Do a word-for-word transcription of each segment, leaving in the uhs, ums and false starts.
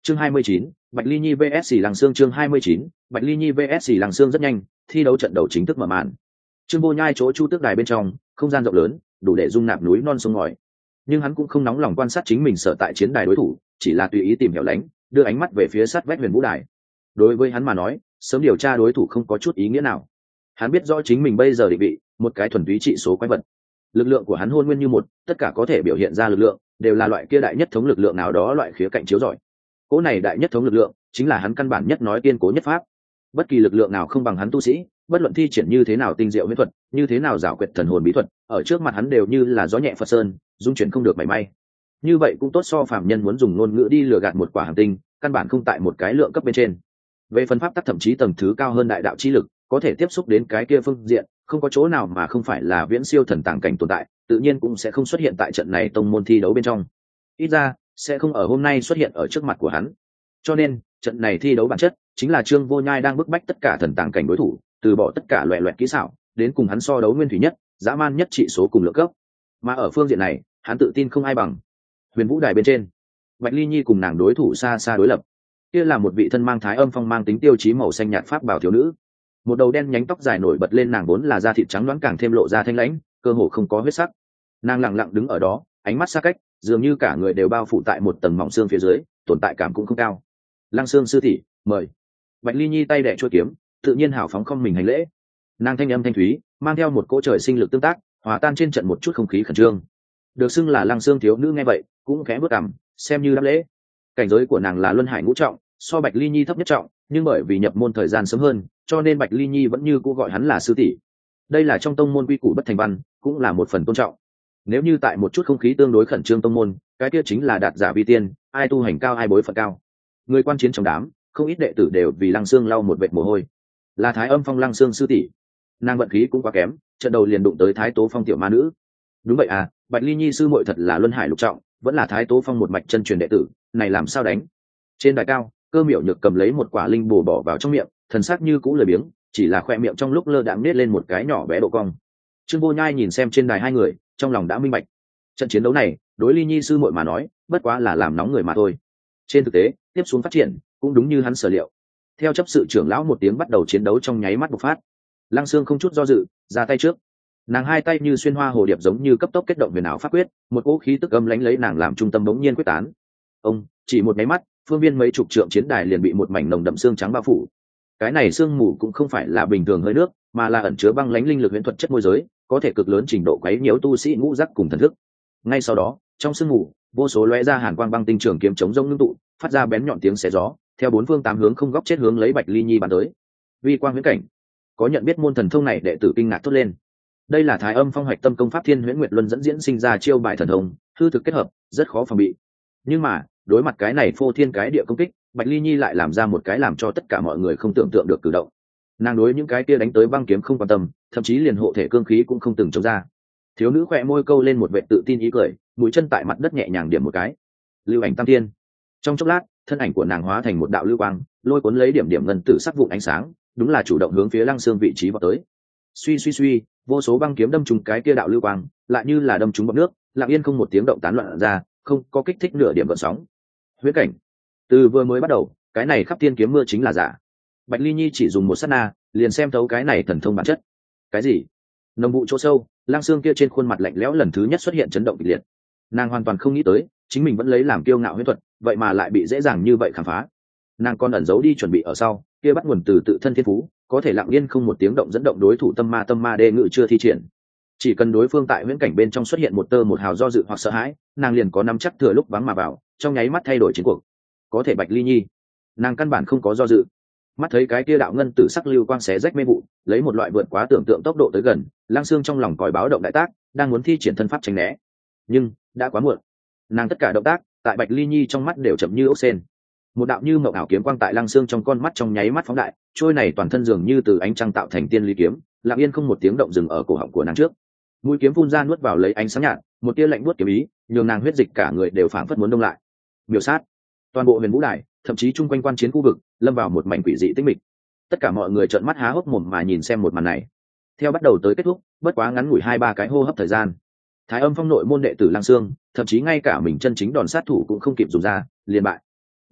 Chương hai mươi chín, Bạch Ly Nhi vs Lăng Xương. Chương hai mươi chín, Bạch Ly Nhi vs Lăng Xương. Rất nhanh, thi đấu trận đầu chính thức mở màn. Trương Vô Nhai chỗ Chu Tước Đài bên trong, không gian rộng lớn, đủ để dung nạp núi non sông ngòi. Nhưng hắn cũng không nóng lòng quan sát chính mình sở tại chiến đài đối thủ, chỉ là tùy ý tìm hiểu lánh, đưa ánh mắt về phía sát vách Huyền Vũ Đài. Đối với hắn mà nói, sớm điều tra đối thủ không có chút ý nghĩa nào. Hắn biết rõ chính mình bây giờ định vị, một cái thuần túy trị số quái vật. Lực lượng của hắn hôn nguyên như một, tất cả có thể biểu hiện ra lực lượng, đều là loại kia đại nhất thống lực lượng nào đó loại khía cạnh chiếu rọi. Cỗ này đại nhất thống lực lượng, chính là hắn căn bản nhất nói kiên cố nhất pháp. Bất kỳ lực lượng nào không bằng hắn tu sĩ, bất luận thi triển như thế nào tinh diệu huyễn thuật, như thế nào giảo quyệt thần hồn bí thuật, ở trước mặt hắn đều như là gió nhẹ Phật sơn, dung chuyển không được mảy may. Như vậy cũng tốt so phàm nhân muốn dùng ngôn ngữ đi lừa gạt một quả hành tinh, căn bản không tại một cái lượng cấp bên trên. Về phần pháp tắc thậm chí tầng thứ cao hơn đại đạo chi lực, có thể tiếp xúc đến cái kia phương diện, không có chỗ nào mà không phải là viễn siêu thần tàng cảnh tồn tại, tự nhiên cũng sẽ không xuất hiện tại trận này tông môn thi đấu bên trong. Ít ra, sẽ không ở hôm nay xuất hiện ở trước mặt của hắn. Cho nên, trận này thi đấu bản chất chính là Trương Vô Nhai đang bức bách tất cả thần tàng cảnh đối thủ, từ bỏ tất cả loẻ loẹt kỹ xảo, đến cùng hắn so đấu nguyên thủy nhất, dã man nhất trị số cùng lượng cấp. Mà ở phương diện này, hắn tự tin không ai bằng. Huyền Vũ Đài bên trên, Bạch Ly Nhi cùng nàng đối thủ xa xa đối lập. Kia là một vị thân mang thái âm phong mang tính tiêu chí màu xanh nhạt pháp bảo thiếu nữ. Một đầu đen nhánh tóc dài nổi bật lên, nàng vốn là da thịt trắng loáng càng thêm lộ ra thanh lãnh, cơ hồ không có huyết sắc. Nàng lặng lặng đứng ở đó, ánh mắt xa cách, dường như cả người đều bao phủ tại một tầng mỏng xương phía dưới, tồn tại cảm cũng không cao. Lăng Xương sư tỷ, mời. Bạch Ly Nhi tay đẻ chuôi kiếm, tự nhiên hào phóng không mình hành lễ. Nàng thanh âm thanh thúy, mang theo một cỗ trời sinh lực tương tác, hòa tan trên trận một chút không khí khẩn trương. Được xưng là Lăng Xương thiếu nữ nghe vậy, cũng khẽ bước cằm, xem như đáp lễ. Cảnh giới của nàng là luân hải ngũ trọng, so Bạch Ly Nhi thấp nhất trọng, nhưng bởi vì nhập môn thời gian sớm hơn, cho nên Bạch Ly Nhi vẫn như cũ gọi hắn là sư tỷ. Đây là trong tông môn quy củ bất thành văn, cũng là một phần tôn trọng. Nếu như tại một chút không khí tương đối khẩn trương tông môn, cái kia chính là đạt giả vi tiên, ai tu hành cao ai bối phận cao. Người quan chiến trong đám, không ít đệ tử đều vì Lăng Xương lau một vệt mồ hôi. Là Thái Âm Phong Lăng Xương sư tỷ. Nàng vận khí cũng quá kém, trận đầu liền đụng tới Thái Tố Phong tiểu ma nữ. Đúng vậy à, Bạch Ly Nhi sư muội thật là luân hải lục trọng, vẫn là Thái Tố Phong một mạch chân truyền đệ tử, này làm sao đánh? Trên đài cao, Cơ Miểu Nhược cầm lấy một quả linh bồ bỏ vào trong miệng, thần sắc như cũ lười biếng, chỉ là khoe miệng trong lúc lơ đãng nết lên một cái nhỏ bé độ cong. Trương Vô Nhai nhìn xem trên đài hai người, trong lòng đã minh bạch. Trận chiến đấu này, đối Ly Nhi sư muội mà nói, bất quá là làm nóng người mà thôi. Trên thực tế, tiếp xuống phát triển, cũng đúng như hắn sở liệu. Theo chấp sự trưởng lão một tiếng bắt đầu chiến đấu trong nháy mắt bộc phát. Lăng Xương không chút do dự, ra tay trước. Nàng hai tay như xuyên hoa hồ điệp giống như cấp tốc kết động huyền ảo pháp quyết, một cỗ khí tức âm lãnh lấy nàng làm trung tâm bỗng nhiên quyết tán. Ông, chỉ một máy mắt, phương viên mấy chục trượng chiến đài liền bị một mảnh nồng đậm xương trắng bao phủ. Cái này xương mù cũng không phải là bình thường hơi nước, mà là ẩn chứa băng lãnh linh lực huyền thuật chất môi giới, có thể cực lớn trình độ quấy nhiễu tu sĩ ngũ giác cùng thần thức. Ngay sau đó, trong sương mù, vô số lóe ra hàn quang băng tinh trường kiếm chống rông ngưng tụ, phát ra bén nhọn tiếng xé gió, theo bốn phương tám hướng không góc chết hướng lấy Bạch Ly Nhi bắn tới. Vi quang huyễn cảnh, có nhận biết môn thần thông này đệ tử kinh ngạc thốt lên. Đây là Thái Âm Phong Hoạch Tâm công pháp Thiên Huyễn Nguyệt Luân dẫn diễn sinh ra chiêu bài thần thông, hư thực kết hợp, rất khó phòng bị. Nhưng mà, đối mặt cái này phô thiên cái địa công kích, Bạch Ly Nhi lại làm ra một cái làm cho tất cả mọi người không tưởng tượng được cử động. Nàng đối những cái kia đánh tới băng kiếm không quan tâm, thậm chí liền hộ thể cương khí cũng không từng chống ra. Thiếu nữ khỏe môi câu lên một vẻ tự tin ý cười, mũi chân tại mặt đất nhẹ nhàng điểm một cái. Lưu ảnh tam thiên. Trong chốc lát, thân ảnh của nàng hóa thành một đạo lưu quang, lôi cuốn lấy điểm điểm ngân tử sắc vụn ánh sáng, đúng là chủ động hướng phía Lăng Xương vị trí vào tới. Suy suy suy, vô số băng kiếm đâm trúng cái kia đạo lưu quang, lại như là đâm trúng bọt nước, lặng yên không một tiếng động tán loạn ra, không có kích thích nửa điểm gợn sóng. Huyễn cảnh. Từ vừa mới bắt đầu, cái này khắp thiên kiếm mưa chính là giả. Bạch Ly Nhi chỉ dùng một sát na, liền xem thấu cái này thần thông bản chất. Cái gì? Nồng vụ chỗ sâu, Lăng Xương kia trên khuôn mặt lạnh lẽo lần thứ nhất xuất hiện chấn động kịch liệt. Nàng hoàn toàn không nghĩ tới, chính mình vẫn lấy làm kiêu ngạo huyễn thuật, vậy mà lại bị dễ dàng như vậy khám phá. Nàng còn ẩn giấu đi chuẩn bị ở sau, kia bắt nguồn từ tự thân thiên phú, có thể lặng yên không một tiếng động dẫn động đối thủ tâm ma tâm ma đê ngự chưa thi triển. Chỉ cần đối phương tại huyễn cảnh bên trong xuất hiện một tơ một hào do dự hoặc sợ hãi, nàng liền có nắm chắc thừa lúc vắng mà vào, trong nháy mắt thay đổi chiến cuộc. Có thể Bạch Ly Nhi, nàng căn bản không có do dự. Mắt thấy cái kia đạo ngân tử sắc lưu quang xé rách mê vụ, lấy một loại vượt quá tưởng tượng tốc độ tới gần, Lăng Xương trong lòng còi báo động đại tác, đang muốn thi triển thân pháp tránh né. Nhưng đã quá muộn. Nàng tất cả động tác, tại Bạch Ly Nhi trong mắt đều chậm như ốc sên. Một đạo như mộng ảo kiếm quang tại Lăng Xương trong con mắt trong nháy mắt phóng đại, trôi này toàn thân dường như từ ánh trăng tạo thành tiên lý kiếm, lặng yên không một tiếng động dừng ở cổ họng của nàng trước. Mũi kiếm phun ra nuốt vào lấy ánh sáng nhạt, một tia lạnh buốt kiếm ý, nhường nàng huyết dịch cả người đều phảng phất muốn đông lại. Miểu sát. Toàn bộ Huyền Vũ Đài, thậm chí chung quanh quan chiến khu vực, lâm vào một mảnh quỷ dị tĩnh mịch. Tất cả mọi người trợn mắt há hốc mồm mà nhìn xem một màn này. Theo bắt đầu tới kết thúc, bất quá ngắn ngủi hai ba cái hô hấp thời gian. Thái Âm Phong nội môn đệ tử Lăng Xương, thậm chí ngay cả mình chân chính đòn sát thủ cũng không kịp dùng ra, liền bại.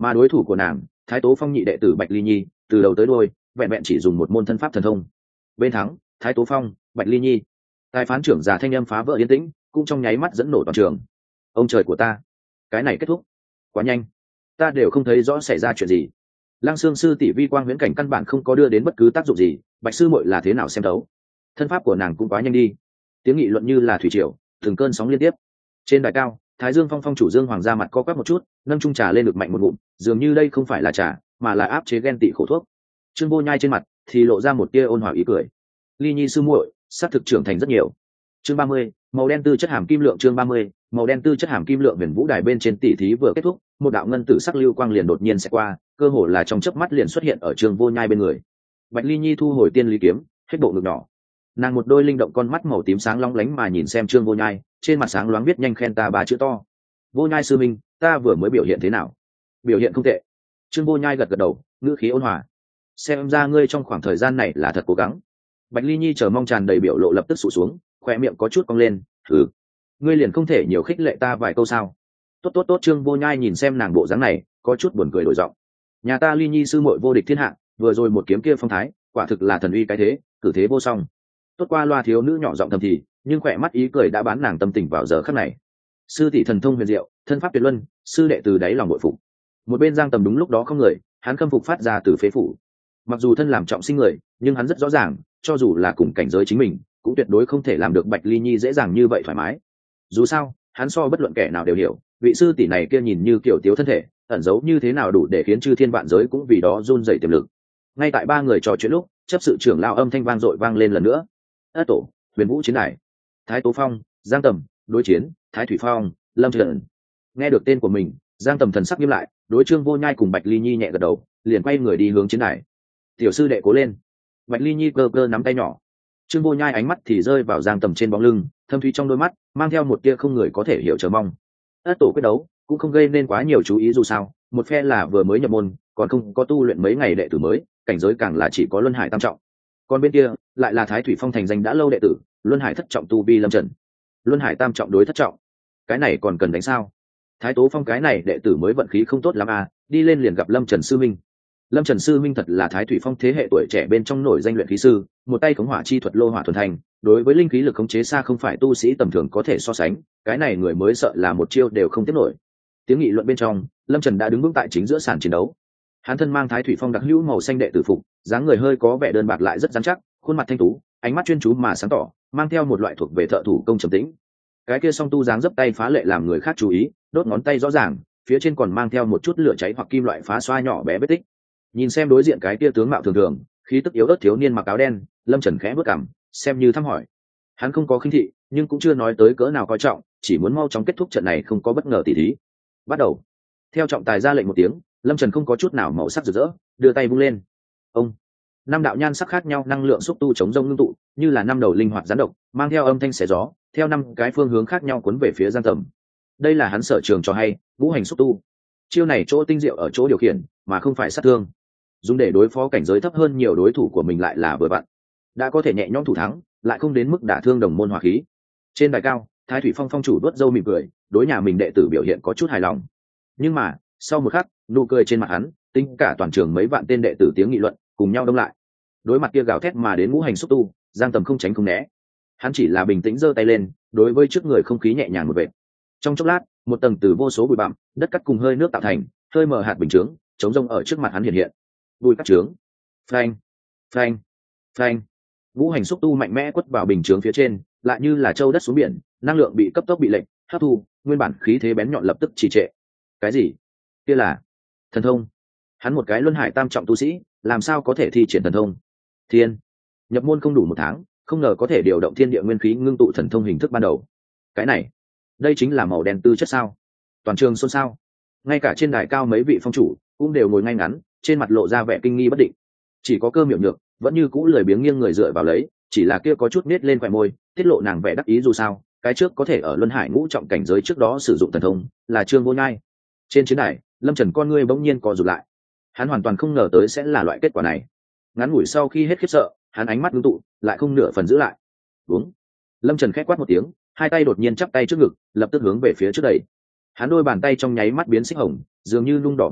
mà đối thủ của nàng thái tố phong nhị đệ tử bạch ly nhi từ đầu tới đôi vẹn vẹn chỉ dùng một môn thân pháp thần thông. Bên thắng thái tố phong bạch ly nhi. Tài phán trưởng già thanh âm phá vỡ yên tĩnh, cũng trong nháy mắt dẫn nổ toàn trường. Ông trời của ta, cái này kết thúc quá nhanh, ta đều không thấy rõ xảy ra chuyện gì. Lăng Sương sư tỷ vi quang huyễn cảnh căn bản không có đưa đến bất cứ tác dụng gì, bạch sư muội là thế nào xem đấu? Thân pháp của nàng cũng quá nhanh đi. Tiếng nghị luận như là thủy triều, từng cơn sóng liên tiếp. Trên đài cao, Thái Dương Phong phong chủ Dương Hoàng ra mặt co quắp một chút, nâng chung trà lên được mạnh một ngụm, dường như đây không phải là trà, mà là áp chế ghen tị khổ thuốc. Trương Vô Nhai trên mặt thì lộ ra một tia ôn hòa ý cười. Ly Nhi sư muội, sát thực trưởng thành rất nhiều. Chương ba mươi, màu đen tư chất hàm kim lượng. Chương ba mươi, màu đen tư chất hàm kim lượng. Huyền Vũ đài bên trên tỷ thí vừa kết thúc, một đạo ngân tử sắc lưu quang liền đột nhiên sẽ qua, cơ hồ là trong chớp mắt liền xuất hiện ở Trương Vô Nhai bên người. Bạch Ly Nhi thu hồi tiên lý kiếm, hết bộ ngực nhỏ, nàng một đôi linh động con mắt màu tím sáng long lánh mà nhìn xem Trương Vô Nhai, trên mặt sáng loáng viết nhanh khen ta ba chữ to. Vô Nhai sư minh, ta vừa mới biểu hiện thế nào? Biểu hiện không tệ. Trương Vô Nhai gật gật đầu, ngữ khí ôn hòa. Xem ra ngươi trong khoảng thời gian này là thật cố gắng. Bạch Ly Nhi chờ mong tràn đầy biểu lộ lập tức sụt xuống, khoe miệng có chút cong lên. Thử, ngươi liền không thể nhiều khích lệ ta vài câu sao? Tốt tốt tốt. Trương Vô Nhai nhìn xem nàng bộ dáng này, có chút buồn cười đổi giọng. Nhà ta Ly Nhi sư muội vô địch thiên hạ, vừa rồi một kiếm kia phong thái, quả thực là thần uy cái thế, cử thế vô song. Tốt qua loa thiếu nữ nhỏ giọng thầm thì, nhưng khỏe mắt ý cười đã bán nàng tâm tình vào giờ khắc này. Sư tỷ thần thông huyền diệu, thân pháp tuyệt luân, sư đệ từ đáy lòng bội phục. Một bên Giang Tầm đúng lúc đó không người, hắn khâm phục phát ra từ phế phủ. Mặc dù thân làm trọng sinh người, nhưng hắn rất rõ ràng, cho dù là cùng cảnh giới chính mình, cũng tuyệt đối không thể làm được Bạch Ly Nhi dễ dàng như vậy thoải mái. Dù sao, hắn so bất luận kẻ nào đều hiểu, vị sư tỷ này kia nhìn như kiểu tiếu thân thể, ẩn giấu như thế nào đủ để khiến chư thiên vạn giới cũng vì đó run rẩy tiềm lực. Ngay tại ba người trò chuyện lúc, chấp sự trưởng lao âm thanh vang dội vang lên lần nữa. Ất tổ, Huyền Vũ chiến đài, Thái Tố Phong, Giang Tầm, đối chiến, Thái Thủy Phong, Lâm Trần. Nghe được tên của mình, Giang Tầm thần sắc nghiêm lại, đối Trương Vô Nhai cùng Bạch Ly Nhi nhẹ gật đầu, liền quay người đi hướng chiến đài. Tiểu sư đệ cố lên. Bạch Ly Nhi cơ cơ nắm tay nhỏ. Trương Vô Nhai ánh mắt thì rơi vào Giang Tầm trên bóng lưng, thâm thúy trong đôi mắt mang theo một tia không người có thể hiểu chờ mong. Ất tổ quyết đấu cũng không gây nên quá nhiều chú ý, dù sao một phe là vừa mới nhập môn, còn không có tu luyện mấy ngày đệ tử mới, cảnh giới càng là chỉ có Luân Hải tam trọng. Còn bên kia lại là Thái Thủy Phong thành danh đã lâu đệ tử, Luân Hải thất trọng tu vi Lâm Trần. Luân Hải tam trọng đối thất trọng, cái này còn cần đánh sao? Thái Tố Phong cái này đệ tử mới vận khí không tốt lắm à, đi lên liền gặp Lâm Trần sư minh. Lâm Trần sư minh thật là Thái Thủy Phong thế hệ tuổi trẻ bên trong nổi danh luyện khí sư, một tay khống hỏa chi thuật lô hỏa thuần thành, đối với linh khí lực khống chế xa không phải tu sĩ tầm thường có thể so sánh, cái này người mới sợ là một chiêu đều không tiếp nổi. Tiếng nghị luận bên trong, Lâm Trần đã đứng vững tại chính giữa sàn chiến đấu. Hắn thân mang Thái Thủy Phong đặc hữu màu xanh đệ tử phục, dáng người hơi có vẻ đơn bạc lại rất rắn chắc, khuôn mặt thanh tú, ánh mắt chuyên chú mà sáng tỏ, mang theo một loại thuộc về thợ thủ công trầm tĩnh. Cái kia song tu dáng dấp tay phá lệ làm người khác chú ý, đốt ngón tay rõ ràng, phía trên còn mang theo một chút lửa cháy hoặc kim loại phá xoa nhỏ bé vết tích. Nhìn xem đối diện cái kia tướng mạo thường thường, khí tức yếu ớt thiếu niên mặc áo đen, Lâm Trần khẽ bước cằm, xem như thăm hỏi. Hắn không có khinh thị, nhưng cũng chưa nói tới cỡ nào coi trọng, chỉ muốn mau chóng kết thúc trận này không có bất ngờ tỉ thí. Bắt đầu. Theo trọng tài ra lệnh một tiếng, Lâm Trần không có chút nào màu sắc rực rỡ, đưa tay vung lên. Ông. Năm đạo nhan sắc khác nhau năng lượng xúc tu chống rông ngưng tụ, như là năm đầu linh hoạt gián độc, mang theo âm thanh xé gió, theo năm cái phương hướng khác nhau cuốn về phía Giang Tầm. Đây là hắn sở trường cho hay, ngũ hành xúc tu. Chiêu này chỗ tinh diệu ở chỗ điều khiển, mà không phải sát thương. Dùng để đối phó cảnh giới thấp hơn nhiều đối thủ của mình lại là vừa vặn. Đã có thể nhẹ nhõm thủ thắng, lại không đến mức đả thương đồng môn hòa khí. Trên đài cao, Thái Thủy Phong phong chủ đuốt râu mỉm cười, đối nhà mình đệ tử biểu hiện có chút hài lòng. Nhưng mà, sau một khắc, nụ cười trên mặt hắn, tính cả toàn trường mấy vạn tên đệ tử tiếng nghị luận, cùng nhau đông lại. Đối mặt kia gào thét mà đến ngũ hành xúc tu, Giang Tầm không tránh không né. Hắn chỉ là bình tĩnh giơ tay lên, đối với trước người không khí nhẹ nhàng một vệt. Trong chốc lát, một tầng từ vô số bụi bặm, đất cắt cùng hơi nước tạo thành, hơi mờ hạt bình chướng, chống rông ở trước mặt hắn hiện hiện. Bụi cắt trướng. Phanh, phanh, phanh. Ngũ hành xúc tu mạnh mẽ quất vào bình chướng phía trên, lại như là châu đất xuống biển, năng lượng bị cấp tốc bị lệnh hấp thu, nguyên bản khí thế bén nhọn lập tức trì trệ. Cái gì? Kia là thần thông. Hắn một cái Luân Hải tam trọng tu sĩ, làm sao có thể thi triển thần thông? Thiên, nhập môn không đủ một tháng, không ngờ có thể điều động thiên địa nguyên khí ngưng tụ thần thông hình thức ban đầu. Cái này, đây chính là màu đen tư chất sao? Toàn trường xôn xao. Ngay cả trên đài cao mấy vị phong chủ cũng đều ngồi ngay ngắn, trên mặt lộ ra vẻ kinh nghi bất định. Chỉ có Cơ Miểu Nhược vẫn như cũ lười biếng nghiêng người dựa vào lấy, chỉ là kia có chút nết lên khóe môi, tiết lộ nàng vẻ đắc ý, dù sao cái trước có thể ở Luân Hải ngũ trọng cảnh giới trước đó sử dụng thần thông là Trương Vô Nhai. Trên chiến đài, Lâm Trần con ngươi bỗng nhiên co rụt lại. Hắn hoàn toàn không ngờ tới sẽ là loại kết quả này. Ngắn ngủi sau khi hết khiếp sợ, hắn ánh mắt ngưng tụ, lại không nửa phần giữ lại. Đúng. Lâm Trần khẽ quát một tiếng, hai tay đột nhiên chắp tay trước ngực, lập tức hướng về phía trước đẩy. Hắn đôi bàn tay trong nháy mắt biến xích hồng, dường như nung đỏ bàn ủi,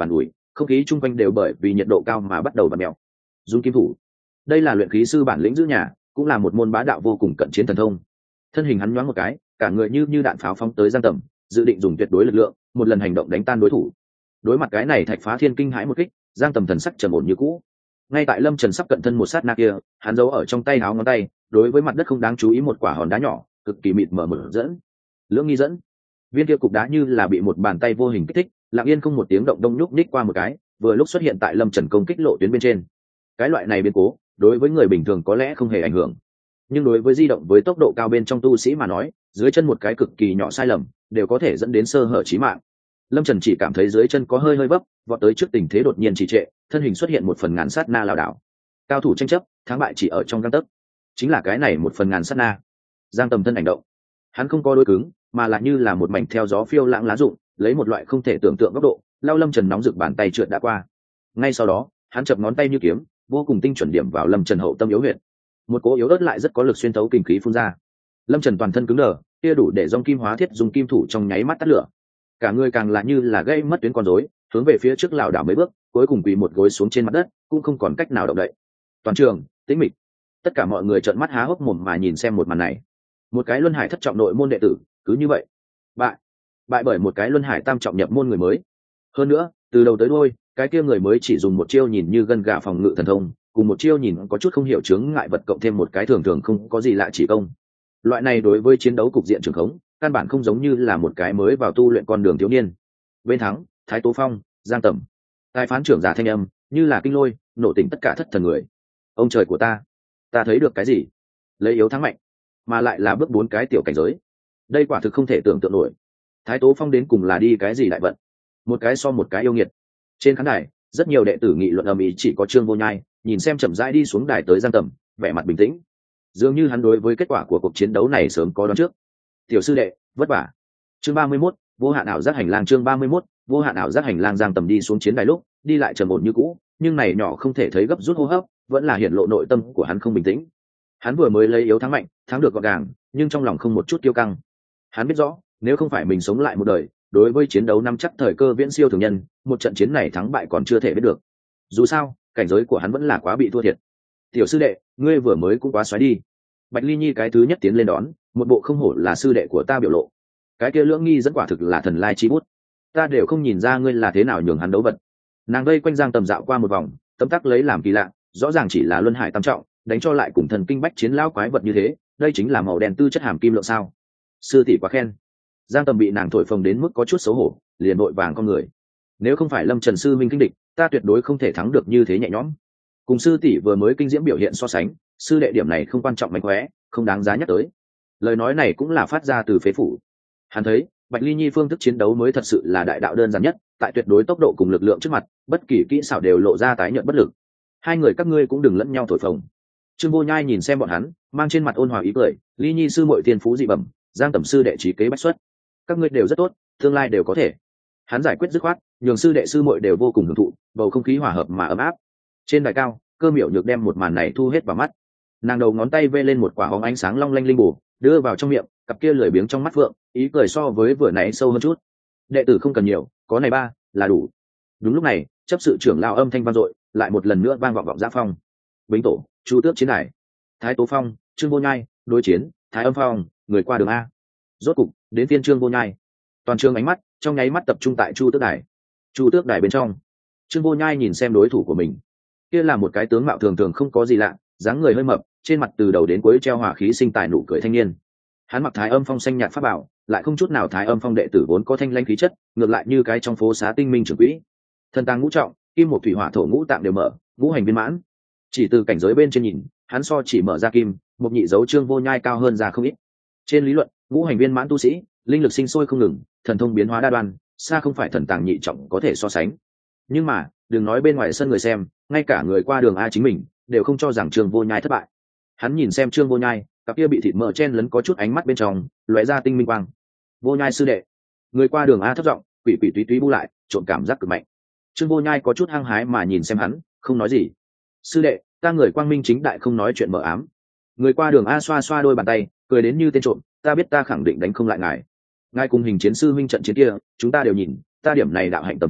không khí chung quanh đều bởi vì nhiệt độ cao mà bắt đầu bật mèo. Dung kim thủ, đây là luyện khí sư bản lĩnh giữ nhà, cũng là một môn bá đạo vô cùng cận chiến thần thông. Thân hình hắn nhoáng một cái, cả người như như đạn pháo phóng tới Giang Tầm, dự định dùng tuyệt đối lực lượng, một lần hành động đánh tan đối thủ. Đối mặt cái này thạch phá thiên kinh hãi một kích, Giang Tầm thần sắc trầm ổn như cũ. Ngay tại Lâm Trần sắp cận thân một sát na kia, hắn giấu ở trong tay áo ngón tay, đối với mặt đất không đáng chú ý một quả hòn đá nhỏ, cực kỳ mịt mờ mở dẫn. Lưỡng nghi dẫn. Viên kia cục đá như là bị một bàn tay vô hình kích thích, lặng yên không một tiếng động đông nhúc nhích qua một cái, vừa lúc xuất hiện tại Lâm Trần công kích lộ tuyến bên trên. Cái loại này biến cố, đối với người bình thường có lẽ không hề ảnh hưởng, nhưng đối với di động với tốc độ cao bên trong tu sĩ mà nói, dưới chân một cái cực kỳ nhỏ sai lầm đều có thể dẫn đến sơ hở chí mạng. Lâm Trần chỉ cảm thấy dưới chân có hơi hơi bấp, vọt tới trước tình thế đột nhiên trì trệ, thân hình xuất hiện một phần ngàn sát na lảo đảo. Cao thủ tranh chấp, thắng bại chỉ ở trong gang tấc. Chính là cái này một phần ngàn sát na. Giang Tầm thân hành động, hắn không có đối cứng, mà là như là một mảnh theo gió phiêu lãng lá rụng, lấy một loại không thể tưởng tượng góc độ, lao Lâm Trần nóng rực bàn tay trượt đã qua. Ngay sau đó, hắn chập ngón tay như kiếm, vô cùng tinh chuẩn điểm vào Lâm Trần hậu tâm yếu huyệt. Một cỗ yếu ớt lại rất có lực xuyên thấu kinh khí phun ra. Lâm Trần toàn thân cứng đờ, kia đủ để dòng kim hóa thiết dùng kim thủ trong nháy mắt tắt lửa. Cả người càng là như là gây mất tuyến con rối, hướng về phía trước lảo đảo mấy bước, cuối cùng quỳ một gối xuống trên mặt đất, cũng không còn cách nào động đậy. Toàn trường tĩnh mịch, tất cả mọi người trợn mắt há hốc mồm mà nhìn xem một màn này. Một cái luân hải thất trọng nội môn đệ tử, cứ như vậy bại bại bởi một cái luân hải tam trọng nhập môn người mới. Hơn nữa, từ đầu tới đuôi, cái kia người mới chỉ dùng một chiêu nhìn như gân gà phòng ngự thần thông, cùng một chiêu nhìn có chút không hiểu chướng ngại vật cộng thêm một cái thường thường không có gì lạ chỉ công. Loại này đối với chiến đấu cục diện trường khống, căn bản không giống như là một cái mới vào tu luyện con đường thiếu niên. Bên thắng, Thái Tố Phong, Giang Tầm. Tài phán trưởng giả thanh âm, như là kinh lôi, nổ tỉnh tất cả thất thần người. Ông trời của ta, ta thấy được cái gì? Lấy yếu thắng mạnh, mà lại là bước bốn cái tiểu cảnh giới. Đây quả thực không thể tưởng tượng nổi. Thái Tố Phong đến cùng là đi cái gì đại vận? Một cái so một cái yêu nghiệt. Trên khán đài, rất nhiều đệ tử nghị luận ầm ĩ, chỉ có Trương Vô Nhai nhìn xem chậm rãi đi xuống đài tới Giang Tầm, vẻ mặt bình tĩnh, dường như hắn đối với kết quả của cuộc chiến đấu này sớm có đoán trước. Tiểu sư đệ, vất vả. Chương ba mươi mốt, vô hạn ảo giác hành lang. Chương ba mươi mốt, vô hạn ảo giác hành lang. Giang Tầm đi xuống chiến đài lúc, đi lại trầm ổn như cũ, nhưng này nhỏ không thể thấy gấp rút hô hấp, vẫn là hiển lộ nội tâm của hắn không bình tĩnh. Hắn vừa mới lấy yếu thắng mạnh, thắng được gọn gàng, nhưng trong lòng không một chút kiêu căng. Hắn biết rõ, nếu không phải mình sống lại một đời, đối với chiến đấu năm chắc thời cơ viễn siêu thường nhân, một trận chiến này thắng bại còn chưa thể biết được. Dù sao, cảnh giới của hắn vẫn là quá bị thua thiệt. Tiểu sư đệ, ngươi vừa mới cũng quá xoáy đi. Bạch Ly Nhi cái thứ nhất tiến lên đón, một bộ không hổ là sư đệ của ta biểu lộ. Cái kia Lưỡng Nghi dẫn quả thực là thần lai chi bút, ta đều không nhìn ra ngươi là thế nào nhường hắn đấu vật. Nàng vây quanh Giang Tầm dạo qua một vòng, tấm tắc lấy làm kỳ lạ, rõ ràng chỉ là luân hải tam trọng, đánh cho lại cùng thần kinh bách chiến lão quái vật như thế, đây chính là màu đen tư chất hàm kim lượng sao? Sư tỷ quá khen. Giang Tầm bị nàng thổi phồng đến mức có chút xấu hổ, liền vội vàng con người. Nếu không phải Lâm Trần sư minh kinh địch, ta tuyệt đối không thể thắng được như thế nhẹ nhõm. Cùng sư tỷ vừa mới kinh diễm biểu hiện so sánh, sư đệ điểm này không quan trọng mạnh khóe, không đáng giá nhắc tới. Lời nói này cũng là phát ra từ phế phủ. Hắn thấy, Bạch Ly Nhi phương thức chiến đấu mới thật sự là đại đạo đơn giản nhất, tại tuyệt đối tốc độ cùng lực lượng trước mặt, bất kỳ kỹ xảo đều lộ ra tái nhợt bất lực. Hai người các ngươi cũng đừng lẫn nhau thổi phồng. Trương Vô Nhai nhìn xem bọn hắn, mang trên mặt ôn hòa ý cười, Ly Nhi sư muội tiên phú dị bẩm, Giang Tầm sư đệ trí kế bách xuất, các ngươi đều rất tốt, tương lai đều có thể. Hắn giải quyết dứt khoát, nhường sư đệ sư muội đều vô cùng hưởng thụ, bầu không khí hòa hợp mà ấm áp. Trên đài cao, Cơ Miểu Nhược đem một màn này thu hết vào mắt. Nàng đầu ngón tay vê lên một quả hóng ánh sáng long lanh linh bù, đưa vào trong miệng, cặp kia lười biếng trong mắt phượng, ý cười so với vừa nãy sâu hơn chút. Đệ tử không cần nhiều, có này ba là đủ. Đúng lúc này, chấp sự trưởng lao âm thanh vang dội, lại một lần nữa vang vọng vọng Giã Phong. Bính tổ, Chu Tước chiến đài. Thái Tố Phong, Trương Vô Nhai, đối chiến, Thái Âm Phong, người qua đường a. Rốt cục, đến phiên Trương Vô Nhai. Toàn trường ánh mắt trong nháy mắt tập trung tại Chu Tước đài. Chu Tước đài bên trong, Trương Vô Nhai nhìn xem đối thủ của mình. Kia là một cái tướng mạo thường thường không có gì lạ, dáng người hơi mập, trên mặt từ đầu đến cuối treo hỏa khí sinh tài nụ cười thanh niên. Hắn mặc Thái Âm Phong xanh nhạt pháp bảo, lại không chút nào Thái Âm Phong đệ tử vốn có thanh lãnh khí chất, ngược lại như cái trong phố xá tinh minh trưởng quỹ. Thần tàng ngũ trọng, kim một thủy hỏa thổ ngũ tạng đều mở, ngũ hành viên mãn. Chỉ từ cảnh giới bên trên nhìn, hắn so chỉ mở ra kim, một nhị dấu Trương Vô Nhai cao hơn ra không ít. Trên lý luận, ngũ hành viên mãn tu sĩ, linh lực sinh sôi không ngừng, thần thông biến hóa đa đoan, xa không phải thần tàng nhị trọng có thể so sánh. Nhưng mà, đừng nói bên ngoài sân người xem, ngay cả người qua đường a chính mình đều không cho rằng Trương Vô Nhai thất bại. Hắn nhìn xem Trương Vô Nhai, cặp kia bị thịt mỡ chen lấn có chút ánh mắt bên trong lóe ra tinh minh quang. Vô Nhai sư đệ. Người qua đường a thấp giọng, quỷ quỷ túy túy bu lại, trộn cảm giác cực mạnh. Trương Vô Nhai có chút hăng hái mà nhìn xem hắn, không nói gì. Sư đệ, ta người quang minh chính đại không nói chuyện mờ ám. Người qua đường a xoa xoa đôi bàn tay, cười đến như tên trộm, ta biết ta khẳng định đánh không lại ngài. Ngài cùng hình chiến sư minh trận chiến kia, chúng ta đều nhìn, ta điểm này đạo hạnh tầm thường,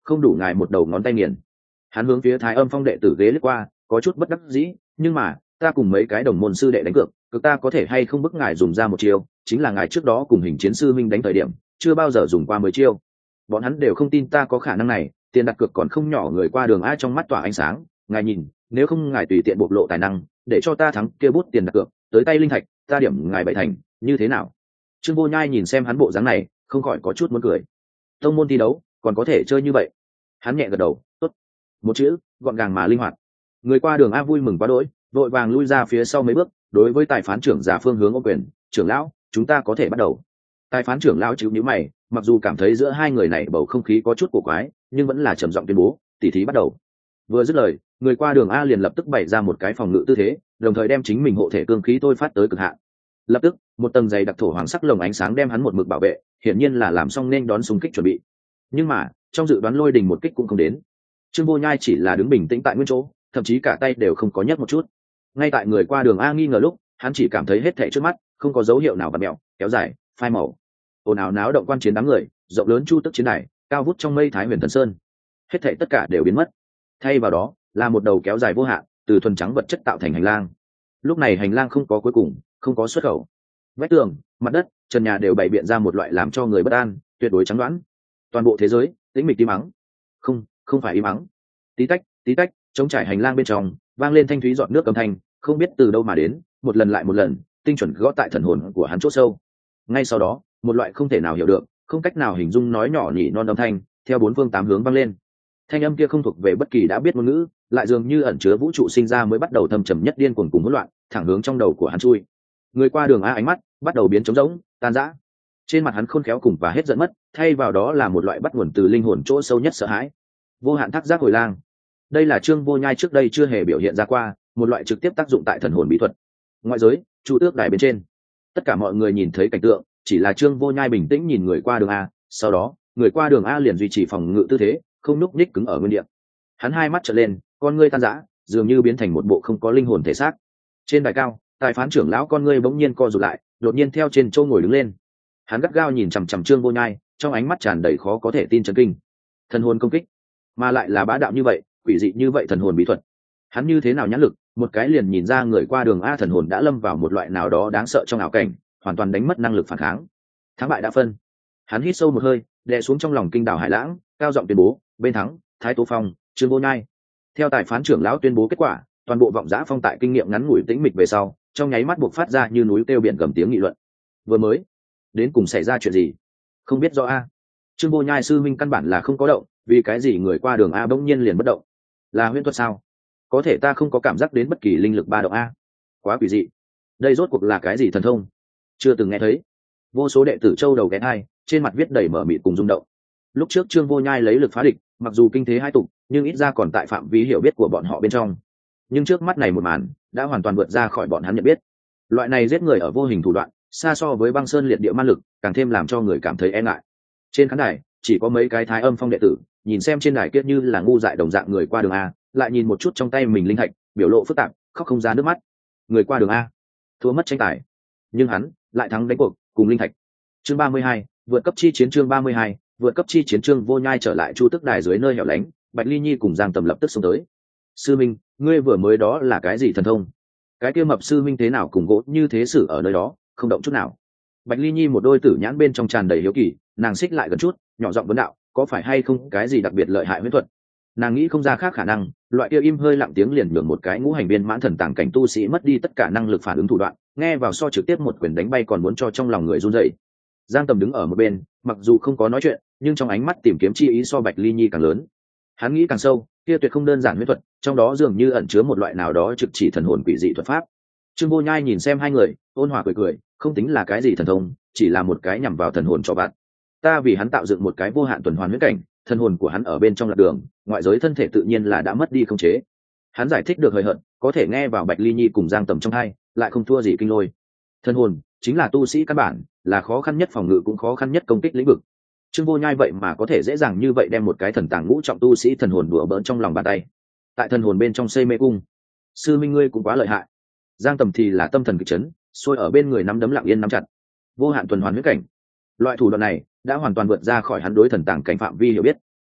không đủ ngài một đầu ngón tay nghiền. Hắn hướng phía Thái Âm Phong đệ tử ghế lướt qua, có chút bất đắc dĩ, nhưng mà ta cùng mấy cái đồng môn sư đệ đánh cược, cực ta có thể hay không bức ngài dùng ra một chiêu, chính là ngài trước đó cùng Hình Chiến sư minh đánh thời điểm chưa bao giờ dùng qua mười chiêu. Bọn hắn đều không tin ta có khả năng này, tiền đặt cược còn không nhỏ. Người qua đường ai trong mắt tỏa ánh sáng, ngài nhìn, nếu không ngài tùy tiện bộc lộ tài năng, để cho ta thắng kia bút tiền đặt cược tới tay linh thạch, ta điểm ngài bảy thành, như thế nào? Trương Vô Nhai nhìn xem hắn bộ dáng này, không khỏi có chút muốn cười. Tông môn thi đấu còn có thể chơi như vậy? Hắn nhẹ gật đầu, tốt. Một chữ, gọn gàng mà linh hoạt. Người qua đường a vui mừng quá đỗi, vội vàng lui ra phía sau mấy bước, đối với tài phán trưởng giả Phương Hướng ô quyền, trưởng lão, chúng ta có thể bắt đầu. Tài phán trưởng lão chịu nhíu mày, mặc dù cảm thấy giữa hai người này bầu không khí có chút cổ quái, nhưng vẫn là trầm giọng tuyên bố, tỉ thí bắt đầu. Vừa dứt lời, người qua đường a liền lập tức bày ra một cái phòng ngự tư thế, đồng thời đem chính mình hộ thể cương khí tôi phát tới cực hạn. Lập tức, một tầng dày đặc thổ hoàng sắc lồng ánh sáng đem hắn một mực bảo vệ, hiển nhiên là làm xong nên đón xung kích chuẩn bị. Nhưng mà, trong dự đoán lôi đình một kích cũng không đến. Trương Vô Nhai chỉ là đứng bình tĩnh tại nguyên chỗ, thậm chí cả tay đều không có nhấc một chút. Ngay tại người qua đường a nghi ngờ lúc, hắn chỉ cảm thấy hết thảy trước mắt không có dấu hiệu nào vặn mèo, kéo dài, phai màu. Ồn ào náo động quan chiến đám người, rộng lớn chu tức chiến đài, cao vút trong mây Thái Huyền Thần Sơn, hết thảy tất cả đều biến mất. Thay vào đó là một đầu kéo dài vô hạn, từ thuần trắng vật chất tạo thành hành lang. Lúc này hành lang không có cuối cùng, không có xuất khẩu. Vách tường, mặt đất, trần nhà đều bày biện ra một loại làm cho người bất an, tuyệt đối trắng đoán. Toàn bộ thế giới tĩnh mịch im ắng. Không, không phải im ắng. Tí tách, tí tách, trống trải hành lang bên trong vang lên thanh thúy giọt nước âm thanh, không biết từ đâu mà đến, một lần lại một lần, tinh chuẩn gõ tại thần hồn của hắn chỗ sâu. Ngay sau đó, một loại không thể nào hiểu được, không cách nào hình dung nói nhỏ nhỉ non âm thanh, theo bốn phương tám hướng vang lên. Thanh âm kia không thuộc về bất kỳ đã biết ngôn ngữ, lại dường như ẩn chứa vũ trụ sinh ra mới bắt đầu thâm trầm nhất điên cuồng cùng hỗn loạn, thẳng hướng trong đầu của hắn chui. Người qua đường a ánh mắt bắt đầu biến trống rỗng, tan rã. Trên mặt hắn khôn khéo cùng và hết giận mất, thay vào đó là một loại bắt nguồn từ linh hồn chỗ sâu nhất sợ hãi. Vô hạn thác giác hồi lang. Đây là Trương Vô Nhai trước đây chưa hề biểu hiện ra qua, một loại trực tiếp tác dụng tại thần hồn bí thuật. Ngoại giới, chu tước đài bên trên, tất cả mọi người nhìn thấy cảnh tượng, chỉ là Trương Vô Nhai bình tĩnh nhìn người qua đường a, sau đó, người qua đường a liền duy trì phòng ngự tư thế, không nhúc nhích cứng ở nguyên địa. Hắn hai mắt trợn lên, con ngươi tan rã, dường như biến thành một bộ không có linh hồn thể xác. Trên đài cao, tài phán trưởng lão con ngươi bỗng nhiên co rụt lại, đột nhiên theo trên châu ngồi đứng lên. Hắn gắt gao nhìn chằm chằm Trương Vô Nhai, trong ánh mắt tràn đầy khó có thể tin chấn kinh. Thần hồn công kích, mà lại là bá đạo như vậy, quỷ dị như vậy thần hồn bí thuật. Hắn như thế nào nhãn lực, một cái liền nhìn ra người qua đường a thần hồn đã lâm vào một loại nào đó đáng sợ trong ảo cảnh, hoàn toàn đánh mất năng lực phản kháng. Thắng bại đã phân. Hắn hít sâu một hơi, đè xuống trong lòng kinh đảo hải lãng, cao giọng tuyên bố, bên thắng, Thái Tố Phong, Trương Vô Nhai. Theo tài phán trưởng lão tuyên bố kết quả, toàn bộ vọng giã phong tại kinh nghiệm ngắn ngủi tĩnh mịch về sau, trong nháy mắt buộc phát ra như núi kêu biển gầm tiếng nghị luận. Vừa mới, đến cùng xảy ra chuyện gì? Không biết rõ a. Trương Vô Nhai sư minh căn bản là không có động, vì cái gì người qua đường a bỗng nhiên liền bất động? Là huyễn thuật sao? Có thể ta không có cảm giác đến bất kỳ linh lực ba động a. Quá quỷ dị. Đây rốt cuộc là cái gì thần thông? Chưa từng nghe thấy. Vô số đệ tử châu đầu ghé hai, trên mặt viết đầy mở mịt cùng rung động. Lúc trước Trương Vô Nhai lấy lực phá địch, mặc dù kinh thế hai tục, nhưng ít ra còn tại phạm vi hiểu biết của bọn họ bên trong. Nhưng trước mắt này một màn đã hoàn toàn vượt ra khỏi bọn hắn nhận biết. Loại này giết người ở vô hình thủ đoạn, xa so với băng sơn liệt địa ma lực, càng thêm làm cho người cảm thấy e ngại. Trên khán đài chỉ có mấy cái Thái Âm Phong đệ tử, nhìn xem trên đài kia như là ngu dại đồng dạng người qua đường a, lại nhìn một chút trong tay mình linh thạch, biểu lộ phức tạp, khóc không ra nước mắt. Người qua đường a thua mất tranh tài, nhưng hắn lại thắng đánh cuộc cùng linh thạch. Chương ba mươi hai, vượt cấp chi chiến. Chương ba mươi hai, vượt cấp chi chiến. Trương Vô Nhai trở lại chu tức đài dưới nơi hẻo lánh, Bạch Ly Nhi cùng Giang Tầm lập tức xông tới. Sư minh, ngươi vừa mới đó là cái gì thần thông? Cái kia mập sư minh thế nào cùng gỗ như thế xử ở nơi đó, không động chút nào? Bạch Ly Nhi một đôi tử nhãn bên trong tràn đầy hiếu kỳ, nàng xích lại gần chút, nhỏ giọng vấn đạo, có phải hay không cái gì đặc biệt lợi hại huyễn thuật? Nàng nghĩ không ra khác khả năng, loại kia im hơi lặng tiếng liền nhường một cái ngũ hành viên mãn thần tàng cảnh tu sĩ mất đi tất cả năng lực phản ứng thủ đoạn, nghe vào so trực tiếp một quyền đánh bay còn muốn cho trong lòng người run rẩy. Giang Tầm đứng ở một bên, mặc dù không có nói chuyện, nhưng trong ánh mắt tìm kiếm chi ý so Bạch Ly Nhi càng lớn. Hắn nghĩ càng sâu, kia tuyệt không đơn giản huyễn thuật, trong đó dường như ẩn chứa một loại nào đó trực chỉ thần hồn quỷ dị thuật pháp. Trương Vô Nhai nhìn xem hai người, ôn hòa cười cười, không tính là cái gì thần thông, chỉ là một cái nhằm vào thần hồn cho bạn. Ta vì hắn tạo dựng một cái vô hạn tuần hoàn huyễn cảnh, thần hồn của hắn ở bên trong lạc đường, ngoại giới thân thể tự nhiên là đã mất đi khống chế. Hắn giải thích được hời hợt, có thể nghe vào Bạch Ly Nhi cùng Giang Tầm trong hai, lại không thua gì kinh lôi. Thần hồn chính là tu sĩ căn bản, là khó khăn nhất phòng ngự cũng khó khăn nhất công kích lĩnh vực. Trương Vô Nhai vậy mà có thể dễ dàng như vậy đem một cái thần tàng ngũ trọng tu sĩ thần hồn đùa bỡn trong lòng bàn tay. Tại thần hồn bên trong xây mê cung. Sư minh ngươi cũng quá lợi hại. Giang Tầm thì là tâm thần kịch chấn, sôi ở bên người nắm đấm lặng yên nắm chặt. Vô hạn tuần hoàn huyễn cảnh, loại thủ đoạn này đã hoàn toàn vượt ra khỏi hắn đối thần tàng cảnh phạm vi hiểu biết.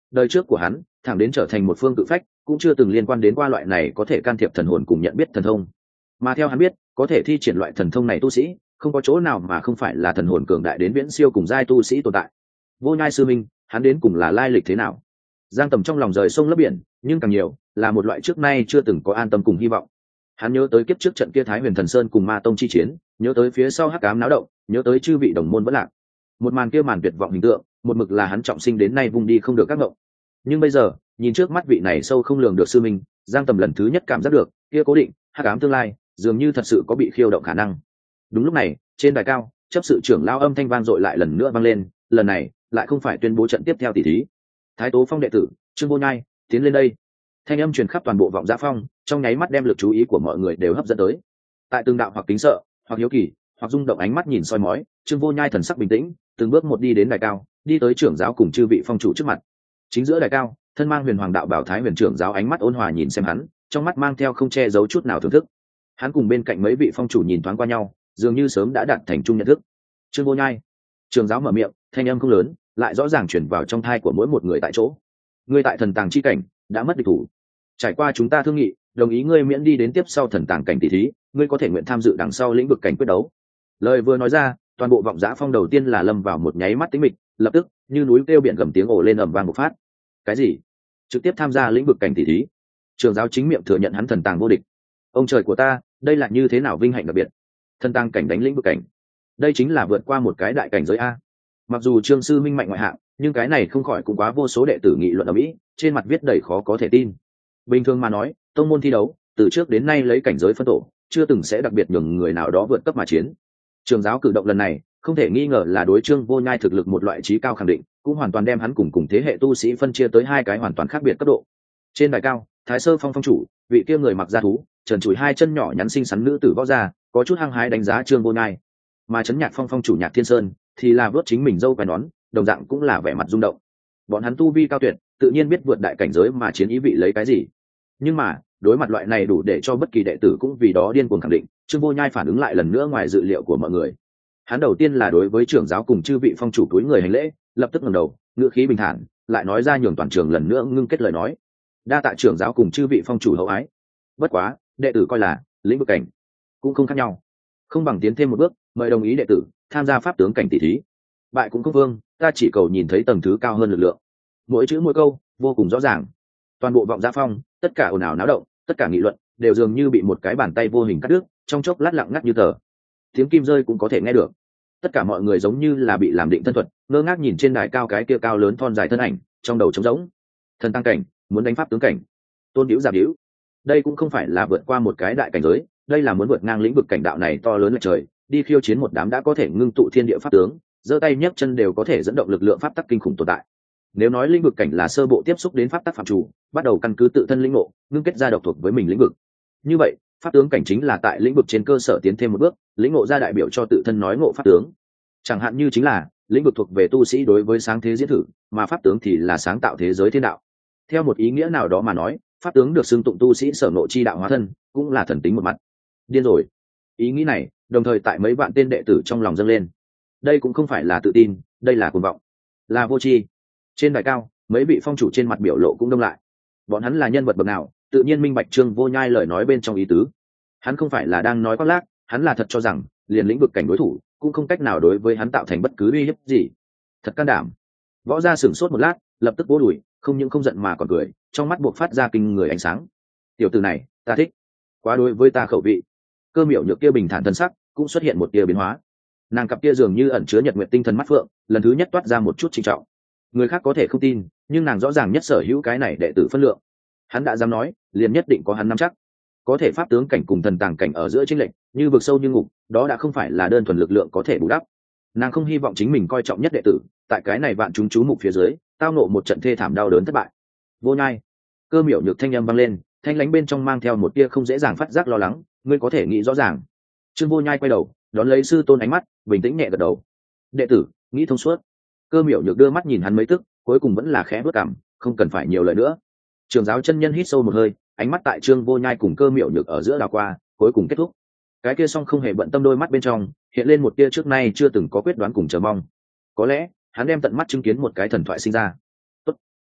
Đời trước của hắn thẳng đến trở thành một phương tự phách cũng chưa từng liên quan đến qua loại này có thể can thiệp thần hồn cùng nhận biết thần thông, mà theo hắn biết có thể thi triển loại thần thông này tu sĩ không có chỗ nào mà không phải là thần hồn cường đại đến viễn siêu cùng giai tu sĩ tồn tại. Vô Nhai sư minh, hắn đến cùng là lai lịch thế nào? Giang Tầm trong lòng rời sông lấp biển, nhưng càng nhiều là một loại trước nay chưa từng có an tâm cùng hy vọng. Hắn nhớ tới kiếp trước trận kia Thái Huyền Thần Sơn cùng Ma Tông chi chiến, nhớ tới phía sau hắc ám náo động, nhớ tới chư vị đồng môn vẫn lạc. Một màn kia màn tuyệt vọng hình tượng, một mực là hắn trọng sinh đến nay vùng đi không được các ngộng. Nhưng bây giờ, nhìn trước mắt vị này sâu không lường được sư minh, Giang Tầm lần thứ nhất cảm giác được, kia cố định, hắc ám tương lai, dường như thật sự có bị khiêu động khả năng. Đúng lúc này, trên đài cao, chấp sự trưởng lao âm thanh vang dội lại lần nữa vang lên, lần này, lại không phải tuyên bố trận tiếp theo tỷ thí. Thái Tố Phong đệ tử, Trương Vô Nhai, tiến lên đây. Thanh âm truyền khắp toàn bộ vọng Giã Phong, trong nháy mắt đem lực chú ý của mọi người đều hấp dẫn tới. Tại từng đạo hoặc kính sợ, hoặc hiếu kỳ, hoặc rung động ánh mắt nhìn soi mói, Trương Vô Nhai thần sắc bình tĩnh, từng bước một đi đến đài cao, đi tới trưởng giáo cùng chư vị phong chủ trước mặt. Chính giữa đài cao, thân mang huyền hoàng đạo bảo Thái Huyền trưởng giáo ánh mắt ôn hòa nhìn xem hắn, trong mắt mang theo không che giấu chút nào thưởng thức. Hắn cùng bên cạnh mấy vị phong chủ nhìn thoáng qua nhau, dường như sớm đã đạt thành chung nhận thức. Trương Vô Nhai, trưởng giáo mở miệng, thanh âm không lớn, lại rõ ràng truyền vào trong thai của mỗi một người tại chỗ. Ngươi tại thần tàng chi cảnh đã mất địch thủ, trải qua chúng ta thương nghị, đồng ý ngươi miễn đi đến tiếp sau thần tàng cảnh tỷ thí, ngươi có thể nguyện tham dự đằng sau lĩnh vực cảnh quyết đấu. Lời vừa nói ra, toàn bộ vọng Giã Phong đầu tiên là lâm vào một nháy mắt tĩnh mịch, lập tức như núi kêu biển gầm tiếng ồ lên ầm vang một phát. Cái gì? Trực tiếp tham gia lĩnh vực cảnh tỷ thí? Trường giáo chính miệng thừa nhận hắn thần tàng vô địch. Ông trời của ta, đây là như thế nào vinh hạnh đặc biệt? Thần tàng cảnh đánh lĩnh vực cảnh, đây chính là vượt qua một cái đại cảnh giới a. Mặc dù Trương sư minh mạnh ngoại hạng, nhưng cái này không khỏi cũng quá vô số đệ tử nghị luận ở mỹ, trên mặt viết đầy khó có thể tin. Bình thường mà nói, tông môn thi đấu từ trước đến nay lấy cảnh giới phân tổ, chưa từng sẽ đặc biệt nhường người nào đó vượt cấp mà chiến. Trường giáo cử động lần này không thể nghi ngờ là đối Trương Vô Nhai thực lực một loại trí cao khẳng định, cũng hoàn toàn đem hắn cùng cùng thế hệ tu sĩ phân chia tới hai cái hoàn toàn khác biệt cấp độ. Trên đài cao, Thái Sơ Phong phong chủ, vị kia người mặc da thú, trần trụi hai chân nhỏ nhắn xinh xắn nữ tử võ gia, có chút hăng hái đánh giá Trương Vô Nhai. Mà Trấn Nhạc Phong phong chủ Nhạc Thiên Sơn thì là vớt chính mình dâu quai nón, đồng dạng cũng là vẻ mặt rung động. Bọn hắn tu vi cao tuyệt, tự nhiên biết vượt đại cảnh giới mà chiến ý vị lấy cái gì. Nhưng mà, đối mặt loại này đủ để cho bất kỳ đệ tử cũng vì đó điên cuồng khẳng định, Trương Vô Nhai phản ứng lại lần nữa ngoài dự liệu của mọi người. Hắn đầu tiên là đối với trưởng giáo cùng chư vị phong chủ túi người hành lễ, lập tức ngẩng đầu, ngữ khí bình thản, lại nói ra nhường toàn trường lần nữa ngưng kết lời nói. Đa tạ trưởng giáo cùng chư vị phong chủ hậu ái. Bất quá, đệ tử coi là lĩnh vực cảnh cũng không khác nhau, không bằng tiến thêm một bước, mời đồng ý đệ tử tham gia pháp tướng cảnh tỷ thí. Bại cũng không vương, ta chỉ cầu nhìn thấy tầng thứ cao hơn lực lượng. Mỗi chữ mỗi câu vô cùng rõ ràng. Toàn bộ vọng Giã Phong, tất cả ồn ào náo động, tất cả nghị luận đều dường như bị một cái bàn tay vô hình cắt đứt, trong chốc lát lặng ngắt như tờ. Tiếng kim rơi cũng có thể nghe được. Tất cả mọi người giống như là bị làm định thân thuật, ngơ ngác nhìn trên đài cao cái kia cao lớn thon dài thân ảnh, trong đầu trống rỗng. Thần tăng cảnh muốn đánh pháp tướng cảnh, Tôn Diễu giả Diễu, đây cũng không phải là vượt qua một cái đại cảnh giới, đây là muốn vượt ngang lĩnh vực cảnh đạo này to lớn lệch trời, đi khiêu chiến một đám đã có thể ngưng tụ thiên địa pháp tướng, giơ tay nhấc chân đều có thể dẫn động lực lượng pháp tắc kinh khủng tồn tại. Nếu nói lĩnh vực cảnh là sơ bộ tiếp xúc đến pháp tắc phạm chủ, bắt đầu căn cứ tự thân lĩnh ngộ, ngưng kết ra độc thuộc với mình lĩnh vực. Như vậy, pháp tướng cảnh chính là tại lĩnh vực trên cơ sở tiến thêm một bước, lĩnh ngộ ra đại biểu cho tự thân nói ngộ pháp tướng. Chẳng hạn như chính là lĩnh vực thuộc về tu sĩ đối với sáng thế diễn thử, mà pháp tướng thì là sáng tạo thế giới thiên đạo. Theo một ý nghĩa nào đó mà nói, pháp tướng được xưng tụng tu sĩ sở ngộ chi đạo hóa thân, cũng là thần tính một mặt. Điên rồi. Ý nghĩ này, đồng thời tại mấy vạn tên đệ tử trong lòng dâng lên. Đây cũng không phải là tự tin, đây là cuồng vọng, là vô tri. Trên đài cao, mấy vị phong chủ trên mặt biểu lộ cũng đông lại. Bọn hắn là nhân vật bậc nào, tự nhiên minh bạch Trương Vô Nhai lời nói bên trong ý tứ. Hắn không phải là đang nói khoác lác, hắn là thật cho rằng liền lĩnh vực cảnh đối thủ cũng không cách nào đối với hắn tạo thành bất cứ uy hiếp gì. Thật can đảm. Võ gia sửng sốt một lát, lập tức vỗ đùi, không những không giận mà còn cười, trong mắt buộc phát ra kinh người ánh sáng. Tiểu tử này, ta thích, quá đối với ta khẩu vị. Cơ Miểu Nhược kia bình thản thân sắc cũng xuất hiện một tia biến hóa. Nàng cặp kia dường như ẩn chứa nhật nguyện tinh thần mắt phượng, lần thứ nhất toát ra một chút trinh trọng. Người khác có thể không tin, nhưng nàng rõ ràng nhất sở hữu cái này đệ tử phân lượng. Hắn đã dám nói, liền nhất định có hắn nắm chắc. Có thể pháp tướng cảnh cùng thần tàng cảnh ở giữa chênh lệch, như vực sâu như ngục, đó đã không phải là đơn thuần lực lượng có thể bù đắp. Nàng không hy vọng chính mình coi trọng nhất đệ tử, tại cái này vạn chúng chú mục phía dưới, tao nộ một trận thê thảm đau đớn thất bại. Vô Nhai. Cơ Miểu Nhược thanh âm vang lên, thanh lãnh bên trong mang theo một tia không dễ dàng phát giác lo lắng, ngươi có thể nghĩ rõ ràng. Trương Vô Nhai quay đầu, đón lấy sư tôn ánh mắt, bình tĩnh nhẹ gật đầu. Đệ tử, nghĩ thông suốt. Cơ Miểu Nhược đưa mắt nhìn hắn mấy tức, cuối cùng vẫn là khẽ bước cằm, không cần phải nhiều lời nữa. Trường giáo chân nhân hít sâu một hơi, ánh mắt tại Trương Vô Nhai cùng Cơ Miểu Nhược ở giữa đảo qua, cuối cùng kết thúc. Cái kia song không hề bận tâm đôi mắt bên trong hiện lên một tia trước nay chưa từng có quyết đoán cùng chờ mong. Có lẽ hắn đem tận mắt chứng kiến một cái thần thoại sinh ra. Tốt.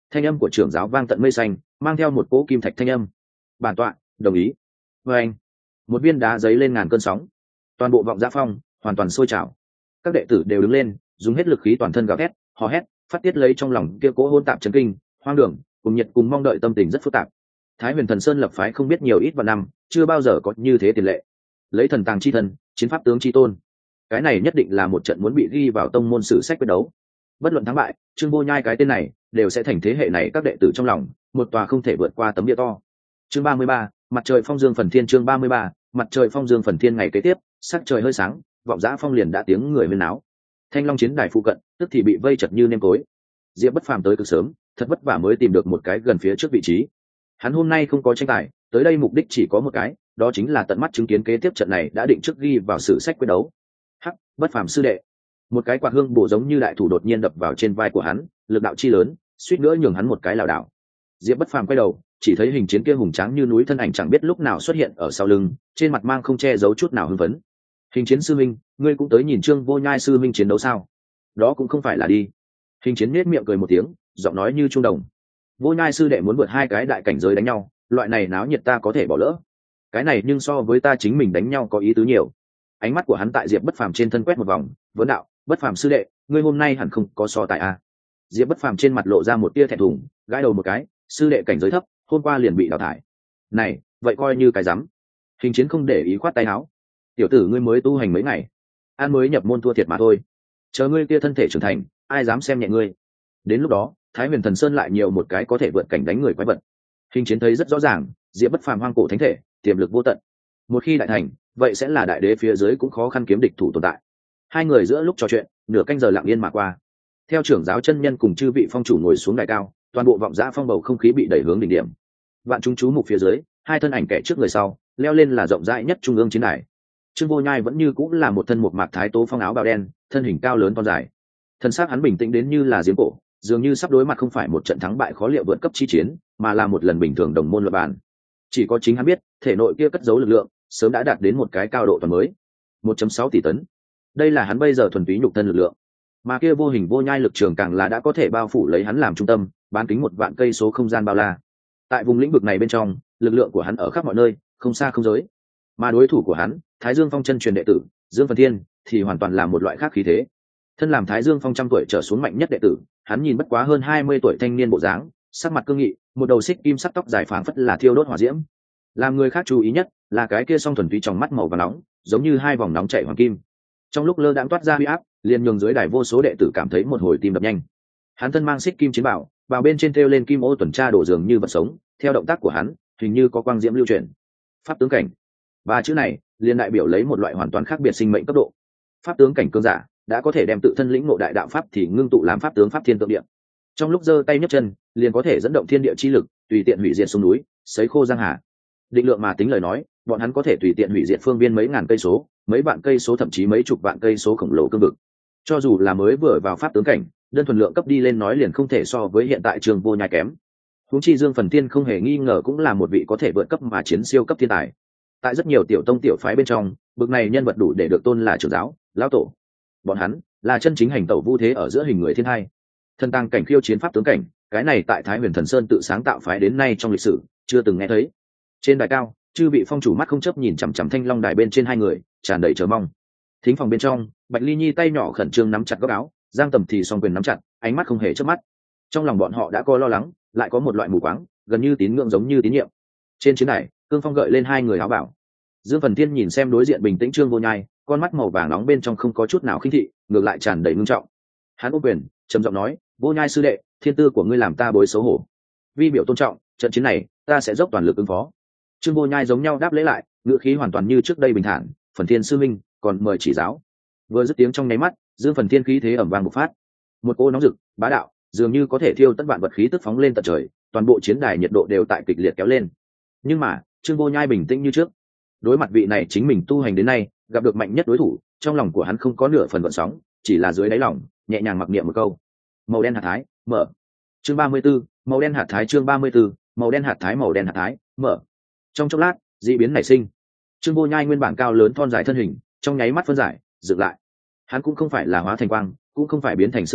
Thanh âm của trưởng giáo vang tận mây xanh, mang theo một cỗ kim thạch thanh âm. Bản tọa đồng ý. Và anh, một viên đá giấy lên ngàn cơn sóng, toàn bộ vọng Dã Phong hoàn toàn sôi trào. Các đệ tử đều đứng lên, dùng hết lực khí toàn thân gào thét, hò hét, phát tiết lấy trong lòng kia cỗ hỗn tạp chấn kinh, hoang đường, cùng nhiệt cùng mong đợi tâm tình rất phức tạp. Thái Huyền Thần Sơn lập phái không biết nhiều ít vạn năm, chưa bao giờ có như thế tiền lệ. Lấy thần tàng chi thần, chiến pháp tướng chi tôn, cái này nhất định là một trận muốn bị ghi vào tông môn sử sách quyết đấu. Bất luận thắng bại, Trương Vô Nhai cái tên này đều sẽ thành thế hệ này các đệ tử trong lòng một tòa không thể vượt qua tấm địa to. Chương ba mươi ba, mặt trời phong dương phần thiên. Chương ba mươi ba, mặt trời phong dương phần thiên. Ngày kế tiếp, sắc trời hơi sáng, vọng Dã Phong liền đã tiếng người huyên náo. Thanh Long chiến đài phụ cận tức thì bị vây chật như nêm tối. Diệp Bất Phàm tới cực sớm, thật vất vả mới tìm được một cái gần phía trước vị trí. Hắn hôm nay không có tranh tài, tới đây mục đích chỉ có một cái, đó chính là tận mắt chứng kiến kế tiếp trận này đã định trước ghi vào sử sách quyết đấu. Hắc, Bất Phàm sư đệ. Một cái quạt hương bổ giống như đại thủ đột nhiên đập vào trên vai của hắn, lực đạo chi lớn, suýt nữa nhường hắn một cái lảo đảo. Diệp Bất Phàm quay đầu, chỉ thấy hình chiến kia hùng tráng như núi thân ảnh chẳng biết lúc nào xuất hiện ở sau lưng, trên mặt mang không che giấu chút nào hưng phấn. Hình chiến sư minh, ngươi cũng tới nhìn Trương Vô Nhai sư minh chiến đấu sao? Đó cũng không phải là đi. Hình chiến nết miệng cười một tiếng, giọng nói như trung đồng. Vô Nhai sư đệ muốn vượt hai cái đại cảnh giới đánh nhau, loại này náo nhiệt ta có thể bỏ lỡ. Cái này nhưng so với ta chính mình đánh nhau có ý tứ nhiều. Ánh mắt của hắn tại Diệp Bất Phàm trên thân quét một vòng, vấn đạo, Bất Phàm sư đệ, ngươi hôm nay hẳn không có so tài à? Diệp Bất Phàm trên mặt lộ ra một tia thẹn thùng, gãi đầu một cái, sư đệ cảnh giới thấp, hôm qua liền bị đào thải. Này, vậy coi như cái rắm. Hình chiến không để ý khoát tay áo. Tiểu tử ngươi mới tu hành mấy ngày, an mới nhập môn thua thiệt mà thôi. Chờ ngươi kia thân thể trưởng thành, ai dám xem nhẹ ngươi. Đến lúc đó, Thái Huyền Thần Sơn lại nhiều một cái có thể vượt cảnh đánh người quái vật. Hình chiến thấy rất rõ ràng, Diệp Bất Phàm hoang cổ thánh thể, tiềm lực vô tận. Một khi đại thành, vậy sẽ là đại đế phía dưới cũng khó khăn kiếm địch thủ tồn tại. Hai người giữa lúc trò chuyện, nửa canh giờ lặng yên mà qua. Theo trưởng giáo chân nhân cùng chư vị phong chủ ngồi xuống đài cao, toàn bộ vọng Dã Phong bầu không khí bị đẩy hướng đỉnh điểm. Vạn chúng chú mục phía dưới, hai thân ảnh kẻ trước người sau, leo lên là rộng rãi nhất trung ương chiến đài. Trương Vô Nhai vẫn như cũng là một thân một mạc thái tố phong áo bào đen, thân hình cao lớn thon dài. Thân xác hắn bình tĩnh đến như là giếng cổ, dường như sắp đối mặt không phải một trận thắng bại khó liệu vượt cấp chi chiến, mà là một lần bình thường đồng môn luận bàn. Chỉ có chính hắn biết, thể nội kia cất giấu lực lượng, sớm đã đạt đến một cái cao độ toàn mới. một phẩy sáu tỷ tấn. Đây là hắn bây giờ thuần túy nhục thân lực lượng. Mà kia vô hình vô nhai lực trường càng là đã có thể bao phủ lấy hắn làm trung tâm, bán kính một vạn cây số không gian bao la. Tại vùng lĩnh vực này bên trong, lực lượng của hắn ở khắp mọi nơi, không xa không giới. Mà đối thủ của hắn, Thái Dương Phong chân truyền đệ tử, Dương Phần Thiên, thì hoàn toàn là một loại khác khí thế. Thân làm Thái Dương Phong trăm tuổi trở xuống mạnh nhất đệ tử, hắn nhìn bất quá hơn hai mươi tuổi thanh niên bộ dáng, sắc mặt cương nghị, một đầu xích kim sắc tóc dài phảng phất là thiêu đốt hỏa diễm. Làm người khác chú ý nhất là cái kia song thuần túy trong mắt màu vàng nóng, giống như hai vòng nóng chảy hoàng kim. Trong lúc lơ đãng toát ra uy áp, liền nhường dưới đài vô số đệ tử cảm thấy một hồi tim đập nhanh. Hắn thân mang xích kim chiến bảo, vào bên trên thêu lên kim ô tuần tra đổ dường như vật sống, theo động tác của hắn, hình như có quang diễm lưu chuyển. Pháp tướng cảnh. Và chữ này, liền đại biểu lấy một loại hoàn toàn khác biệt sinh mệnh cấp độ. Pháp tướng cảnh cương giả, đã có thể đem tự thân lĩnh ngộ đại đạo pháp thì ngưng tụ làm pháp tướng pháp thiên tượng địa. Trong lúc giơ tay nhấc chân, liền có thể dẫn động thiên địa chi lực, tùy tiện hủy diệt sông núi, sấy khô giang hà. Định lượng mà tính lời nói, bọn hắn có thể tùy tiện hủy diệt phương viên mấy ngàn cây số, mấy vạn cây số thậm chí mấy chục vạn cây số khổng lồ cương vực. Cho dù là mới vừa vào pháp tướng cảnh, đơn thuần lượng cấp đi lên nói liền không thể so với hiện tại Trương Vô Nhai kém. Huống chi Dương Phần Thiên không hề nghi ngờ cũng là một vị có thể vượt cấp mà chiến siêu cấp thiên tài. Tại rất nhiều tiểu tông tiểu phái bên trong, bậc này nhân vật đủ để được tôn là trưởng giáo, lão tổ. Bọn hắn là chân chính hành tẩu vu thế ở giữa hình người thiên hai. Thân tăng cảnh khiêu chiến pháp tướng cảnh, cái này tại Thái Huyền Thần Sơn tự sáng tạo phái đến nay trong lịch sử chưa từng nghe thấy. Trên đài cao, chư vị phong chủ mắt không chấp nhìn chằm chằm Thanh Long đài bên trên hai người, tràn đầy chờ mong. Thính phòng bên trong, Bạch Ly Nhi tay nhỏ khẩn trương nắm chặt góc áo, Giang Tầm thì song quyền nắm chặt, ánh mắt không hề chớp mắt. Trong lòng bọn họ đã có lo lắng, lại có một loại mù quáng, gần như tín ngưỡng giống như tín nhiệm. Trên chiến đài, Cương Phong gợi lên hai người áo bảo. Dương Phần Thiên nhìn xem đối diện bình tĩnh Trương Vô Nhai, con mắt màu vàng nóng bên trong không có chút nào khinh thị, ngược lại tràn đầy ngưng trọng. Hắn ôm quyền, trầm giọng nói, Vô Nhai sư đệ, thiên tư của ngươi làm ta bối xấu hổ. Vi biểu tôn trọng, trận chiến này, ta sẽ dốc toàn lực ứng phó. Trương Vô Nhai giống nhau đáp lễ lại, ngữ khí hoàn toàn như trước đây bình thản, Phần Thiên sư minh, còn mời chỉ giáo. Vừa dứt tiếng trong nháy mắt, Dương Phần Thiên khí thế ầm vang bộc phát. Một cô nóng rực, bá đạo, dường như có thể thiêu tất vạn vật khí tức phóng lên tận trời, toàn bộ chiến đài nhiệt độ đều tại kịch liệt kéo lên. Nhưng mà, Trương Vô Nhai bình tĩnh như trước. Đối mặt vị này chính mình tu hành đến nay, gặp được mạnh nhất đối thủ, trong lòng của hắn không có nửa phần gợn sóng, chỉ là dưới đáy lòng, nhẹ nhàng mặc niệm một câu. Màu đen hạt thái, mở. Chương ba mươi 34, màu đen hạt thái chương ba mươi 34, màu đen hạt thái màu đen hạt thái, mở. Trong chốc lát, dị biến nảy sinh. Trương Vô Nhai nguyên bản cao lớn thon dài thân hình, trong nháy mắt phân giải, dựng lại. Hắn cũng không phải là hóa thành quang, cũng không phải biến thành sương mù,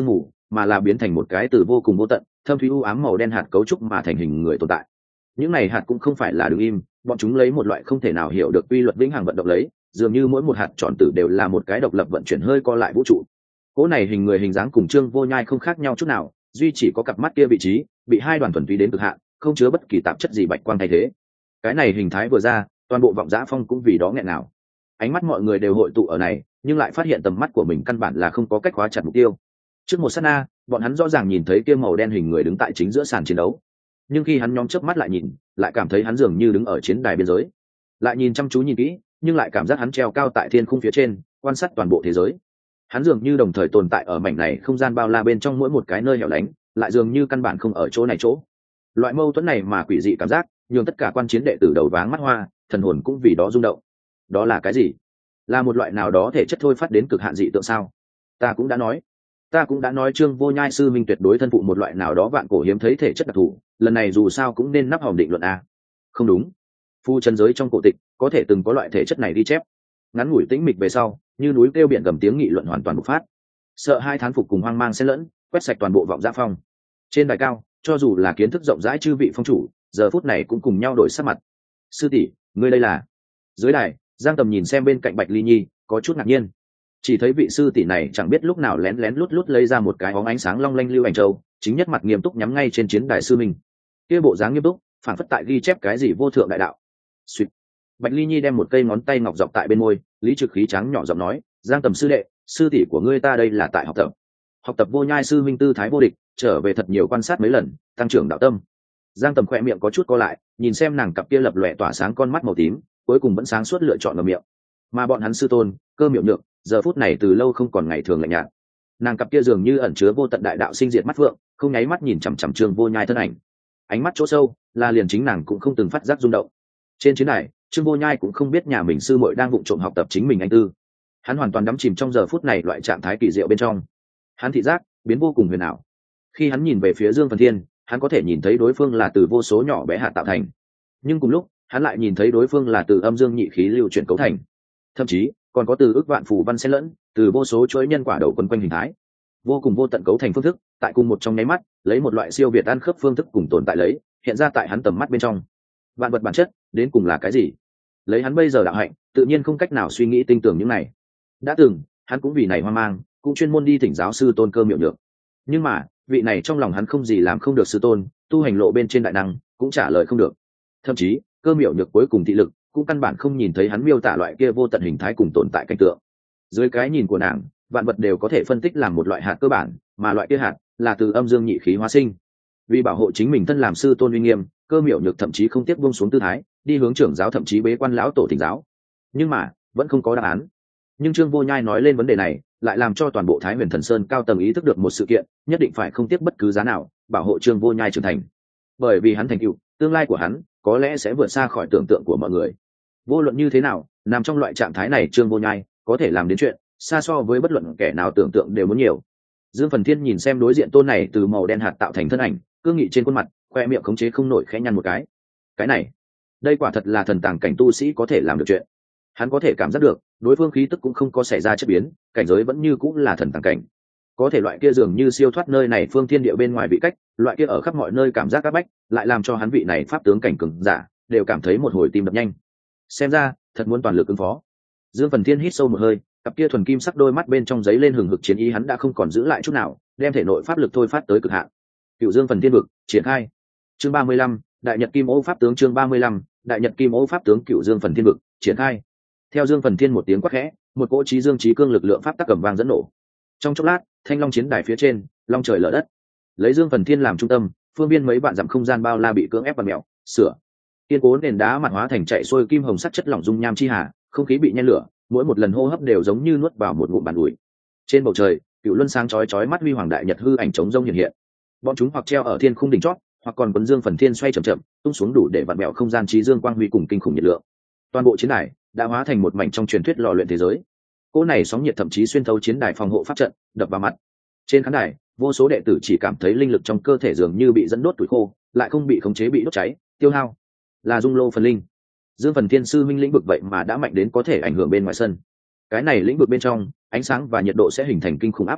mà là biến thành một cái từ vô cùng vô tận thâm thúy u ám màu đen hạt cấu trúc mà thành hình người tồn tại. Những này hạt cũng không phải là đứng im, bọn chúng lấy một loại không thể nào hiểu được quy luật vĩnh hằng vận động lấy, dường như mỗi một hạt tròn tử đều là một cái độc lập vận chuyển hơi co lại vũ trụ. Cỗ này hình người hình dáng cùng Trương Vô Nhai không khác nhau chút nào, duy chỉ có cặp mắt kia vị trí bị hai đoàn thuần túy đến cực hạn, không chứa bất kỳ tạp chất gì bạch quang thay thế. Cái này hình thái vừa ra, toàn bộ vọng dã phong cũng vì đó nghẹn ngào. Ánh mắt mọi người đều hội tụ ở này, nhưng lại phát hiện tầm mắt của mình căn bản là không có cách khóa chặt mục tiêu. Trước một sát na, bọn hắn rõ ràng nhìn thấy kia màu đen hình người đứng tại chính giữa sàn chiến đấu, nhưng khi hắn nhóm chớp mắt lại nhìn, lại cảm thấy hắn dường như đứng ở chiến đài biên giới. Lại nhìn chăm chú nhìn kỹ, nhưng lại cảm giác hắn treo cao tại thiên khung phía trên, quan sát toàn bộ thế giới. Hắn dường như đồng thời tồn tại ở mảnh này không gian bao la bên trong mỗi một cái nơi hẻo lánh, lại dường như căn bản không ở chỗ này chỗ. Loại mâu thuẫn này mà quỷ dị cảm giác, nhường tất cả quan chiến đệ tử đầu váng mắt hoa, thần hồn cũng vì đó rung động. Đó là cái gì? Là một loại nào đó thể chất thôi phát đến cực hạn dị tượng sao? Ta cũng đã nói, ta cũng đã nói Trương Vô Nhai sư minh tuyệt đối thân phụ một loại nào đó vạn cổ hiếm thấy thể chất đặc thù, lần này dù sao cũng nên nắp hòm định luận a. Không đúng, phu chân giới trong cổ tịch có thể từng có loại thể chất này đi chép. Ngắn ngủi tĩnh mịch về sau, như núi kêu biển gầm tiếng nghị luận hoàn toàn bộc phát. Sợ hai thán phục cùng hoang mang xen lẫn, quét sạch toàn bộ vọng dã phong. Trên đài cao, cho dù là kiến thức rộng rãi chư vị phong chủ, giờ phút này cũng cùng nhau đổi sắc mặt. Sư tỷ, ngươi đây là? Dưới đài, Giang Tầm nhìn xem bên cạnh Bạch Ly Nhi, có chút ngạc nhiên. Chỉ thấy vị sư tỷ này chẳng biết lúc nào lén lén lút lút lấy ra một cái óng ánh sáng long lanh lưu ảnh châu, chính nhất mặt nghiêm túc nhắm ngay trên chiến đài sư mình. Kia bộ dáng nghiêm túc, phản phất tại ghi chép cái gì vô thượng đại đạo. Xuyệt. Bạch Ly Nhi đem một cây ngón tay ngọc dọc tại bên môi, Lý Trực Khí trắng nhỏ giọng nói, "Giang Tầm sư đệ, sư tỷ của ngươi ta đây là tại học tập. Học tập Vô Nhai sư minh tư thái vô địch, trở về thật nhiều quan sát mấy lần, tăng trưởng đạo tâm." Giang Tầm khỏe miệng có chút co lại, nhìn xem nàng cặp kia lập lòe tỏa sáng con mắt màu tím, cuối cùng vẫn sáng suốt lựa chọn ngậm miệng. Mà bọn hắn sư tôn, Cơ Miệu Nhược, giờ phút này từ lâu không còn ngày thường lạnh nhạt. Nàng cặp kia dường như ẩn chứa vô tận đại đạo sinh diệt mắt phượng, không nháy mắt nhìn chằm chằm Trương Vô Nhai thân ảnh. Ánh mắt chỗ sâu, là liền chính nàng cũng không từng phát giác rung động. Trên chiến đài, Trương Vô Nhai cũng không biết nhà mình sư muội đang vụng trộm học tập chính mình anh tư. Hắn hoàn toàn đắm chìm trong giờ phút này loại trạng thái kỳ diệu bên trong. Hắn thị giác biến vô cùng huyền ảo. Khi hắn nhìn về phía Dương Phần Thiên, hắn có thể nhìn thấy đối phương là từ vô số nhỏ bé hạt tạo thành, nhưng cùng lúc hắn lại nhìn thấy đối phương là từ âm dương nhị khí lưu chuyển cấu thành, thậm chí còn có từ ước vạn phù văn xen lẫn, từ vô số chuỗi nhân quả đầu quấn quanh hình thái, vô cùng vô tận cấu thành phương thức, tại cùng một trong nháy mắt lấy một loại siêu việt ăn khớp phương thức cùng tồn tại lấy hiện ra tại hắn tầm mắt bên trong. Vạn vật bản chất đến cùng là cái gì? Lấy hắn bây giờ đạo hạnh, tự nhiên không cách nào suy nghĩ tinh tường những này. Đã từng hắn cũng vì này hoang mang, cũng chuyên môn đi thỉnh giáo sư tôn Cơ Miệu Nhược, nhưng mà vị này trong lòng hắn không gì làm không được sư tôn, tu hành lộ bên trên đại năng cũng trả lời không được. Thậm chí Cơ Miệu Nhược cuối cùng thị lực cũng căn bản không nhìn thấy hắn miêu tả loại kia vô tận hình thái cùng tồn tại cảnh tượng. Dưới cái nhìn của nàng, vạn vật đều có thể phân tích làm một loại hạt cơ bản, mà loại kia hạt là từ âm dương nhị khí hóa sinh. Vì bảo hộ chính mình thân làm sư tôn uy nghiêm, Cơ Miệu Nhược thậm chí không tiếp buông xuống tư thái, đi hướng trưởng giáo thậm chí bế quan lão tổ thỉnh giáo. Nhưng mà vẫn không có đáp án. Nhưng Trương Vô Nhai nói lên vấn đề này, lại làm cho toàn bộ Thái Huyền Thần Sơn cao tầng ý thức được một sự kiện, nhất định phải không tiếc bất cứ giá nào bảo hộ Trương Vô Nhai trưởng thành. Bởi vì hắn thành tựu, tương lai của hắn có lẽ sẽ vượt xa khỏi tưởng tượng của mọi người. Vô luận như thế nào, nằm trong loại trạng thái này Trương Vô Nhai có thể làm đến chuyện xa so với bất luận kẻ nào tưởng tượng đều muốn nhiều. Dương Phần Thiên nhìn xem đối diện tôn này từ màu đen hạt tạo thành thân ảnh, cương nghị trên khuôn mặt, khoe miệng khống chế không nổi khẽ nhăn một cái. Cái này, đây quả thật là thần tàng cảnh tu sĩ có thể làm được chuyện. Hắn có thể cảm giác được, đối phương khí tức cũng không có xảy ra chất biến, cảnh giới vẫn như cũng là thần tàng cảnh. Có thể loại kia dường như siêu thoát nơi này phương thiên địa bên ngoài vị cách, loại kia ở khắp mọi nơi cảm giác áp bách, lại làm cho hắn vị này pháp tướng cảnh cường giả đều cảm thấy một hồi tim đập nhanh. Xem ra, thật muốn toàn lực ứng phó. Dương Phần Thiên hít sâu một hơi, cặp kia thuần kim sắc đôi mắt bên trong giấy lên hừng hực chiến ý, hắn đã không còn giữ lại chút nào, đem thể nội pháp lực thôi phát tới cực hạn. Cựu Dương Phần Thiên vực triển khai. Chương ba mươi lăm, Đại Nhật Kim Ô pháp tướng. Chương ba mươi lăm, Đại Nhật Kim Ô pháp tướng. Cựu Dương Phần Thiên vực triển khai. Theo Dương Phần Thiên một tiếng quát khẽ, một cỗ trí dương trí cương lực lượng pháp tắc cầm vang dẫn nổ. Trong chốc lát, thanh long chiến đài phía trên, long trời lở đất. Lấy Dương Phần Thiên làm trung tâm, phương viên mấy vạn dặm không gian bao la bị cưỡng ép vặn mèo, sửa. Kiên cố nền đá mặt hóa thành chạy xuôi kim hồng sắc chất lỏng dung nham chi hà, không khí bị nhen lửa, mỗi một lần hô hấp đều giống như nuốt vào một ngụm bàn ủi. Trên bầu trời, cựu luân sáng chói chói mắt huy hoàng đại nhật hư ảnh chống rông hiện hiện. Bọn chúng hoặc treo ở thiên khung đỉnh chót, hoặc còn quấn Dương Phần Thiên xoay chậm chậm, tung xuống đủ để vặn mèo không gian trí dương quang huy cùng kinh khủng nhiệt lượng. Toàn bộ chiến đài đã hóa thành một mảnh trong truyền thuyết lò luyện thế giới. Cỗ này sóng nhiệt thậm chí xuyên thấu chiến đài phòng hộ pháp trận, đập vào mặt. Trên khán đài, vô số đệ tử chỉ cảm thấy linh lực trong cơ thể dường như bị dẫn đốt tuổi khô, lại không bị khống chế bị đốt cháy, tiêu hao. Là dung lô phần linh. Dương Phần Thiên sư minh lĩnh vực vậy mà đã mạnh đến có thể ảnh hưởng bên ngoài sân. Cái này lĩnh vực bên trong, ánh sáng và nhiệt độ sẽ hình thành kinh khủng áp chế lực,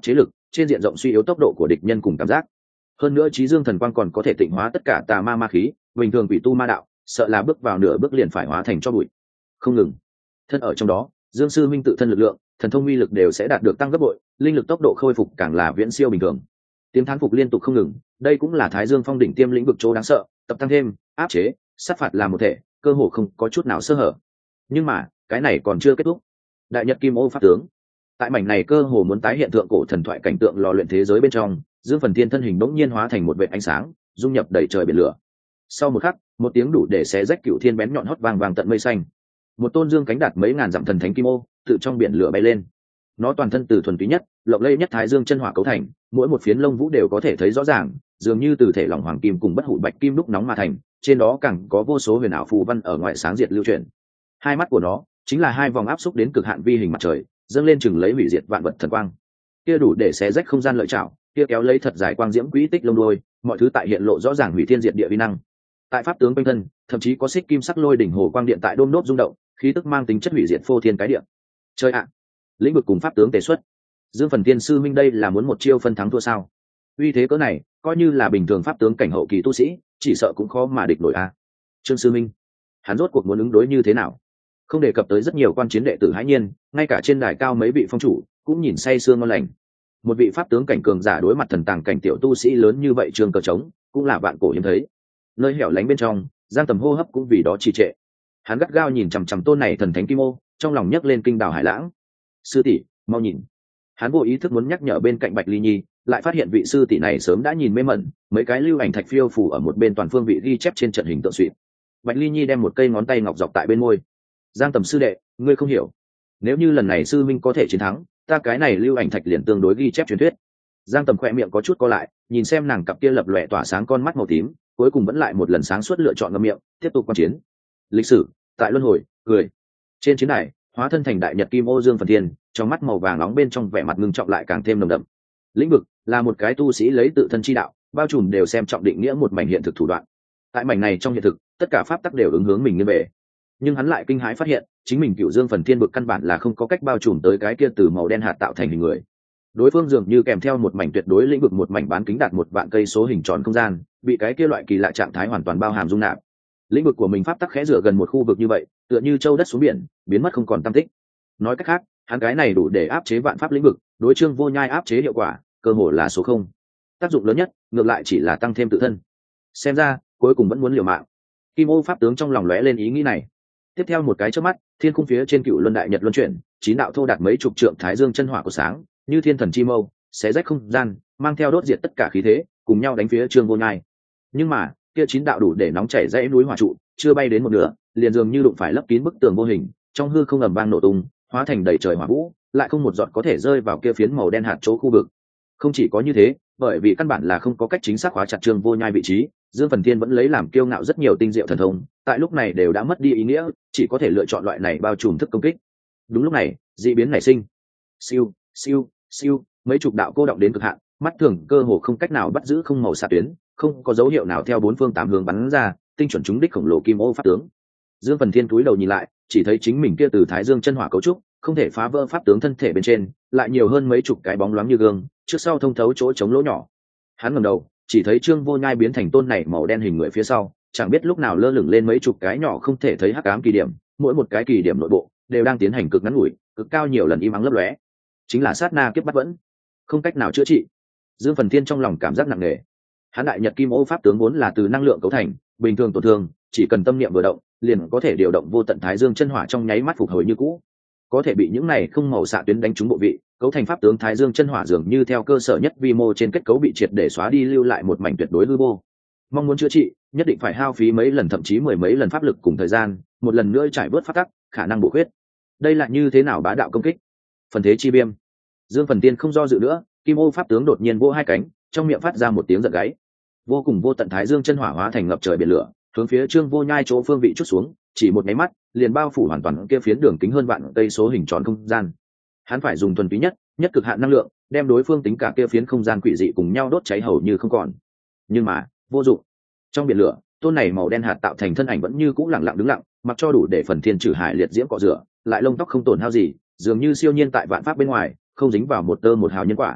trên diện rộng suy yếu tốc độ của địch nhân cùng cảm giác. Hơn nữa Chí Dương thần quang còn có thể tịnh hóa tất cả tà ma ma khí, bình thường quỷ tu ma đạo sợ là bước vào nửa bước liền phải hóa thành cho bụi. Không ngừng thân ở trong đó, Dương sư minh tự thân lực lượng, thần thông uy lực đều sẽ đạt được tăng gấp bội, linh lực tốc độ khôi phục càng là viễn siêu bình thường. Tiếng thán phục liên tục không ngừng, đây cũng là Thái Dương Phong đỉnh tiêm lĩnh vực chỗ đáng sợ, tập tăng thêm, áp chế, sát phạt làm một thể, cơ hồ không có chút nào sơ hở. Nhưng mà, cái này còn chưa kết thúc. Đại Nhật Kim Ô pháp tướng, tại mảnh này cơ hồ muốn tái hiện tượng cổ thần thoại cảnh tượng lò luyện thế giới bên trong, Dương Phần Thiên thân hình bỗng nhiên hóa thành một vệt ánh sáng, dung nhập đầy trời biển lửa. Sau một khắc, một tiếng đủ để xé rách cửu thiên bén nhọn hót vang vang tận mây xanh. Một tôn dương cánh đạt mấy ngàn dặm thần thánh kim ô, tự trong biển lửa bay lên. Nó toàn thân từ thuần túy nhất, lộng lẫy nhất thái dương chân hỏa cấu thành, mỗi một phiến lông vũ đều có thể thấy rõ ràng, dường như từ thể lỏng hoàng kim cùng bất hủ bạch kim đúc nóng mà thành, trên đó càng có vô số huyền ảo phù văn ở ngoài sáng diệt lưu truyền. Hai mắt của nó chính là hai vòng áp xúc đến cực hạn vi hình mặt trời, dâng lên chừng lấy hủy diệt vạn vật thần quang. Kia đủ để xé rách không gian lợi trảo, kia kéo lấy thật dài quang diễm quỹ tích lông đuôi, mọi thứ tại hiện lộ rõ ràng hủy thiên diệt địa uy năng. Tại pháp tướng quanh thân, thậm chí có xích kim sắc lôi đỉnh hồ quang điện tại đôm nốt rung động, khí tức mang tính chất hủy diệt phô thiên cái địa. Chơi ạ, lĩnh vực cùng pháp tướng tề xuất. Dương Phần Tiên sư minh đây là muốn một chiêu phân thắng thua sao? Uy thế cỡ này, coi như là bình thường pháp tướng cảnh hậu kỳ tu sĩ, chỉ sợ cũng khó mà địch nổi a. Trương sư minh, hắn rốt cuộc muốn ứng đối như thế nào? Không đề cập tới rất nhiều quan chiến đệ tử hãi nhiên, ngay cả trên đài cao mấy vị phong chủ cũng nhìn say sương ngon lành. Một vị pháp tướng cảnh cường giả đối mặt thần tàng cảnh tiểu tu sĩ lớn như vậy Trương Cờ Trống, cũng là vạn cổ hiếm thấy. Nơi hẻo lánh bên trong, Giang Tầm hô hấp cũng vì đó trì trệ. Hắn gắt gao nhìn chằm chằm tôn này thần thánh kim ô, trong lòng nhấc lên kinh đào hải lãng. Sư tỷ, mau nhìn. Hắn vô ý thức muốn nhắc nhở bên cạnh Bạch Ly Nhi, lại phát hiện vị sư tỷ này sớm đã nhìn mê mẩn, mấy cái lưu ảnh thạch phiêu phủ ở một bên toàn phương vị ghi chép trên trận hình tượng suỵt. Bạch Ly Nhi đem một cây ngón tay ngọc dọc tại bên môi. Giang Tầm sư đệ, ngươi không hiểu, nếu như lần này sư minh có thể chiến thắng, ta cái này lưu ảnh thạch liền tương đối ghi chép truyền thuyết. Giang Tầm khỏe miệng có chút co lại, nhìn xem nàng cặp kia lập lòe tỏa sáng con mắt màu tím, cuối cùng vẫn lại một lần sáng suốt lựa chọn ngậm miệng, tiếp tục quan chiến. Lịch sử tại luân hồi, cười. Trên chiến đài, hóa thân thành đại nhật kim ô Dương Phần Thiên, trong mắt màu vàng nóng bên trong vẻ mặt ngưng trọng lại càng thêm nồng đậm. Lĩnh vực là một cái tu sĩ lấy tự thân chi đạo, bao trùm đều xem trọng định nghĩa một mảnh hiện thực thủ đoạn. Tại mảnh này trong hiện thực, tất cả pháp tắc đều ứng hướng mình như về. Nhưng hắn lại kinh hãi phát hiện, chính mình Cửu Dương Phần Thiên bực căn bản là không có cách bao trùm tới cái kia từ màu đen hạt tạo thành hình người. Đối phương dường như kèm theo một mảnh tuyệt đối lĩnh vực, một mảnh bán kính đạt một vạn cây số hình tròn không gian, bị cái kia loại kỳ lạ trạng thái hoàn toàn bao hàm dung nạp. Lĩnh vực của mình pháp tắc khẽ rửa gần một khu vực như vậy, tựa như châu đất xuống biển, biến mất không còn tăm tích. Nói cách khác, hắn cái này đủ để áp chế vạn pháp lĩnh vực, đối Trương Vô Nhai áp chế hiệu quả, cơ hồ là số không. Tác dụng lớn nhất, ngược lại chỉ là tăng thêm tự thân. Xem ra, cuối cùng vẫn muốn liều mạng. Kim Ô pháp tướng trong lòng lóe lên ý nghĩ này. Tiếp theo một cái chớp mắt, thiên khung phía trên Cựu Luân Đại Nhật luân chuyển, chín đạo thô đạt mấy chục trượng thái dương chân hỏa của sáng, như thiên thần chi mâu, xé rách không gian, mang theo đốt diệt tất cả khí thế, cùng nhau đánh phía Trương Vô Nhai. Nhưng mà, kia chín đạo đủ để nóng chảy dãy núi hỏa trụ, chưa bay đến một nửa, liền dường như đụng phải lấp kín bức tường vô hình, trong hư không ầm vang nổ tung, hóa thành đầy trời hỏa vũ, lại không một giọt có thể rơi vào kia phiến màu đen hạt chỗ khu vực. Không chỉ có như thế, bởi vì căn bản là không có cách chính xác khóa chặt Trương Vô Nhai vị trí, Dương Phần Thiên vẫn lấy làm kiêu ngạo rất nhiều tinh diệu thần thông, tại lúc này đều đã mất đi ý nghĩa, chỉ có thể lựa chọn loại này bao trùm thức công kích. Đúng lúc này, dị biến nảy sinh. Siêu, siêu, siêu, mấy chục đạo cô động đến cực hạn, mắt thường cơ hồ không cách nào bắt giữ không màu xạ tuyến, không có dấu hiệu nào theo bốn phương tám hướng bắn ra, tinh chuẩn trúng đích khổng lồ kim ô pháp tướng. Dương Phần Thiên cúi đầu nhìn lại, chỉ thấy chính mình kia từ Thái Dương chân hỏa cấu trúc, không thể phá vỡ pháp tướng thân thể bên trên, lại nhiều hơn mấy chục cái bóng loáng như gương, trước sau thông thấu chỗ trống lỗ nhỏ. Hắn ngẩng đầu, chỉ thấy Trương Vô Nhai biến thành tôn này màu đen hình người phía sau, chẳng biết lúc nào lơ lửng lên mấy chục cái nhỏ không thể thấy hắc ám kỳ điểm, mỗi một cái kỳ điểm nội bộ đều đang tiến hành cực ngắn ngủi, cực cao nhiều lần im ắng lấp lóe. Chính là sát na kiếp bắt vẫn, không cách nào chữa trị. Dương Phần Thiên trong lòng cảm giác nặng nề. Hắn đại nhật kim ô pháp tướng vốn là từ năng lượng cấu thành, bình thường tổn thương, chỉ cần tâm niệm vừa động, liền có thể điều động vô tận Thái Dương chân hỏa trong nháy mắt phục hồi như cũ. Có thể bị những này không màu xạ tuyến đánh trúng bộ vị, cấu thành pháp tướng Thái Dương chân hỏa dường như theo cơ sở nhất vi mô trên kết cấu bị triệt để xóa đi, lưu lại một mảnh tuyệt đối hư vô. Mong muốn chữa trị, nhất định phải hao phí mấy lần thậm chí mười mấy lần pháp lực cùng thời gian, một lần nữa trải vớt pháp tắc, khả năng bổ khuyết. Đây là như thế nào bá đạo công kích? Phần thế chi viêm. Dương Phần Tiên không do dự nữa, kim ô pháp tướng đột nhiên vỗ hai cánh, trong miệng phát ra một tiếng giận gáy. Vô cùng vô tận Thái Dương chân hỏa hóa thành ngập trời biển lửa, hướng phía Trương Vô Nhai chỗ phương vị chút xuống, chỉ một cái mắt, liền bao phủ hoàn toàn kia phiến đường kính hơn vạn cây số hình tròn không gian. Hắn phải dùng thuần túy nhất, nhất cực hạn năng lượng, đem đối phương tính cả kia phiến không gian quỷ dị cùng nhau đốt cháy hầu như không còn. Nhưng mà, vô dụng. Trong biển lửa, tôn này màu đen hạt tạo thành thân ảnh vẫn như cũ lặng lặng đứng lặng, mặc cho đủ để phần thiên trừ hải liệt diễm cọ rửa, lại lông tóc không tổn hao gì, dường như siêu nhiên tại vạn pháp bên ngoài, không dính vào một tơ một hào nhân quả.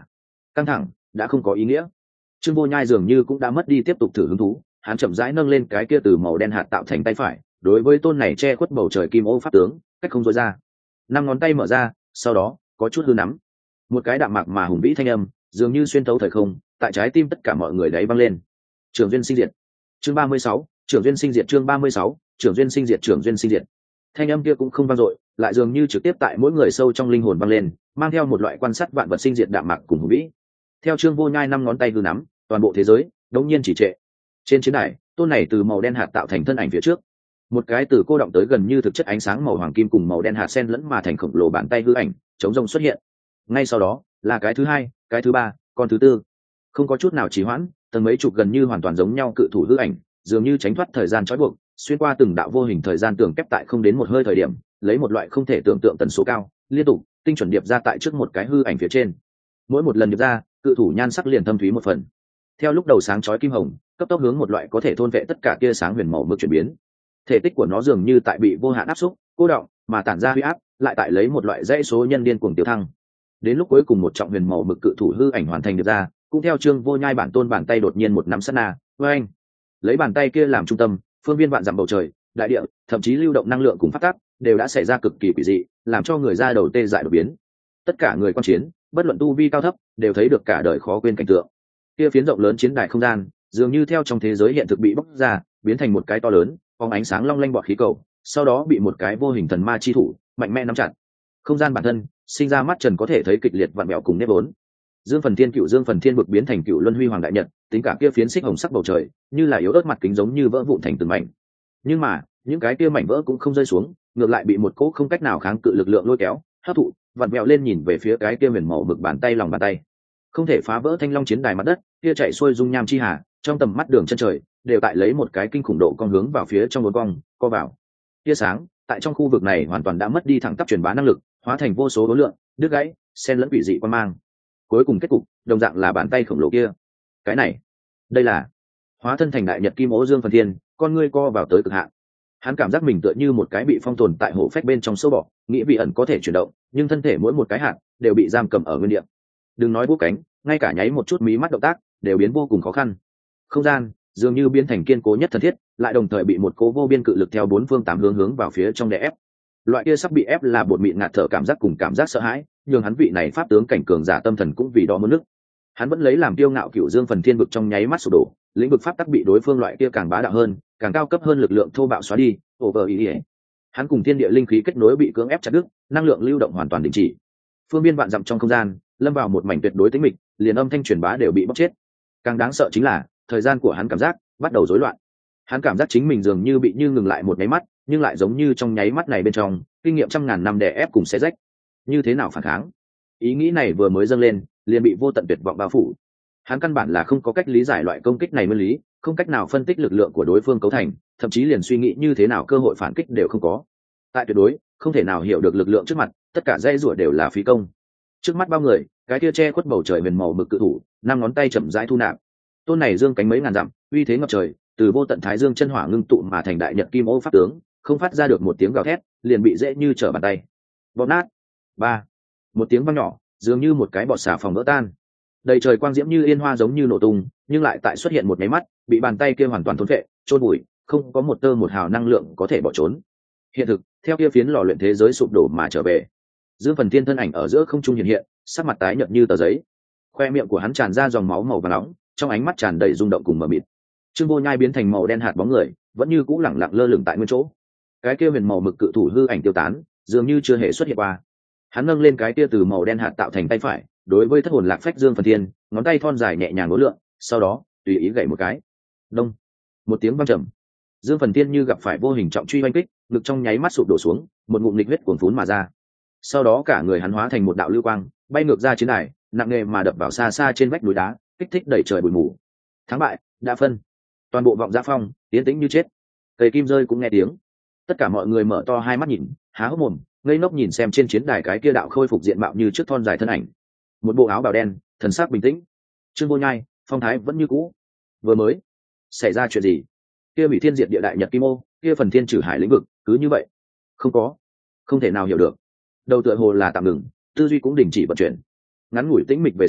căng thẳng đã không có ý nghĩa. Trương Vô Nhai dường như cũng đã mất đi tiếp tục thử hứng thú, hắn chậm rãi nâng lên cái kia từ màu đen hạt tạo thành tay phải, đối với tôn này che khuất bầu trời kim ô pháp tướng, cách không dối ra. Năm ngón tay mở ra, sau đó có chút hư nắm. Một cái đạm mạc mà hùng vĩ thanh âm, dường như xuyên thấu thời không, tại trái tim tất cả mọi người đấy vang lên. Trường duyên sinh diệt. Chương ba mươi sáu, Trường duyên sinh diệt chương ba mươi sáu, Trường duyên sinh diệt Trường duyên sinh diệt. Thanh âm kia cũng không vang dội, lại dường như trực tiếp tại mỗi người sâu trong linh hồn vang lên, mang theo một loại quan sát vạn vật sinh diệt đạm mạc cùng hùng vĩ. Theo Trương Vô Nhai năm ngón tay hư nắm, toàn bộ thế giới đột nhiên chỉ trệ. Trên chiến đài, tôn này từ màu đen hạt tạo thành thân ảnh phía trước, một cái từ cô động tới gần như thực chất ánh sáng màu hoàng kim cùng màu đen hạt sen lẫn mà thành khổng lồ bàn tay hư ảnh chống rông xuất hiện. Ngay sau đó là cái thứ hai, cái thứ ba, còn thứ tư. Không có chút nào trì hoãn, tầng mấy chục gần như hoàn toàn giống nhau cự thủ hư ảnh dường như tránh thoát thời gian trói buộc, xuyên qua từng đạo vô hình thời gian tường kép tại không đến một hơi thời điểm, lấy một loại không thể tưởng tượng tần số cao, liên tục tinh chuẩn điệp ra tại trước một cái hư ảnh phía trên. Mỗi một lần điệp ra, cự thủ nhan sắc liền thâm thúy một phần. Theo lúc đầu sáng chói kim hồng, cấp tốc hướng một loại có thể thôn vệ tất cả tia sáng huyền màu mực chuyển biến. Thể tích của nó dường như tại bị vô hạn áp xúc, cô động, mà tản ra huy áp, lại tại lấy một loại dãy số nhân điên cuồng tiêu thăng. Đến lúc cuối cùng một trọng huyền màu mực cự thủ hư ảnh hoàn thành được ra, cũng theo Trương Vô Nhai bản tôn bàn tay đột nhiên một nắm sát na, với anh, lấy bàn tay kia làm trung tâm, phương viên vạn dặm bầu trời, đại địa, thậm chí lưu động năng lượng cùng phát tác, đều đã xảy ra cực kỳ quỷ dị, làm cho người ra đầu tê dại đột biến. Tất cả người quan chiến, bất luận tu vi cao thấp, đều thấy được cả đời khó quên cảnh tượng. Kia phiến rộng lớn chiến đài không gian, dường như theo trong thế giới hiện thực bị bóc ra, biến thành một cái to lớn, phóng ánh sáng long lanh bọt khí cầu, sau đó bị một cái vô hình thần ma chi thủ mạnh mẽ nắm chặt. Không gian bản thân sinh ra mắt trần có thể thấy kịch liệt vặn vẹo cùng nếp vốn. Dương Phần Thiên cựu Dương Phần Thiên vực biến thành cựu Luân Huy Hoàng đại nhật, tính cả kia phiến xích hồng sắc bầu trời, như là yếu ớt mặt kính giống như vỡ vụn thành từng mảnh. Nhưng mà, những cái kia mảnh vỡ cũng không rơi xuống, ngược lại bị một cỗ không cách nào kháng cự lực lượng lôi kéo, hấp thụ, vặn vẹo lên nhìn về phía cái kia huyền màu mực bàn tay lòng bàn tay. Không thể phá vỡ thanh long chiến đài mặt đất, kia chạy xuôi dung nham chi hà, trong tầm mắt đường chân trời, đều tại lấy một cái kinh khủng độ con hướng vào phía trong một cong, co vào. Tia sáng, tại trong khu vực này hoàn toàn đã mất đi thẳng tắp truyền bá năng lực, hóa thành vô số đối lượng, đứt gãy, xen lẫn quỷ dị quan mang. Cuối cùng kết cục, đồng dạng là bàn tay khổng lồ kia. Cái này, đây là hóa thân thành đại nhật kim ố Dương Phần Thiên, con ngươi co vào tới cực hạn. Hắn cảm giác mình tựa như một cái bị phong tồn tại hổ phách bên trong sâu bọ, nghĩ vị ẩn có thể chuyển động, nhưng thân thể mỗi một cái hạt đều bị giam cầm ở nguyên địa. Đừng nói bút cánh, ngay cả nháy một chút mí mắt động tác đều biến vô cùng khó khăn. Không gian dường như biến thành kiên cố nhất thân thiết, lại đồng thời bị một cố vô biên cự lực theo bốn phương tám hướng hướng vào phía trong đè ép. Loại kia sắp bị ép là bột mịn ngạt thở cảm giác cùng cảm giác sợ hãi, nhưng hắn vị này pháp tướng cảnh cường giả tâm thần cũng vì đó muốn nức. Hắn vẫn lấy làm kiêu ngạo cửu Dương Phần Thiên vực trong nháy mắt sụp đổ, lĩnh vực pháp tắc bị đối phương loại kia càng bá đạo hơn, càng cao cấp hơn lực lượng thô bạo xóa đi, over ý ý. Hắn cùng thiên địa linh khí kết nối bị cưỡng ép chặt đứt, năng lượng lưu động hoàn toàn đình chỉ. Phương biên vạn dặm trong không gian, lâm vào một mảnh tuyệt đối tĩnh mịch, liền âm thanh truyền bá đều bị bóc chết. Càng đáng sợ chính là, thời gian của hắn cảm giác bắt đầu rối loạn. Hắn cảm giác chính mình dường như bị như ngừng lại một nháy mắt, nhưng lại giống như trong nháy mắt này bên trong, kinh nghiệm trăm ngàn năm đè ép cùng xé rách. Như thế nào phản kháng? Ý nghĩ này vừa mới dâng lên, liền bị vô tận tuyệt vọng bao phủ. Hắn căn bản là không có cách lý giải loại công kích này nguyên lý, không cách nào phân tích lực lượng của đối phương cấu thành, thậm chí liền suy nghĩ như thế nào cơ hội phản kích đều không có. Tại tuyệt đối, không thể nào hiểu được lực lượng trước mặt, tất cả dây rủa đều là phí công. Trước mắt bao người, cái kia che khuất bầu trời huyền màu mực cự thủ, năm ngón tay chậm rãi thu nạp. Tôn này dương cánh mấy ngàn dặm, uy thế ngập trời, từ vô tận thái dương chân hỏa ngưng tụ mà thành đại nhật kim ô pháp tướng, không phát ra được một tiếng gào thét, liền bị dễ như trở bàn tay bóp nát. Ba, một tiếng vang nhỏ, dường như một cái bọt xà phòng vỡ tan. Đầy trời quang diễm như yên hoa giống như nổ tung, nhưng lại tại xuất hiện một máy mắt, bị bàn tay kia hoàn toàn thôn phệ, chôn bụi, không có một tơ một hào năng lượng có thể bỏ trốn. Hiện thực, theo kia phiến lò luyện thế giới sụp đổ mà trở về. Dương Phần Thiên thân ảnh ở giữa không trung hiện hiện, sắc mặt tái nhợt như tờ giấy. Khoe miệng của hắn tràn ra dòng máu màu vàng nóng, trong ánh mắt tràn đầy rung động cùng mờ mịt. Trương Vô Nhai biến thành màu đen hạt bóng người, vẫn như cũ lẳng lặng lơ lửng tại nguyên chỗ. Cái kia huyền màu mực cự thủ hư ảnh tiêu tán, dường như chưa hề xuất hiện qua. Hắn nâng lên cái kia từ màu đen hạt tạo thành tay phải, đối với thất hồn lạc phách Dương Phần Thiên, ngón tay thon dài nhẹ nhàng uốn lượn, sau đó tùy ý gảy một cái. Đông, một tiếng vang trầm. Dương Phần Thiên như gặp phải vô hình trọng truy oanh kích, ngực trong nháy mắt sụp đổ xuống, một ngụm nghịch huyết cuồn phún mà ra. Sau đó cả người hắn hóa thành một đạo lưu quang, bay ngược ra chiến đài, nặng nề mà đập vào xa xa trên vách núi đá, kích thích đẩy trời bụi mù. Thắng bại đã phân, toàn bộ vọng Giã Phong tiến tĩnh như chết. Cây kim rơi cũng nghe tiếng. Tất cả mọi người mở to hai mắt nhìn, há hốc mồm, ngây ngốc nhìn xem trên chiến đài cái kia đạo khôi phục diện mạo như trước thon dài thân ảnh, một bộ áo bào đen, thần sắc bình tĩnh. Trương Vô Nhai, phong thái vẫn như cũ. Vừa mới xảy ra chuyện gì? Kia bị thiên diệt địa đại nhật kim ô, kia phần thiên trừ hải lĩnh vực, cứ như vậy không có, không thể nào hiểu được. Đầu tựa hồ là tạm ngừng, tư duy cũng đình chỉ vận chuyển. Ngắn ngủi tĩnh mịch về sau,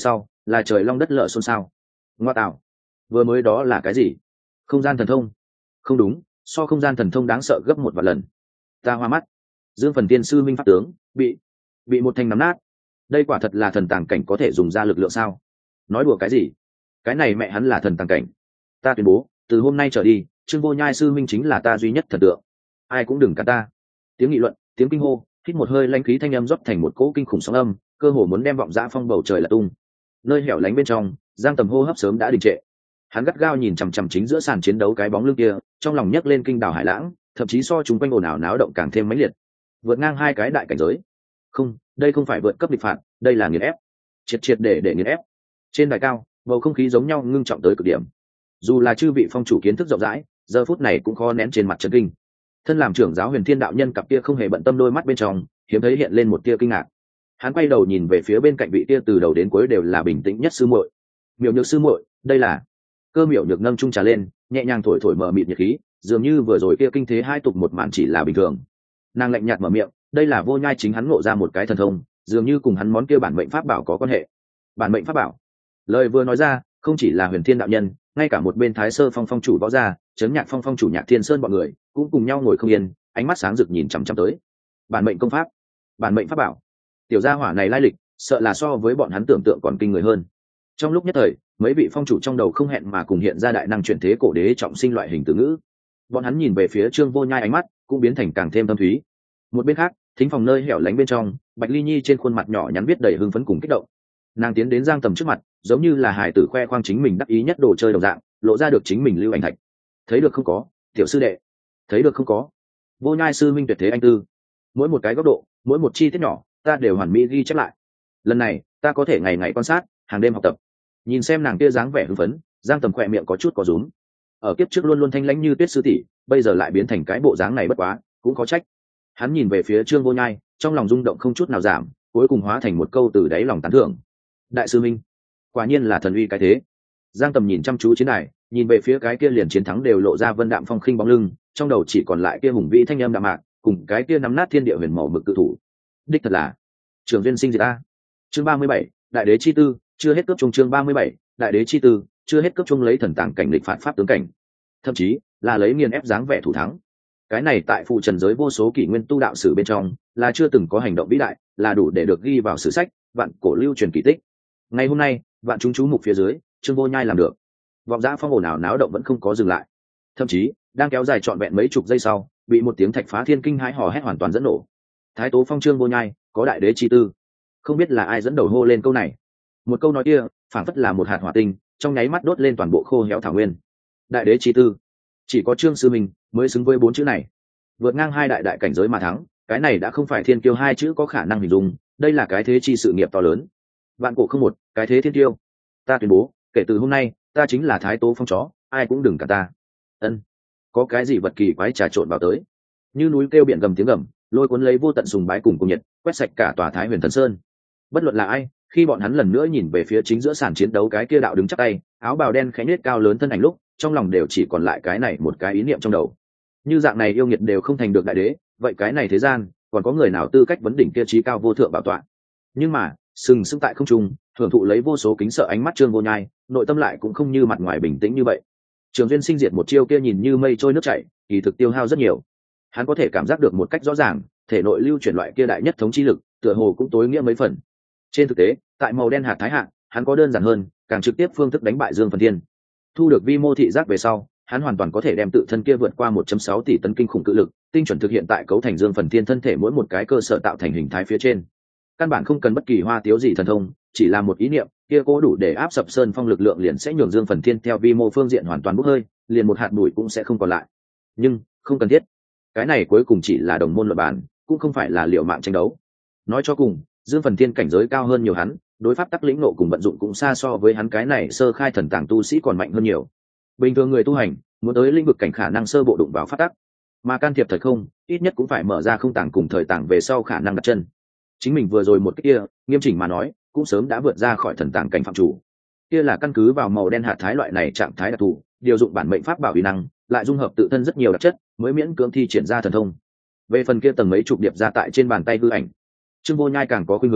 là trời long đất lở xôn xao. Ngoa tạo, vừa mới đó là cái gì? Không gian thần thông? Không đúng, so không gian thần thông đáng sợ gấp một vạn lần. Ta hoa mắt. Dương Phần Tiên sư minh pháp tướng bị bị một thanh nắm nát. Đây quả thật là thần tàng cảnh có thể dùng ra lực lượng sao? Nói đùa cái gì? Cái này mẹ hắn là thần tàng cảnh. Ta tuyên bố, từ hôm nay trở đi, Trương Vô Nhai sư minh chính là ta duy nhất thần tượng. Ai cũng đừng cản ta. Tiếng nghị luận, tiếng kinh hô, hít một hơi lãnh khí thanh âm rót thành một cỗ kinh khủng sóng âm, cơ hồ muốn đem vọng dã phong bầu trời là tung. Nơi hẻo lánh bên trong, Giang Tầm hô hấp sớm đã đình trệ. Hắn gắt gao nhìn chằm chằm chính giữa sàn chiến đấu cái bóng lưng kia, trong lòng nhấc lên kinh đảo hải lãng, thậm chí so chúng quanh ồn ào náo động càng thêm mãnh liệt. Vượt ngang hai cái đại cảnh giới. Không, đây không phải vượt cấp địch phạt, đây là nghiền ép. Triệt triệt để để nghiền ép. Trên đài cao, bầu không khí giống nhau ngưng trọng tới cực điểm. Dù là chư vị phong chủ kiến thức rộng rãi, giờ phút này cũng khó nén trên mặt chấn kinh. Thân làm trưởng giáo Huyền Thiên đạo nhân cặp kia không hề bận tâm đôi mắt bên trong, hiếm thấy hiện lên một tia kinh ngạc. Hắn quay đầu nhìn về phía bên cạnh vị tia từ đầu đến cuối đều là bình tĩnh nhất sư muội. Miểu Nhược sư muội, đây là Cơ Miểu Nhược nâng chung trà lên, nhẹ nhàng thổi thổi mở mịt nhiệt khí, dường như vừa rồi kia kinh thế hai tục một màn chỉ là bình thường. Nàng lạnh nhạt mở miệng, đây là Vô Nhai chính hắn ngộ ra một cái thần thông, dường như cùng hắn món kia bản mệnh pháp bảo có quan hệ. Bản mệnh pháp bảo? Lời vừa nói ra, không chỉ là Huyền Thiên đạo nhân, ngay cả một bên Thái Sơ Phong phong chủ võ gia, Chấn Nhạc Phong phong chủ Nhạc Thiên Sơn bọn người, cũng cùng nhau ngồi không yên, ánh mắt sáng rực nhìn chằm chằm tới. Bản mệnh công pháp, bản mệnh pháp bảo. Tiểu gia hỏa này lai lịch, sợ là so với bọn hắn tưởng tượng còn kinh người hơn. Trong lúc nhất thời, mấy vị phong chủ trong đầu không hẹn mà cùng hiện ra đại năng chuyển thế cổ đế trọng sinh loại hình từ ngữ. Bọn hắn nhìn về phía Trương Vô Nhai, ánh mắt cũng biến thành càng thêm thâm thúy. Một bên khác, thính phòng nơi hẻo lánh bên trong, Bạch Ly Nhi trên khuôn mặt nhỏ nhắn viết đầy hưng phấn cùng kích động. Nàng tiến đến Giang Tầm trước mặt, giống như là hài tử khoe khoang chính mình đắc ý nhất đồ chơi đồng dạng, lộ ra được chính mình lưu ảnh thạch. Thấy được không có, tiểu sư đệ? Thấy được không có? Vô Nhai sư minh tuyệt thế anh tư. Mỗi một cái góc độ, mỗi một chi tiết nhỏ, ta đều hoàn mỹ ghi chép lại. Lần này, ta có thể ngày ngày quan sát, hàng đêm học tập. Nhìn xem nàng kia dáng vẻ hưng phấn, Giang Tầm khỏe miệng có chút có rúm. Ở kiếp trước luôn luôn thanh lãnh như tuyết sư tỷ, bây giờ lại biến thành cái bộ dáng này bất quá, cũng có trách. Hắn nhìn về phía Trương Vô Nhai, trong lòng rung động không chút nào giảm, cuối cùng hóa thành một câu từ đáy lòng tán thưởng. Đại sư minh, quả nhiên là thần uy cái thế. Giang Tầm nhìn chăm chú chiến đài, nhìn về phía cái kia liền chiến thắng đều lộ ra vân đạm phong khinh bóng lưng, trong đầu chỉ còn lại kia hùng vĩ thanh âm đạm mạc, cùng cái kia nắm nát thiên địa huyền màu mực cự thủ. Đích thật là Trường Duyên sinh diệt a. Chương ba mươi bảy, Đại đế chi tư, chưa hết cấp trung. Chương ba mươi bảy, Đại đế chi tư, chưa hết cấp trung, lấy thần tàng cảnh lịch phạt pháp tướng cảnh, thậm chí là lấy nghiền ép dáng vẻ thủ thắng. Cái này tại phụ trần giới vô số kỷ nguyên tu đạo sử bên trong là chưa từng có hành động vĩ đại, là đủ để được ghi vào sử sách, vạn cổ lưu truyền kỳ tích. Ngày hôm nay, vạn chúng chú mục phía dưới, Trương Vô Nhai làm được. Vọng dã phong ồn ào náo động vẫn không có dừng lại, thậm chí đang kéo dài trọn vẹn mấy chục giây sau, bị một tiếng thạch phá thiên kinh hãi hò hét hoàn toàn dẫn nổ. Thái Tố Phong Trương Vô Nhai có đại đế chi tư. Không biết là ai dẫn đầu hô lên câu này. Một câu nói kia phảng phất là một hạt hỏa tinh, trong nháy mắt đốt lên toàn bộ khô héo thảo nguyên. Đại đế chi tư, chỉ có Trương sư mình mới xứng với bốn chữ này. Vượt ngang hai đại đại cảnh giới mà thắng, cái này đã không phải thiên kiêu hai chữ có khả năng hình dung, đây là cái thế chi sự nghiệp to lớn. Vạn cổ không một, cái thế thiên kiêu. Ta tuyên bố, kể từ hôm nay, ta chính là Thái Tố Phong chó, ai cũng đừng cả ta. Ân, có cái gì vật kỳ quái trà trộn vào tới? Như núi kêu biển gầm tiếng gầm, lôi cuốn lấy vô tận sùng bái cùng cùng nhiệt, quét sạch cả tòa Thái Huyền Thần Sơn. Bất luận là ai, khi bọn hắn lần nữa nhìn về phía chính giữa sàn chiến đấu cái kia đạo đứng chắp tay, áo bào đen khẽ nhếch cao lớn thân ảnh lúc, trong lòng đều chỉ còn lại cái này một cái ý niệm trong đầu. Như dạng này yêu nghiệt đều không thành được đại đế, vậy cái này thế gian còn có người nào tư cách vấn đỉnh kia trí cao vô thượng bảo tọa? Nhưng mà sừng sững tại không trung, hưởng thụ lấy vô số kính sợ ánh mắt Trương Vô Nhai, nội tâm lại cũng không như mặt ngoài bình tĩnh như vậy. Trường Duyên sinh diệt một chiêu kia nhìn như mây trôi nước chảy, kỳ thực tiêu hao rất nhiều. Hắn có thể cảm giác được một cách rõ ràng, thể nội lưu chuyển loại kia đại nhất thống chi lực, tựa hồ cũng tối nghĩa mấy phần. Trên thực tế, tại màu đen hạt thái hạ, hắn có đơn giản hơn, càng trực tiếp phương thức đánh bại Dương Phần Thiên. Thu được vi mô thị giác về sau, hắn hoàn toàn có thể đem tự thân kia vượt qua một phẩy sáu tỷ tấn kinh khủng cự lực, tinh chuẩn thực hiện tại cấu thành Dương Phần Thiên thân thể mỗi một cái cơ sở tạo thành hình thái phía trên. Căn bản không cần bất kỳ hoa tiếu gì thần thông, chỉ là một ý niệm, kia cố đủ để áp sập sơn phong lực lượng liền sẽ nhường Dương Phần Thiên theo vi mô phương diện hoàn toàn bốc hơi, liền một hạt bụi cũng sẽ không còn lại. Nhưng không cần thiết, cái này cuối cùng chỉ là đồng môn luận bàn, cũng không phải là liều mạng tranh đấu. Nói cho cùng, Dương Phần Thiên cảnh giới cao hơn nhiều hắn, đối pháp tắc lĩnh nộ cùng vận dụng cũng xa so với hắn cái này sơ khai thần tàng tu sĩ còn mạnh hơn nhiều. Bình thường người tu hành muốn tới lĩnh vực cảnh khả năng sơ bộ đụng vào pháp tắc, mà can thiệp thời không ít nhất cũng phải mở ra không tàng cùng thời tàng về sau khả năng đặt chân. Chính mình vừa rồi một cái kia, nghiêm chỉnh mà nói, cũng sớm đã vượt ra khỏi thần tàng cảnh phạm chủ. Kia là căn cứ vào màu đen hạt thái loại này trạng thái đặc thù, điều dụng bản mệnh pháp bảo uy năng, lại dung hợp tự thân rất nhiều đặc chất, mới miễn cưỡng thi triển ra thần thông. Về phần kia tầng mấy chục điệp ra tại trên bàn tay hư ảnh, Trương Vô Nhai càng có khuynh hướng,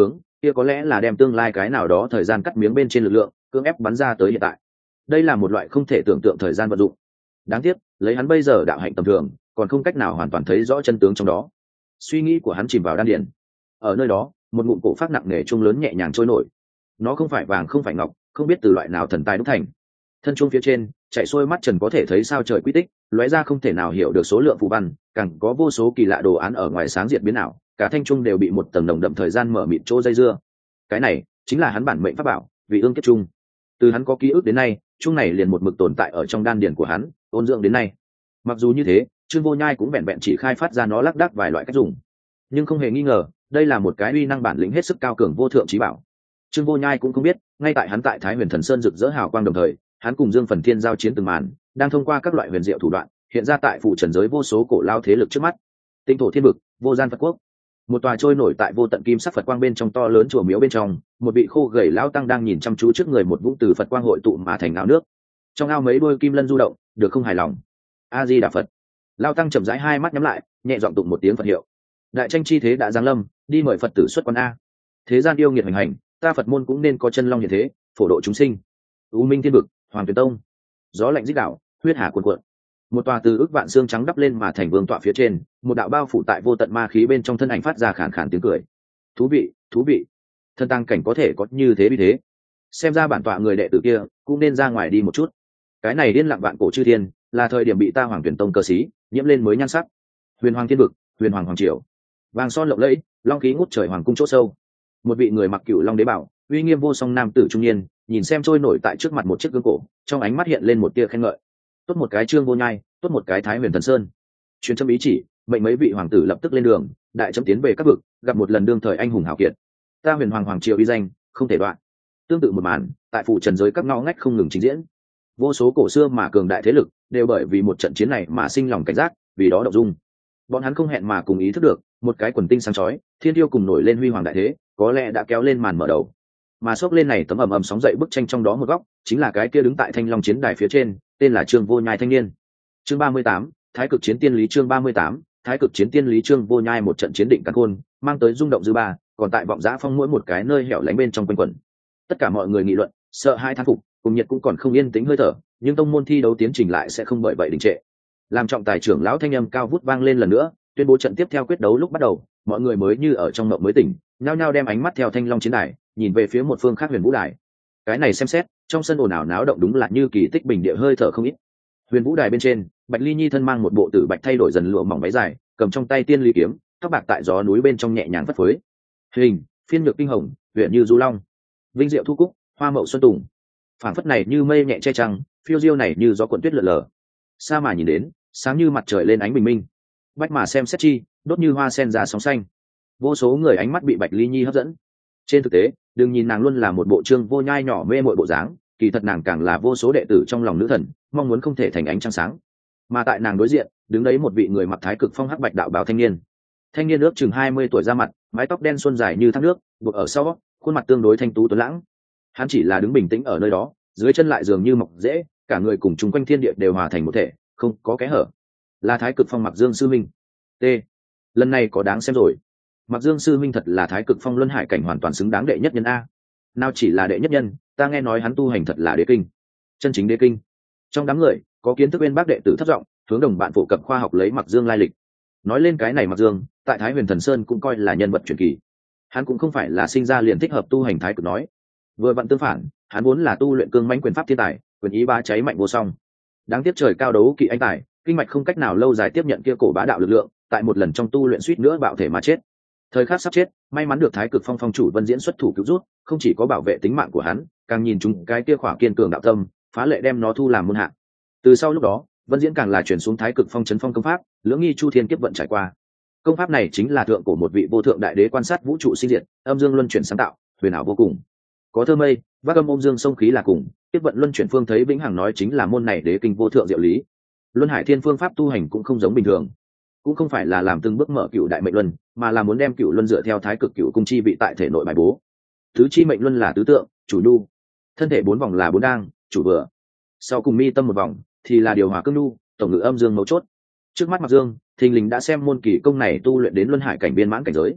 kia có lẽ là đem tương lai cái nào đó thời gian cắt miếng bên trên lực lượng cưỡng ép bắn ra tới hiện tại. Đây là một loại không thể tưởng tượng thời gian vận dụng. Đáng tiếc lấy hắn bây giờ đạo hạnh tầm thường, còn không cách nào hoàn toàn thấy rõ chân tướng trong đó. Suy nghĩ của hắn chìm vào đan điền. Ở nơi đó, một ngụm cổ phát nặng nề chuông lớn nhẹ nhàng trôi nổi. Nó không phải vàng không phải ngọc, không biết từ loại nào thần tài đúc thành. Thân chuông phía trên chạy xuôi mắt trần có thể thấy sao trời quy tích, lóe ra không thể nào hiểu được số lượng phù văn, càng có vô số kỳ lạ đồ án ở ngoài sáng diệt biến ảo, cả thanh trung đều bị một tầng nồng đậm thời gian mở mịt chỗ dây dưa. Cái này chính là hắn bản mệnh pháp bảo, Vị Ương Kết Trung. Từ hắn có ký ức đến nay, chung này liền một mực tồn tại ở trong đan điền của hắn, ôn dưỡng đến nay. Mặc dù như thế, Trương Vô Nhai cũng vẹn vẹn chỉ khai phát ra nó lác đác vài loại cách dùng, nhưng không hề nghi ngờ, đây là một cái uy năng bản lĩnh hết sức cao cường vô thượng trí bảo. Trương Vô Nhai cũng không biết, ngay tại hắn tại Thái Huyền Thần Sơn rực rỡ hào quang đồng thời, hắn cùng Dương Phần Thiên giao chiến từng màn, đang thông qua các loại huyền diệu thủ đoạn, hiện ra tại phụ trần giới vô số cổ lao thế lực trước mắt. Tinh thổ thiên vực, vô gian Phật quốc, một tòa trôi nổi tại vô tận kim sắc Phật quang bên trong to lớn chùa miếu bên trong, một vị khô gầy lão tăng đang nhìn chăm chú trước người một vũng từ Phật quang hội tụ mà thành ao nước. Trong ao mấy đôi kim lân du động, được không hài lòng. A Di Đà Phật. Lão tăng chậm rãi hai mắt nhắm lại, nhẹ giọng tụng một tiếng Phật hiệu. Đại tranh chi thế đã giáng lâm, đi mời Phật tử xuất quan a. Thế gian yêu nghiệt hành hành, ta Phật môn cũng nên có chân long như thế, phổ độ chúng sinh. U Minh Thiên vực, Hoàng Tuyền Tông. Gió lạnh rít đảo, huyết hà cuồn cuộn. Một tòa từ ức vạn xương trắng đắp lên mà thành vương tọa phía trên, một đạo bao phủ tại vô tận ma khí bên trong thân ảnh phát ra khàn khàn tiếng cười. Thú vị, thú vị. Thân tăng cảnh có thể có như thế vì thế. Xem ra bản tọa người đệ tử kia cũng nên ra ngoài đi một chút. Cái này điên lặng vạn cổ chư thiên, là thời điểm bị ta Hoàng Tuyển Tông cơ sĩ nhiễm lên mới nhan sắc. Huyền Hoàng Thiên vực, Huyền Hoàng Hoàng triều. Vàng son lộng lẫy, long khí ngút trời hoàng cung chỗ sâu. Một vị người mặc cựu long đế bảo, uy nghiêm vô song nam tử trung niên, nhìn xem trôi nổi tại trước mặt một chiếc gương cổ, trong ánh mắt hiện lên một tia khen ngợi. Tốt một cái Trương Vô Nhai, tốt một cái Thái Huyền Thần Sơn. Truyền châm ý chỉ, mệnh mấy vị hoàng tử lập tức lên đường, đại chấm tiến về các vực, gặp một lần đương thời anh hùng hảo kiệt. Ta Huyền Hoàng Hoàng triều uy danh không thể đoạn. Tương tự một màn, tại phủ trần giới các ngõ ngách không ngừng trình diễn. Vô số cổ xưa mà cường đại thế lực, đều bởi vì một trận chiến này mà sinh lòng cảnh giác, vì đó động dung. Bọn hắn không hẹn mà cùng ý thức được, một cái quần tinh sáng chói, thiên tiêu cùng nổi lên huy hoàng đại thế, có lẽ đã kéo lên màn mở đầu. Mà xốc lên này tấm ầm ầm sóng dậy bức tranh trong đó một góc, chính là cái kia đứng tại Thanh Long chiến đài phía trên, tên là Trương Vô Nhai thanh niên. Chương ba mươi tám, Thái cực chiến tiên lý. Chương ba mươi tám, Thái cực chiến tiên lý. Trương Vô Nhai một trận chiến định càn khôn, mang tới rung động dư ba, còn tại vọng dã phong mỗi một cái nơi hẻo lánh bên trong quanh quẩn. Tất cả mọi người nghị luận, sợ hai thán phục, cùng nhiệt cũng còn không yên tĩnh hơi thở, nhưng tông môn thi đấu tiến trình lại sẽ không bởi vậy đình trệ. Làm trọng tài trưởng lão thanh âm cao vút vang lên lần nữa, tuyên bố trận tiếp theo quyết đấu lúc bắt đầu, mọi người mới như ở trong mộng mới tỉnh, nhao nhao đem ánh mắt theo Thanh Long chiến đài, nhìn về phía một phương khác Huyền Vũ đài. Cái này xem xét, trong sân ồn ào náo động đúng là như kỳ tích bình địa hơi thở không ít. Huyền Vũ đài bên trên, Bạch Ly Nhi thân mang một bộ tử bạch thay đổi dần lụa mỏng váy dài, cầm trong tay tiên lý kiếm, tóc bạc tại gió núi bên trong nhẹ nhàng phất phới. Hình, phiên nhược kinh hồng, huyền như du long, vinh diệu thu cúc, hoa mậu xuân tùng. Phảng phất này như mây nhẹ che trăng, phiêu diêu này như gió cuộn tuyết lượn lờ. Xa mà nhìn đến, sáng như mặt trời lên ánh bình minh. Bách mà xem xét chi, đốt như hoa sen giá sóng xanh. Vô số người ánh mắt bị Bạch Ly Nhi hấp dẫn. Trên thực tế, đừng nhìn nàng luôn là một bộ Trương Vô Nhai nhỏ mê mội bộ dáng, kỳ thật nàng càng là vô số đệ tử trong lòng nữ thần, mong muốn không thể thành ánh trăng sáng. Mà tại nàng đối diện, đứng đấy một vị người mặc thái cực phong hắc bạch đạo bào thanh niên. Thanh niên ước chừng hai mươi tuổi ra mặt, mái tóc đen xuân dài như thác nước, buộc ở sau, khuôn mặt tương đối thanh tú tuấn lãng. Hắn chỉ là đứng bình tĩnh ở nơi đó, dưới chân lại dường như mọc dễ, cả người cùng chung quanh thiên địa đều hòa thành một thể, không có kẽ hở. Là Thái Cực Phong Mặc Dương sư minh. T. Lần này có đáng xem rồi. Mặc Dương sư minh thật là Thái Cực Phong luân hải cảnh hoàn toàn xứng đáng đệ nhất nhân a. Nào chỉ là đệ nhất nhân, ta nghe nói hắn tu hành thật là đế kinh, chân chính đế kinh. Trong đám người, có kiến thức bên bác đệ tử thấp giọng hướng đồng bạn phổ cập khoa học lấy Mặc Dương lai lịch. Nói lên cái này Mặc Dương, tại Thái Huyền Thần Sơn cũng coi là nhân vật truyền kỳ. Hắn cũng không phải là sinh ra liền thích hợp tu hành thái cực nói, vừa vặn tương phản, hắn vốn là tu luyện cương mãnh quyền pháp thiên tài, quyền ý bá cháy mạnh vô song. Đáng tiếc trời cao đấu kỵ anh tài, kinh mạch không cách nào lâu dài tiếp nhận kia cổ bá đạo lực lượng, tại một lần trong tu luyện suýt nữa bạo thể mà chết. Thời khắc sắp chết, may mắn được Thái Cực Phong phong chủ Vân Diễn xuất thủ cứu rút, không chỉ có bảo vệ tính mạng của hắn, càng nhìn chúng cái kia khỏa kiên cường đạo tâm, phá lệ đem nó thu làm môn hạ. Từ sau lúc đó, Vân Diễn càng là chuyển xuống Thái Cực Phong chấn phong công pháp, lưỡng nghi chu thiên kiếp vận trải qua. Công pháp này chính là thượng cổ một vị vô thượng đại đế quan sát vũ trụ sinh diệt, âm dương luân chuyển sáng tạo, huyền ảo vô cùng. Có thơ mây, vác âm ôm dương sông khí là cùng, tiếp vận luân chuyển phương thấy vĩnh hằng nói chính là môn này đế kinh vô thượng diệu lý. Luân hải thiên phương pháp tu hành cũng không giống bình thường, cũng không phải là làm từng bước mở cựu đại mệnh luân, mà là muốn đem cựu luân dựa theo thái cực cựu cung chi vị tại thể nội bài bố. Tứ chi mệnh luân là tứ tượng, chủ nhu, thân thể bốn vòng là bốn đang, chủ vừa. Sau cùng mi tâm một vòng thì là điều hòa cương nhu, tổng ngữ âm dương mấu chốt. Trước mắt Mặc Dương, thình lình đã xem môn kỳ công này tu luyện đến luân hải cảnh viên mãn cảnh giới.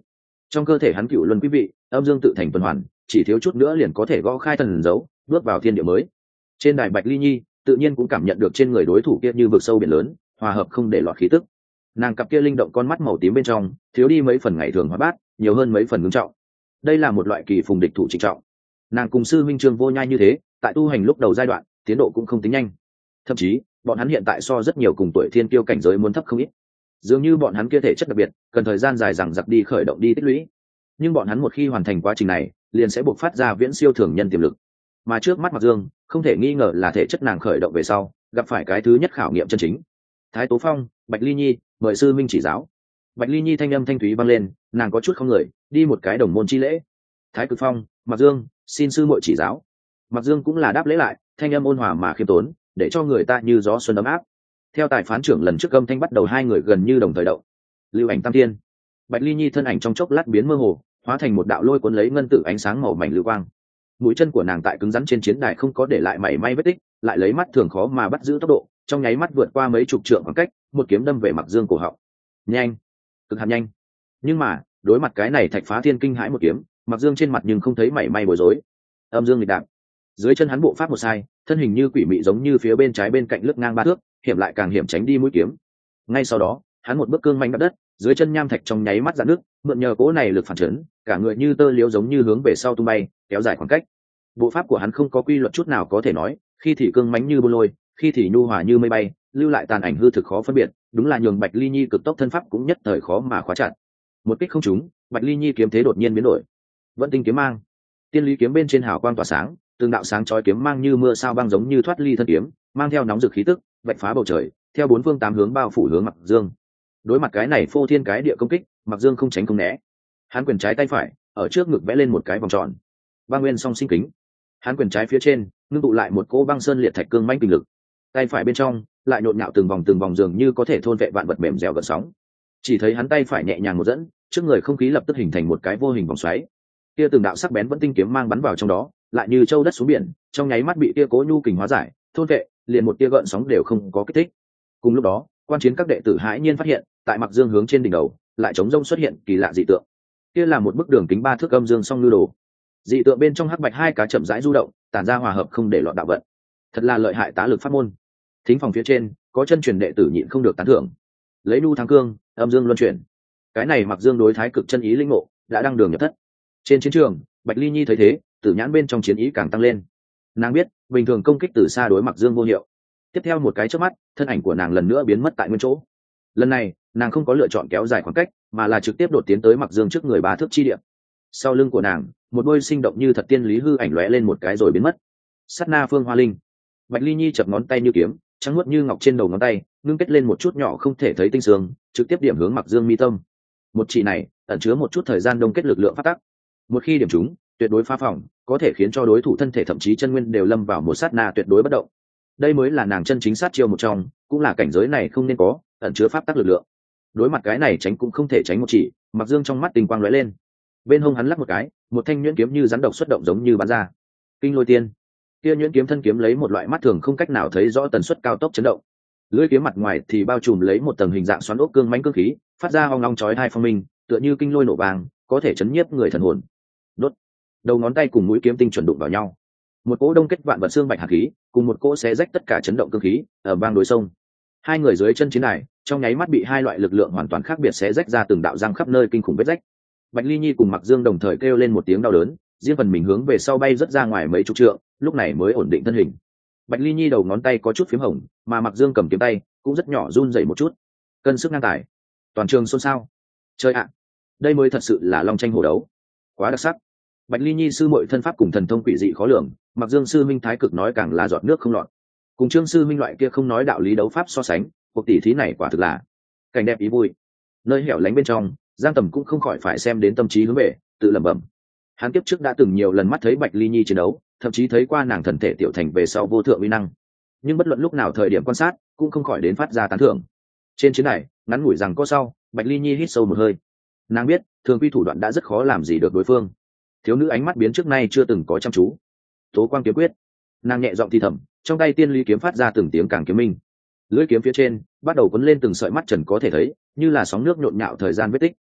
trong cơ thể hắn cựu luân quý vị âm dương tự thành tuần hoàn, chỉ thiếu chút nữa liền có thể gõ khai thần dấu, bước vào thiên địa mới. Trên đài Bạch Ly Nhi tự nhiên cũng cảm nhận được trên người đối thủ kia như vực sâu biển lớn, hòa hợp không để lọt khí tức. Nàng cặp kia linh động con mắt màu tím bên trong thiếu đi mấy phần ngày thường hóa bát, nhiều hơn mấy phần ngưng trọng. Đây là một loại kỳ phùng địch thủ trịnh trọng. Nàng cùng sư minh Trương Vô Nhai như thế, tại tu hành lúc đầu giai đoạn tiến độ cũng không tính nhanh, thậm chí bọn hắn hiện tại so rất nhiều cùng tuổi thiên kiêu cảnh giới muốn thấp không ít. Dường như bọn hắn kia thể chất đặc biệt, cần thời gian dài dằng dặc đi khởi động đi tích lũy, nhưng bọn hắn một khi hoàn thành quá trình này liền sẽ buộc phát ra viễn siêu thường nhân tiềm lực. Mà trước mắt Mặc Dương không thể nghi ngờ là thể chất nàng khởi động về sau gặp phải cái thứ nhất khảo nghiệm chân chính. Thái Tố Phong, Bạch Ly Nhi, mời sư minh chỉ giáo. Bạch Ly Nhi thanh âm thanh thúy vang lên, nàng có chút không người đi một cái đồng môn chi lễ. Thái Cực Phong, Mặc Dương, xin sư muội chỉ giáo. Mặc Dương cũng là đáp lễ lại, thanh âm ôn hòa mà khiêm tốn, để cho người ta như gió xuân ấm áp. Theo tài phán trưởng lần trước âm thanh bắt đầu, hai người gần như đồng thời động. Lưu ảnh tam thiên. Bạch Ly Nhi thân ảnh trong chốc lát biến mơ hồ, hóa thành một đạo lôi cuốn lấy ngân tử ánh sáng màu mảnh lưu quang. Mũi chân của nàng tại cứng rắn trên chiến đài không có để lại mảy may vết tích, lại lấy mắt thường khó mà bắt giữ tốc độ, trong nháy mắt vượt qua mấy chục trượng khoảng cách, một kiếm đâm về Mặc Dương cổ họng. Nhanh, cực hạn nhanh. Nhưng mà đối mặt cái này thạch phá thiên kinh hãi một kiếm, Mặc Dương trên mặt nhưng không thấy mảy may bối rối. Âm dương nghịch đạp, dưới chân hắn bộ pháp một sai, thân hình như quỷ mị giống như phía bên trái bên cạnh lướt ngang ba thước, hiểm lại càng hiểm tránh đi mũi kiếm. Ngay sau đó hắn một bước cương manh đập đất, dưới chân nham thạch trong nháy mắt dạn nước, mượn nhờ cỗ này lực phản chấn, cả người như tơ liếu giống như hướng về sau tung bay, kéo dài khoảng cách. Bộ pháp của hắn không có quy luật chút nào có thể nói, khi thì cương mãnh như bô lôi, khi thì nhu hòa như mây bay, lưu lại tàn ảnh hư thực khó phân biệt, đúng là nhường Bạch Ly Nhi cực tốc thân pháp cũng nhất thời khó mà khóa chặt. Một kích không trúng, Bạch Ly Nhi kiếm thế đột nhiên biến đổi. Vận tinh kiếm mang, tiên lý kiếm bên trên hào quang tỏa sáng, từng đạo sáng chói kiếm mang như mưa sao băng giống như thoát ly thân kiếm, mang theo nóng rực khí tức, vạch phá bầu trời, theo bốn phương tám hướng bao phủ hướng Mặc Dương. Đối mặt cái này phô thiên cái địa công kích, Mặc Dương không tránh không né. Hắn quyền trái tay phải ở trước ngực vẽ lên một cái vòng tròn, băng nguyên song sinh kính. Hắn quyền trái phía trên ngưng tụ lại một cỗ băng sơn liệt thạch cương mãnh kinh lực, tay phải bên trong lại nhộn nhạo từng vòng từng vòng dường như có thể thôn vệ vạn vật mềm dẻo gợn sóng. Chỉ thấy hắn tay phải nhẹ nhàng một dẫn, trước người không khí lập tức hình thành một cái vô hình vòng xoáy. Kia từng đạo sắc bén vẫn tinh kiếm mang bắn vào trong đó, lại như châu đất xuống biển, trong nháy mắt bị tia cố nhu kình hóa giải, thôn vệ, liền một tia gợn sóng đều không có kích thích. Cùng lúc đó, quan chiến các đệ tử hãi nhiên phát hiện, tại Mặc Dương hướng trên đỉnh đầu, lại trống rông xuất hiện kỳ lạ dị tượng. Kia là một bức đường kính ba thước âm dương song ngư đồ. Dị tượng bên trong hắc bạch hai cá chậm rãi du động, tản ra hòa hợp không để lọt đạo vận. Thật là lợi hại tá lực pháp môn. Thính phòng phía trên, có chân truyền đệ tử nhịn không được tán thưởng. Lấy nu thắng cương, âm dương luân chuyển. Cái này Mặc Dương đối thái cực chân ý linh ngộ, đã đăng đường nhập thất. Trên chiến trường, Bạch Ly Nhi thấy thế, tử nhãn bên trong chiến ý càng tăng lên. Nàng biết, bình thường công kích từ xa đối Mặc Dương vô hiệu. Tiếp theo một cái chớp mắt, thân ảnh của nàng lần nữa biến mất tại nguyên chỗ. Lần này, nàng không có lựa chọn kéo dài khoảng cách, mà là trực tiếp đột tiến tới Mặc Dương trước người ba thước chi địa. Sau lưng của nàng, một đôi sinh động như thật tiên lý hư ảnh lóe lên một cái rồi biến mất. Sát na phương hoa linh. Bạch Ly Nhi chập ngón tay như kiếm, trắng muốt như ngọc trên đầu ngón tay, ngưng kết lên một chút nhỏ không thể thấy tinh xương, trực tiếp điểm hướng Mặc Dương mi tâm. Một chỉ này ẩn chứa một chút thời gian đông kết lực lượng phát tắc. Một khi điểm trúng, tuyệt đối phá phòng, có thể khiến cho đối thủ thân thể thậm chí chân nguyên đều lâm vào một sát na tuyệt đối bất động. Đây mới là nàng chân chính sát chiêu một trong, cũng là cảnh giới này không nên có, ẩn chứa pháp tắc lực lượng. Đối mặt cái này tránh cũng không thể tránh một chỉ, Mặc Dương trong mắt tinh quang lóe lên. Bên hông hắn lắc một cái, một thanh nhuyễn kiếm như rắn độc xuất động giống như bắn ra. Kinh lôi tiên. Kia nhuyễn kiếm thân kiếm lấy một loại mắt thường không cách nào thấy rõ tần suất cao tốc chấn động. Lưỡi kiếm mặt ngoài thì bao trùm lấy một tầng hình dạng xoắn ốc cương mãnh cương khí, phát ra ong ong chói tai phong minh, tựa như kinh lôi nổ vàng, có thể chấn nhiếp người thần hồn. Đốt. Đầu ngón tay cùng mũi kiếm tinh chuẩn đụng vào nhau. Một cỗ đông kết vạn vật xương bạch hạt khí, cùng một cỗ xé rách tất cả chấn động cương khí, ở bang đối sông. Hai người dưới chân chiến này, trong nháy mắt bị hai loại lực lượng hoàn toàn khác biệt xé rách ra từng đạo răng khắp nơi kinh khủng vết rách. Bạch Ly Nhi cùng Mặc Dương đồng thời kêu lên một tiếng đau đớn, riêng phần mình hướng về sau bay rất ra ngoài mấy chục trượng, lúc này mới ổn định thân hình. Bạch Ly Nhi đầu ngón tay có chút phím hồng, mà Mặc Dương cầm kiếm tay cũng rất nhỏ run rẩy một chút. Cân sức ngang tài, toàn trường xôn xao. Chơi ạ, đây mới thật sự là long tranh hổ đấu, quá đặc sắc. Bạch Ly Nhi sư muội thân pháp cùng thần thông quỷ dị khó lường, Mặc Dương sư minh thái cực nói càng là giọt nước không lọt. Cùng Trương sư minh loại kia không nói đạo lý đấu pháp so sánh, cuộc tỷ thí này quả thực là cảnh đẹp ý vui. Nơi hẻo lánh bên trong, Giang Tầm cũng không khỏi phải xem đến tâm trí hướng về, tự lẩm bẩm. Hắn tiếp trước đã từng nhiều lần mắt thấy Bạch Ly Nhi chiến đấu, thậm chí thấy qua nàng thần thể tiểu thành về sau vô thượng uy năng, nhưng bất luận lúc nào thời điểm quan sát, cũng không khỏi đến phát ra tán thưởng. Trên chiến này, ngắn ngủi rằng có sau, Bạch Ly Nhi hít sâu một hơi. Nàng biết, thường quy thủ đoạn đã rất khó làm gì được đối phương. Thiếu nữ ánh mắt biến trước nay chưa từng có chăm chú. Tố quang kiếm quyết. Nàng nhẹ giọng thì thầm, trong tay tiên lý kiếm phát ra từng tiếng càng kiếm minh. Lưỡi kiếm phía trên bắt đầu quấn lên từng sợi mắt trần có thể thấy, như là sóng nước nhộn nhạo thời gian vết tích.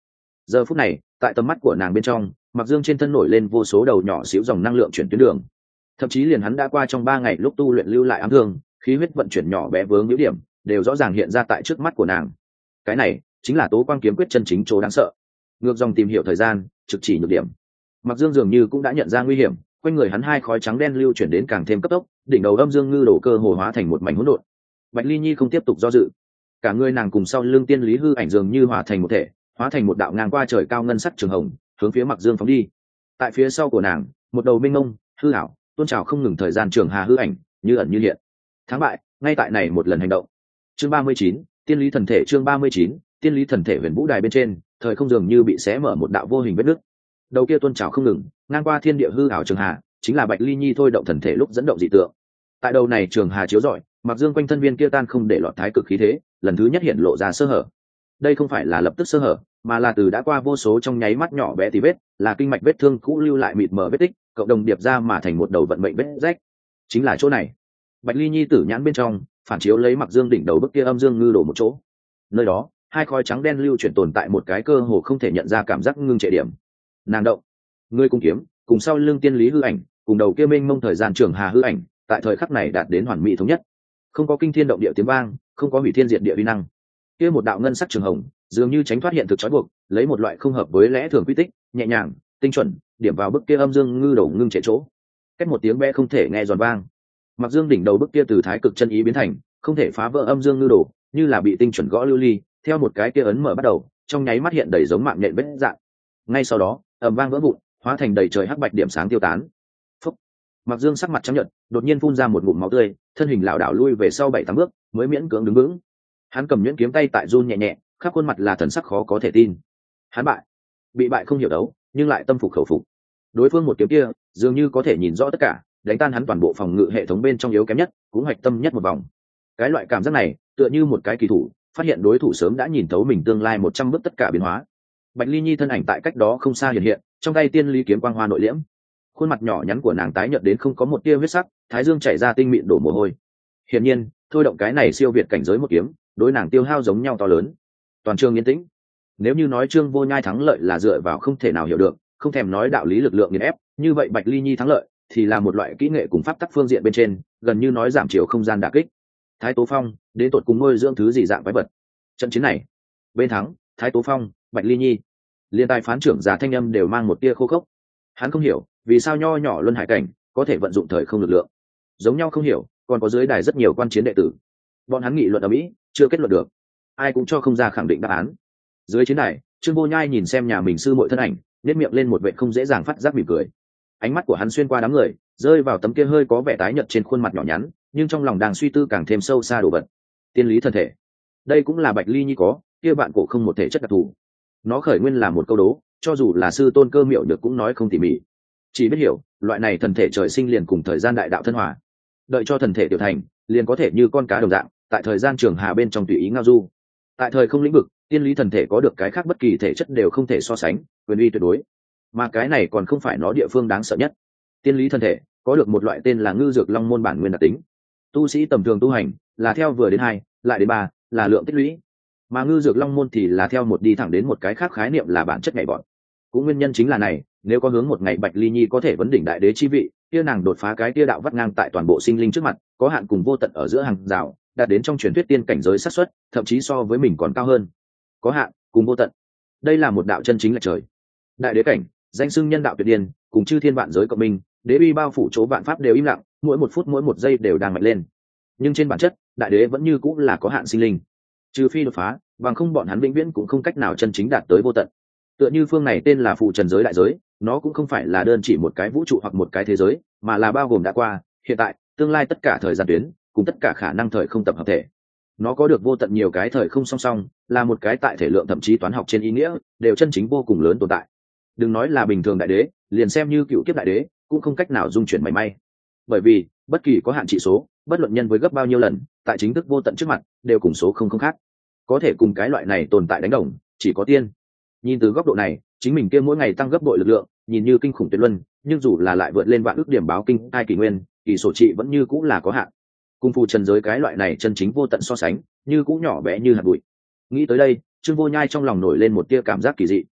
Giờ phút này tại tầm mắt của nàng bên trong, Mặc Dương trên thân nổi lên vô số đầu nhỏ xíu dòng năng lượng chuyển tuyến đường, thậm chí liền hắn đã qua trong ba ngày lúc tu luyện lưu lại ám thương, khí huyết vận chuyển nhỏ bé vướng nhiễu điểm đều rõ ràng hiện ra tại trước mắt của nàng. Cái này chính là tố quang kiếm quyết chân chính chỗ đáng sợ. Ngược dòng tìm hiểu thời gian, trực chỉ nhược điểm. Mặc Dương dường như cũng đã nhận ra nguy hiểm, quanh người hắn hai khói trắng đen lưu chuyển đến càng thêm cấp tốc, đỉnh đầu âm dương ngư đổ cơ hồ hóa thành một mảnh hỗn độn. Bạch Ly Nhi không tiếp tục do dự, cả người nàng cùng sau lưng tiên lý hư ảnh dường như hòa thành một thể, hóa thành một đạo ngang qua trời cao ngân sắc trường hồng, hướng phía Mặc Dương phóng đi. Tại phía sau của nàng, một đầu minh mông hư ảo tôn trào không ngừng thời gian trường hà hư ảnh, như ẩn như hiện. Thắng bại ngay tại này một lần hành động. Chương ba mươi chín, tiên lý thần thể. Chương ba mươi chín, tiên lý thần thể. Huyền vũ đài bên trên, thời không dường như bị xé mở một đạo vô hình vết nứt. Đầu kia tôn trào không ngừng ngang qua thiên địa hư ảo trường hà, chính là Bạch Ly Nhi thôi động thần thể lúc dẫn động dị tượng. Tại đầu này trường hà chiếu rọi, Mặc Dương quanh thân viên kia tan không để lọt thái cực khí thế, lần thứ nhất hiện lộ ra sơ hở. Đây không phải là lập tức sơ hở, mà là từ đã qua vô số trong nháy mắt nhỏ bé tí vết, là kinh mạch vết thương cũ lưu lại mịt mờ vết tích, cộng đồng điệp ra mà thành một đầu vận mệnh vết rách. Chính là chỗ này. Bạch Ly Nhi tử nhãn bên trong phản chiếu lấy Mặc Dương đỉnh đầu bức kia âm dương ngư đổ một chỗ. Nơi đó, hai khói trắng đen lưu chuyển tồn tại một cái cơ hồ không thể nhận ra cảm giác ngưng trệ điểm. Nàng động, ngươi cung kiếm, cùng sau lưng tiên lý hư ảnh, cùng đầu kia mênh mông thời gian trường hà hư ảnh, tại thời khắc này đạt đến hoàn mỹ thống nhất. Không có kinh thiên động địa tiếng vang, không có hủy thiên diệt địa uy năng. Kia một đạo ngân sắc trường hồng, dường như tránh thoát hiện thực trói buộc, lấy một loại không hợp với lẽ thường quy tích, nhẹ nhàng, tinh chuẩn, điểm vào bức kia âm dương ngư đầu ngưng trệ chỗ. Cách một tiếng bé không thể nghe giòn vang. Mặc Dương đỉnh đầu bức kia từ thái cực chân ý biến thành, không thể phá vỡ âm dương ngư đồ, như là bị tinh chuẩn gõ lưu ly, theo một cái kia ấn mở bắt đầu, trong nháy mắt hiện đầy giống mạng nhện vết dạng. Ngay sau đó, ầm vang vỡ vụn, hóa thành đầy trời hắc bạch điểm sáng tiêu tán. Phúc. Mặc Dương sắc mặt trắng nhợt, đột nhiên phun ra một ngụm máu tươi, thân hình lảo đảo lui về sau bảy tám bước, mới miễn cưỡng đứng vững. Hắn cầm nhuyễn kiếm tay tại run nhẹ nhẹ, khắp khuôn mặt là thần sắc khó có thể tin. Hắn bại, bị bại không hiểu đấu, nhưng lại tâm phục khẩu phục. Đối phương một kiếm kia, dường như có thể nhìn rõ tất cả, đánh tan hắn toàn bộ phòng ngự hệ thống bên trong yếu kém nhất, cũng hoạch tâm nhất một vòng. Cái loại cảm giác này, tựa như một cái kỳ thủ, phát hiện đối thủ sớm đã nhìn thấu mình tương lai một trăm bước tất cả biến hóa. Bạch Ly Nhi thân ảnh tại cách đó không xa hiện hiện, trong tay tiên lý kiếm quang hoa nội liễm. Khuôn mặt nhỏ nhắn của nàng tái nhợt đến không có một tia huyết sắc, thái dương chảy ra tinh mịn đổ mồ hôi. Hiển nhiên, thôi động cái này siêu việt cảnh giới một kiếm, đối nàng tiêu hao giống nhau to lớn. Toàn trường yên tĩnh. Nếu như nói Trương Vô Nhai thắng lợi là dựa vào không thể nào hiểu được, không thèm nói đạo lý lực lượng nghiền ép, như vậy Bạch Ly Nhi thắng lợi thì là một loại kỹ nghệ cùng pháp tắc phương diện bên trên, gần như nói giảm chiều không gian đả kích. Thái Tố Phong đến tột cùng nuôi dưỡng thứ gì dạng quái vật. Trận chiến này, bên thắng, Thái Tố Phong, Bạch Ly Nhi, liên tài phán trưởng già thanh âm đều mang một tia khô khốc. Hắn không hiểu vì sao nho nhỏ luân hải cảnh có thể vận dụng thời không lực lượng, giống nhau không hiểu còn có dưới đài rất nhiều quan chiến đệ tử, bọn hắn nghị luận ở mỹ chưa kết luận được, ai cũng cho không ra khẳng định đáp án. Dưới chiến đài, Trương Vô Nhai nhìn xem nhà mình sư muội thân ảnh, nét miệng lên một vệ không dễ dàng phát giác mỉm cười. Ánh mắt của hắn xuyên qua đám người, rơi vào tấm kia hơi có vẻ tái nhợt trên khuôn mặt nhỏ nhắn, nhưng trong lòng đang suy tư càng thêm sâu xa đồ vật. Tiên lý thần thể, đây cũng là Bạch Ly Nhi có, kia bạn cổ không một thể chất đặc thù. Nó khởi nguyên là một câu đố, cho dù là sư tôn Cơ Miệu được cũng nói không tỉ mỉ. Chỉ biết hiểu, loại này thần thể trời sinh liền cùng thời gian đại đạo thân hòa. Đợi cho thần thể tiểu thành, liền có thể như con cá đồng dạng, tại thời gian trường hà bên trong tùy ý ngao du. Tại thời không lĩnh vực, tiên lý thần thể có được cái khác bất kỳ thể chất đều không thể so sánh, quyền uy tuyệt đối. Mà cái này còn không phải nó địa phương đáng sợ nhất. Tiên lý thần thể có được một loại tên là ngư dược long môn bản nguyên đặc tính. Tu sĩ tầm thường tu hành là theo vừa đến hai, lại đến ba, là lượng tích lũy. Mà ngư dược long môn thì là theo một đi thẳng đến một cái khác khái niệm là bản chất nhảy vọt. Cũng nguyên nhân chính là này, nếu có hướng một ngày Bạch Ly Nhi có thể vấn đỉnh đại đế chi vị, kia nàng đột phá cái kia đạo vắt ngang tại toàn bộ sinh linh trước mặt, có hạn cùng vô tận ở giữa hàng rào, đạt đến trong truyền thuyết tiên cảnh giới xác suất, thậm chí so với mình còn cao hơn. Có hạn cùng vô tận, đây là một đạo chân chính là trời. Đại đế cảnh, danh xưng nhân đạo tuyệt điên, cùng chư thiên vạn giới cộng minh, đế uy bao phủ chỗ vạn pháp đều im lặng, mỗi một phút mỗi một giây đều đang mạnh lên. Nhưng trên bản chất, đại đế vẫn như cũng là có hạn sinh linh. Trừ phi đột phá, bằng không bọn hắn vĩnh viễn cũng không cách nào chân chính đạt tới vô tận. Tựa như phương này tên là phụ trần giới đại giới, nó cũng không phải là đơn chỉ một cái vũ trụ hoặc một cái thế giới, mà là bao gồm đã qua, hiện tại, tương lai tất cả thời gian tuyến, cùng tất cả khả năng thời không tập hợp thể. Nó có được vô tận nhiều cái thời không song song, là một cái tại thể lượng thậm chí toán học trên ý nghĩa, đều chân chính vô cùng lớn tồn tại. Đừng nói là bình thường đại đế, liền xem như cựu kiếp đại đế, cũng không cách nào dung chuyển mảy may. Bởi vì, bất kỳ có hạn trị số, bất luận nhân với gấp bao nhiêu lần, tại chính thức vô tận trước mặt, đều cùng số không không khác. Có thể cùng cái loại này tồn tại đánh đồng, chỉ có tiên. Nhìn từ góc độ này, chính mình kia mỗi ngày tăng gấp bội lực lượng, nhìn như kinh khủng tuyệt luân, nhưng dù là lại vượt lên vạn ước điểm báo kinh hai kỷ nguyên, kỳ sổ trị vẫn như cũng là có hạn. Cung phu trần giới cái loại này chân chính vô tận so sánh, như cũng nhỏ bé như hạt bụi. Nghĩ tới đây, Trương Vô Nhai trong lòng nổi lên một tia cảm giác kỳ dị.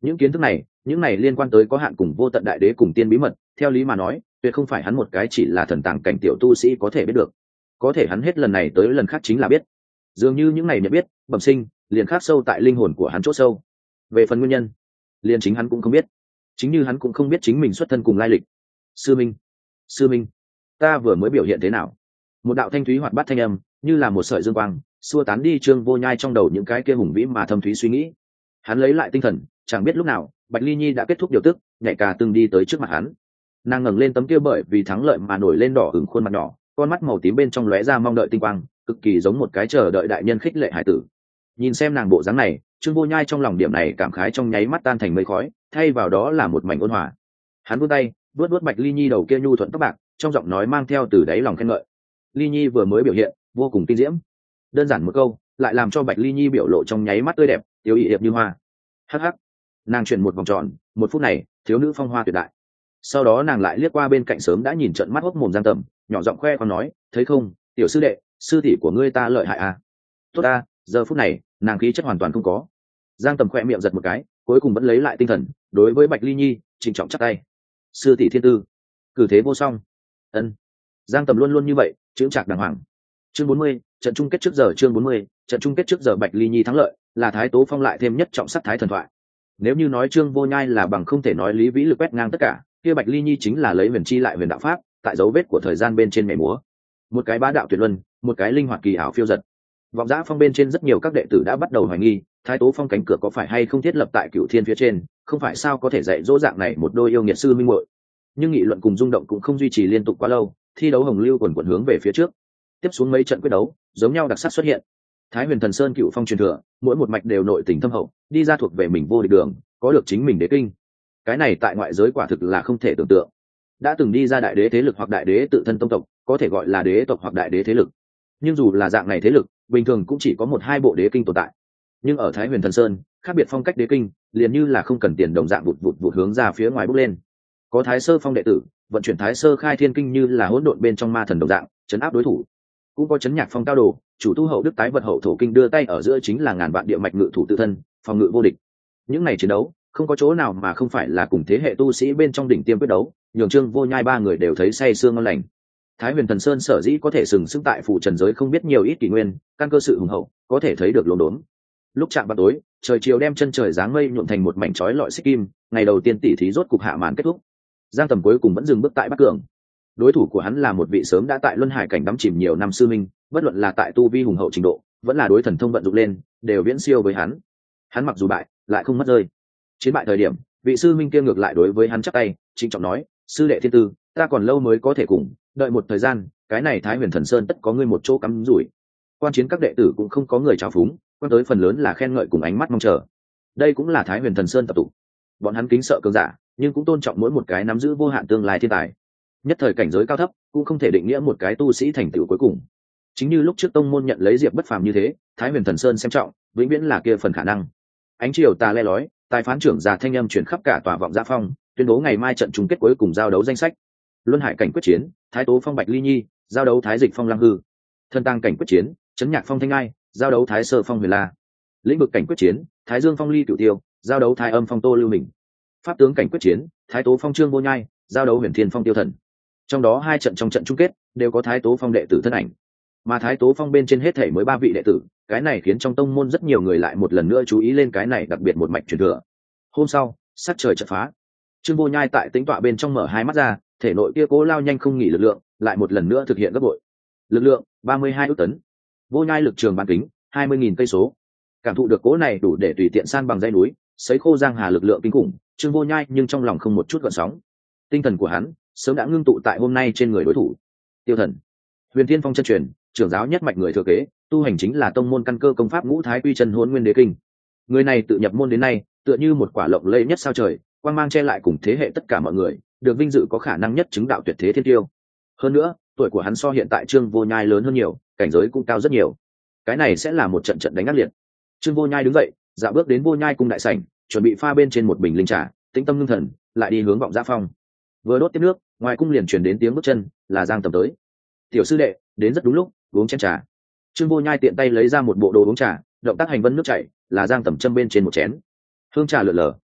Những kiến thức này, những này liên quan tới có hạn cùng vô tận đại đế cùng tiên bí mật, theo lý mà nói tuyệt không phải hắn một cái chỉ là thần tàng cảnh tiểu tu sĩ có thể biết được. Có thể hắn hết lần này tới lần khác chính là biết. Dường như những này nhận biết bẩm sinh liền khắc sâu tại linh hồn của hắn chỗ sâu. Về phần nguyên nhân, liền chính hắn cũng không biết, chính như hắn cũng không biết chính mình xuất thân cùng lai lịch. Sư minh, sư minh, ta vừa mới biểu hiện thế nào? Một đạo thanh thúy hoạt bát thanh âm như là một sợi dương quang xua tán đi Trương Vô Nhai trong đầu những cái kia hùng vĩ mà thâm thúy suy nghĩ. Hắn lấy lại tinh thần, chẳng biết lúc nào Bạch Ly Nhi đã kết thúc điều tức, nhảy cả từng đi tới trước mặt hắn. Nàng ngẩng lên tấm kia bởi vì thắng lợi mà nổi lên đỏ ửng khuôn mặt nhỏ, con mắt màu tím bên trong lóe ra mong đợi tinh quang, cực kỳ giống một cái chờ đợi đại nhân khích lệ hải tử. Nhìn xem nàng bộ dáng này, Trương Vô Nhai trong lòng điểm này cảm khái trong nháy mắt tan thành mây khói, thay vào đó là một mảnh ôn hòa. Hắn vươn tay vuốt vuốt Bạch Ly Nhi đầu kia nhu thuận tóc bạc, trong giọng nói mang theo từ đáy lòng khen ngợi. Ly Nhi vừa mới biểu hiện vô cùng kinh diễm. Đơn giản một câu lại làm cho Bạch Ly Nhi biểu lộ trong nháy mắt tươi đẹp, tiêu ý hiệp như hoa. Hắc hắc. Nàng chuyển một vòng tròn, một phút này thiếu nữ phong hoa tuyệt đại. Sau đó nàng lại liếc qua bên cạnh sớm đã nhìn trận mắt hốc mồm Giang Tầm, nhỏ giọng khoe còn nói, thấy không, tiểu sư đệ, sư tỷ của ngươi ta lợi hại à? Tốt ta, giờ phút này nàng khí chất hoàn toàn không có. Giang Tầm khoe miệng giật một cái, cuối cùng vẫn lấy lại tinh thần, đối với Bạch Ly Nhi trịnh trọng chắp tay. Sư tỷ thiên tư, cử thế vô song. Ân. Giang Tầm luôn luôn như vậy, chững chạc đàng hoàng. Chương bốn mươi, trận chung kết trước giờ chương bốn mươi, trận chung kết trước giờ Bạch Ly Nhi thắng lợi, là Thái Tố Phong lại thêm nhất trọng sắc thái thần thoại. Nếu như nói Trương Vô Nhai là bằng không thể nói lý vĩ lực quét ngang tất cả, kia Bạch Ly Nhi chính là lấy huyền chi lại huyền đạo pháp, tại dấu vết của thời gian bên trên mẻ múa. Một cái bá đạo tuyệt luân, một cái linh hoạt kỳ ảo phiêu dật. Vọng Dã Phong bên trên rất nhiều các đệ tử đã bắt đầu hoài nghi, Thái Tố Phong cánh cửa có phải hay không thiết lập tại Cửu Thiên phía trên, không phải sao có thể dạy dỗ dạng này một đôi yêu nghiệt sư minh muội. Nhưng nghị luận cùng rung động cũng không duy trì liên tục quá lâu, thi đấu hồng lưu quần quần hướng về phía trước. Tiếp xuống mấy trận quyết đấu, giống nhau đặc sắc xuất hiện. Thái Huyền Thần Sơn Cựu Phong truyền thừa, mỗi một mạch đều nội tình thâm hậu, đi ra thuộc về mình vô địch đường, có được chính mình đế kinh. Cái này tại ngoại giới quả thực là không thể tưởng tượng. Đã từng đi ra đại đế thế lực hoặc đại đế tự thân tông tộc, có thể gọi là đế tộc hoặc đại đế thế lực. Nhưng dù là dạng này thế lực, bình thường cũng chỉ có một hai bộ đế kinh tồn tại. Nhưng ở Thái Huyền Thần Sơn, khác biệt phong cách đế kinh, liền như là không cần tiền đồng dạng vụt vụt vụt hướng ra phía ngoài bốc lên. Có Thái Sơ Phong đệ tử, vận chuyển Thái Sơ Khai Thiên Kinh như là hỗn độn bên trong ma thần đồng dạng, chấn áp đối thủ. Cũng có chấn nhạc phong cao đồ, chủ tu hậu đức tái vật hậu thổ kinh đưa tay ở giữa chính là ngàn vạn địa mạch ngự thủ tự thân, phòng ngự vô địch. Những này chiến đấu, không có chỗ nào mà không phải là cùng thế hệ tu sĩ bên trong đỉnh tiêm quyết đấu, nhường Trương Vô Nhai ba người đều thấy say sương ngon lành. Thái Huyền Thần Sơn sở dĩ có thể sừng sững tại phủ trần giới không biết nhiều ít kỷ nguyên, căn cơ sự hùng hậu, có thể thấy được lồn đốn. Lúc chạm vào tối, trời chiều đem chân trời dáng mây nhuộm thành một mảnh chói lọi xích kim, ngày đầu tiên tỷ thí rốt cục hạ màn kết thúc. Giang Tầm cuối cùng vẫn dừng bước tại Bắc Cường. Đối thủ của hắn là một vị sớm đã tại luân hải cảnh đắm chìm nhiều năm sư minh, bất luận là tại tu vi hùng hậu trình độ, vẫn là đối thần thông vận dụng lên, đều viễn siêu với hắn. Hắn mặc dù bại, lại không mất rơi. Chiến bại thời điểm, vị sư minh kia ngược lại đối với hắn chắp tay, trịnh trọng nói, sư đệ thiên tư, ta còn lâu mới có thể cùng, đợi một thời gian, cái này Thái Huyền Thần Sơn tất có ngươi một chỗ cắm rủi. Quan chiến các đệ tử cũng không có người trào phúng, quan tới phần lớn là khen ngợi cùng ánh mắt mong chờ. Đây cũng là Thái Huyền Thần Sơn tập tụ. Bọn hắn kính sợ cường giả, nhưng cũng tôn trọng mỗi một cái nắm giữ vô hạn tương lai thiên tài. Nhất thời cảnh giới cao thấp, cũng không thể định nghĩa một cái tu sĩ thành tựu cuối cùng. Chính như lúc trước tông môn nhận lấy Diệp Bất Phàm như thế, Thái Huyền Thần Sơn xem trọng, vĩnh viễn là kia phần khả năng. Ánh chiều tà le lói, tài phán trưởng già thanh âm truyền khắp cả tòa Vọng Dã Phong, tuyên bố ngày mai trận chung kết cuối cùng giao đấu danh sách. Luân hải cảnh quyết chiến, Thái Tố Phong Bạch Ly Nhi, giao đấu Thái Dịch Phong Lăng Hư. Thân tang cảnh quyết chiến, Chấn Nhạc Phong Thanh Ai, giao đấu Thái Sơ Phong Huyền La. Lĩnh vực cảnh quyết chiến, Thái Dương Phong Ly Cửu Tiêu, giao đấu Thái Âm Phong Tô Lưu Mình. Pháp tướng cảnh quyết chiến, Thái Tố Phong Trương Vô Nhai, giao đấu Huyền Thiên Phong Tiêu Thần. Trong đó hai trận trong trận chung kết đều có Thái Tố Phong đệ tử thân ảnh, mà Thái Tố Phong bên trên hết thể mới ba vị đệ tử, cái này khiến trong tông môn rất nhiều người lại một lần nữa chú ý lên cái này đặc biệt một mạch truyền thừa. Hôm sau, sắc trời chợt phá, Trương Vô Nhai tại tĩnh tọa bên trong mở hai mắt ra, thể nội kia cố lao nhanh không nghỉ lực lượng lại một lần nữa thực hiện gấp bội. Lực lượng ba mươi hai ức tấn, Vô Nhai lực trường bán kính hai mươi nghìn cây số. Cảm thụ được cố này đủ để tùy tiện san bằng dãy núi, sấy khô giang hà lực lượng kinh khủng, Trương Vô Nhai nhưng trong lòng không một chút gợn sóng. Tinh thần của hắn sớm đã ngưng tụ tại hôm nay trên người đối thủ. Tiêu Thần, Huyền Thiên Phong chân truyền, trưởng giáo nhất mạch người thừa kế, tu hành chính là tông môn căn cơ công pháp Ngũ Thái Quy Chân Hỗn Nguyên Đế Kinh. Người này tự nhập môn đến nay, tựa như một quả lộng lẫy nhất sao trời, quang mang che lại cùng thế hệ tất cả mọi người, được vinh dự có khả năng nhất chứng đạo tuyệt thế thiên tiêu. Hơn nữa, tuổi của hắn so hiện tại Trương Vô Nhai lớn hơn nhiều, cảnh giới cũng cao rất nhiều. Cái này sẽ là một trận trận đánh ác liệt. Trương Vô Nhai đứng dậy, dạo bước đến Vô Nhai cung đại sảnh, chuẩn bị pha bên trên một bình linh trà, tĩnh tâm ngưng thần, lại đi hướng Vọng Dã Phong. Vừa đốt tiếp nước, ngoài cung liền truyền đến tiếng bước chân, là Giang Tầm tới. Tiểu sư đệ, đến rất đúng lúc, uống chén trà. Trương Vô Nhai tiện tay lấy ra một bộ đồ uống trà, động tác hành vân nước chảy, là Giang Tầm châm bên trên một chén. Hương trà lượn lờ,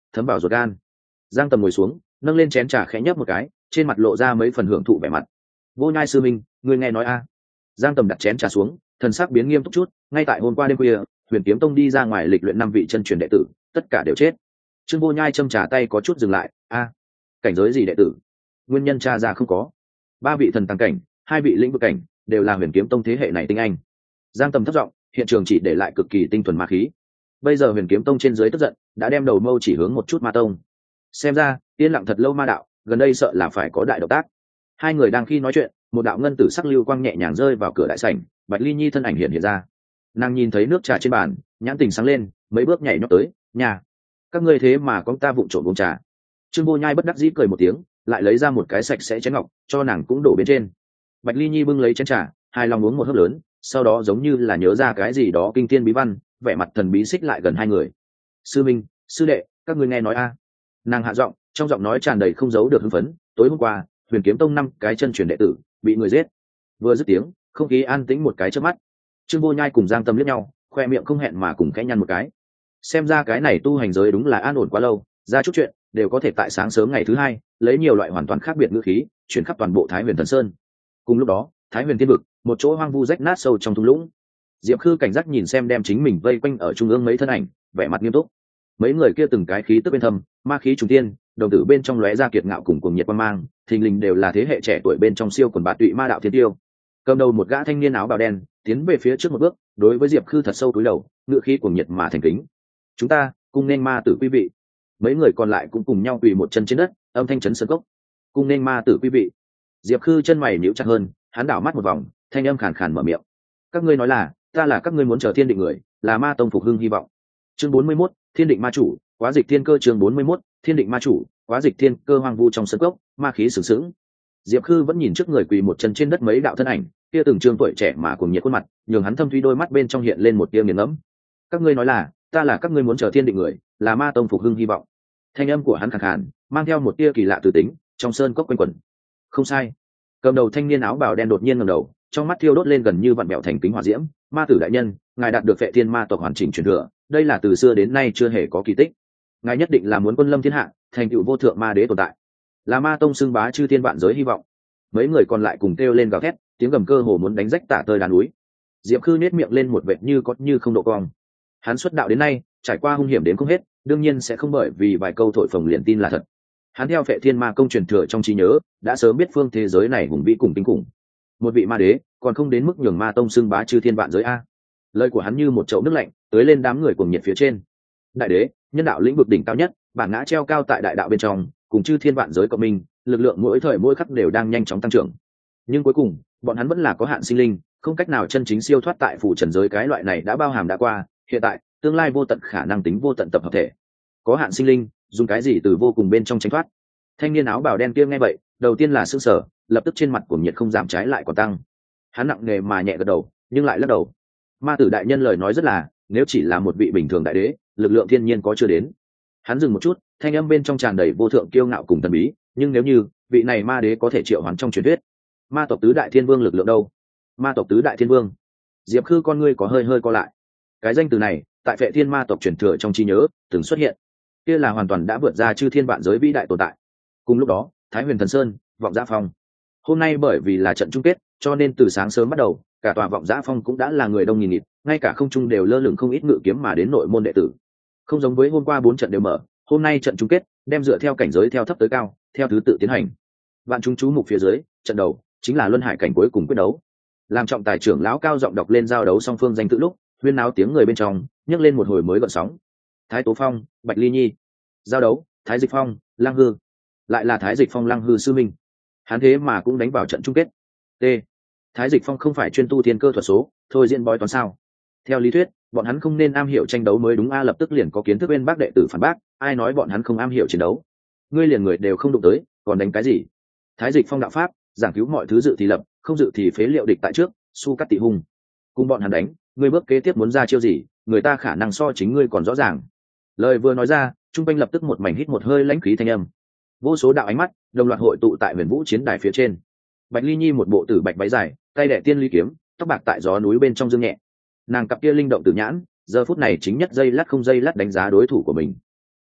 thấm vào ruột gan. Giang Tầm ngồi xuống, nâng lên chén trà khẽ nhấp một cái, trên mặt lộ ra mấy phần hưởng thụ vẻ mặt. Vô Nhai sư minh, ngươi nghe nói a? Giang Tầm đặt chén trà xuống, thần sắc biến nghiêm túc chút. Ngay tại hôm qua đêm khuya, Huyền Kiếm Tông đi ra ngoài lịch luyện năm vị chân truyền đệ tử, tất cả đều chết. Trương Vô Nhai châm trà tay có chút dừng lại. A, cảnh giới gì đệ tử? Nguyên nhân tra ra không có. Ba vị thần tăng cảnh, hai vị lĩnh vực cảnh, đều là Huyền Kiếm Tông thế hệ này tinh anh. Giang Tầm thấp giọng, hiện trường chỉ để lại cực kỳ tinh thuần ma khí. Bây giờ Huyền Kiếm Tông trên dưới tức giận, đã đem đầu mâu chỉ hướng một chút Ma Tông. Xem ra, yên lặng thật lâu Ma đạo, gần đây sợ là phải có đại động tác. Hai người đang khi nói chuyện, một đạo ngân tử sắc lưu quang nhẹ nhàng rơi vào cửa đại sảnh, Bạch Ly Nhi thân ảnh hiện hiện ra. Nàng nhìn thấy nước trà trên bàn, nhãn tình sáng lên, mấy bước nhảy nhót tới, "Nhà, các ngươi thế mà con ta vụng trộm uống trà." Trương Vô Nhai bất đắc dĩ cười một tiếng, lại lấy ra một cái sạch sẽ chén ngọc, cho nàng cũng đổ bên trên. Bạch Ly Nhi bưng lấy chén trà, hai lòng uống một hớp lớn, sau đó giống như là nhớ ra cái gì đó kinh thiên bí văn, vẻ mặt thần bí xích lại gần hai người. "Sư minh, sư đệ, các ngươi nghe nói a?" Nàng hạ giọng, trong giọng nói tràn đầy không giấu được hưng phấn. "Tối hôm qua, Huyền Kiếm Tông năm cái chân truyền đệ tử bị người giết." Vừa dứt tiếng, không khí an tĩnh một cái chớp mắt. Trương Vô Nhai cùng Giang Tâm liếc nhau, khoe miệng không hẹn mà cùng khẽ nhăn một cái. Xem ra cái này tu hành giới đúng là an ổn quá lâu, ra chút chuyện đều có thể tại sáng sớm ngày thứ hai lấy nhiều loại hoàn toàn khác biệt ngữ khí chuyển khắp toàn bộ Thái Huyền Thần Sơn. Cùng lúc đó, Thái Huyền Thiên Vực, một chỗ hoang vu rách nát sâu trong thung lũng. Diệp Khư cảnh giác nhìn xem đem chính mình vây quanh ở trung ương mấy thân ảnh, vẻ mặt nghiêm túc. Mấy người kia từng cái khí tức bên thâm, ma khí trùng tiên, đồng tử bên trong lóe ra kiệt ngạo cùng cuồng nhiệt quang mang, thình lình đều là thế hệ trẻ tuổi bên trong siêu quần bạt tụy ma đạo thiên tiêu. Cầm đầu một gã thanh niên áo bào đen, tiến về phía trước một bước, đối với Diệp Khư thật sâu cúi đầu, ngựa khí cuồng nhiệt mà thành kính. "Chúng ta cùng nên ma tử quý vị." Mấy người còn lại cũng cùng nhau quỳ một chân trên đất, âm thanh chấn sơn cốc. "Cùng nên ma tử quý vị." Diệp Khư chân mày nhíu chặt hơn, hắn đảo mắt một vòng, thanh âm khàn khàn mở miệng. "Các ngươi nói là, ta là các ngươi muốn chờ thiên định người, là ma tông phục hưng hy vọng." Chương bốn mươi mốt, Thiên định ma chủ, quá dịch thiên cơ. Chương bốn mươi mốt, Thiên định ma chủ, quá dịch thiên cơ. Hoang vu trong sân cốc, ma khí sừng sững. Diệp Khư vẫn nhìn trước người quỳ một chân trên đất mấy đạo thân ảnh, kia từng trương tuổi trẻ mà cùng nhiệt khuôn mặt, nhường hắn thâm thúy đôi mắt bên trong hiện lên một tia nghiền ngẫm. "Các ngươi nói là, ta là các ngươi muốn chờ thiên định người, là ma tông phục hưng hy vọng." Thanh âm của hắn khàn khàn, mang theo một tia kỳ lạ từ tính, trong sơn cốc quanh quẩn. "Không sai." Cầm đầu thanh niên áo bào đen đột nhiên ngẩng đầu, trong mắt thiêu đốt lên gần như vặn bẹo thành kính hỏa diễm. "Ma tử đại nhân, ngài đạt được Phệ Thiên ma tộc hoàn chỉnh truyền thừa, đây là từ xưa đến nay chưa hề có kỳ tích. Ngài nhất định là muốn quân lâm thiên hạ, thành tựu vô thượng ma đế tồn tại, là ma tông xưng bá chư thiên vạn giới hy vọng." Mấy người còn lại cùng kêu lên gào thét, tiếng gầm cơ hồ muốn đánh rách tả tơi đá núi. Diệp Khư nét miệng lên một vệt như có như không độ cong. Hắn xuất đạo đến nay, trải qua hung hiểm đến không hết, đương nhiên sẽ không bởi vì vài câu thổi phồng liền tin là thật. Hắn theo Phệ Thiên ma công truyền thừa trong trí nhớ, đã sớm biết phương thế giới này hùng vĩ cùng kinh khủng. Một vị ma đế, còn không đến mức nhường ma tông xưng bá chư thiên vạn giới a. Lời của hắn như một chậu nước lạnh, tưới lên đám người cuồng nhiệt phía trên. Đại đế, nhân đạo lĩnh vực đỉnh cao nhất, bản ngã treo cao tại đại đạo bên trong, cùng chư thiên vạn giới cộng minh, lực lượng mỗi thời mỗi khắc đều đang nhanh chóng tăng trưởng. Nhưng cuối cùng, bọn hắn vẫn là có hạn sinh linh, không cách nào chân chính siêu thoát tại phủ trần giới cái loại này đã bao hàm đã qua, hiện tại, tương lai vô tận khả năng tính vô tận tập hợp thể. Có hạn sinh linh, dùng cái gì từ vô cùng bên trong tránh thoát? Thanh niên áo bào đen kia nghe vậy, đầu tiên là sững sờ, lập tức trên mặt của nhiệt không giảm trái lại còn tăng. Hắn nặng nề mà nhẹ gật đầu, nhưng lại lắc đầu. Ma tử đại nhân lời nói rất là, nếu chỉ là một vị bình thường đại đế, lực lượng thiên nhiên có chưa đến. Hắn dừng một chút, thanh âm bên trong tràn đầy vô thượng kiêu ngạo cùng thần bí, nhưng nếu như vị này ma đế có thể triệu hoán trong truyền thuyết, ma tộc tứ đại thiên vương lực lượng đâu? Ma tộc tứ đại thiên vương? Diệp Khư con ngươi có hơi hơi co lại. Cái danh từ này, tại Phệ Thiên ma tộc truyền thừa trong trí nhớ, từng xuất hiện. Kia là hoàn toàn đã vượt ra chư thiên vạn giới vĩ đại tồn tại. Cùng lúc đó, Thái Huyền Thần Sơn, Vọng Dã Phong. Hôm nay bởi vì là trận chung kết, cho nên từ sáng sớm bắt đầu, cả tòa Vọng Dã Phong cũng đã là người đông nghìn nghịt, ngay cả không trung đều lơ lửng không ít ngự kiếm mà đến nội môn đệ tử. Không giống với hôm qua bốn trận đều mở, hôm nay trận chung kết đem dựa theo cảnh giới theo thấp tới cao, theo thứ tự tiến hành. Vạn chúng chú mục phía dưới, trận đầu chính là luân hải cảnh cuối cùng quyết đấu. Làm trọng tài trưởng lão cao giọng đọc lên giao đấu song phương danh tự lúc, huyên náo tiếng người bên trong nhấc lên một hồi mới gợn sóng. Thái Tố Phong, Bạch Ly Nhi. Giao đấu, Thái Dịch Phong, Lăng Hư. Lại là Thái Dịch Phong Lăng Hư sư minh. Hắn thế mà cũng đánh vào trận chung kết. T. Thái Dịch Phong không phải chuyên tu thiên cơ thuật số, thôi diễn bói toán sao? Theo lý thuyết, bọn hắn không nên am hiểu tranh đấu mới đúng a, lập tức liền có kiến thức bên bác đệ tử phản bác, ai nói bọn hắn không am hiểu chiến đấu? Ngươi liền người đều không đụng tới, còn đánh cái gì? Thái Dịch Phong đạo pháp, giảng cứu mọi thứ dự thì lập, không dự thì phế liệu địch tại trước, su cắt tị hung. Cùng bọn hắn đánh, ngươi bước kế tiếp muốn ra chiêu gì, người ta khả năng so chính ngươi còn rõ ràng. Lời vừa nói ra, trung quanh lập tức một mảnh hít một hơi lãnh khí thanh âm. Vô số đạo ánh mắt đồng loạt hội tụ tại Huyền Vũ chiến đài phía trên. Bạch Ly Nhi một bộ tử bạch váy dài, tay đẻ tiên ly kiếm, tóc bạc tại gió núi bên trong dương nhẹ. Nàng cặp kia linh động tử nhãn, giờ phút này chính nhất giây lát không giây lát đánh giá đối thủ của mình.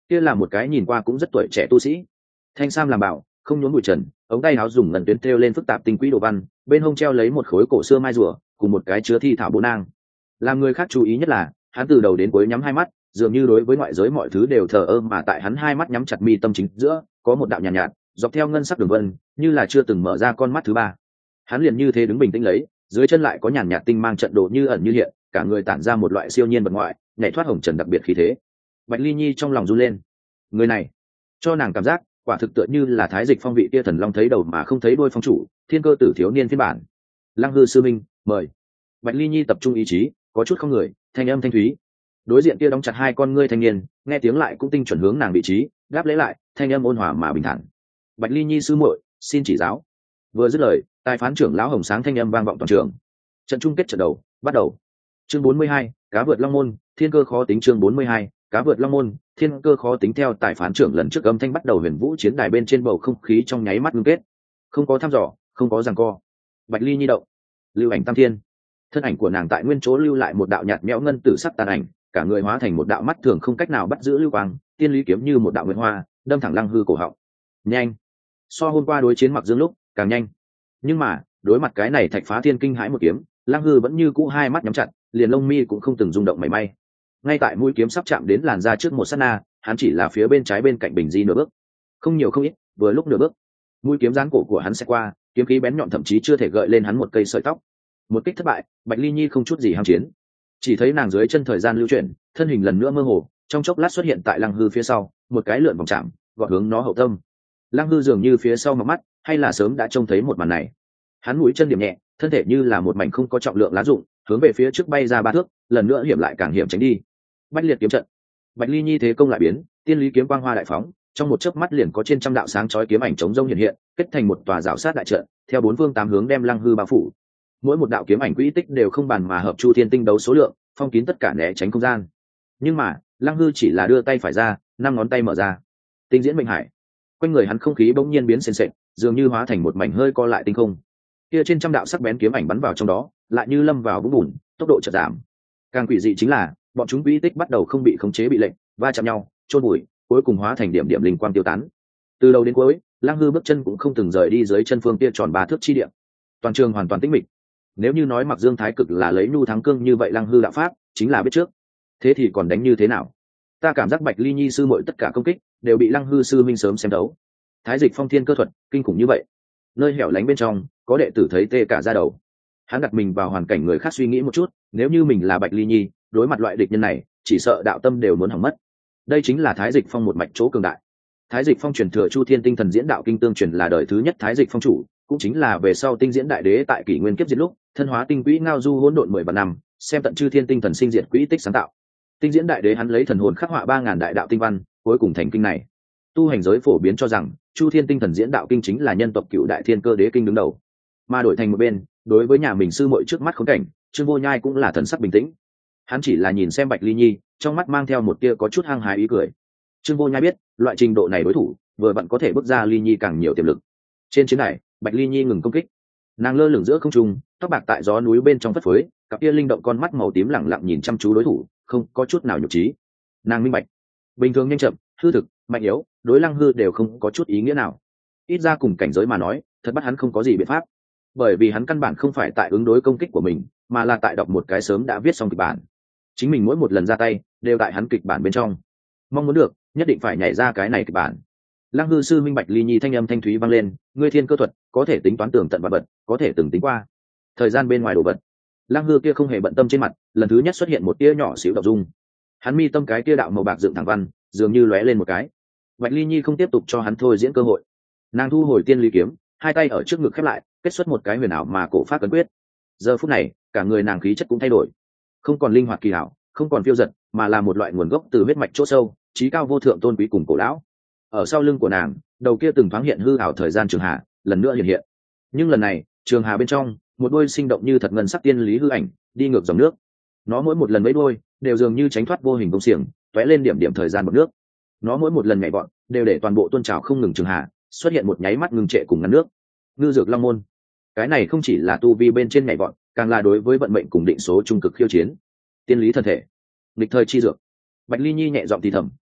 kia là một cái nhìn qua cũng rất tuổi trẻ tu sĩ, thanh sam làm bảo, không nhốn bụi trần, ống tay áo dùng ngần tuyến thêu lên phức tạp tinh quỹ đồ văn, bên hông treo lấy một khối cổ xưa mai rùa cùng một cái chứa thi thảo bố nang. Làm người khác chú ý nhất là hắn từ đầu đến cuối nhắm hai mắt, dường như đối với ngoại giới mọi thứ đều thờ ơ, mà tại hắn hai mắt nhắm chặt mi tâm chính giữa có một đạo nhàn nhạt, nhạt dọc theo ngân sắc đường vân, như là chưa từng mở ra con mắt thứ ba. Hắn liền như thế đứng bình tĩnh lấy, dưới chân lại có nhàn nhạt tinh mang trận đồ như ẩn như hiện, cả người tản ra một loại siêu nhiên vật ngoại, nhảy thoát hồng trần đặc biệt khí thế. Bạch Ly Nhi trong lòng run lên, người này cho nàng cảm giác quả thực tựa như là Thái Dịch Phong vị tia thần long thấy đầu mà không thấy đuôi phong chủ, thiên cơ tử thiếu niên phiên bản. Lăng Hư sư minh, mời. Bạch Ly Nhi tập trung ý chí, có chút không người, thanh âm thanh thúy. Đối diện kia đóng chặt hai con ngươi thanh niên, nghe tiếng lại cũng tinh chuẩn hướng nàng vị trí, đáp lễ lại, thanh âm ôn hòa mà bình thản. Bạch Ly Nhi sư muội, xin chỉ giáo. Vừa dứt lời, tài phán trưởng lão hồng sáng thanh âm vang vọng toàn trường. Trận chung kết trận đầu bắt đầu. Chương bốn mươi hai, cá vượt long môn, thiên cơ khó tính. Chương bốn mươi hai, cá vượt long môn, thiên cơ khó tính. Theo tài phán trưởng lần trước âm thanh bắt đầu, huyền vũ chiến đài bên trên bầu không khí trong nháy mắt ngưng kết. Không có thăm dò, không có giằng co. Bạch Ly Nhi động, lưu ảnh tam thiên. Thân ảnh của nàng tại nguyên chỗ lưu lại một đạo nhạt nhẽo ngân tử sắc tàn ảnh, cả người hóa thành một đạo mắt thường không cách nào bắt giữ lưu quang, tiên lý kiếm như một đạo nguyệt hoa, đâm thẳng Lăng Hư cổ họng. Nhanh, so hôm qua đối chiến Mặc Dương lúc càng nhanh. Nhưng mà đối mặt cái này thạch phá thiên kinh hãi một kiếm, Lăng Hư vẫn như cũ hai mắt nhắm chặt, liền lông mi cũng không từng rung động mảy may. Ngay tại mũi kiếm sắp chạm đến làn da trước một sát na, hắn chỉ là phía bên trái bên cạnh bình di nửa bước, không nhiều không ít, vừa lúc nửa bước, mũi kiếm giáng cổ của hắn sẽ qua, kiếm khí bén nhọn thậm chí chưa thể gợi lên hắn một cây sợi tóc. Một kích thất bại, Bạch Ly Nhi không chút gì ham chiến, chỉ thấy nàng dưới chân thời gian lưu chuyển, thân hình lần nữa mơ hồ, trong chốc lát xuất hiện tại Lăng Hư phía sau, một cái lượn vòng chạm, gọt hướng nó hậu tâm. Lăng Hư dường như phía sau mặc mắt, hay là sớm đã trông thấy một màn này. Hắn mũi chân điểm nhẹ, thân thể như là một mảnh không có trọng lượng lá rụng, hướng về phía trước bay ra ba thước, lần nữa hiểm lại càng hiểm tránh đi. Bách liệt kiếm trận. Bạch Ly Nhi thế công lại biến, tiên lý kiếm quang hoa đại phóng, trong một chớp mắt liền có trên trăm đạo sáng chói kiếm ảnh chống rông hiện hiện, kết thành một tòa rào sát đại trận, theo bốn phương tám hướng đem Lăng Hư bao phủ. Mỗi một đạo kiếm ảnh quỹ tích đều không bàn mà hợp chu thiên tinh đấu số lượng, phong kín tất cả né tránh không gian. Nhưng mà Lăng Hư chỉ là đưa tay phải ra, năm ngón tay mở ra, tinh diễn mệnh hải, quanh người hắn không khí bỗng nhiên biến sền sệt, dường như hóa thành một mảnh hơi co lại tinh không. Kia trên trăm đạo sắc bén kiếm ảnh bắn vào trong đó, lại như lâm vào vũng bùn, tốc độ chợt giảm. Càng quỷ dị chính là bọn chúng quỹ tích bắt đầu không bị khống chế bị lệnh, va chạm nhau, chôn bụi, cuối cùng hóa thành điểm điểm linh quang tiêu tán. Từ đầu đến cuối, Lăng Hư bước chân cũng không từng rời đi dưới chân phương kia tròn ba thước chi địa. Toàn trường hoàn toàn tĩnh mịch. Nếu như nói Mặc Dương Thái Cực là lấy nhu thắng cương như vậy, Lăng Hư đạo pháp chính là biết trước. Thế thì còn đánh như thế nào? Ta cảm giác Bạch Ly Nhi sư muội tất cả công kích đều bị Lăng Hư sư minh sớm xem đấu. Thái Dịch Phong thiên cơ thuật kinh khủng như vậy, nơi hẻo lánh bên trong có đệ tử thấy tê cả da đầu. Hắn đặt mình vào hoàn cảnh người khác suy nghĩ một chút, nếu như mình là Bạch Ly Nhi, đối mặt loại địch nhân này, chỉ sợ đạo tâm đều muốn hỏng mất. Đây chính là Thái Dịch Phong một mạch chỗ cường đại. Thái Dịch Phong truyền thừa Chu Thiên Tinh Thần Diễn Đạo Kinh tương truyền là đời thứ nhất Thái Dịch Phong chủ, cũng chính là về sau Tinh Diễn Đại Đế tại kỷ nguyên kiếp diệt lúc, thân hóa tinh quỹ ngao du hỗn độn mười vạn năm, xem tận chư thiên tinh thần sinh diệt quỹ tích sáng tạo. Tinh Diễn Đại Đế hắn lấy thần hồn khắc họa ba ngàn đại đạo tinh văn, cuối cùng thành kinh này. Tu hành giới phổ biến cho rằng Chu Thiên Tinh Thần Diễn Đạo Kinh chính là nhân tộc cựu đại thiên cơ đế kinh đứng đầu. Mà đổi thành một bên, đối với nhà mình sư muội trước mắt khốn cảnh, Trương Vô Nhai cũng là thần sắc bình tĩnh. Hắn chỉ là nhìn xem Bạch Ly Nhi, trong mắt mang theo một tia có chút hăng hái ý cười. Trương Vô Nhai biết, loại trình độ này đối thủ, vừa vặn có thể bước ra Ly Nhi càng nhiều tiềm lực. Trên chiến đài, Bạch Ly Nhi ngừng công kích, nàng lơ lửng giữa không trung, tóc bạc tại gió núi bên trong phất phới, cặp kia linh động con mắt màu tím lẳng lặng nhìn chăm chú đối thủ, không có chút nào nhục trí. Nàng minh bạch, bình thường nhanh chậm, hư thực, mạnh yếu, đối Lăng Hư đều không có chút ý nghĩa nào. Ít ra cùng cảnh giới mà nói, thật bắt hắn không có gì biện pháp, bởi vì hắn căn bản không phải tại ứng đối công kích của mình, mà là tại đọc một cái sớm đã viết xong kịch bản. Chính mình mỗi một lần ra tay đều tại hắn kịch bản bên trong, mong muốn được nhất định phải nhảy ra cái này kịch bản. Lăng Hư sư minh Bạch Ly Nhi thanh âm thanh thúy vang lên, ngươi thiên cơ thuật có thể tính toán tường tận và bật, có thể từng tính qua thời gian bên ngoài đồ vật. Lăng Hư kia không hề bận tâm, trên mặt lần thứ nhất xuất hiện một tia nhỏ xíu đậu dung. Hắn mi tâm cái tia đạo màu bạc dựng thẳng văn dường như lóe lên một cái. Bạch Ly Nhi không tiếp tục cho hắn thôi diễn cơ hội, nàng thu hồi tiên lý kiếm, hai tay ở trước ngực khép lại, kết xuất một cái huyền ảo mà cổ pháp cấn quyết. Giờ phút này cả người nàng khí chất cũng thay đổi, không còn linh hoạt kỳ hảo, không còn phiêu dật, mà là một loại nguồn gốc từ huyết mạch chỗ sâu, trí cao vô thượng tôn quý cùng cổ lão. Ở sau lưng của nàng, đầu kia từng thoáng hiện hư ảo thời gian trường hà lần nữa hiện hiện, nhưng lần này trường hà bên trong một đôi sinh động như thật ngân sắc tiên lý hư ảnh đi ngược dòng nước. Nó mỗi một lần mấy đôi đều dường như tránh thoát vô hình công xiềng, tóe lên điểm điểm thời gian một nước. Nó mỗi một lần nhảy vọt đều để toàn bộ tuôn trào không ngừng trường hà xuất hiện một nháy mắt ngừng trệ cùng ngăn nước. Ngư dược long môn, cái này không chỉ là tu vi bên trên nhảy vọt, càng là đối với vận mệnh cùng định số trung cực khiêu chiến. Tiên lý thân thể, nghịch thời chi dược. Bạch Ly Nhi nhẹ giọng thì thầm,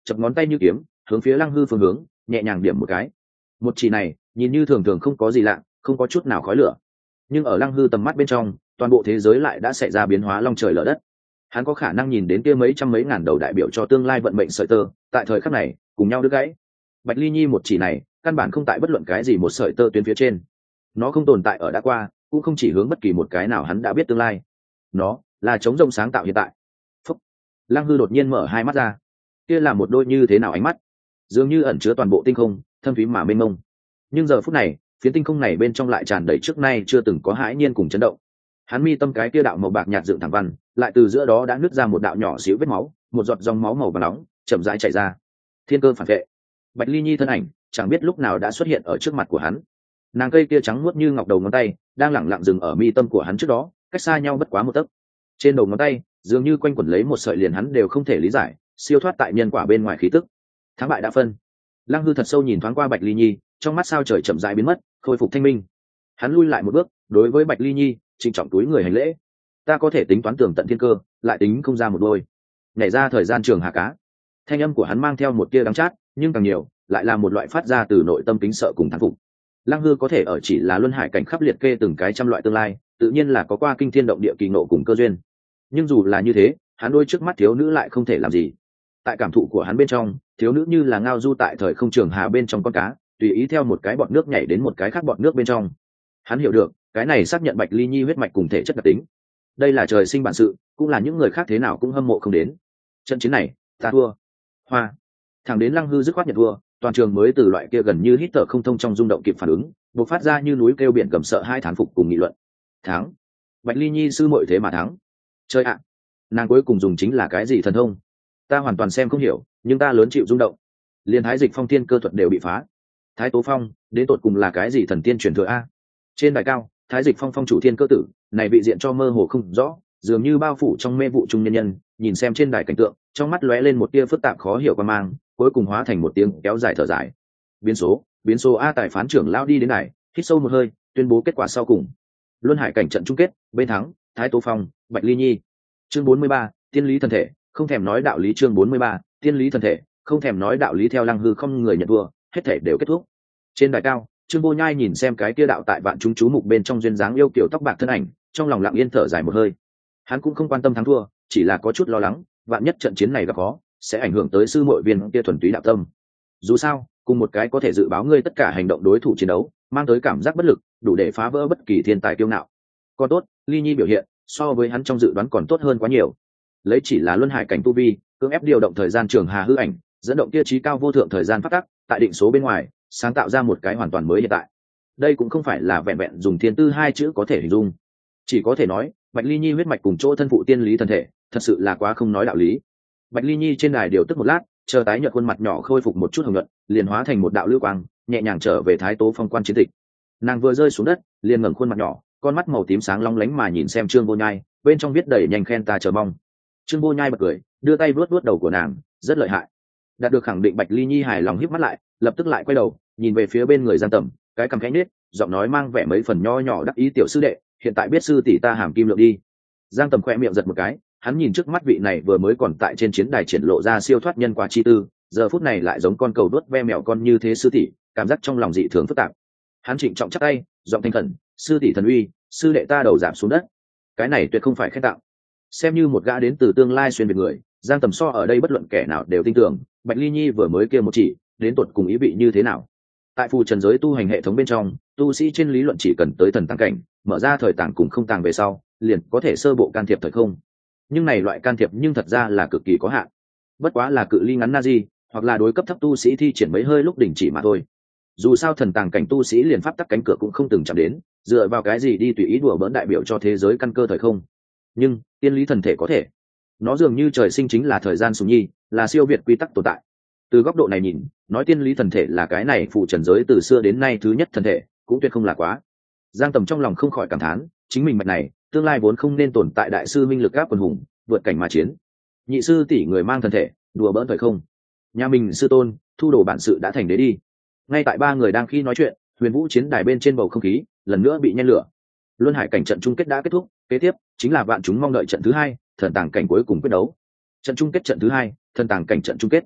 chập ngón tay như kiếm hướng phía Lăng Hư phương hướng nhẹ nhàng điểm một cái. Một chỉ này nhìn như thường thường không có gì lạ, không có chút nào khói lửa, nhưng ở Lăng Hư tầm mắt bên trong, toàn bộ thế giới lại đã xảy ra biến hóa long trời lở đất. Hắn có khả năng nhìn đến kia mấy trăm mấy ngàn đầu đại biểu cho tương lai vận mệnh sợi tơ, tại thời khắc này cùng nhau đứt gãy. Bạch Ly Nhi một chỉ này căn bản không tại bất luận cái gì một sợi tơ tuyến phía trên, nó không tồn tại ở đã qua, cũng không chỉ hướng bất kỳ một cái nào hắn đã biết tương lai, nó là chống rông sáng tạo hiện tại. Phúc. Lăng Hư đột nhiên mở hai mắt ra, kia là một đôi như thế nào ánh mắt, dường như ẩn chứa toàn bộ tinh không, thâm thúy mà mênh mông. Nhưng giờ phút này, phiến tinh không này bên trong lại tràn đầy trước nay chưa từng có hãi nhiên cùng chấn động. Hắn mi tâm cái kia đạo màu bạc nhạt dựng thẳng văn, lại từ giữa đó đã nứt ra một đạo nhỏ xíu vết máu, một giọt dòng máu màu vàng nóng chậm rãi chảy ra. Thiên cơ phản vệ. Bạch Ly Nhi thân ảnh chẳng biết lúc nào đã xuất hiện ở trước mặt của hắn. Nàng cây kia trắng muốt như ngọc đầu ngón tay đang lẳng lặng dừng ở mi tâm của hắn trước đó, cách xa nhau bất quá một tấc. Trên đầu ngón tay dường như quanh quẩn lấy một sợi liền hắn đều không thể lý giải, siêu thoát tại nhân quả bên ngoài khí tức. Thắng bại đã phân. Lăng Hư thật sâu nhìn thoáng qua Bạch Ly Nhi, trong mắt sao trời chậm rãi biến mất, khôi phục thanh minh. Hắn lui lại một bước, đối với Bạch Ly Nhi trịnh trọng túi người hành lễ. Ta có thể tính toán tường tận thiên cơ, lại tính không ra một đôi. Nhảy ra thời gian trường hạ cá. Thanh âm của hắn mang theo một tia đắng chát, nhưng càng nhiều lại là một loại phát ra từ nội tâm kính sợ cùng thán phục. Lăng Hư có thể ở chỉ là luân hải cảnh khắp liệt kê từng cái trăm loại tương lai, tự nhiên là có qua kinh thiên động địa kỳ ngộ cùng cơ duyên. Nhưng dù là như thế, hắn đôi trước mắt thiếu nữ lại không thể làm gì. Tại cảm thụ của hắn bên trong, thiếu nữ như là ngao du tại thời không trường hà bên trong con cá, tùy ý theo một cái bọt nước nhảy đến một cái khác bọt nước bên trong. Hắn hiểu được, cái này xác nhận Bạch Ly Nhi huyết mạch cùng thể chất đặc tính. Đây là trời sinh bản sự, cũng là những người khác thế nào cũng hâm mộ không đến. Trận chiến này, ta thua. Hoa. Thẳng đến Lăng Hư dứt khoát nhận thua, toàn trường mới từ loại kia gần như hít thở không thông trong rung động kịp phản ứng, bộc phát ra như núi kêu biển gầm sợ hai thán phục cùng nghị luận. Thắng. Bạch Ly Nhi sư muội thế mà thắng. Chơi ạ. Nàng cuối cùng dùng chính là cái gì thần thông? Ta hoàn toàn xem không hiểu, nhưng ta lớn chịu rung động. Liên Thái Dịch Phong Thiên cơ thuật đều bị phá. Thái Tố Phong, đến tột cùng là cái gì thần tiên truyền thừa a? Trên đài cao, Thái Dịch Phong phong chủ thiên cơ tử, này bị diện cho mơ hồ không rõ, dường như bao phủ trong mê vụ trung nhân nhân, nhìn xem trên đài cảnh tượng, trong mắt lóe lên một tia phức tạp khó hiểu qua mang, cuối cùng hóa thành một tiếng kéo dài thở dài. Biến số, biến số a tài phán trưởng lao đi đến đài, hít sâu một hơi, tuyên bố kết quả sau cùng. Luân hải cảnh trận chung kết, bên thắng, Thái Tố Phong, Bạch Ly Nhi. Chương bốn mươi ba, tiên lý thần thể, không thèm nói đạo lý. Chương bốn mươi ba, tiên lý thần thể, không thèm nói đạo lý. Theo Lăng Hư không người nhận thua, hết thể đều kết thúc. Trên đài cao, Trương Vô Nhai nhìn xem cái kia đạo tại vạn chúng chú mục bên trong duyên dáng yêu kiều tóc bạc thân ảnh, trong lòng lặng yên thở dài một hơi. Hắn cũng không quan tâm thắng thua, chỉ là có chút lo lắng, vạn nhất trận chiến này gặp khó, sẽ ảnh hưởng tới sư muội viên kia thuần túy đạo tâm. Dù sao, cùng một cái có thể dự báo ngươi tất cả hành động đối thủ chiến đấu, mang tới cảm giác bất lực, đủ để phá vỡ bất kỳ thiên tài kiêu ngạo. Còn tốt, Ly Nhi biểu hiện so với hắn trong dự đoán còn tốt hơn quá nhiều. Lấy chỉ là luân hải cảnh tu vi, cưỡng ép điều động thời gian trường hà hư ảnh, dẫn động kia trí cao vô thượng thời gian phát tắc, tại định số bên ngoài, sáng tạo ra một cái hoàn toàn mới hiện tại. Đây cũng không phải là vẹn vẹn dùng thiên tư hai chữ có thể hình dung, chỉ có thể nói Bạch Ly Nhi huyết mạch cùng chỗ thân phụ tiên lý thần thể, thật sự là quá không nói đạo lý. Bạch Ly Nhi trên đài điều tức một lát, chờ tái nhợt khuôn mặt nhỏ khôi phục một chút hồng nhuận, liền hóa thành một đạo lưu quang, nhẹ nhàng trở về Thái Tố Phong quan chiến tịch. Nàng vừa rơi xuống đất, liền ngẩng khuôn mặt nhỏ, con mắt màu tím sáng long lánh mà nhìn xem Trương Vô Nhai, bên trong viết đầy nhanh khen ta chờ mong. Trương Vô Nhai bật cười, đưa tay vuốt vuốt đầu của nàng, rất lợi hại. Đạt được khẳng định, Bạch Ly Nhi hài lòng híp mắt lại, lập tức lại quay đầu, nhìn về phía bên người Giang Tầm, cái cằm khẽ nhếch, giọng nói mang vẻ mấy phần nho nhỏ đắc ý, tiểu sư đệ, hiện tại biết sư tỷ ta hàm kim lượng đi. Giang Tầm khẽ miệng giật một cái, hắn nhìn trước mắt vị này vừa mới còn tại trên chiến đài triển lộ ra siêu thoát nhân quả chi tư, giờ phút này lại giống con cầu đuốt ve mèo con như thế sư tỷ, cảm giác trong lòng dị thường phức tạp. Hắn trịnh trọng chắp tay, giọng thanh khẩn, sư tỷ thần uy, sư đệ ta đầu giảm xuống đất. Cái này tuyệt không phải khen tặng. Xem như một gã đến từ tương lai xuyên việt người, Giang Tầm so ở đây bất luận kẻ nào đều tin tưởng, Bạch Ly Nhi vừa mới kia một chỉ, đến tột cùng ý vị như thế nào. Tại phù trần giới tu hành hệ thống bên trong, tu sĩ trên lý luận chỉ cần tới thần tăng cảnh, mở ra thời tàng cùng không tàng về sau, liền có thể sơ bộ can thiệp thời không. Nhưng này loại can thiệp nhưng thật ra là cực kỳ có hạn, bất quá là cự ly ngắn na di, hoặc là đối cấp thấp tu sĩ thi triển mấy hơi lúc đình chỉ mà thôi. Dù sao thần tàng cảnh tu sĩ liền pháp tắc cánh cửa cũng không từng chạm đến, dựa vào cái gì đi tùy ý đùa bỡn đại biểu cho thế giới căn cơ thời không. Nhưng tiên lý thần thể có thể, nó dường như trời sinh chính là thời gian sùng nhi, là siêu việt quy tắc tồn tại. Từ góc độ này nhìn, nói tiên lý thần thể là cái này phụ trần giới từ xưa đến nay thứ nhất thần thể, cũng tuyệt không là quá. Giang Tầm trong lòng không khỏi cảm thán, chính mình mạch này tương lai vốn không nên tồn tại đại sư minh lực áp quần hùng, vượt cảnh mà chiến. Nhị sư tỷ người mang thần thể, đùa bỡn thời không. Nhà mình sư tôn thu đồ bản sự đã thành đế đi. Ngay tại ba người đang khi nói chuyện, huyền vũ chiến đài bên trên bầu không khí lần nữa bị nhen lửa. Luân hải cảnh trận chung kết đã kết thúc, kế tiếp chính là vạn chúng mong đợi trận thứ hai, thần tàng cảnh cuối cùng quyết đấu. Trận chung kết trận thứ hai, thần tàng cảnh trận chung kết.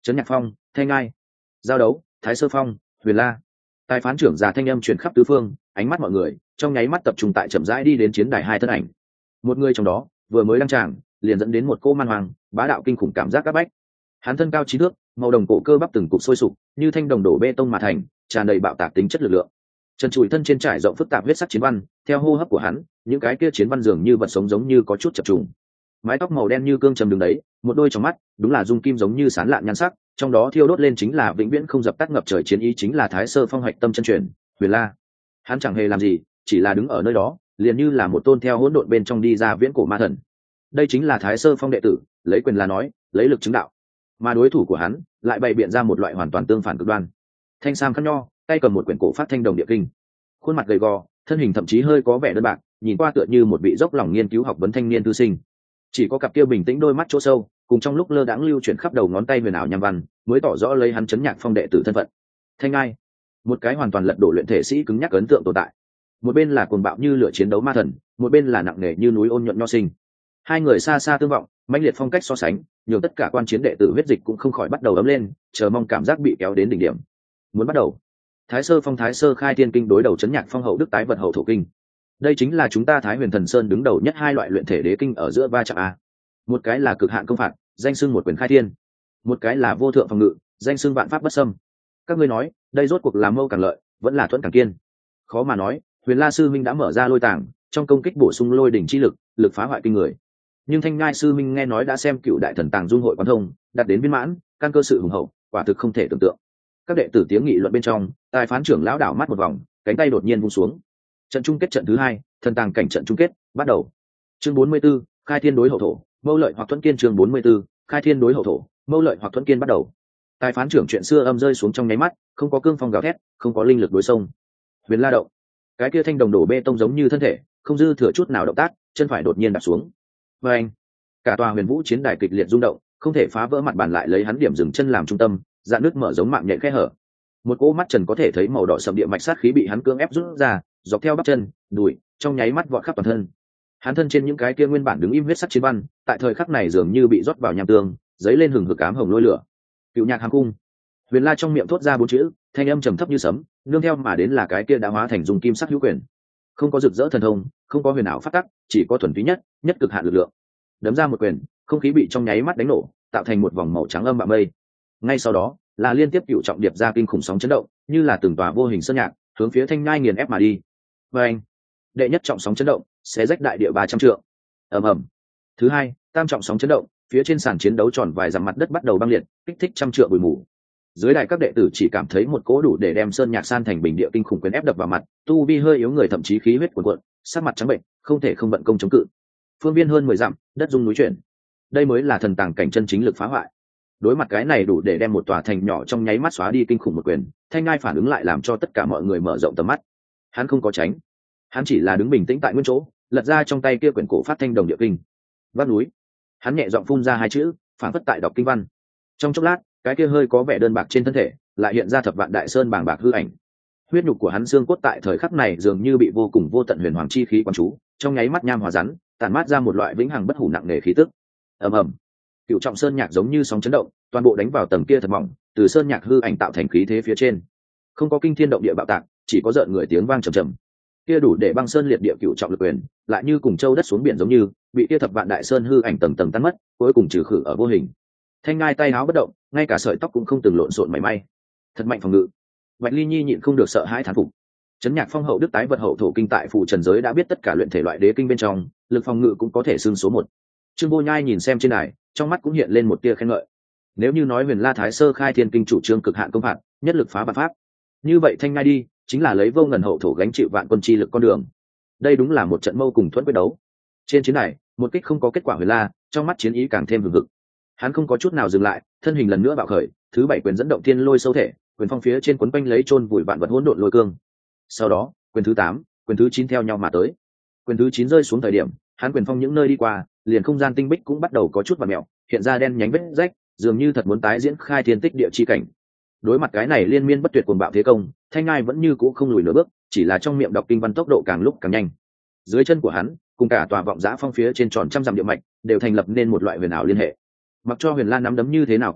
Trấn Nhạc Phong, Thanh Ngai. Giao đấu, Thái Sơ Phong, Huyền La. Tài phán trưởng già thanh âm truyền khắp tứ phương, ánh mắt mọi người trong nháy mắt tập trung tại chậm rãi đi đến chiến đài hai thân ảnh. Một người trong đó vừa mới đăng tràng, liền dẫn đến một cô man hoàng, bá đạo kinh khủng cảm giác các bách. Hắn thân cao chín thước, màu đồng cổ cơ bắp từng cục sôi sục, như thanh đồng đổ bê tông mà thành, tràn đầy bạo tạc tính chất lực lượng. Trần trụi thân trên trải rộng phức tạp huyết sắc chiến văn, theo hô hấp của hắn, những cái kia chiến văn dường như vật sống giống như có chút chập trùng. Mái tóc màu đen như cương trầm đứng đấy, một đôi trong mắt, đúng là dung kim giống như sán lạn nhan sắc, trong đó thiêu đốt lên chính là vĩnh viễn không dập tắt ngập trời chiến ý, chính là Thái Sơ Phong hạch tâm chân truyền, Huyền La. Hắn chẳng hề làm gì, chỉ là đứng ở nơi đó, liền như là một tôn theo hỗn độn bên trong đi ra viễn cổ ma thần. Đây chính là Thái Sơ Phong đệ tử, lấy quyền là nói, lấy lực chứng đạo. Mà đối thủ của hắn lại bày biện ra một loại hoàn toàn tương phản cực đoan. Thanh sam khăn nho, tay cầm một quyển cổ phát thanh đồng địa kinh, khuôn mặt gầy gò, thân hình thậm chí hơi có vẻ đơn bạc, nhìn qua tựa như một vị dốc lòng nghiên cứu học vấn thanh niên thư sinh. Chỉ có cặp kia bình tĩnh đôi mắt chỗ sâu, cùng trong lúc lơ đãng lưu chuyển khắp đầu ngón tay huyền ảo nham văn, mới tỏ rõ lấy hắn Trấn Nhạc Phong đệ tử thân phận. Thanh Ngai, một cái hoàn toàn lật đổ luyện thể sĩ cứng nhắc ấn tượng tồn tại. Một bên là cuồng bạo như lửa chiến đấu ma thần, một bên là nặng nề như núi ôn nhuận nho sinh. Hai người xa xa tương vọng, mãnh liệt phong cách so sánh, nhiều tất cả quan chiến đệ tử huyết dịch cũng không khỏi bắt đầu ấm lên, chờ mong cảm giác bị kéo đến đỉnh điểm. Muốn bắt đầu. Thái Sơ Phong Thái Sơ Khai Thiên Kinh đối đầu Trấn Nhạc Phong Hậu Đức Tái Vật Hậu Thổ Kinh. Đây chính là chúng ta Thái Huyền Thần Sơn đứng đầu nhất hai loại luyện thể đế kinh ở giữa va chạm a. Một cái là cực hạn công phạt, danh xưng một quyền khai thiên; một cái là vô thượng phòng ngự, danh xưng vạn pháp bất xâm. Các ngươi nói, đây rốt cuộc là mâu càng lợi, vẫn là thuận càng kiên? Khó mà nói. Huyền La sư minh đã mở ra lôi tàng, trong công kích bổ sung lôi đỉnh chi lực, lực phá hoại kinh người. Nhưng Thanh Ngai sư minh nghe nói đã xem cựu đại thần tàng dung hội quán thông, đạt đến viên mãn, căn cơ sự hùng hậu, quả thực không thể tưởng tượng. Các đệ tử tiếng nghị luận bên trong, tài phán trưởng lão đảo mắt một vòng, cánh tay đột nhiên vung xuống. Trận chung kết trận thứ hai, thần tàng cảnh trận chung kết bắt đầu. Chương bốn mươi 44, khai thiên đối hậu thổ, mâu lợi hoặc thuẫn kiên. Chương bốn mươi 44, khai thiên đối hậu thổ, mâu lợi hoặc thuẫn kiên bắt đầu. Tài phán trưởng chuyện xưa âm rơi xuống trong nháy mắt, không có cương phong gào thét, không có linh lực đối sông. Huyền La động, cái kia thanh đồng đổ bê tông giống như thân thể, không dư thừa chút nào động tác, chân phải đột nhiên đạp xuống. Và anh, cả tòa Huyền Vũ chiến đài kịch liệt rung động, không thể phá vỡ mặt bàn, lại lấy hắn điểm dừng chân làm trung tâm, dạn nước mở giống mạng nhện khe hở. Một cỗ mắt trần có thể thấy màu đỏ sậm địa mạch sát khí bị hắn cưỡng ép rút ra, dọc theo bắp chân, đùi, trong nháy mắt vọt khắp toàn thân. Hắn thân trên những cái kia nguyên bản đứng im huyết sắc chiến văn, tại thời khắc này dường như bị rót vào nham tương, dấy lên hừng hực ám hồng lôi lửa. Cựu Nhạc Hàm Cung. Huyền La trong miệng thốt ra bốn chữ, thanh âm trầm thấp như sấm, nương theo mà đến là cái kia đã hóa thành dùng kim sắc hữu quyền. Không có rực rỡ thần thông, không có huyền ảo phát tắc, chỉ có thuần túy nhất, nhất cực hạn lực lượng. Đấm ra một quyền, không khí bị trong nháy mắt đánh nổ, tạo thành một vòng màu trắng âm bạ mây. Ngay sau đó, là liên tiếp cựu trọng điệp ra kinh khủng sóng chấn động, như là từng tòa vô hình sơn nhạc, hướng phía Thanh Ngai nghiền ép mà đi. Và anh, đệ nhất trọng sóng chấn động, xé rách đại địa ba trăm trượng. Ầm ầm. Thứ hai, tam trọng sóng chấn động, phía trên sàn chiến đấu tròn vài dặm mặt đất bắt đầu băng liệt, kích thích trăm trượng bụi mù. Dưới đài các đệ tử chỉ cảm thấy một cỗ đủ để đem sơn nhạc san thành bình địa kinh khủng quyền ép đập vào mặt, tu vi hơi yếu người thậm chí khí huyết cuồn cuộn, sắc mặt trắng bệnh, không thể không bận công chống cự. Phương viên hơn mười dặm, đất rung núi chuyển. Đây mới là thần tàng cảnh chân chính lực phá hoại. Đối mặt cái này đủ để đem một tòa thành nhỏ trong nháy mắt xóa đi kinh khủng một quyền, Thanh Ngai phản ứng lại làm cho tất cả mọi người mở rộng tầm mắt. Hắn không có tránh, hắn chỉ là đứng bình tĩnh tại nguyên chỗ, lật ra trong tay kia quyển cổ phát thanh đồng địa kinh. Vác núi. Hắn nhẹ giọng phun ra hai chữ, phản phất tại đọc kinh văn. Trong chốc lát, cái kia hơi có vẻ đơn bạc trên thân thể lại hiện ra thập vạn đại sơn bàng bạc hư ảnh. Huyết nhục của hắn xương cốt tại thời khắc này dường như bị vô cùng vô tận huyền hoàng chi khí quán chú, trong nháy mắt nham hòa rắn, tản mát ra một loại vĩnh hằng bất hủ nặng nề khí tức. Ầm ầm. Cựu trọng sơn nhạc giống như sóng chấn động, toàn bộ đánh vào tầng kia thật mỏng, từ sơn nhạc hư ảnh tạo thành khí thế phía trên. Không có kinh thiên động địa bạo tạc, chỉ có rợn người tiếng vang trầm trầm. Kia đủ để băng sơn liệt địa cựu trọng lực quyền, lại như cùng châu đất xuống biển giống như, bị kia thập vạn đại sơn hư ảnh tầng tầng tan mất, cuối cùng trừ khử ở vô hình. Thanh Ngai tay áo bất động, ngay cả sợi tóc cũng không từng lộn xộn mảy may. Thật mạnh phòng ngự. Bạch Ly Nhi nhịn không được sợ hãi thán phục. Trấn Nhạc Phong Hậu Đức Tái Vật Hậu Thổ Kinh tại phù trần giới đã biết tất cả luyện thể loại đế kinh bên trong, lực phòng ngự cũng có thể xưng số một. Trương Vô Nhai nhìn xem trên đài, trong mắt cũng hiện lên một tia khen ngợi. Nếu như nói Huyền La Thái Sơ Khai Thiên Kinh chủ trương cực hạn công phạt, nhất lực phá vạn pháp, như vậy Thanh Ngai đi chính là lấy vô ngần hậu thổ gánh chịu vạn quân chi lực con đường. Đây đúng là một trận mâu cùng thuẫn quyết đấu. Trên chiến này, một kích không có kết quả Huyền La, trong mắt chiến ý càng thêm hừng hực. Hắn không có chút nào dừng lại, thân hình lần nữa bạo khởi, thứ bảy quyền dẫn động thiên lôi sâu thể, quyền phong phía trên quấn quanh lấy chôn vùi vạn vật hỗn độn lôi cương. Sau đó, quyền thứ tám, quyền thứ chín theo nhau mà tới. Quyền thứ chín rơi xuống thời điểm, hắn quyền phong những nơi đi qua, liền không gian tinh bích cũng bắt đầu có chút vặn mèo, hiện ra đen nhánh vết rách, dường như thật muốn tái diễn khai thiên tích địa chi cảnh. Đối mặt cái này liên miên bất tuyệt cuồng bạo thế công, Thanh Ngai vẫn như cũ không lùi nửa bước, chỉ là trong miệng đọc kinh văn tốc độ càng lúc càng nhanh. Dưới chân của hắn, cùng cả tòa vọng giã phong phía trên tròn trăm dặm địa mạch, đều thành lập nên một loại huyền ảo liên hệ. Mặc cho Huyền La nắm đấm như thế nào cuồng bạo,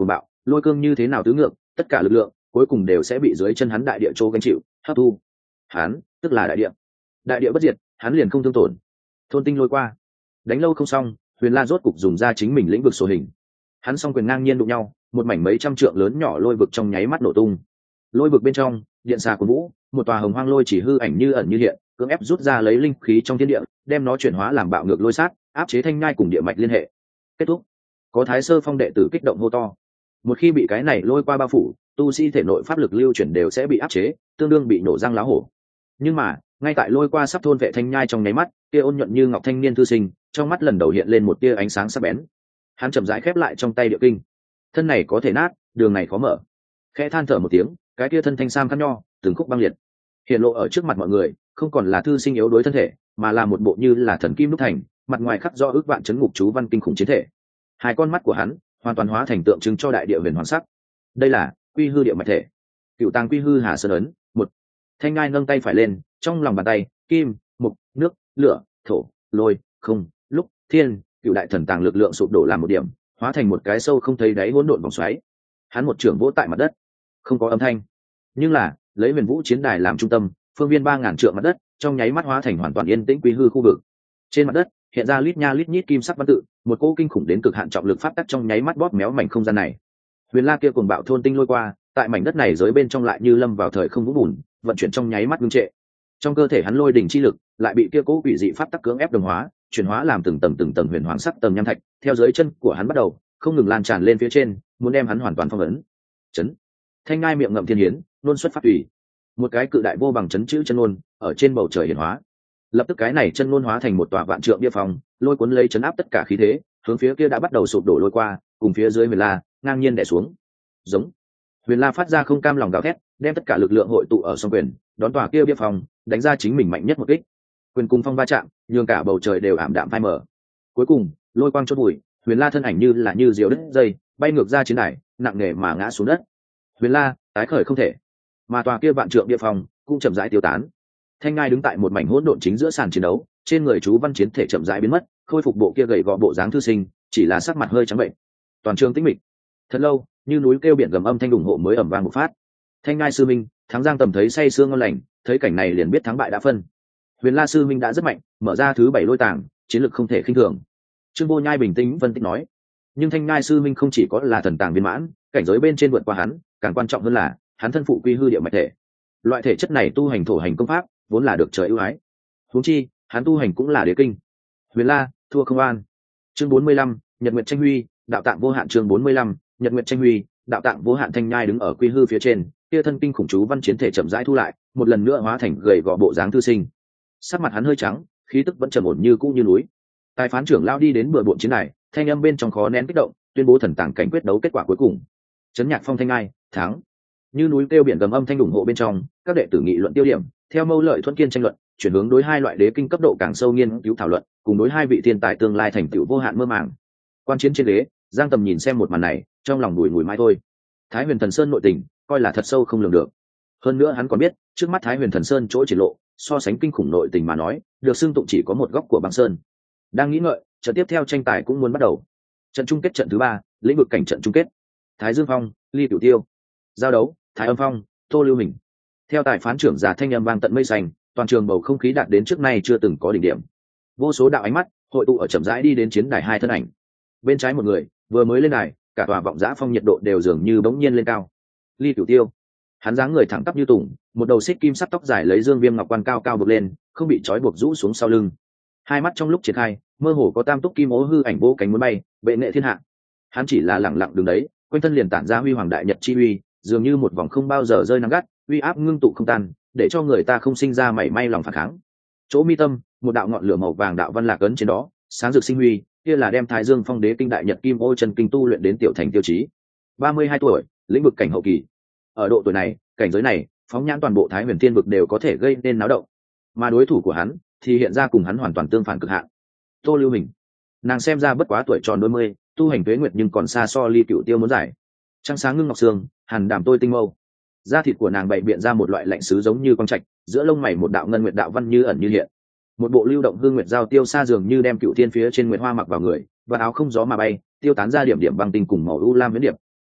lôi cương như thế nào tứ ngược, tất cả lực lượng cuối cùng đều sẽ bị dưới chân hắn đại địa châu gánh chịu hấp thu. Hắn tức là đại địa, đại địa bất diệt, hắn liền không thương tổn. Thôn tinh lôi qua, đánh lâu không xong, Huyền La rốt cục dùng ra chính mình lĩnh vực sổ hình. Hắn song quyền ngang nhiên đụng nhau, một mảnh mấy trăm trượng lớn nhỏ lôi vực trong nháy mắt nổ tung. Lôi vực bên trong, điện xà của vũ, một tòa hồng hoang lôi chỉ hư ảnh như ẩn như hiện, cưỡng ép rút ra lấy linh khí trong thiên địa, đem nó chuyển hóa làm bạo ngược lôi sát, áp chế thanh nhai cùng địa mạch liên hệ. Kết thúc. Có Thái Sơ Phong đệ tử kích động hô to. Một khi bị cái này lôi qua bao phủ, tu sĩ thể nội pháp lực lưu chuyển đều sẽ bị áp chế, tương đương bị nổ răng lá hổ. Nhưng mà, ngay tại lôi qua sắp thôn vệ thanh nhai trong nháy mắt, kia ôn nhuận như ngọc thanh niên thư sinh, trong mắt lần đầu hiện lên một tia ánh sáng sắc bén. Hắn chậm rãi khép lại trong tay địa kinh. Thân này có thể nát, đường này khó mở. Khẽ than thở một tiếng, cái kia thân thanh sam khăn nho, từng khúc băng liệt, hiện lộ ở trước mặt mọi người, không còn là thư sinh yếu đuối thân thể, mà là một bộ như là thần kim đúc thành, mặt ngoài khắc do ước vạn chấn ngục chú văn kinh khủng chiến thể. Hai con mắt của hắn hoàn toàn hóa thành tượng trưng cho đại địa huyền hoàng sắc. Đây là quy hư địa mạch thể, cựu tàng quy hư hà sơn ấn. Một thanh ngai nâng tay phải lên, trong lòng bàn tay kim, mục, nước, lửa, thổ, lôi, không, lúc, thiên, cựu đại thần tàng lực lượng sụp đổ làm một điểm, hóa thành một cái sâu không thấy đáy hỗn độn vòng xoáy. Hắn một trưởng vỗ tại mặt đất, không có âm thanh, nhưng là lấy huyền vũ chiến đài làm trung tâm, phương viên ba ngàn trượng mặt đất trong nháy mắt hóa thành hoàn toàn yên tĩnh quy hư khu vực. Trên mặt đất hiện ra lít nha lít nhít kim sắc văn tự, một cỗ kinh khủng đến cực hạn trọng lực pháp tắc trong nháy mắt bóp méo mảnh không gian này. Huyền La kia cuồng bạo thôn tinh lôi qua, tại mảnh đất này giới bên trong lại như lâm vào thời không vũ bùn, vận chuyển trong nháy mắt ngưng trệ. Trong cơ thể hắn lôi đỉnh chi lực lại bị kia cỗ quỷ dị pháp tắc cưỡng ép đồng hóa, chuyển hóa làm từng tầng từng tầng huyền hoàng sắc tầng nham thạch, theo dưới chân của hắn bắt đầu không ngừng lan tràn lên phía trên, muốn đem hắn hoàn toàn phong ấn. Chấn. Thanh ngai miệng ngậm thiên hiến, nôn xuất pháp tùy. Một cái cự đại vô bằng chấn chữ chân ngôn ở trên bầu trời hiển hóa. Lập tức cái này chân ngôn hóa thành một tòa vạn trượng bia phòng, lôi cuốn lấy chấn áp tất cả khí thế, hướng phía kia đã bắt đầu sụp đổ lôi qua, cùng phía dưới Huyền La ngang nhiên đè xuống. Giống. Huyền La phát ra không cam lòng gào thét, đem tất cả lực lượng hội tụ ở song quyền, đón tòa kia bia phòng, đánh ra chính mình mạnh nhất một kích. Quyền cùng phong va chạm, nhường cả bầu trời đều ảm đạm phai mờ. Cuối cùng, lôi quang chốt bụi, Huyền La thân ảnh như là như diều đứt dây, bay ngược ra chiến đài, nặng nề mà ngã xuống đất. Huyền La tái khởi không thể, mà tòa kia vạn trượng địa phòng cũng chậm rãi tiêu tán. Thanh ngai đứng tại một mảnh hỗn độn chính giữa sàn chiến đấu, trên người chú văn chiến thể chậm rãi biến mất, khôi phục bộ kia gầy gò bộ dáng thư sinh, chỉ là sắc mặt hơi trắng bệnh. Toàn trường tĩnh mịch. Thật lâu, như núi kêu biển gầm âm thanh ủng hộ mới ầm vang một phát. Thanh ngai sư minh, thắng Giang Tầm thấy say sương ngon lành, thấy cảnh này liền biết thắng bại đã phân. Huyền La sư minh đã rất mạnh, mở ra thứ bảy lôi tàng, chiến lược không thể khinh thường. Trương Vô Nhai bình tĩnh phân tích nói. Nhưng Thanh ngai sư minh không chỉ có là thần tàng viên mãn, cảnh giới bên trên vượt qua hắn, càng quan trọng hơn là hắn thân phụ quy hư địa mạch thể. Loại thể chất này tu hành thổ hành công pháp, vốn là được trời ưu ái. Huống chi, hắn tu hành cũng là đế kinh. Huyền La, thua không an. Chương bốn mươi lăm, Nhật Nguyệt Tranh Huy, đạo tạng vô hạn. Chương bốn mươi lăm, Nhật Nguyệt Tranh Huy, đạo tạng vô hạn. Thanh nhai đứng ở quy hư phía trên, kia thân kinh khủng chú văn chiến thể chậm rãi thu lại, một lần nữa hóa thành gầy gò bộ dáng thư sinh. Sắc mặt hắn hơi trắng, khí tức vẫn trầm ổn như cũ như núi. Tài phán trưởng lao đi đến bờ bộn chiến đài, thanh âm bên trong khó nén kích động, tuyên bố thần tàng cảnh quyết đấu kết quả cuối cùng. Chấn Nhạc Phong Thanh ngai thắng. Như núi kêu biển gầm âm thanh ủng hộ bên trong, các đệ tử nghị luận tiêu điểm, theo mâu lợi thuận kiên tranh luận, chuyển hướng đối hai loại đế kinh cấp độ càng sâu nghiên cứu thảo luận, cùng đối hai vị thiên tài tương lai thành tựu vô hạn mơ màng. Quan chiến trên ghế, Giang Tầm nhìn xem một màn này, trong lòng đùi ngùi mãi thôi. Thái Huyền Thần Sơn nội tình, coi là thật sâu không lường được. Hơn nữa hắn còn biết, trước mắt Thái Huyền Thần Sơn chỗ triển lộ, so sánh kinh khủng nội tình mà nói, được xưng tụng chỉ có một góc của băng sơn. Đang nghĩ ngợi, trận tiếp theo tranh tài cũng muốn bắt đầu. Trận chung kết trận thứ ba, lĩnh vực cảnh trận chung kết. Thái Dương Phong, Ly Cửu Tiêu. Giao đấu, Thái Âm Phong, Tô Lưu Hình. Theo tài phán trưởng già thanh âm vang tận mây xanh, toàn trường bầu không khí đạt đến trước nay chưa từng có đỉnh điểm. Vô số đạo ánh mắt hội tụ ở chậm rãi đi đến chiến đài hai thân ảnh. Bên trái một người vừa mới lên đài, cả tòa vọng giã phong nhiệt độ đều dường như bỗng nhiên lên cao. Ly Cửu Tiêu, hắn dáng người thẳng tắp như tùng, một đầu xích kim sắt tóc dài lấy dương viêm ngọc quan cao cao bực lên, không bị trói buộc rũ xuống sau lưng. Hai mắt trong lúc triển khai, mơ hồ có tam túc kim ố hư ảnh vỗ cánh muốn bay, bệ nghệ thiên hạ. Hắn chỉ là lẳng lặng đứng đấy, quanh thân liền tản ra huy hoàng đại nhật chi uy, dường như một vòng không bao giờ rơi nắng gắt, uy áp ngưng tụ không tan, để cho người ta không sinh ra mảy may lòng phản kháng. Chỗ mi tâm, một đạo ngọn lửa màu vàng đạo văn lạc ấn trên đó, sáng rực sinh huy, kia là đem Thái Dương Phong Đế kinh đại nhật kim ô chân kinh tu luyện đến tiểu thành tiêu chí. ba mươi hai tuổi, lĩnh vực cảnh hậu kỳ. Ở độ tuổi này, cảnh giới này, phóng nhãn toàn bộ Thái Huyền Thiên vực đều có thể gây nên náo động. Mà đối thủ của hắn thì hiện ra cùng hắn hoàn toàn tương phản cực hạn. Tô Lưu Hình, nàng xem ra bất quá tuổi tròn đôi mươi, tu hành tuế nguyệt nhưng còn xa so Ly Cửu Tiêu muốn giải. Trăng sáng ngưng ngọc sương, hàn đàm tôi tinh mâu. Da thịt của nàng bày biện ra một loại lạnh sứ giống như quang trạch, giữa lông mày một đạo ngân nguyệt đạo văn như ẩn như hiện. Một bộ lưu động hương nguyệt giao tiêu xa dường như đem cựu thiên phía trên nguyệt hoa mặc vào người, và áo không gió mà bay, tiêu tán ra điểm điểm băng tinh cùng màu u lam viễn điệp.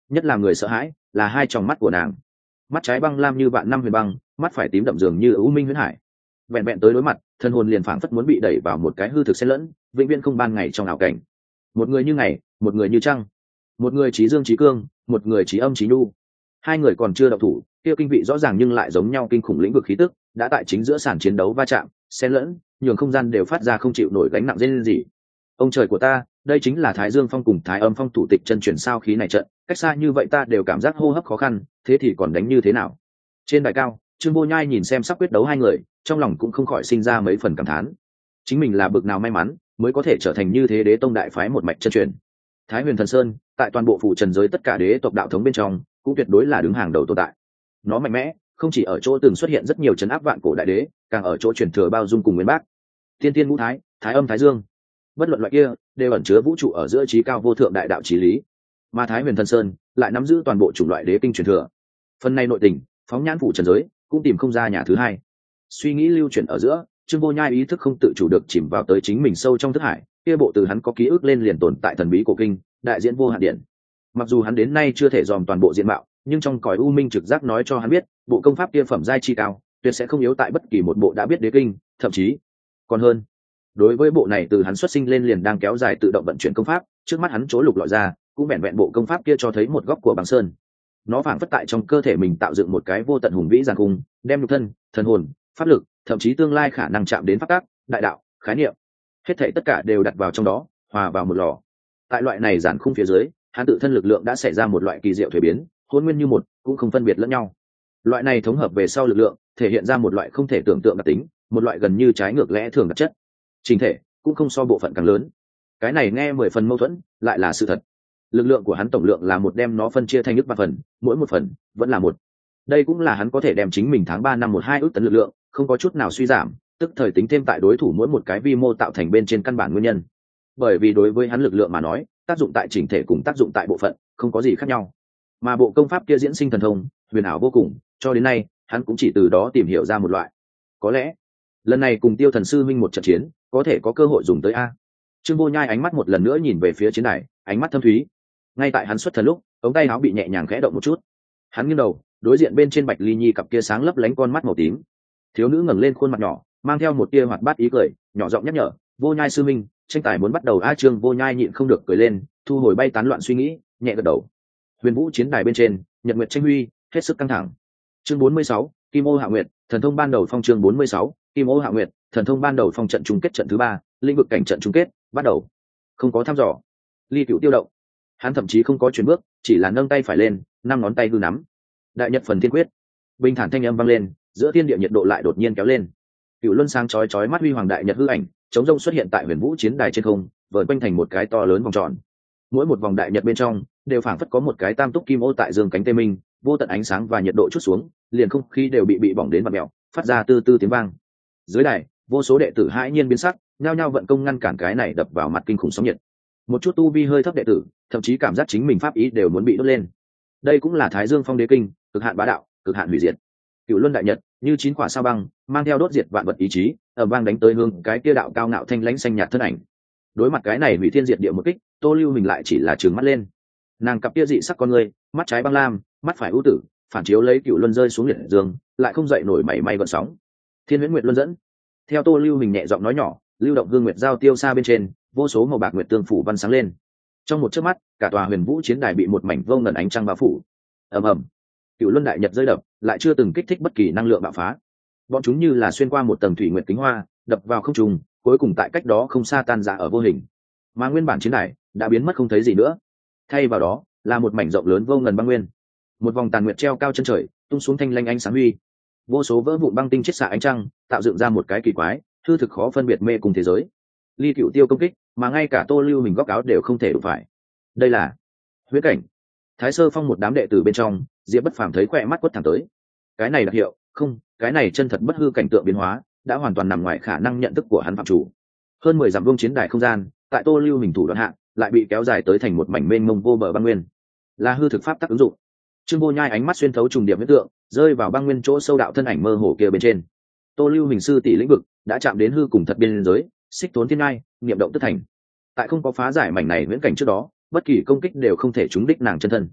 nhất là người sợ hãi là hai tròng mắt của nàng, mắt trái băng lam như vạn năm huyền băng, mắt phải tím đậm dường như ưu minh huyễn hải. Vẹn vẹn tới đối mặt, thân hồn liền phảng phất muốn bị đẩy vào một cái hư thực xen lẫn, vĩnh viễn không ban ngày trong ảo cảnh. Một người như ngày, một người như trăng, một người trí dương trí cương, một người trí âm trí nhu. Hai người còn chưa động thủ, kia kinh vị rõ ràng nhưng lại giống nhau kinh khủng lĩnh vực khí tức đã tại chính giữa sàn chiến đấu va chạm, xen lẫn, nhường không gian đều phát ra không chịu nổi gánh nặng dên gì. Ông trời của ta, đây chính là Thái Dương Phong cùng Thái Âm Phong thủ tịch chân chuyển sao khí này trận, cách xa như vậy ta đều cảm giác hô hấp khó khăn, thế thì còn đánh như thế nào? Trên đài cao, Trương Vô Nhai nhìn xem sắp quyết đấu hai người, trong lòng cũng không khỏi sinh ra mấy phần cảm thán. Chính mình là bực nào may mắn, mới có thể trở thành như thế Đế tông đại phái một mạch chân truyền. Thái Huyền Thần Sơn, tại toàn bộ phủ trần giới tất cả đế tộc đạo thống bên trong, cũng tuyệt đối là đứng hàng đầu tồn tại. Nó mạnh mẽ, không chỉ ở chỗ từng xuất hiện rất nhiều trấn áp vạn cổ đại đế, càng ở chỗ truyền thừa bao dung cùng nguyên bác. Tiên tiên ngũ thái, Thái Âm Thái Dương, bất luận loại kia đều ẩn chứa vũ trụ ở giữa trí cao vô thượng đại đạo chí lý, mà Thái Huyền Thần Sơn lại nắm giữ toàn bộ chủng loại đế kinh truyền thừa. Phần này nội tình, phóng nhãn phủ trần giới cũng tìm không ra nhà thứ hai. Suy nghĩ lưu chuyển ở giữa, Trương Vô Nhai ý thức không tự chủ được chìm vào tới chính mình sâu trong thức hải, kia bộ từ hắn có ký ức lên liền tồn tại thần bí cổ kinh, đại diễn vô hạn điện. Mặc dù hắn đến nay chưa thể dòm toàn bộ diện mạo, nhưng trong cõi u minh trực giác nói cho hắn biết, bộ công pháp kia phẩm giai chi cao, tuyệt sẽ không yếu tại bất kỳ một bộ đã biết đế kinh, thậm chí còn hơn. Đối với bộ này từ hắn xuất sinh lên liền đang kéo dài tự động vận chuyển công pháp, trước mắt hắn chỗ lục lọi ra, cũng vẹn vẹn bộ công pháp kia cho thấy một góc của băng sơn. Nó phảng phất tại trong cơ thể mình tạo dựng một cái vô tận hùng vĩ giàn cung, đem nhục thân, thần hồn, pháp lực, thậm chí tương lai khả năng chạm đến pháp tắc, đại đạo, khái niệm, hết thảy tất cả đều đặt vào trong đó, hòa vào một lò. Tại loại này giàn khung phía dưới, hắn tự thân lực lượng đã xảy ra một loại kỳ diệu thuế biến, hỗn nguyên như một, cũng không phân biệt lẫn nhau. Loại này thống hợp về sau lực lượng, thể hiện ra một loại không thể tưởng tượng đặc tính, một loại gần như trái ngược lẽ thường đặc chất. Trình thể cũng không so bộ phận càng lớn. Cái này nghe mười phần mâu thuẫn, lại là sự thật. Lực lượng của hắn tổng lượng là một, đem nó phân chia thành nước ba phần, mỗi một phần vẫn là một. Đây cũng là hắn có thể đem chính mình tháng ba năm một hai ước tấn lực lượng, không có chút nào suy giảm, tức thời tính thêm tại đối thủ mỗi một cái vi mô tạo thành bên trên căn bản nguyên nhân. Bởi vì đối với hắn lực lượng mà nói, tác dụng tại chỉnh thể cùng tác dụng tại bộ phận không có gì khác nhau. Mà bộ công pháp kia diễn sinh thần thông, huyền ảo vô cùng, cho đến nay hắn cũng chỉ từ đó tìm hiểu ra một loại. Có lẽ lần này cùng Tiêu Thần sư minh một trận chiến, có thể có cơ hội dùng tới a. Trương Vô Nhai ánh mắt một lần nữa nhìn về phía chiến đài, ánh mắt thâm thúy. Ngay tại hắn xuất thần lúc, ống tay áo bị nhẹ nhàng khẽ động một chút. Hắn nghiêng đầu, đối diện bên trên Bạch Ly Nhi cặp kia sáng lấp lánh con mắt màu tím. Thiếu nữ ngẩng lên khuôn mặt nhỏ, mang theo một tia hoạt bát ý cười, nhỏ giọng nhắc nhở, "Vô Nhai sư minh, tranh tài muốn bắt đầu a." Trương Vô Nhai nhịn không được cười lên, thu hồi bay tán loạn suy nghĩ, nhẹ gật đầu. Huyền Vũ chiến đài bên trên, nhật nguyệt tranh huy, hết sức căng thẳng. Chương bốn mươi sáu, Kim Ô Hạ Nguyệt, thần thông ban đầu phong. Chương bốn mươi sáu, Kim Ô Hạ Nguyệt, thần thông ban đầu phong. Trận chung kết trận thứ ba, lĩnh vực cảnh trận chung kết, bắt đầu. Không có thăm dò, Ly Cựu tiêu động. Hắn thậm chí không có chuyển bước, chỉ là nâng tay phải lên, năm ngón tay hư nắm. Đại Nhật Phần Thiên Quyết. Bình thản thanh âm vang lên, giữa thiên địa nhiệt độ lại đột nhiên kéo lên. Cựu luân sáng chói chói mắt huy hoàng đại nhật hư ảnh, chống rông xuất hiện tại Huyền Vũ chiến đài trên không, vờn quanh thành một cái to lớn vòng tròn. Mỗi một vòng đại nhật bên trong, đều phảng phất có một cái tam túc kim ô tại dương cánh tê minh, vô tận ánh sáng và nhiệt độ chút xuống, liền không khí đều bị bị bỏng đến vặn mèo, phát ra tư tư tiếng vang. Dưới đài, vô số đệ tử hãi nhiên biến sắc, nhao nhao vận công ngăn cản cái này đập vào mặt kinh khủng sóng nhiệt. Một chút tu vi hơi thấp đệ tử, thậm chí cảm giác chính mình pháp ý đều muốn bị đốt lên. Đây cũng là Thái Dương Phong đế kinh, cực hạn bá đạo, cực hạn hủy diệt. Cựu luân đại nhật, như chín quả sao băng, mang theo đốt diệt vạn vật ý chí, ở vang đánh tới hương cái kia đạo cao ngạo thanh lãnh xanh nhạt thân ảnh. Đối mặt cái này hủy thiên diệt địa một kích, Tô Lưu mình lại chỉ là trừng mắt lên. Nàng cặp kia dị sắc con người, mắt trái băng lam, mắt phải ưu tử, phản chiếu lấy cựu luân rơi xuống liệt dương, lại không dậy nổi mảy may gợn sóng. Thiên Huyễn Nguyệt luân dẫn. Theo Tô Lưu mình nhẹ giọng nói nhỏ, lưu động hương nguyệt giao tiêu xa bên trên, vô số màu bạc nguyệt tương phủ văn sáng lên. Trong một chớp mắt, cả tòa Huyền Vũ chiến đài bị một mảnh vô ngần ánh trăng bao phủ. Ầm ầm, cựu luân đại nhật rơi đập, lại chưa từng kích thích bất kỳ năng lượng bạo phá. Bọn chúng như là xuyên qua một tầng thủy nguyệt kính hoa, đập vào không trung, cuối cùng tại cách đó không xa tan rã ở vô hình. Mà nguyên bản chiến đài đã biến mất không thấy gì nữa. Thay vào đó là một mảnh rộng lớn vô ngần băng nguyên. Một vòng tàn nguyệt treo cao chân trời, tung xuống thanh lanh ánh sáng huy. Vô số vỡ vụn băng tinh chiết xạ ánh trăng, tạo dựng ra một cái kỳ quái, hư thực khó phân biệt mê cùng thế giới. Ly Cựu tiêu công kích, mà ngay cả Tô Lưu mình góc áo đều không thể đụng phải. Đây là huyễn cảnh. Thái Sơ Phong một đám đệ tử bên trong, Diệp Bất Phàm thấy khỏe mắt quất thẳng tới. Cái này đặc hiệu, không, cái này chân thật bất hư cảnh tượng biến hóa, đã hoàn toàn nằm ngoài khả năng nhận thức của hắn phạm chủ. Hơn mười dặm vuông chiến đài không gian, tại Tô Lưu mình thủ đoạn hạ, lại bị kéo dài tới thành một mảnh mênh mông vô bờ băng nguyên. Là hư thực pháp tắc ứng dụng. Trương Vô Nhai ánh mắt xuyên thấu trùng điệp huyễn tượng, rơi vào băng nguyên chỗ sâu đạo thân ảnh mơ hồ kia bên trên. Tô Lưu mình sư tỷ lĩnh vực đã chạm đến hư cùng thật biên giới, xích tốn thiên ngai, niệm động tức thành. Tại không có phá giải mảnh này viễn cảnh trước đó, bất kỳ công kích đều không thể trúng đích nàng chân thân.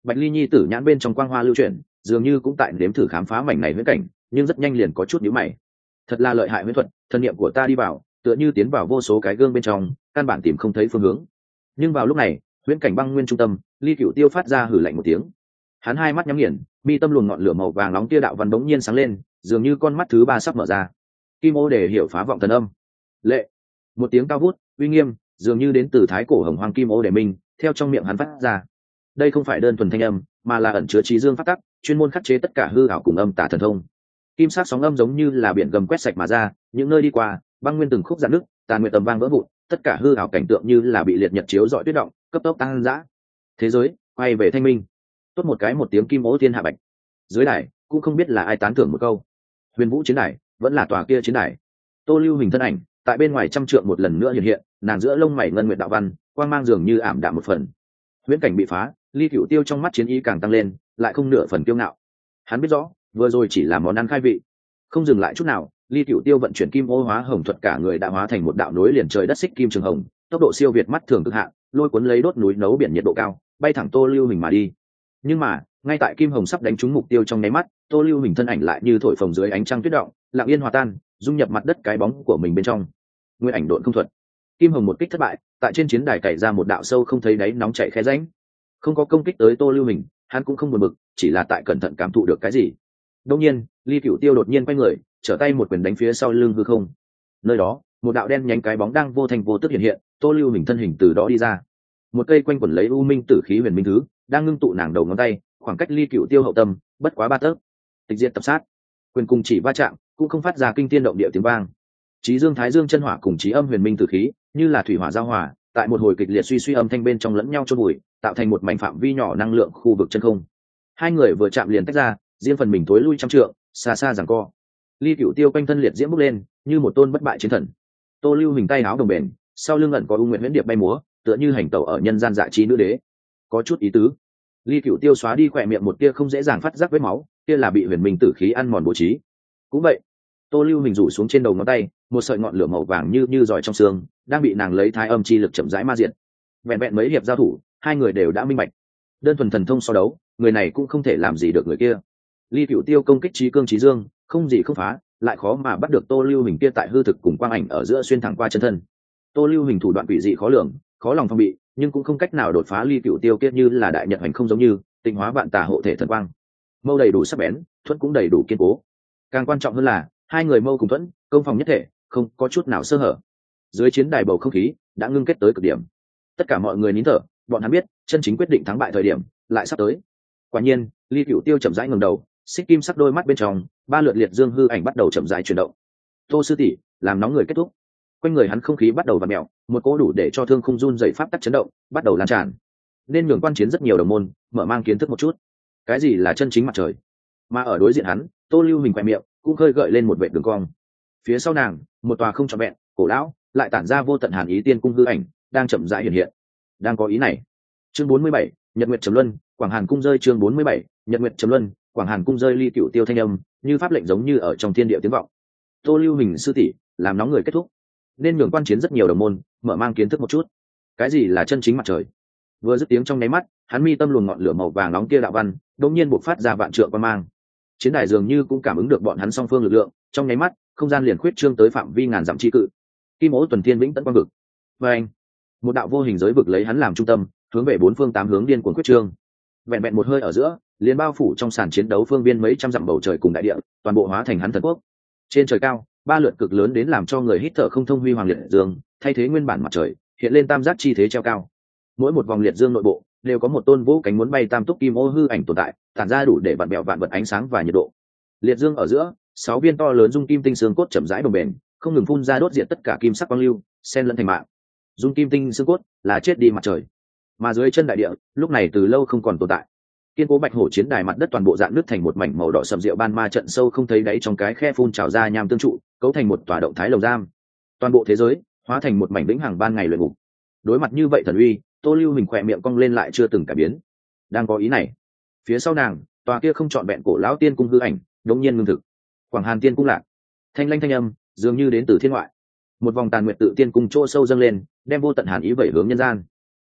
Bạch Ly Nhi tử nhãn bên trong quang hoa lưu chuyển, dường như cũng tại nếm thử khám phá mảnh này huyễn cảnh, nhưng rất nhanh liền có chút nhíu mày. Thật là lợi hại huyễn thuật, thân niệm của ta đi vào, tựa như tiến vào vô số cái gương bên trong, căn bản tìm không thấy phương hướng. Nhưng vào lúc này, huyễn cảnh băng nguyên trung tâm, Ly Cửu Tiêu phát ra hử lạnh một tiếng. Hắn hai mắt nhắm nghiền, mi tâm luồng ngọn lửa màu vàng nóng kia đạo văn bỗng nhiên sáng lên, dường như con mắt thứ ba sắp mở ra. Kim ô để hiểu phá vọng thần âm. Lệ. Một tiếng cao vút, uy nghiêm, dường như đến từ thái cổ hồng hoàng kim ô để minh, theo trong miệng hắn phát ra. Đây không phải đơn thuần thanh âm, mà là ẩn chứa trí dương phát tắc, chuyên môn khắc chế tất cả hư ảo cùng âm tà thần thông. Kim sắc sóng âm giống như là biển gầm quét sạch mà ra, những nơi đi qua, băng nguyên từng khúc rạn nứt, tàn nguyệt tầm vang vỡ vụn, tất cả hư ảo cảnh tượng như là bị liệt nhật chiếu rọi tuyết động, cấp tốc tăng dã. Thế giới quay về thanh minh. Tốt một cái một tiếng kim ố thiên hạ bạch. Dưới đài cũng không biết là ai tán thưởng một câu. Huyền Vũ chiến đài, vẫn là tòa kia chiến đài. Tô Lưu Hình thân ảnh tại bên ngoài trăm trượng một lần nữa hiện hiện, nàng giữa lông mày ngân nguyệt đạo văn, quang mang dường như ảm đạm một phần. Huyễn cảnh bị phá, Ly Cửu Tiêu trong mắt chiến ý càng tăng lên, lại không nửa phần kiêu ngạo. Hắn biết rõ, vừa rồi chỉ là món ăn khai vị, không dừng lại chút nào. Ly Cửu Tiêu vận chuyển kim ô hóa hồng thuật, cả người đã hóa thành một đạo nối liền trời đất xích kim trường hồng, tốc độ siêu việt mắt thường cực hạn, lôi cuốn lấy đốt núi nấu biển nhiệt độ cao, bay thẳng Tô Lưu Hình mà đi. Nhưng mà, ngay tại kim hồng sắp đánh trúng mục tiêu trong nháy mắt, Tô Lưu Hình thân ảnh lại như thổi phồng dưới ánh trăng tuyết động, lặng yên hòa tan, dung nhập mặt đất cái bóng của mình bên trong. Nguyên ảnh độn không thuật. Kim hồng một kích thất bại, tại trên chiến đài cày ra một đạo sâu không thấy đáy nóng chảy khe rãnh. Không có công kích tới Tô Lưu Hình, hắn cũng không buồn bực, chỉ là tại cẩn thận cảm thụ được cái gì. Đột nhiên, Ly Cửu Tiêu đột nhiên quay người, trở tay một quyền đánh phía sau lưng hư không. Nơi đó, một đạo đen nhánh cái bóng đang vô thành vô tức hiện hiện, Tô Lưu Hình thân hình từ đó đi ra. Một cây quanh quẩn lấy u minh tử khí huyền minh thứ, đang ngưng tụ nàng đầu ngón tay, khoảng cách Ly Cửu Tiêu hậu tâm, bất quá ba tấc. Tịch diệt tập sát. Quyền cùng chỉ va chạm, cũng không phát ra kinh thiên động địa tiếng vang. Chí Dương Thái Dương chân hỏa cùng chí âm huyền minh tử khí, như là thủy hỏa giao hòa, tại một hồi kịch liệt suy suy âm thanh bên trong lẫn nhau chôn bụi, tạo thành một mảnh phạm vi nhỏ năng lượng khu vực chân không. Hai người vừa chạm liền tách ra, riêng phần mình tối lui trăm trượng, xa xa giằng co. Ly Cửu Tiêu quanh thân liệt diễm bốc lên, như một tôn bất bại chiến thần. Tô Lưu Hình tay áo đồng bền, sau lưng ẩn có u nguyện huyễn điệp bay múa, tựa như hành tẩu ở nhân gian dạ trí nữ đế. Có chút ý tứ. Ly Cửu Tiêu xóa đi khỏe miệng một tia không dễ dàng phát giác vết máu, kia là bị huyền minh tử khí ăn mòn bố trí. Cũng vậy, Tô Lưu Hình rủ xuống trên đầu ngón tay, một sợi ngọn lửa màu vàng như như giỏi trong xương, đang bị nàng lấy thái âm chi lực chậm rãi ma diệt. Vẹn vẹn mấy hiệp giao thủ, hai người đều đã minh bạch. Đơn thuần thần thông so đấu, người này cũng không thể làm gì được người kia. Ly Cửu Tiêu công kích trí cương trí dương, không gì không phá, lại khó mà bắt được Tô Lưu Hình kia tại hư thực cùng quang ảnh ở giữa xuyên thẳng qua chân thân. Tô Lưu Hình thủ đoạn quỷ dị khó lường, khó lòng phòng bị, nhưng cũng không cách nào đột phá Ly Cửu Tiêu kia như là đại nhật hành không giống như tinh hóa vạn tà hộ thể thần quang. Mâu đầy đủ sắc bén, thuẫn cũng đầy đủ kiên cố. Càng quan trọng hơn là hai người mâu cùng thuẫn, công phòng nhất thể, không có chút nào sơ hở. Dưới chiến đài bầu không khí đã ngưng kết tới cực điểm. Tất cả mọi người nín thở, bọn hắn biết, chân chính quyết định thắng bại thời điểm lại sắp tới. Quả nhiên, Ly Cửu Tiêu chậm rãi ngẩng đầu, xích kim sắc đôi mắt bên trong, ba lượt liệt dương hư ảnh bắt đầu chậm rãi chuyển động. Tô sư tỷ, làm nóng người kết thúc. Quanh người hắn không khí bắt đầu vặn mèo, một cỗ đủ để cho thương khung run dày pháp tắc chấn động, bắt đầu lan tràn. Nên nhường quan chiến rất nhiều đồng môn, mở mang kiến thức một chút. Cái gì là chân chính mặt trời? Mà ở đối diện hắn, Tô Lưu Hình quẹt miệng, cũng khơi gợi lên một vệt đường cong. Phía sau nàng, một tòa không trọn vẹn, cổ lão, lại tản ra vô tận hàn ý tiên cung hư ảnh, đang chậm rãi hiện hiện. Đang có ý này. Chương bốn mươi bảy, Nhật Nguyệt Trầm Luân, Quảng Hàn cung rơi chương bốn mươi bảy, Nhật Nguyệt Trầm Luân, Quảng Hàn cung rơi. Ly Cửu Tiêu thanh âm, như pháp lệnh giống như ở trong thiên địa tiếng vọng. Tô Lưu Hình sư tỷ, làm nóng người kết thúc. Nên nhường quan chiến rất nhiều đồng môn, mở mang kiến thức một chút. Cái gì là chân chính mặt trời? Vừa dứt tiếng trong nháy mắt, hắn mi tâm luồng ngọn lửa màu vàng nóng kia đạo văn, đột nhiên bộc phát ra vạn trượng quang mang. Chiến đài dường như cũng cảm ứng được bọn hắn song phương lực lượng, trong nháy mắt, không gian liền khuyết trương tới phạm vi ngàn dặm chi cự. Kim Ố tuần thiên vĩnh tận quang vực. Và anh, một đạo vô hình giới vực lấy hắn làm trung tâm, hướng về bốn phương tám hướng điên cuồng khuyết trương. Vẹn vẹn một hơi ở giữa, liền bao phủ trong sàn chiến đấu phương viên mấy trăm dặm bầu trời cùng đại địa, toàn bộ hóa thành hắn thần quốc. Trên trời cao, ba lượt cực lớn đến làm cho người hít thở không thông huy hoàng liệt dương, thay thế nguyên bản mặt trời, hiện lên tam giác chi thế treo cao. Mỗi một vòng liệt dương nội bộ đều có một tôn vũ cánh muốn bay tam túc kim ô hư ảnh tồn tại, tản ra đủ để vặn bẹo vạn vật ánh sáng và nhiệt độ. Liệt dương ở giữa, sáu viên to lớn dung kim tinh xương cốt chậm rãi bồng bềnh, không ngừng phun ra đốt diệt tất cả kim sắc quang lưu, xen lẫn thành mạng. Dung kim tinh xương cốt là chết đi mặt trời, mà dưới chân đại địa lúc này từ lâu không còn tồn tại. Kiên cố bạch hổ chiến đài mặt đất toàn bộ dạng nứt thành một mảnh màu đỏ sầm rượu ban ma trận sâu không thấy đáy trong cái khe phun trào ra nham tương trụ, cấu thành một tòa động thái lồng giam. Toàn bộ thế giới hóa thành một mảnh vĩnh hằng ban ngày luyện ngục. Đối mặt như vậy thần uy, Tô Lưu Hình khỏe miệng cong lên lại chưa từng cải biến. Đang có ý này. Phía sau nàng, tòa kia không trọn vẹn cổ lão tiên cung hư ảnh đống nhiên ngưng thực. Quảng Hàn tiên cung lạc, thanh lanh thanh âm dường như đến từ thiên ngoại. Một vòng tàn nguyệt tự tiên cung chỗ sâu dâng lên, đem vô tận hàn ý vẩy hướng nhân gian.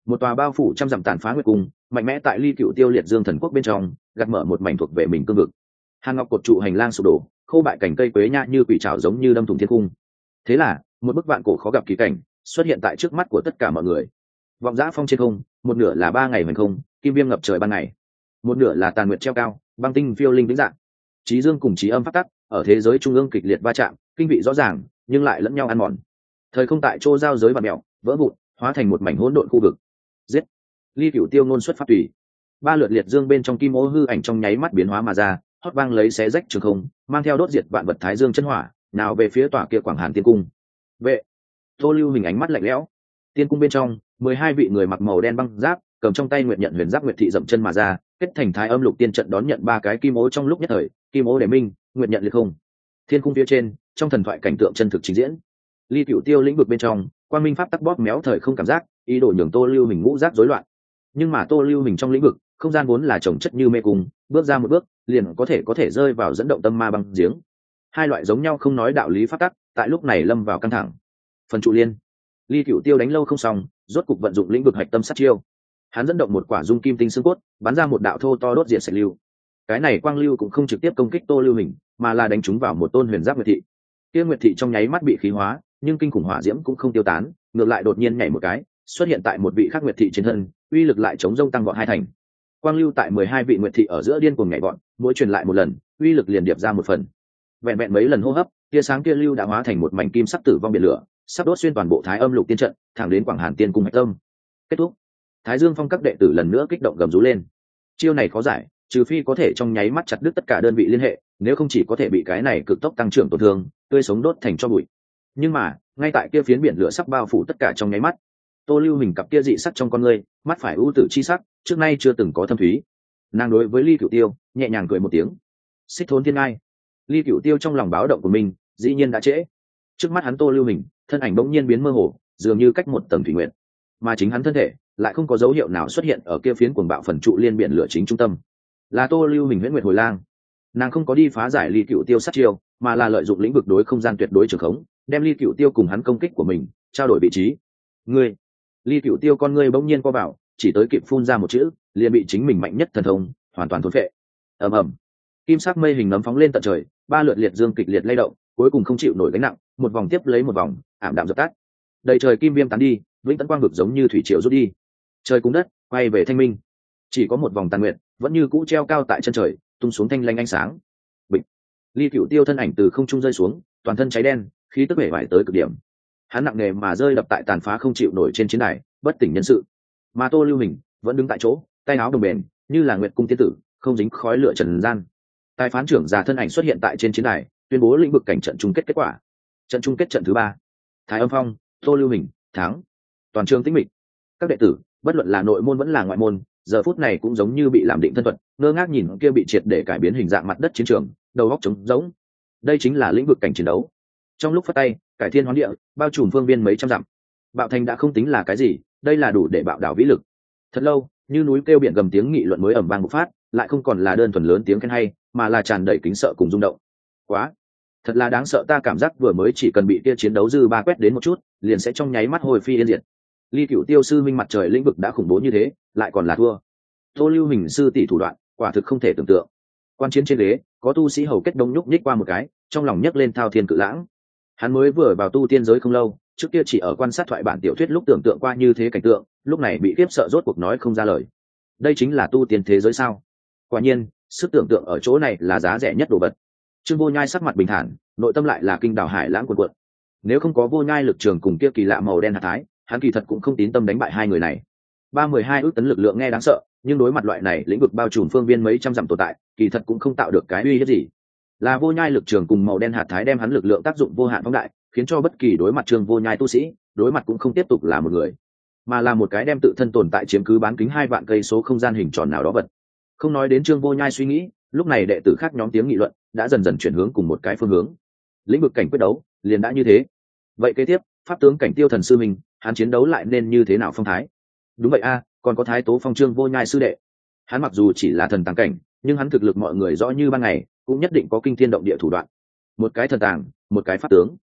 một tòa bao phủ trăm dặm tàn phá nguyệt cung mạnh mẽ tại ly cựu tiêu liệt dương thần quốc bên trong gạt mở một mảnh thuộc về mình cương vực. Hàn ngọc cột trụ hành lang sụp đổ, khô bại cành cây quế nhã như quỷ trảo giống như đâm thủng thiên cung. Thế là một bức vạn cổ khó gặp kỳ cảnh xuất hiện tại trước mắt của tất cả mọi người. Vọng dã phong trên không, một nửa là ba ngày hoành không, kim viêm ngập trời ban ngày, một nửa là tàn nguyệt treo cao, băng tinh phiêu linh vĩnh dạng. Chí dương cùng chí âm phát tắc ở thế giới trung ương kịch liệt va chạm, kinh vị rõ ràng nhưng lại lẫn nhau ăn mòn. Thời không tại chỗ giao giới và mèo vỡ vụn, hóa thành một mảnh hỗn độn khu vực. Giết! Ly Cửu Tiêu ngôn xuất pháp tùy, ba lượt liệt dương bên trong kim ô hư ảnh trong nháy mắt biến hóa mà ra, hót vang lấy xé rách trường không, mang theo đốt diệt vạn vật thái dương chân hỏa, nào về phía tòa kia Quảng Hàn Tiên Cung. Vệ! Tô Lưu hình ánh mắt lạnh lẽo. Tiên cung bên trong, mười hai vị người mặc màu đen băng giáp, cầm trong tay nguyệt nhận huyền giáp nguyệt thị dậm chân mà ra, kết thành thái âm lục tiên trận đón nhận ba cái kim ô trong lúc nhất thời, kim ô để minh, nguyệt nhận liệt không. Thiên cung phía trên, trong thần thoại cảnh tượng chân thực trình diễn. Ly Cửu Tiêu lĩnh vực bên trong, quang minh pháp tắc bóp méo thời không cảm giác, ý đồ nhường Tô Lưu hình ngũ giác rối loạn. Nhưng mà Tô Lưu hình trong lĩnh vực, không gian vốn là chồng chất như mê cung, bước ra một bước, liền có thể có thể rơi vào dẫn động tâm ma băng giếng. Hai loại giống nhau không nói đạo lý pháp tắc, tại lúc này lâm vào căng thẳng. Phần trụ liên, Ly Cửu Tiêu đánh lâu không xong, rốt cục vận dụng lĩnh vực hạch tâm sát chiêu. Hắn dẫn động một quả dung kim tinh xương cốt, bắn ra một đạo thô to đốt diệt sạch lưu. Cái này quang lưu cũng không trực tiếp công kích Tô Lưu hình, mà là đánh trúng vào một tôn huyền giáp nguyệt thị. Kia nguyệt thị trong nháy mắt bị khí hóa, nhưng kinh khủng hỏa diễm cũng không tiêu tán, ngược lại đột nhiên nhảy một cái, xuất hiện tại một vị khác nguyệt thị trên thân, uy lực lại chống rông tăng vọt hai thành. Quang lưu tại mười hai vị nguyệt thị ở giữa điên cuồng nhảy vọt, mỗi truyền lại một lần, uy lực liền điệp ra một phần. Vẹn vẹn mấy lần hô hấp, tia sáng kia lưu đã hóa thành một mảnh kim sắc tử vong biển lửa, sắp đốt xuyên toàn bộ Thái Âm Lục Tiên trận, thẳng đến Quảng Hàn Tiên Cung hạch tâm. Kết thúc. Thái Dương Phong các đệ tử lần nữa kích động gầm rú lên. Chiêu này khó giải, trừ phi có thể trong nháy mắt chặt đứt tất cả đơn vị liên hệ, nếu không chỉ có thể bị cái này cực tốc tăng trưởng tổn thương, tươi sống đốt thành tro bụi. Nhưng mà, ngay tại kia phiến biển lửa sắp bao phủ tất cả trong nháy mắt, Tô Lưu hình cặp kia dị sắc trong con ngươi, mắt phải ưu tử chi sắc, trước nay chưa từng có thâm thúy. Nàng đối với Ly Cửu Tiêu nhẹ nhàng cười một tiếng. Xích thốn thiên ngai. Ly Cửu Tiêu trong lòng báo động của mình, dĩ nhiên đã trễ. Trước mắt hắn Tô Lưu hình, thân ảnh bỗng nhiên biến mơ hồ, dường như cách một tầng thủy nguyện, mà chính hắn thân thể lại không có dấu hiệu nào xuất hiện ở kia phiến cuồng bạo phần trụ liên biển lửa chính trung tâm. Là Tô Lưu hình huyễn nguyệt hồi lang. Nàng không có đi phá giải Ly Cửu Tiêu sát chiêu, mà là lợi dụng lĩnh vực đối không gian tuyệt đối trường khống, đem Ly Cửu Tiêu cùng hắn công kích của mình trao đổi vị trí. Ngươi! Ly Cửu Tiêu con ngươi bỗng nhiên co vào, chỉ tới kịp phun ra một chữ, liền bị chính mình mạnh nhất thần thông hoàn toàn thôn phệ. Ầm ầm, kim sắc mây hình nấm phóng lên tận trời, ba lượt liệt dương kịch liệt lay động, cuối cùng không chịu nổi gánh nặng, một vòng tiếp lấy một vòng, ảm đạm dập tắt. Đầy trời kim viêm tán đi, vĩnh tấn quang vực giống như thủy triều rút đi. Trời cung đất quay về thanh minh, chỉ có một vòng tàn nguyệt vẫn như cũ treo cao tại chân trời, tung xuống thanh lanh ánh sáng. Bịch. Ly Cửu Tiêu thân ảnh từ không trung rơi xuống, toàn thân cháy đen, khí tức bể bại tới cực điểm. Hắn nặng nề mà rơi đập tại tàn phá không chịu nổi trên chiến đài, bất tỉnh nhân sự. Mà Tô Lưu hình vẫn đứng tại chỗ, tay áo đồng bền, như là nguyệt cung tiên tử, không dính khói lửa trần gian. Tài phán trưởng già thân ảnh xuất hiện tại trên chiến đài, tuyên bố lĩnh vực cảnh trận chung kết kết quả. Trận chung kết trận thứ ba, Thái Âm Phong, Tô Lưu hình thắng. Toàn trường tĩnh mịch. Các đệ tử, bất luận là nội môn vẫn là ngoại môn, giờ phút này cũng giống như bị làm định thân thuật, ngơ ngác nhìn kia bị triệt để cải biến hình dạng mặt đất chiến trường, đầu óc trống rỗng. Đây chính là lĩnh vực cảnh chiến đấu. Trong lúc phát tay, cải thiên hoán địa, bao trùm phương viên mấy trăm dặm. Bạo thành đã không tính là cái gì, đây là đủ để bạo đảo vĩ lực. Thật lâu, như núi kêu biển gầm tiếng nghị luận mới ầm vang bộc phát, lại không còn là đơn thuần lớn tiếng khen hay, mà là tràn đầy kính sợ cùng rung động. Quá, thật là đáng sợ, ta cảm giác vừa mới chỉ cần bị kia chiến đấu dư ba quét đến một chút, liền sẽ trong nháy mắt hồi phi yên diệt. Ly Cửu Tiêu sư minh mặt trời lĩnh vực đã khủng bố như thế, lại còn là thua. Tô Lưu hình sư tỷ thủ đoạn, quả thực không thể tưởng tượng. Quan chiến trên ghế, có tu sĩ hầu kết đông nhúc nhích qua một cái, trong lòng nhấc lên thao thiên cự lãng. Hắn mới vừa vào tu tiên giới không lâu, trước kia chỉ ở quan sát thoại bản tiểu thuyết lúc tưởng tượng qua như thế cảnh tượng, lúc này bị khiếp sợ rốt cuộc nói không ra lời. Đây chính là tu tiên thế giới sao? Quả nhiên, sức tưởng tượng ở chỗ này là giá rẻ nhất đồ vật. Trương Vô Nhai sắc mặt bình thản, nội tâm lại là kinh đảo hải lãng cuồn cuộn. Nếu không có Vô Nhai lực trường cùng kia kỳ lạ màu đen hạt thái, hắn kỳ thật cũng không tín tâm đánh bại hai người này. Ba mười hai ước tấn lực lượng nghe đáng sợ, nhưng đối mặt loại này lĩnh vực bao trùm phương viên mấy trăm dặm tồn tại, kỳ thật cũng không tạo được cái uy hiếp gì. Là Vô Nhai lực trường cùng màu đen hạt thái đem hắn lực lượng tác dụng vô hạn phóng đại, khiến cho bất kỳ đối mặt Trương Vô Nhai tu sĩ, đối mặt cũng không tiếp tục là một người, mà là một cái đem tự thân tồn tại chiếm cứ bán kính hai vạn cây số không gian hình tròn nào đó vật. Không nói đến Trương Vô Nhai suy nghĩ, lúc này đệ tử khác nhóm tiếng nghị luận đã dần dần chuyển hướng cùng một cái phương hướng. Lĩnh vực cảnh quyết đấu liền đã như thế, vậy kế tiếp pháp tướng cảnh Tiêu Thần sư mình, hắn chiến đấu lại nên như thế nào phong thái? Đúng vậy a, còn có Thái Tố Phong Trương Vô Nhai sư đệ, hắn mặc dù chỉ là thần tàng cảnh, nhưng hắn thực lực mọi người rõ như ban ngày, cũng nhất định có kinh thiên động địa thủ đoạn. Một cái thần tàng, một cái pháp tướng,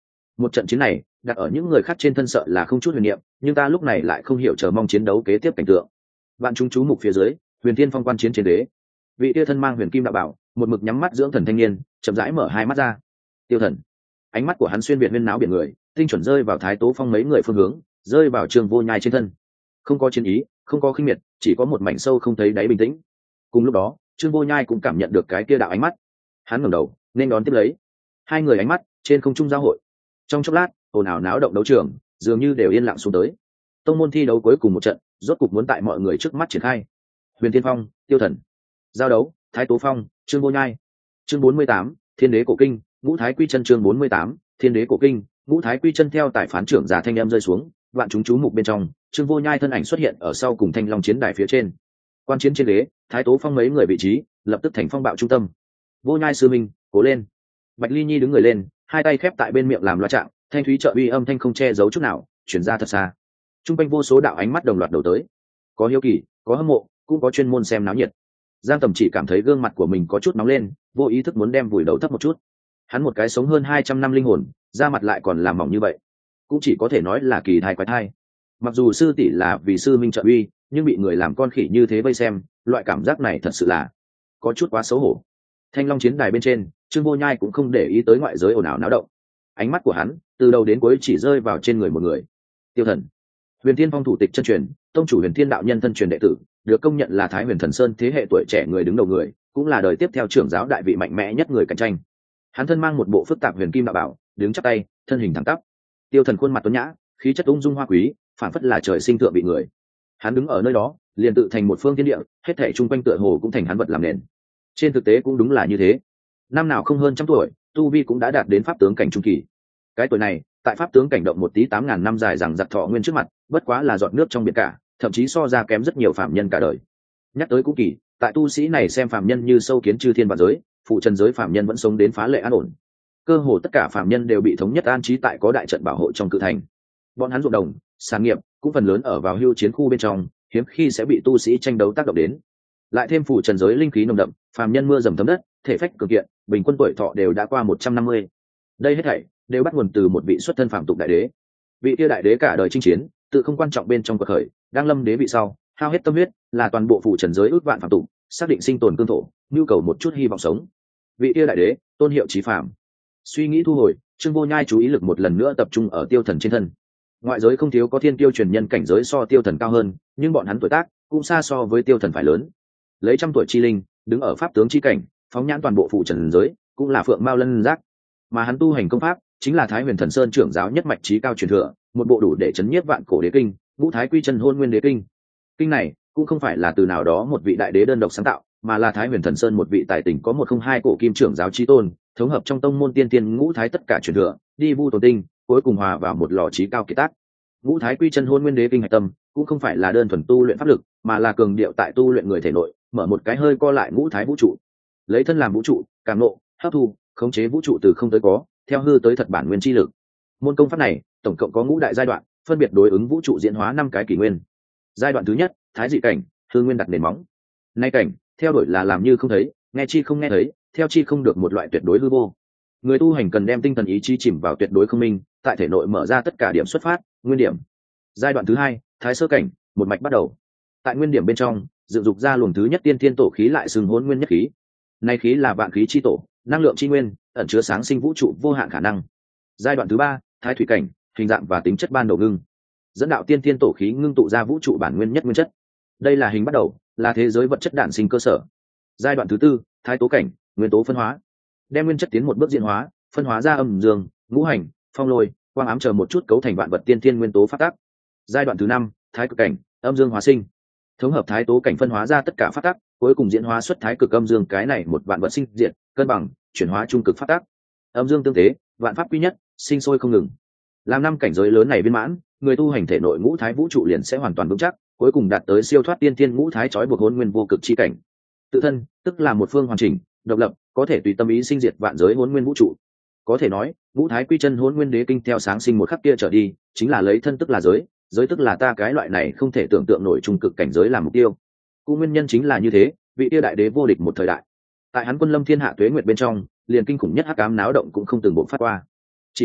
Một trận chiến này đặt ở những người khác trên thân sợ là không chút huyền niệm, nhưng ta lúc này lại không hiểu chờ mong chiến đấu kế tiếp cảnh tượng. Bạn chúng chú mục phía dưới, Huyền Thiên Phong quan chiến trên đế. Vị tia thân mang huyền kim đạo bảo, một mực nhắm mắt dưỡng thần thanh niên, chậm rãi mở hai mắt ra. Tiêu Thần. Ánh mắt của hắn xuyên việt huyên náo biển người, tinh chuẩn rơi vào Thái Tố Phong mấy người phương hướng, rơi vào Trương Vô Nhai trên thân. Không có chiến ý, không có khinh miệt, chỉ có một mảnh sâu không thấy đáy bình tĩnh. Cùng lúc đó, Trương Vô Nhai cũng cảm nhận được cái kia đạo ánh mắt. Hắn ngẩng đầu, nên đón tiếp lấy. Hai người ánh mắt trên không trung giao hội. Trong chốc lát, ồn ào náo động đấu trường, dường như đều yên lặng xuống tới. Tông môn thi đấu cuối cùng một trận, rốt cục muốn tại mọi người trước mắt triển khai. Huyền Thiên Phong, Tiêu Thần. Giao đấu, Thái Tố Phong, Trương Vô Nhai. Chương bốn mươi tám, Thiên Đế Cổ Kinh, Ngũ Thái Quy Chân. Chương bốn mươi tám, Thiên Đế Cổ Kinh, Ngũ Thái Quy Chân. Theo tại phán trưởng giả thanh em rơi xuống, vạn chúng chú mục bên trong, Trương Vô Nhai thân ảnh xuất hiện ở sau cùng thanh long chiến đài phía trên. Quan chiến trên ghế, Thái Tố Phong mấy người vị trí, lập tức thành phong bạo trung tâm. Vô Nhai sư minh, cố lên. Bạch Ly Nhi đứng người lên, hai tay khép tại bên miệng làm loa trạng, thanh thúy trợ uy âm thanh không che giấu chút nào, truyền ra thật xa. Trung quanh vô số đạo ánh mắt đồng loạt đầu tới, có hiếu kỳ, có hâm mộ, cũng có chuyên môn xem náo nhiệt. Giang Tầm chỉ cảm thấy gương mặt của mình có chút nóng lên, vô ý thức muốn đem vùi đầu thấp một chút. Hắn một cái sống hơn hai trăm năm linh hồn, da mặt lại còn làm mỏng như vậy, cũng chỉ có thể nói là kỳ thai quái thai. Mặc dù sư tỷ là vì sư minh trợ uy, nhưng bị người làm con khỉ như thế vây xem, loại cảm giác này thật sự là có chút quá xấu hổ. Thanh long chiến đài bên trên, Trương Vô Nhai cũng không để ý tới ngoại giới ồn ào náo động. Ánh mắt của hắn từ đầu đến cuối chỉ rơi vào trên người một người. Tiêu Thần. Huyền Thiên Phong thủ tịch chân truyền, tông chủ Huyền Thiên đạo nhân thân truyền đệ tử, được công nhận là Thái Huyền Thần Sơn thế hệ tuổi trẻ người đứng đầu người, cũng là đời tiếp theo trưởng giáo đại vị mạnh mẽ nhất người cạnh tranh. Hắn thân mang một bộ phức tạp huyền kim đạo bảo, đứng chắp tay, thân hình thẳng tắp. Tiêu Thần khuôn mặt tuấn nhã, khí chất ung dung hoa quý, phản phất là trời sinh thượng vị người. Hắn đứng ở nơi đó, liền tự thành một phương thiên địa, hết thảy chung quanh tựa hồ cũng thành hắn vật làm nền. Trên thực tế cũng đúng là như thế. Năm nào không hơn trăm tuổi, tu vi cũng đã đạt đến pháp tướng cảnh trung kỳ. Cái tuổi này, tại pháp tướng cảnh động một tí tám ngàn năm dài rằng giặc thọ nguyên trước mặt, bất quá là giọt nước trong biển cả, thậm chí so ra kém rất nhiều phạm nhân cả đời. Nhắc tới cũng kỳ, tại tu sĩ này xem phạm nhân như sâu kiến chư thiên vạn giới, phụ trần giới phạm nhân vẫn sống đến phá lệ an ổn. Cơ hồ tất cả phạm nhân đều bị thống nhất an trí tại có đại trận bảo hộ trong cự thành. Bọn hắn ruộng đồng, sản nghiệp cũng phần lớn ở vào hưu chiến khu bên trong, hiếm khi sẽ bị tu sĩ tranh đấu tác động đến. Lại thêm phụ trần giới linh khí nồng đậm, phàm nhân mưa dầm thấm đất, thể phách cường kiện, bình quân tuổi thọ đều đã qua một trăm năm mươi. Đây hết thảy đều bắt nguồn từ một vị xuất thân phàm tục đại đế. Vị kia đại đế cả đời chinh chiến, tự không quan trọng bên trong cuộc khởi, đang lâm đế vị sau, hao hết tâm huyết, là toàn bộ phụ trần giới ước vạn phàm tục, xác định sinh tồn cương thổ, nhu cầu một chút hy vọng sống. Vị kia đại đế, tôn hiệu chí phàm. Suy nghĩ thu hồi, Trương Vô Nhai chú ý lực một lần nữa tập trung ở Tiêu Thần trên thân. Ngoại giới không thiếu có thiên tiêu truyền nhân cảnh giới so Tiêu Thần cao hơn, nhưng bọn hắn tuổi tác cũng xa so với Tiêu Thần phải lớn. Lấy trăm tuổi chi linh, đứng ở pháp tướng chi cảnh, phóng nhãn toàn bộ phụ trần giới, cũng là phượng mao lân giác. Mà hắn tu hành công pháp, chính là Thái Huyền Thần Sơn trưởng giáo nhất mạch chí cao truyền thừa, một bộ đủ để chấn nhiếp vạn cổ đế kinh, Ngũ Thái Quy Chân Hôn Nguyên Đế Kinh. Kinh này cũng không phải là từ nào đó một vị đại đế đơn độc sáng tạo, mà là Thái Huyền Thần Sơn một vị tài tình có một không hai cổ kim trưởng giáo chí tôn, thống hợp trong tông môn tiên tiên ngũ thái tất cả truyền thừa, đi vu tổ tinh, cuối cùng hòa vào một lò chí cao kiệt tác. Ngũ Thái Quy Chân Hôn Nguyên Đế Kinh hạch tâm, cũng không phải là đơn thuần tu luyện pháp lực, mà là cường điệu tại tu luyện người thể nội, mở một cái hơi co lại ngũ thái vũ trụ, lấy thân làm vũ trụ, cảm nộ, hấp thu, khống chế vũ trụ từ không tới có, theo hư tới thật bản nguyên chi lực. Môn công pháp này tổng cộng có ngũ đại giai đoạn, phân biệt đối ứng vũ trụ diễn hóa năm cái kỷ nguyên. Giai đoạn thứ nhất, thái dị cảnh, hư nguyên đặt nền móng. Nay cảnh, theo đuổi là làm như không thấy, nghe chi không nghe thấy, theo chi không được một loại tuyệt đối hư vô. Người tu hành cần đem tinh thần ý chí chìm vào tuyệt đối không minh, tại thể nội mở ra tất cả điểm xuất phát, nguyên điểm. Giai đoạn thứ hai, thái sơ cảnh, một mạch bắt đầu. Tại nguyên điểm bên trong, dựng dục ra luồng thứ nhất tiên thiên tổ khí lại xưng hỗn nguyên nhất khí. Nay khí là vạn khí chi tổ, năng lượng chi nguyên, ẩn chứa sáng sinh vũ trụ vô hạn khả năng. Giai đoạn thứ ba, thái thủy cảnh, hình dạng và tính chất ban đầu ngưng. Dẫn đạo tiên thiên tổ khí ngưng tụ ra vũ trụ bản nguyên nhất nguyên chất. Đây là hình bắt đầu, là thế giới vật chất đản sinh cơ sở. Giai đoạn thứ tư, thái tố cảnh, nguyên tố phân hóa. Đem nguyên chất tiến một bước diễn hóa, phân hóa ra âm dương, ngũ hành, phong lôi, quang ám chờ một chút cấu thành vạn vật tiên thiên nguyên tố phát tác. Giai đoạn thứ năm, thái cực cảnh, âm dương hóa sinh. Thống hợp thái tố cảnh phân hóa ra tất cả phát tác, cuối cùng diễn hóa xuất thái cực âm dương, cái này một vạn vật sinh diệt, cân bằng, chuyển hóa trung cực phát tác. Âm dương tương tế, vạn pháp quy nhất, sinh sôi không ngừng. Làm năm cảnh giới lớn này viên mãn, người tu hành thể nội ngũ thái vũ trụ liền sẽ hoàn toàn vững chắc, cuối cùng đạt tới siêu thoát tiên thiên ngũ thái trói buộc hỗn nguyên vô cực chi cảnh. Tự thân, tức là một phương hoàn chỉnh, độc lập, có thể tùy tâm ý sinh diệt vạn giới hỗn nguyên vũ trụ. Có thể nói, ngũ thái quy chân hỗn nguyên đế kinh theo sáng sinh một khắc kia trở đi, chính là lấy thân tức là giới, giới tức là ta cái loại này không thể tưởng tượng nổi trung cực cảnh giới làm mục tiêu. Cũng nguyên nhân chính là như thế, vị tiêu đại đế vô địch một thời đại. Tại hắn quân lâm thiên hạ tuế nguyệt bên trong, liền kinh khủng nhất hắc ám náo động cũng không từng bộ phát qua. Chỉ vì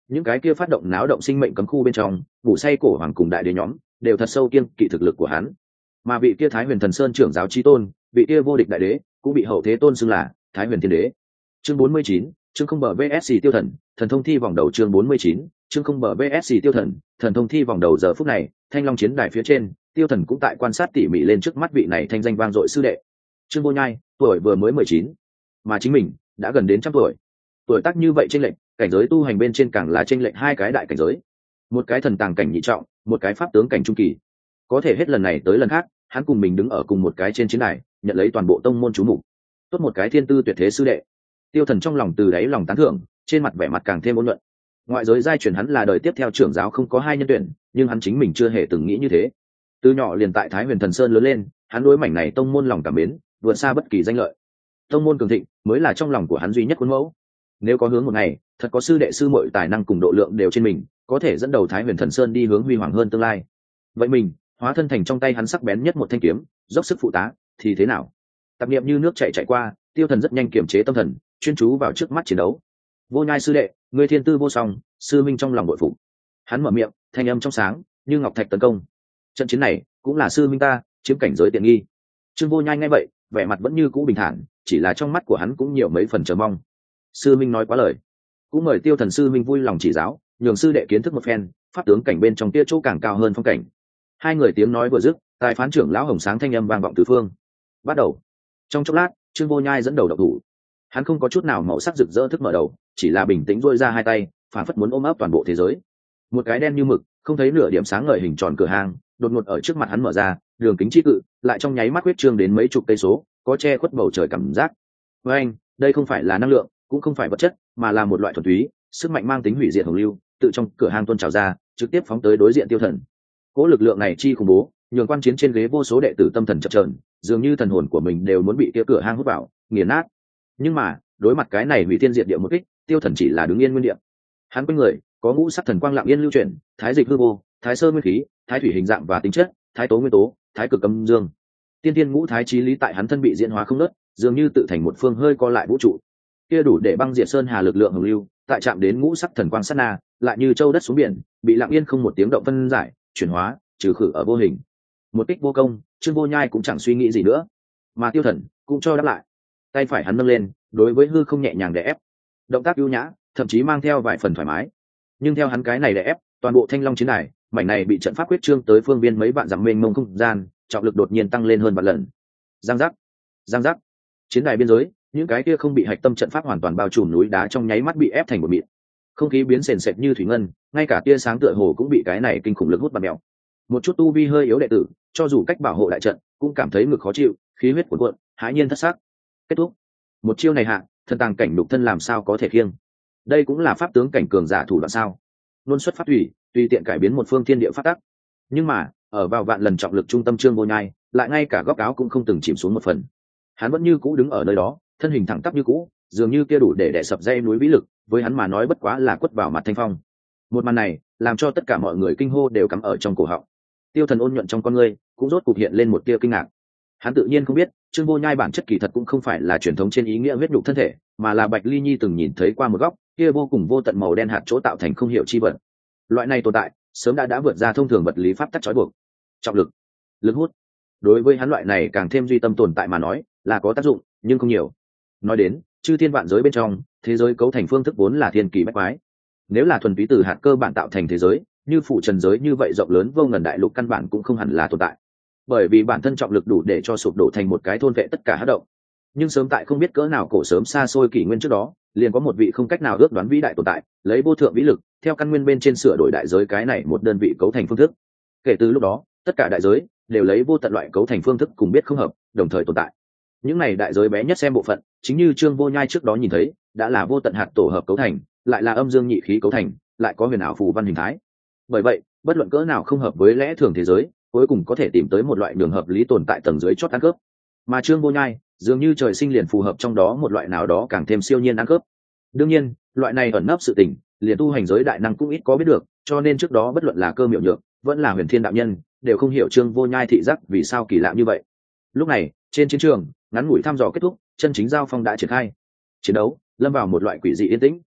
những cái kia phát động náo động sinh mệnh cấm khu bên trong ngủ say cổ hoàng cùng đại đế nhóm đều thật sâu kiêng kỵ thực lực của hắn. Mà vị kia Thái Huyền Thần Sơn trưởng giáo chí tôn, vị kia vô địch đại đế cũng bị hậu thế tôn xưng là Thái Huyền Thiên Đế. Chương bốn mươi chín, chương không bờ vê ét xê tiêu thần, thần thông thi vòng đầu. Chương bốn mươi chín, chương không bờ vê ét xê tiêu thần, thần thông thi vòng đầu. Giờ phút này, Thanh Long chiến đài phía trên, Tiêu Thần cũng tại quan sát tỉ mỉ lên trước mắt vị này thanh danh vang dội sư đệ. Trương Vô Nhai, tuổi vừa mới mười chín, mà chính mình đã gần đến trăm tuổi. Tuổi tác như vậy chênh lệch, cảnh giới tu hành bên trên càng là chênh lệch hai cái đại cảnh giới. Một cái thần tàng cảnh nhị trọng, một cái pháp tướng cảnh trung kỳ. Có thể hết lần này tới lần khác, hắn cùng mình đứng ở cùng một cái trên chiến đài, nhận lấy toàn bộ tông môn chú mục. Tốt một cái thiên tư tuyệt thế sư đệ. Tiêu Thần trong lòng từ đáy lòng tán thưởng, trên mặt vẻ mặt càng thêm ôn nhuận. Ngoại giới giai truyền hắn là đời tiếp theo trưởng giáo không có hai nhân tuyển, nhưng hắn chính mình chưa hề từng nghĩ như thế. Từ nhỏ liền tại Thái Huyền Thần Sơn lớn lên, hắn đối mảnh này tông môn lòng cảm mến, vượt xa bất kỳ danh lợi. Tông môn cường thịnh mới là trong lòng của hắn duy nhất khuôn mẫu. Nếu có hướng một ngày, thật có sư đệ sư muội tài năng cùng độ lượng đều trên mình, có thể dẫn đầu Thái Huyền Thần Sơn đi hướng huy hoàng hơn tương lai. Vậy mình, hóa thân thành trong tay hắn sắc bén nhất một thanh kiếm, dốc sức phụ tá, thì thế nào? Tạp niệm như nước chảy chảy qua, Tiêu Thần rất nhanh kiềm chế tâm thần, chuyên chú vào trước mắt chiến đấu. Vô Nhai sư đệ, ngươi thiên tư vô song, sư minh trong lòng bội phục. Hắn mở miệng, thanh âm trong sáng, như ngọc thạch tấn công. Trận chiến này cũng là sư minh ta chiếm cảnh giới tiện nghi. Trương Vô Nhai nghe vậy, vẻ mặt vẫn như cũ bình thản, chỉ là trong mắt của hắn cũng nhiều mấy phần chờ mong. Sư minh nói quá lời, cũng mời Tiêu Thần sư minh vui lòng chỉ giáo, nhường sư đệ kiến thức một phen pháp tướng cảnh bên trong tia chỗ càng cao hơn phong cảnh. Hai người tiếng nói vừa dứt, tài phán trưởng lão hồng sáng thanh âm vang vọng tứ phương. Bắt đầu. Trong chốc lát, Trương Vô Nhai dẫn đầu động thủ. Hắn không có chút nào màu sắc rực rỡ thức mở đầu, chỉ là bình tĩnh duỗi ra hai tay, phản phất muốn ôm ấp toàn bộ thế giới. Một cái đen như mực, không thấy nửa điểm sáng ngời hình tròn cửa hang, đột ngột ở trước mặt hắn mở ra, đường kính chi cự, lại trong nháy mắt huyết trương đến mấy chục cây số, có che khuất bầu trời cảm giác. Với anh, đây không phải là năng lượng, cũng không phải vật chất, mà là một loại thuần túy, sức mạnh mang tính hủy diệt hồng lưu, tự trong cửa hang tuôn trào ra, trực tiếp phóng tới đối diện Tiêu Thần. Cỗ lực lượng này chi khủng bố, nhường quan chiến trên ghế vô số đệ tử tâm thần chập chờn, dường như thần hồn của mình đều muốn bị kia cửa hang hút vào, nghiền nát. Nhưng mà, đối mặt cái này hủy thiên diệt địa một kích, Tiêu Thần chỉ là đứng yên nguyên địa. Hắn quanh người có ngũ sắc thần quang lặng yên lưu chuyển, thái dịch hư vô, thái sơ nguyên khí, thái thủy hình dạng và tính chất, thái tố nguyên tố, thái cực âm dương. Tiên tiên ngũ thái chí lý tại hắn thân bị diễn hóa không nớt, dường như tự thành một phương hơi co lại vũ trụ. Kia đủ để băng diệt sơn hà lực lượng hồng lưu, tại chạm đến ngũ sắc thần quang sát na, lại như châu đất xuống biển, bị lặng yên không một tiếng động phân giải, chuyển hóa, trừ khử ở vô hình. Một kích vô công, Trương Vô Nhai cũng chẳng suy nghĩ gì nữa, mà Tiêu Thần cũng cho đáp lại. Tay phải hắn nâng lên, đối với hư không nhẹ nhàng đè ép. Động tác ưu nhã, thậm chí mang theo vài phần thoải mái. Nhưng theo hắn cái này đè ép, toàn bộ Thanh Long chiến đài, mảnh này bị trận pháp quyết trương tới phương viên mấy vạn dặm mênh mông không gian, trọng lực đột nhiên tăng lên hơn vạn lần. Giang giác, giang giác. Chiến đài biên giới, những cái kia không bị hạch tâm trận pháp hoàn toàn bao trùm núi đá trong nháy mắt bị ép thành một mịn. Không khí biến sền sệt như thủy ngân, ngay cả tia sáng tựa hồ cũng bị cái này kinh khủng lực hút bạt mèo. Một chút tu vi hơi yếu đệ tử, cho dù cách bảo hộ đại trận, cũng cảm thấy ngực khó chịu, khí huyết cuồn cuộn, hãi nhiên thất sắc. Kết thúc. Một chiêu này hạ, thần tàng cảnh đục thân làm sao có thể khiêng? Đây cũng là pháp tướng cảnh cường giả thủ đoạn sao? Luôn xuất pháp thủy, tùy tiện cải biến một phương thiên địa pháp tắc. Nhưng mà, ở vào vạn lần trọng lực trung tâm Trương Vô Nhai, lại ngay cả góc áo cũng không từng chìm xuống một phần. Hắn vẫn như cũ đứng ở nơi đó, thân hình thẳng tắp như cũ, dường như kia đủ để đè sập dây núi vĩ lực, với hắn mà nói bất quá là quất vào mặt thanh phong. Một màn này, làm cho tất cả mọi người kinh hô đều cắm ở trong cổ họng. Tiêu Thần ôn nhuận trong con ngươi, cũng rốt cục hiện lên một tia kinh ngạc. Hắn tự nhiên không biết, Trương Vô Nhai bản chất kỳ thật cũng không phải là truyền thống trên ý nghĩa huyết nhục thân thể, mà là Bạch Ly Nhi từng nhìn thấy qua một góc, kia vô cùng vô tận màu đen hạt chỗ tạo thành không hiểu chi vật. Loại này tồn tại, sớm đã đã vượt ra thông thường vật lý pháp tắc trói buộc. Trọng lực, lực hút, đối với hắn loại này càng thêm duy tâm tồn tại mà nói, là có tác dụng, nhưng không nhiều. Nói đến, chư thiên vạn giới bên trong, thế giới cấu thành phương thức vốn là thiên kỳ bách quái. Nếu là thuần túy từ hạt cơ bản tạo thành thế giới, như phụ trần giới như vậy rộng lớn vô ngần đại lục căn bản cũng không hẳn là tồn tại, bởi vì bản thân trọng lực đủ để cho sụp đổ thành một cái thôn vệ tất cả hất động. Nhưng sớm tại không biết cỡ nào cổ sớm xa xôi kỷ nguyên trước đó, liền có một vị không cách nào ước đoán vĩ đại tồn tại, lấy vô thượng vĩ lực theo căn nguyên bên trên sửa đổi đại giới cái này một đơn vị cấu thành phương thức. Kể từ lúc đó, tất cả đại giới đều lấy vô tận loại cấu thành phương thức cùng biết không hợp, đồng thời tồn tại. Những này đại giới bé nhất xem bộ phận, chính như Trương Vô Nhai trước đó nhìn thấy, đã là vô tận hạt tổ hợp cấu thành, lại là âm dương nhị khí cấu thành, lại có huyền ảo phù văn hình thái. Bởi vậy, bất luận cỡ nào không hợp với lẽ thường thế giới, cuối cùng có thể tìm tới một loại đường hợp lý tồn tại tầng dưới chót ăn cướp. Mà Trương Vô Nhai, dường như trời sinh liền phù hợp trong đó một loại nào đó càng thêm siêu nhiên ăn cướp. Đương nhiên, loại này ẩn nấp sự tình, liền tu hành giới đại năng cũng ít có biết được, cho nên trước đó bất luận là Cơ Miểu Nhược, vẫn là Huyền Thiên đạo nhân, đều không hiểu Trương Vô Nhai thị giác vì sao kỳ lạ như vậy. Lúc này, trên chiến trường, ngắn ngủi thăm dò kết thúc, chân chính giao phong đã triển khai. Chiến đấu lâm vào một loại quỷ dị yên tĩnh.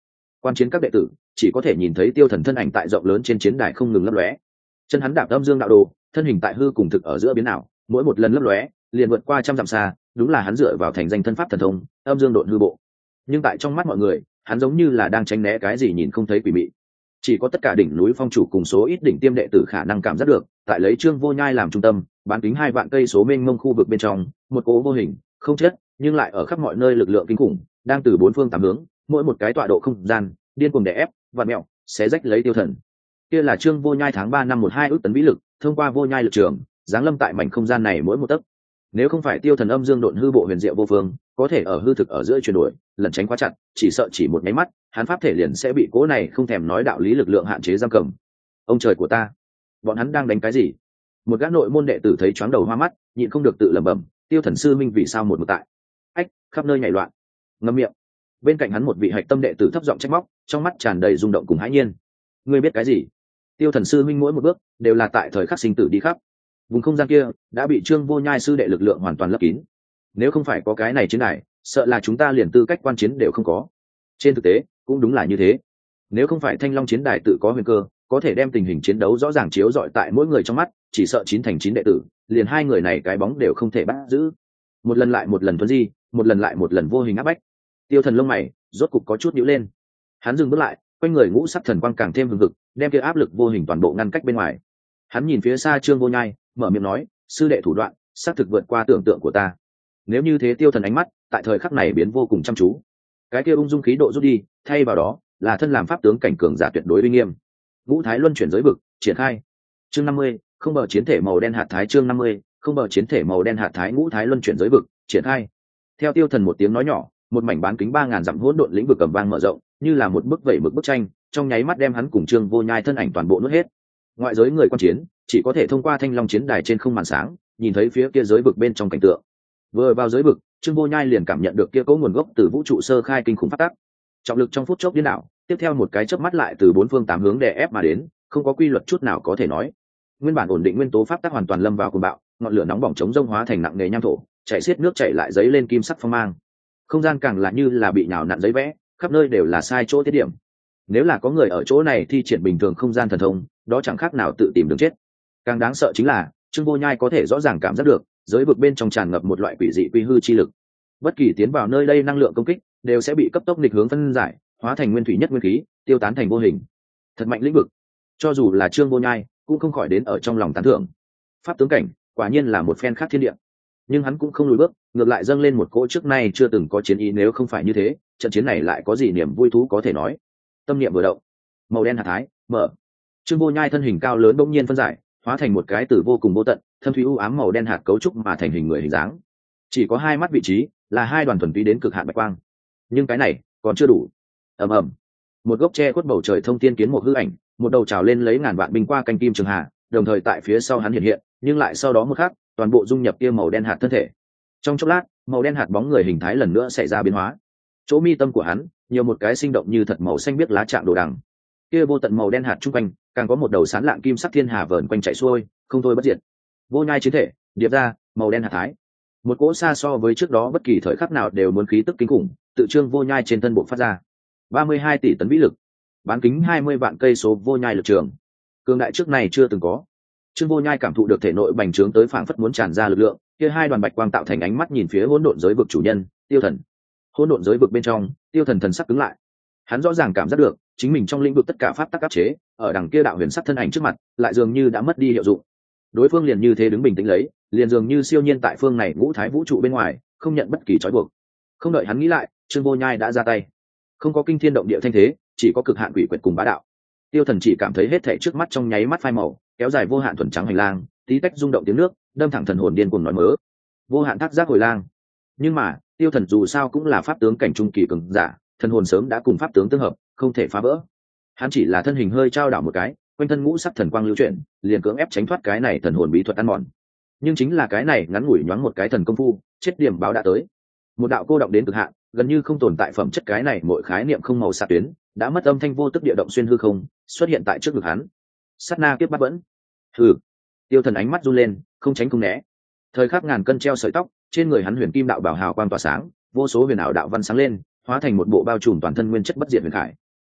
Quan chiến các đệ tử chỉ có thể nhìn thấy tiêu thần thân ảnh tại rộng lớn trên chiến đài không ngừng lấp lóe, chân hắn đạp âm dương đạo đồ, thân hình tại hư cùng thực ở giữa biến ảo, mỗi một lần lấp lóe liền vượt qua trăm dặm xa, đúng là hắn dựa vào thành danh thân pháp thần thông âm dương độn hư bộ. Nhưng tại trong mắt mọi người, hắn giống như là đang tránh né cái gì nhìn không thấy quỷ mị. Chỉ có tất cả đỉnh núi phong chủ cùng số ít đỉnh tiêm đệ tử khả năng cảm giác được, tại lấy Trương Vô Nhai làm trung tâm, bán kính hai vạn cây số mênh mông khu vực bên trong, một cỗ vô hình, không chết, nhưng lại ở khắp mọi nơi lực lượng kinh khủng, đang từ bốn phương tám hướng, mỗi một cái tọa độ không gian, điên cuồng đè ép, vặn mèo, xé rách lấy tiêu thần. Kia là Trương Vô Nhai tháng ba năm một hai ước tấn vĩ lực, thông qua Vô Nhai lực trường, giáng lâm tại mảnh không gian này mỗi một tấc. Nếu không phải tiêu thần âm dương độn hư bộ huyền diệu vô phương, có thể ở hư thực ở giữa chuyển đổi, lần tránh quá chặt, chỉ sợ chỉ một máy mắt, hắn pháp thể liền sẽ bị cố này không thèm nói đạo lý lực lượng hạn chế giam cầm. Ông trời của ta, bọn hắn đang đánh cái gì? Một gã nội môn đệ tử thấy chóng đầu hoa mắt, nhịn không được tự lẩm bẩm, tiêu thần sư minh vì sao một mực tại? Ách, khắp nơi nhảy loạn. Ngậm miệng. Bên cạnh hắn một vị hạch tâm đệ tử thấp giọng trách móc, trong mắt tràn đầy rung động cùng hãi nhiên. Ngươi biết cái gì? Tiêu thần sư minh mỗi một bước đều là tại thời khắc sinh tử đi khắp. Vùng không gian kia đã bị Trương Vô Nhai sư đệ lực lượng hoàn toàn lấp kín. Nếu không phải có cái này chiến đài, sợ là chúng ta liền tư cách quan chiến đều không có. Trên thực tế cũng đúng là như thế. Nếu không phải Thanh Long chiến đài tự có huyền cơ, có thể đem tình hình chiến đấu rõ ràng chiếu rọi tại mỗi người trong mắt, chỉ sợ chín thành chín đệ tử, liền hai người này cái bóng đều không thể bắt giữ. Một lần lại một lần tuấn di, một lần lại một lần vô hình áp bách. Tiêu thần lông mày rốt cục có chút nhíu lên. Hắn dừng bước lại, quanh người ngũ sắc thần quang càng thêm hừng hực, đem kia áp lực vô hình toàn bộ ngăn cách bên ngoài. Hắn nhìn phía xa Trương Vô Nhai, mở miệng nói, sư đệ thủ đoạn xác thực vượt qua tưởng tượng của ta. Nếu như thế, tiêu thần ánh mắt tại thời khắc này biến vô cùng chăm chú. Cái kia ung dung khí độ rút đi, thay vào đó là thân làm pháp tướng cảnh cường giả tuyệt đối uy nghiêm. Ngũ Thái Luân chuyển giới vực triển khai. Chương năm mươi, không bờ chiến thể màu đen hạt thái. Chương năm mươi, không bờ chiến thể màu đen hạt thái. Ngũ Thái Luân chuyển giới vực triển khai. Theo tiêu thần một tiếng nói nhỏ, một mảnh bán kính ba ngàn dặm hỗn độn lĩnh vực cầm vang mở rộng, như là một bức vẩy mực bức tranh, trong nháy mắt đem hắn cùng Trương Vô Nhai thân ảnh toàn bộ nuốt hết. Ngoại giới người quan chiến chỉ có thể thông qua Thanh Long chiến đài trên không màn sáng, nhìn thấy phía kia giới vực bên trong cảnh tượng. Vừa vào giới vực, Trương Vô Nhai liền cảm nhận được kia cỗ nguồn gốc từ vũ trụ sơ khai kinh khủng phát tác. Trọng lực trong phút chốc điên đảo, tiếp theo một cái chớp mắt lại từ bốn phương tám hướng đè ép mà đến, không có quy luật chút nào có thể nói. Nguyên bản ổn định nguyên tố pháp tác hoàn toàn lâm vào cuồng bạo, ngọn lửa nóng bỏng chống rông hóa thành nặng nề nham thổ, chảy xiết nước chảy lại giấy lên kim sắc phong mang. Không gian càng là như là bị nhào nặn giấy vẽ, khắp nơi đều là sai chỗ tiết điểm. Nếu là có người ở chỗ này thi triển bình thường không gian thần thông, đó chẳng khác nào tự tìm đường chết. Càng đáng sợ chính là Trương Vô Nhai có thể rõ ràng cảm giác được giới vực bên trong tràn ngập một loại quỷ dị quy hư chi lực. Bất kỳ tiến vào nơi đây năng lượng công kích đều sẽ bị cấp tốc nghịch hướng phân giải, hóa thành nguyên thủy nhất nguyên khí, tiêu tán thành vô hình. Thật mạnh lĩnh vực. Cho dù là Trương Vô Nhai cũng không khỏi đến ở trong lòng tán thưởng. Pháp tướng cảnh quả nhiên là một phen khác thiên địa. Nhưng hắn cũng không lùi bước, ngược lại dâng lên một cỗ trước nay chưa từng có chiến ý. Nếu không phải như thế, trận chiến này lại có gì niềm vui thú có thể nói. Tâm niệm vừa động, màu đen hạt thái mở. Trương Vô Nhai thân hình cao lớn bỗng nhiên phân giải, hóa thành một cái từ vô cùng vô tận, thâm thúy u ám màu đen hạt cấu trúc mà thành hình người hình dáng. Chỉ có hai mắt vị trí là hai đoàn thuần túy đến cực hạn bạch quang. Nhưng cái này còn chưa đủ. Ầm ầm, một gốc tre khuất bầu trời thông tiên kiến một hư ảnh, một đầu trào lên lấy ngàn vạn binh qua canh kim trường hà, đồng thời tại phía sau hắn hiện hiện, nhưng lại sau đó một khắc, toàn bộ dung nhập kia màu đen hạt thân thể. Trong chốc lát, màu đen hạt bóng người hình thái lần nữa xảy ra biến hóa. Chỗ mi tâm của hắn nhiều một cái sinh động như thật màu xanh biếc lá trạng đồ đằng. Kia vô tận màu đen hạt trung quanh càng có một đầu sán lạng kim sắc thiên hà vờn quanh chạy xuôi, không thôi bất diệt. Vô Nhai chiến thể điệp ra màu đen hạt thái, một cỗ xa so với trước đó bất kỳ thời khắc nào đều muốn khí tức kinh khủng tự Trương Vô Nhai trên thân bộ phát ra. ba mươi hai tỷ tấn vĩ lực, bán kính hai mươi vạn cây số Vô Nhai lực trường, cường đại trước này chưa từng có. Trương Vô Nhai cảm thụ được thể nội bành trướng tới phảng phất muốn tràn ra lực lượng, kia hai đoàn bạch quang tạo thành ánh mắt nhìn phía hỗn độn giới vực chủ nhân Tiêu Thần. Hỗn độn giới vực bên trong, Tiêu Thần thần sắc cứng lại. Hắn rõ ràng cảm giác được chính mình trong lĩnh vực tất cả pháp tắc áp chế, ở đằng kia đạo huyền sắc thân ảnh trước mặt lại dường như đã mất đi hiệu dụng. Đối phương liền như thế đứng bình tĩnh lấy, liền dường như siêu nhiên tại phương này ngũ thái vũ trụ bên ngoài, không nhận bất kỳ trói buộc. Không đợi hắn nghĩ lại, Trương Vô Nhai đã ra tay. Không có kinh thiên động địa thanh thế, chỉ có cực hạn quỷ quyệt cùng bá đạo. Tiêu Thần chỉ cảm thấy hết thảy trước mắt trong nháy mắt phai màu, kéo dài vô hạn thuần trắng hành lang, tí tách rung động tiếng nước, đâm thẳng thần hồn điên cuồng nói mớ. Vô hạn thác giác hồi lang. Nhưng mà, Tiêu Thần dù sao cũng là pháp tướng cảnh trung kỳ cường giả, thần hồn sớm đã cùng pháp tướng tương hợp, không thể phá vỡ. Hắn chỉ là thân hình hơi trao đảo một cái, quanh thân ngũ sắc thần quang lưu chuyển, liền cưỡng ép tránh thoát cái này thần hồn bí thuật ăn mòn. Nhưng chính là cái này ngắn ngủi nhoáng một cái thần công phu, chết điểm báo đã tới. Một đạo cô động đến cực hạn, gần như không tồn tại phẩm chất cái này mỗi khái niệm không màu xạ tuyến, đã mất âm thanh vô tức địa động xuyên hư không, xuất hiện tại trước ngực hắn. Sát na kiếp bắt vẫn. Hừ. Tiêu Thần ánh mắt run lên, không tránh không né. Thời khắc ngàn cân treo sợi tóc, trên người hắn huyền kim đạo bảo hào quang tỏa sáng, vô số huyền ảo đạo văn sáng lên, hóa thành một bộ bao trùm toàn thân nguyên chất bất diệt huyền khải.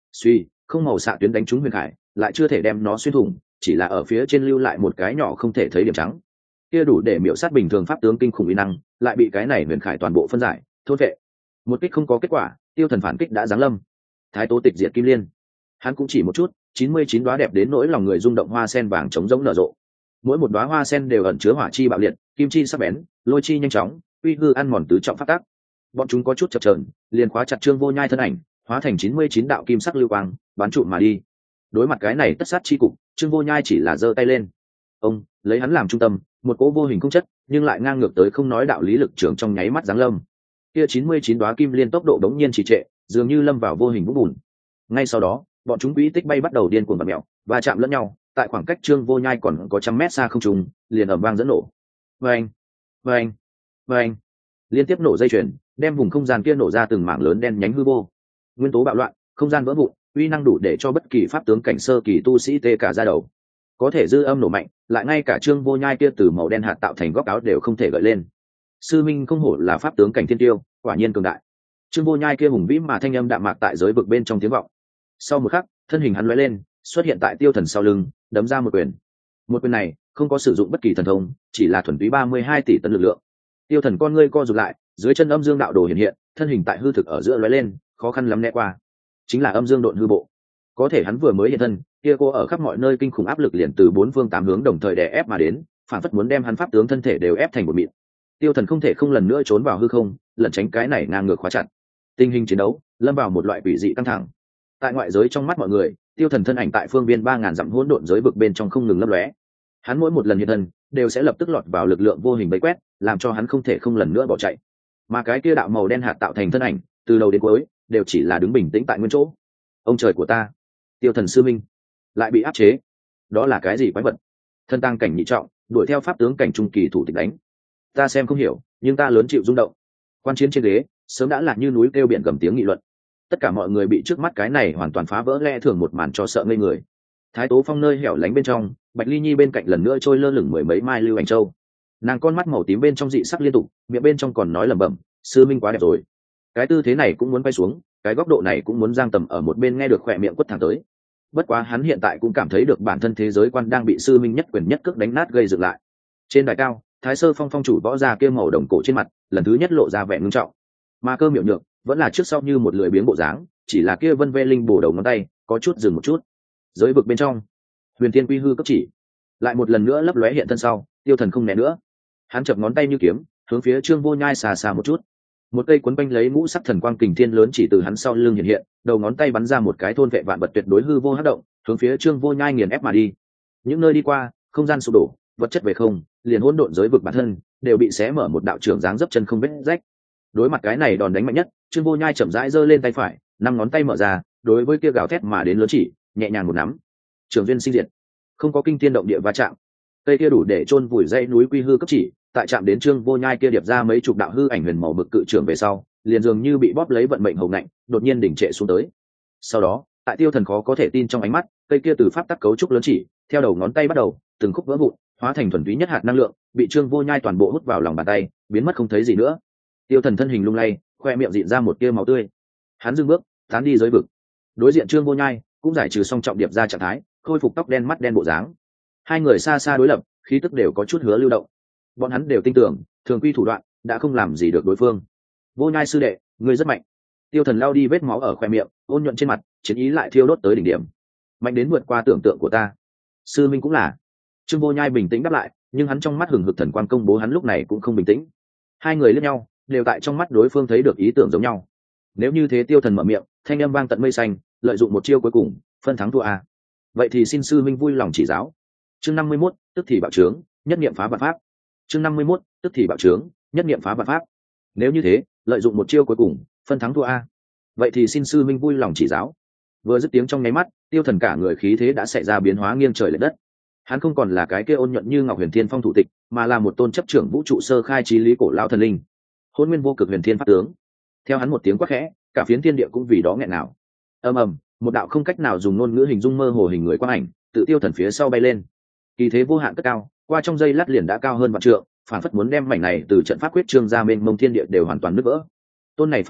Suy, không màu xạ tuyến đánh trúng huyền khải, lại chưa thể đem nó xuyên thủng, chỉ là ở phía trên lưu lại một cái nhỏ không thể thấy điểm trắng. Kia đủ để miểu sát bình thường pháp tướng kinh khủng uy năng, lại bị cái này huyền khải toàn bộ phân giải, thôn vệ. Một kích không có kết quả, Tiêu Thần phản kích đã giáng lâm. Thái Tố tịch diệt kim liên. Hắn cũng chỉ một chút, chín mươi chín đóa đẹp đến nỗi lòng người rung động hoa sen vàng trống rỗng nở rộ. Mỗi một đóa hoa sen đều ẩn chứa hỏa chi bạo liệt, kim chi sắc bén, lôi chi nhanh chóng, uy hư ăn mòn tứ trọng pháp tắc. Bọn chúng có chút chập chờn, liền khóa chặt Trương Vô Nhai thân ảnh, hóa thành chín mươi chín đạo kim sắc lưu quang, bắn trụ mà đi. Đối mặt cái này tất sát chi cục, Trương Vô Nhai chỉ là giơ tay lên. Ông lấy hắn làm trung tâm, một cỗ vô hình không chất, nhưng lại ngang ngược tới không nói đạo lý lực trưởng trong nháy mắt giáng lâm. Kia chín mươi chín đóa kim liên tốc độ đống nhiên trì trệ, dường như lâm vào vô hình vũng bùn. Ngay sau đó, bọn chúng quỹ tích bay bắt đầu điên cuồng bật mèo, và chạm lẫn nhau, tại khoảng cách Trương Vô Nhai còn có trăm mét xa không trung, liền ầm vang dẫn nổ. Vâng, vâng, vâng, liên tiếp nổ dây chuyền, đem vùng không gian kia nổ ra từng mảng lớn đen nhánh hư vô. Nguyên tố bạo loạn, không gian vỡ vụn, uy năng đủ để cho bất kỳ pháp tướng cảnh sơ kỳ tu sĩ tê cả da đầu. Có thể dư âm nổ mạnh, lại ngay cả Trương Vô Nhai kia từ màu đen hạt tạo thành góc áo đều không thể gợi lên. Sư minh không hổ là pháp tướng cảnh thiên tiêu, quả nhiên cường đại. Trương Vô Nhai kia hùng vĩ mà thanh âm đạm mạc tại giới vực bên trong tiếng vọng. Sau một khắc, thân hình hắn lóe lên, xuất hiện tại Tiêu Thần sau lưng, đấm ra một quyền. Một quyền này không có sử dụng bất kỳ thần thông, chỉ là thuần túy ba mươi hai tỷ tấn lực lượng. Tiêu Thần con ngươi co rụt lại, dưới chân âm dương đạo đồ hiện hiện, thân hình tại hư thực ở giữa lóe lên, khó khăn lắm né qua. Chính là âm dương độn hư bộ. Có thể hắn vừa mới hiện thân, kia cô ở khắp mọi nơi kinh khủng áp lực liền từ bốn phương tám hướng đồng thời đè ép mà đến, phản phất muốn đem hắn pháp tướng thân thể đều ép thành một mịn. Tiêu Thần không thể không lần nữa trốn vào hư không, lẩn tránh cái này ngang ngược khóa chặt. Tình hình chiến đấu lâm vào một loại quỷ dị căng thẳng. Tại ngoại giới trong mắt mọi người, Tiêu Thần thân ảnh tại phương viên ba ngàn dặm hỗn độn giới vực bên trong không ngừng lấp lóe. Hắn mỗi một lần hiện thân, đều sẽ lập tức lọt vào lực lượng vô hình bấy quét, làm cho hắn không thể không lần nữa bỏ chạy. Mà cái kia đạo màu đen hạt tạo thành thân ảnh, từ đầu đến cuối đều chỉ là đứng bình tĩnh tại nguyên chỗ. Ông trời của ta, Tiêu Thần sư minh lại bị áp chế. Đó là cái gì quái vật? Thân tăng cảnh nhị trọng, đuổi theo pháp tướng cảnh trung kỳ thủ tịch đánh. Ta xem không hiểu, nhưng ta lớn chịu rung động. Quan chiến trên ghế sớm đã là như núi kêu biển gầm tiếng nghị luận. Tất cả mọi người bị trước mắt cái này hoàn toàn phá vỡ lẽ thường một màn cho sợ ngây người. Thái Tố Phong nơi hẻo lánh bên trong, Bạch Ly Nhi bên cạnh lần nữa trôi lơ lửng mười mấy mai lưu ảnh châu. Nàng con mắt màu tím bên trong dị sắc liên tục, miệng bên trong còn nói lẩm bẩm, sư minh quá đẹp rồi. Cái tư thế này cũng muốn bay xuống, cái góc độ này cũng muốn giang tầm ở một bên nghe được khỏe miệng quất thẳng tới. Bất quá hắn hiện tại cũng cảm thấy được bản thân thế giới quan đang bị sư minh nhất quyền nhất cước đánh nát gây dựng lại. Trên đài cao, Thái Sơ Phong phong chủ võ gia kia màu đồng cổ trên mặt, lần thứ nhất lộ ra vẻ ngưng trọng. Mà Cơ Miểu Nhược vẫn là trước sau như một lười biếng bộ dáng, chỉ là kia vân ve linh bổ đầu ngón tay, có chút dừng một chút. Giới vực bên trong, Huyền Tiên Quy hư cấp chỉ, lại một lần nữa lấp lóe hiện thân sau, Tiêu Thần không né nữa. Hắn chập ngón tay như kiếm, hướng phía Trương Vô Nhai xà xà một chút. Một cây cuốn quanh lấy ngũ sắc thần quang kình thiên lớn chỉ từ hắn sau lưng hiện hiện, đầu ngón tay bắn ra một cái thôn vệ vạn vật tuyệt đối hư vô hấp động, hướng phía Trương Vô Nhai nghiền ép mà đi. Những nơi đi qua, không gian sụp đổ, vật chất về không, liền hỗn độn giới vực bản thân đều bị xé mở một đạo trưởng dáng dấp chân không vết rách. Đối mặt cái này đòn đánh mạnh nhất, Trương Vô Nhai chậm rãi giơ lên tay phải, năm ngón tay mở ra, đối với kia gào thét mà đến lớn chỉ, nhẹ nhàng một nắm. Trường duyên sinh diệt, không có kinh thiên động địa va chạm. Cây kia đủ để chôn vùi dãy núi quy hư cấp chỉ, tại chạm đến Trương Vô Nhai kia điệp ra mấy chục đạo hư ảnh huyền màu bực cự trường về sau, liền dường như bị bóp lấy vận mệnh hầu ngạnh, đột nhiên đỉnh trệ xuống tới. Sau đó, tại Tiêu Thần khó có thể tin trong ánh mắt, cây kia từ pháp tắc cấu trúc lớn chỉ, theo đầu ngón tay bắt đầu, từng khúc vỡ vụn, hóa thành thuần túy nhất hạt năng lượng, bị Trương Vô Nhai toàn bộ hút vào lòng bàn tay, biến mất không thấy gì nữa. Tiêu Thần thân hình lung lay, khoe miệng dịn ra một tia máu tươi. Hắn dừng bước, tán đi giới vực. Đối diện Trương Vô Nhai cũng giải trừ xong trọng điệp ra trạng thái, khôi phục tóc đen mắt đen bộ dáng. Hai người xa xa đối lập, khí tức đều có chút hứa lưu động. Bọn hắn đều tin tưởng, thường quy thủ đoạn đã không làm gì được đối phương. Vô Nhai sư đệ, ngươi rất mạnh. Tiêu Thần lao đi vết máu ở khoe miệng, ôn nhuận trên mặt, chiến ý lại thiêu đốt tới đỉnh điểm. Mạnh đến vượt qua tưởng tượng của ta. Sư minh cũng là. Trương Vô Nhai bình tĩnh đáp lại, nhưng hắn trong mắt hừng hực thần quan công bố hắn lúc này cũng không bình tĩnh. Hai người liếc nhau, đều tại trong mắt đối phương thấy được ý tưởng giống nhau. Nếu như thế, Tiêu Thần mở miệng, thanh âm vang tận mây xanh, lợi dụng một chiêu cuối cùng, phân thắng thua a. Vậy thì xin sư minh vui lòng chỉ giáo. Chương năm mươi mốt, tức thì bạo trướng, nhất niệm phá vạn pháp. Chương năm mươi mốt, tức thì bạo trướng, nhất niệm phá vạn pháp. Nếu như thế, lợi dụng một chiêu cuối cùng, phân thắng thua a. Vậy thì xin sư minh vui lòng chỉ giáo. Vừa dứt tiếng trong nháy mắt, Tiêu Thần cả người khí thế đã xảy ra biến hóa nghiêng trời lệch đất. Hắn không còn là cái kia ôn nhuận như ngọc huyền thiên phong thủ tịch, mà là một tôn chấp trưởng vũ trụ sơ khai chí lý cổ lão thần linh, hôn nguyên vô cực huyền thiên pháp tướng. Theo hắn một tiếng quát khẽ, cả phiến thiên địa cũng vì đó nghẹn nào. Ầm ầm, một đạo không cách nào dùng ngôn ngữ hình dung mơ hồ hình người quang ảnh, tự Tiêu Thần phía sau bay lên. Kỳ thế vô hạn cất cao, qua trong giây lát liền đã cao hơn vạn trượng, phản phất muốn đem mảnh này từ trận pháp quyết trương ra mênh mông thiên địa đều hoàn toàn nứt vỡ. Tôn này pháp tướng,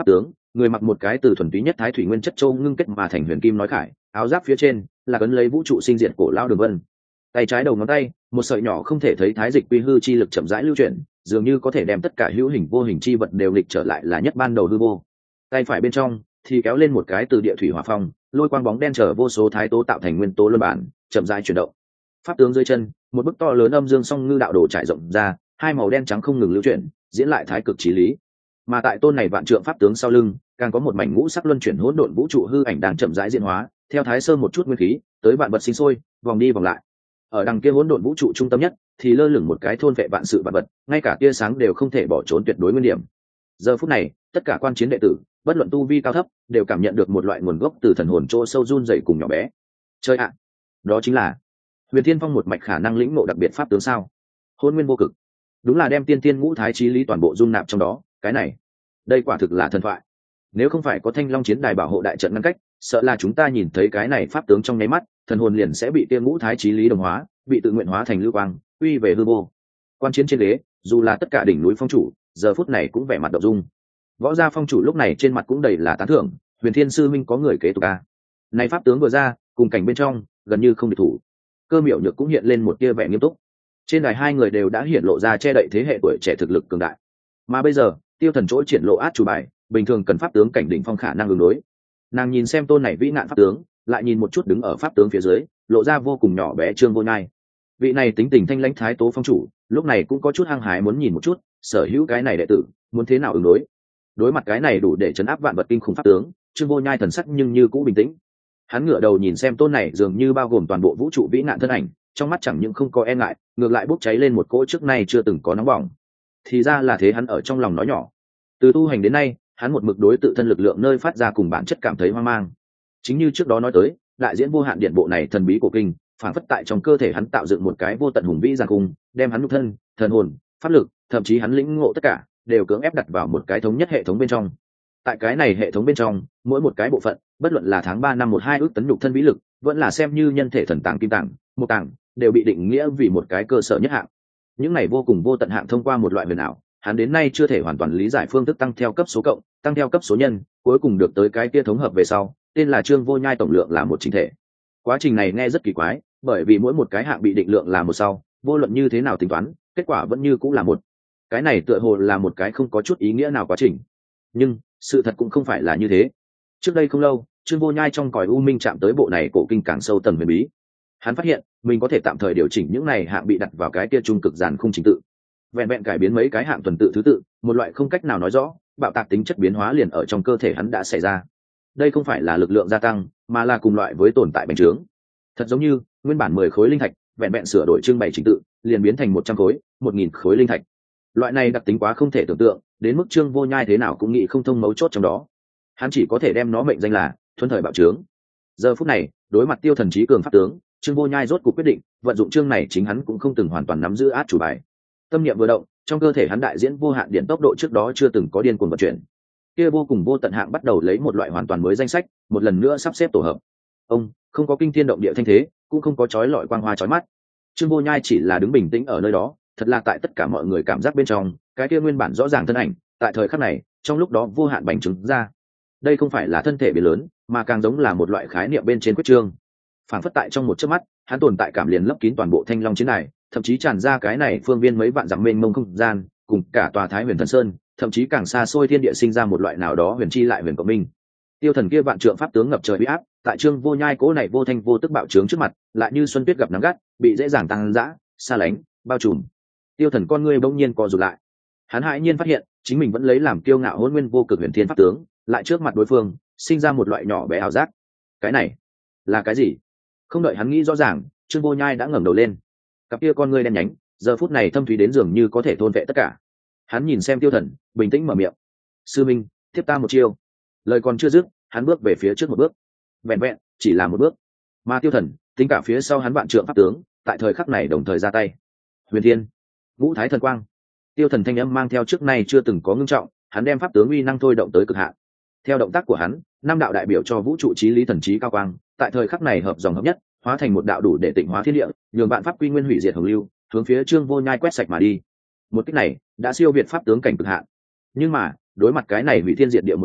người mặc một cái từ thuần túy nhất thái thủy nguyên chất châu ngưng kết mà thành huyền kim nói khải, áo giáp phía trên là cấn lấy vũ trụ sinh diệt cổ lao đường vân. Tay trái đầu ngón tay, một sợi nhỏ không thể thấy thái dịch quy hư chi lực chậm rãi lưu chuyển, dường như có thể đem tất cả hữu hình vô hình chi vật đều lịch trở lại là nhất ban đầu hư vô. Tay phải bên trong thì kéo lên một cái từ địa thủy hỏa phong, lôi quang bóng đen chở vô số thái tố tạo thành nguyên tố luân bản, chậm rãi chuyển động. Pháp tướng dưới chân, một bức to lớn âm dương song ngư đạo đồ trải rộng ra, hai màu đen trắng không ngừng lưu chuyển, diễn lại thái cực chí lý. Mà tại tôn này vạn trượng pháp tướng sau lưng, càng có một mảnh ngũ sắc luân chuyển hỗn độn vũ trụ hư ảnh đang chậm rãi diễn hóa, theo thái sơ một chút nguyên khí, tới vạn vật sinh sôi, vòng đi vòng lại. Ở đằng kia hỗn độn vũ trụ trung tâm nhất, thì lơ lửng một cái thôn vệ vạn sự vạn vật, ngay cả tia sáng đều không thể bỏ trốn tuyệt đối nguyên điểm. Giờ phút này, tất cả quan chiến đệ tử, bất luận tu vi cao thấp, đều cảm nhận được một loại nguồn gốc từ thần hồn chỗ sâu run rẩy cùng nhỏ bé. Chơi ạ, đó chính là Huyền Thiên Phong một mạch khả năng lĩnh ngộ đặc biệt pháp tướng sao? Hôn nguyên vô cực, đúng là đem tiên tiên ngũ thái chí lý toàn bộ dung nạp trong đó, cái này, đây quả thực là thần thoại. Nếu không phải có Thanh Long chiến đài bảo hộ đại trận ngăn cách, sợ là chúng ta nhìn thấy cái này pháp tướng trong nháy mắt, thần hồn liền sẽ bị tiên ngũ thái chí lý đồng hóa, bị tự nguyện hóa thành lưu quang, uy về hư vô. Quan chiến trên ghế, dù là tất cả đỉnh núi phong chủ, giờ phút này cũng vẻ mặt động dung. Võ gia phong chủ lúc này trên mặt cũng đầy là tán thưởng, Huyền Thiên sư minh có người kế tục a. Này pháp tướng vừa ra, cùng cảnh bên trong, gần như không địch thủ. Cơ Miểu Nhược cũng hiện lên một tia vẻ nghiêm túc. Trên đài hai người đều đã hiện lộ ra che đậy thế hệ tuổi trẻ thực lực cường đại. Mà bây giờ, Tiêu Thần chỗ triển lộ át chủ bài, bình thường cần pháp tướng cảnh đỉnh phong khả năng ứng đối. Nàng nhìn xem tôn này vĩ nạn pháp tướng, lại nhìn một chút đứng ở pháp tướng phía dưới, lộ ra vô cùng nhỏ bé Trương Vô Nhai. Vị này tính tình thanh lãnh thái tố phong chủ, lúc này cũng có chút hăng hái muốn nhìn một chút, sở hữu cái này đệ tử, muốn thế nào ứng đối. Đối mặt cái này đủ để chấn áp vạn vật kinh khủng pháp tướng, Trương Vô Nhai thần sắc nhưng như cũ bình tĩnh. Hắn ngửa đầu nhìn xem tôn này dường như bao gồm toàn bộ vũ trụ vĩ nạn thân ảnh, trong mắt chẳng những không có e ngại, ngược lại bốc cháy lên một cỗ trước nay chưa từng có nóng bỏng. Thì ra là thế, hắn ở trong lòng nói nhỏ. Từ tu hành đến nay, hắn một mực đối tự thân lực lượng nơi phát ra cùng bản chất cảm thấy hoang mang. Chính như trước đó nói tới, đại diễn vô hạn điện bộ này thần bí của kinh, phản phất tại trong cơ thể hắn tạo dựng một cái vô tận hùng vĩ giàn cung, đem hắn nhục thân, thần hồn, pháp lực, thậm chí hắn lĩnh ngộ tất cả, đều cưỡng ép đặt vào một cái thống nhất hệ thống bên trong. Tại cái này hệ thống bên trong, mỗi một cái bộ phận, bất luận là tháng ba năm một hai ước tấn nhục thân vĩ lực, vẫn là xem như nhân thể thần tàng kim tàng, một tàng, đều bị định nghĩa vì một cái cơ sở nhất hạng. Những này vô cùng vô tận hạng thông qua một loại huyền ảo, hắn đến nay chưa thể hoàn toàn lý giải phương thức tăng theo cấp số cộng, tăng theo cấp số nhân, cuối cùng được tới cái kia thống hợp về sau, tên là Trương Vô Nhai tổng lượng là một chính thể. Quá trình này nghe rất kỳ quái, bởi vì mỗi một cái hạng bị định lượng là một sau, vô luận như thế nào tính toán, kết quả vẫn như cũng là một. Cái này tựa hồ là một cái không có chút ý nghĩa nào quá trình. Nhưng sự thật cũng không phải là như thế. Trước đây không lâu, Trương Vô Nhai trong cõi u minh chạm tới bộ này cổ kinh càng sâu tầng huyền bí. Hắn phát hiện mình có thể tạm thời điều chỉnh những này hạng bị đặt vào cái kia trung cực giàn khung trình tự, vẹn vẹn cải biến mấy cái hạng tuần tự thứ tự, một loại không cách nào nói rõ bạo tạc tính chất biến hóa liền ở trong cơ thể hắn đã xảy ra. Đây không phải là lực lượng gia tăng, mà là cùng loại với tồn tại bành trướng. Thật giống như nguyên bản mười khối linh thạch, vẹn vẹn sửa đổi trưng bày trình tự, liền biến thành một trăm khối, một nghìn khối linh thạch. Loại này đặc tính quá không thể tưởng tượng, đến mức Trương Vô Nhai thế nào cũng nghĩ không thông mấu chốt trong đó. Hắn chỉ có thể đem nó mệnh danh là thuần thời bạo trướng. Giờ phút này, đối mặt Tiêu Thần trí cường pháp tướng, Trương Vô Nhai rốt cuộc quyết định vận dụng chương này, chính hắn cũng không từng hoàn toàn nắm giữ át chủ bài. Tâm niệm vừa động, trong cơ thể hắn đại diễn vô hạn điện tốc độ trước đó chưa từng có điên cuồng vận chuyển. Kia vô cùng vô tận hạng bắt đầu lấy một loại hoàn toàn mới danh sách, một lần nữa sắp xếp tổ hợp. Ông không có kinh thiên động địa thanh thế, cũng không có chói lọi quang hoa chói mắt. Trương Vô Nhai chỉ là đứng bình tĩnh ở nơi đó, thật là tại tất cả mọi người cảm giác bên trong, cái kia nguyên bản rõ ràng thân ảnh, tại thời khắc này, trong lúc đó vô hạn bành trướng ra. Đây không phải là thân thể biến lớn, mà càng giống là một loại khái niệm bên trên quyết trương. Phản phất tại trong một chớp mắt, hắn tồn tại cảm liền lấp kín toàn bộ Thanh Long chiến đài, thậm chí tràn ra cái này phương viên mấy vạn dặm mênh mông không gian, cùng cả tòa Thái Huyền Thần Sơn, thậm chí càng xa xôi thiên địa sinh ra một loại nào đó huyền chi lại huyền cộng minh. Tiêu Thần kia vạn trượng pháp tướng ngập trời uy áp, tại Trương Vô Nhai cố này vô thanh vô tức bạo trướng trước mặt, lại như xuân tuyết gặp nắng gắt, bị dễ dàng tăng dã, xa lánh, bao trùm. Tiêu Thần con ngươi bỗng nhiên co rụt lại. Hắn hãi nhiên phát hiện, chính mình vẫn lấy làm kiêu ngạo hỗn nguyên vô cực huyền thiên pháp tướng, lại trước mặt đối phương, sinh ra một loại nhỏ bé ảo giác. Cái này, là cái gì? Không đợi hắn nghĩ rõ ràng, Trương Vô Nhai đã ngẩng đầu lên. Cặp kia con ngươi đen nhánh, giờ phút này thâm thúy đến dường như có thể thôn vệ tất cả. Hắn nhìn xem Tiêu Thần, bình tĩnh mở miệng: "Sư minh, tiếp ta một chiêu." Lời còn chưa dứt, hắn bước về phía trước một bước. Vẹn vẹn chỉ là một bước, mà Tiêu Thần tính cả phía sau hắn vạn trượng pháp tướng, tại thời khắc này đồng thời ra tay. Huyền Thiên, Ngũ Thái Thần Quang. Tiêu Thần thanh âm mang theo trước nay chưa từng có ngưng trọng, hắn đem pháp tướng uy năng thôi động tới cực hạn. Theo động tác của hắn, năm đạo đại biểu cho vũ trụ chí lý thần trí cao quang, tại thời khắc này hợp dòng hợp nhất, hóa thành một đạo đủ để tịnh hóa thiên địa, nhường vạn pháp quy nguyên hủy diệt hồng lưu, hướng phía Trương Vô Nhai quét sạch mà đi. Một kích này đã siêu việt pháp tướng cảnh cực hạn. Nhưng mà, đối mặt cái này hủy thiên diệt địa một kích,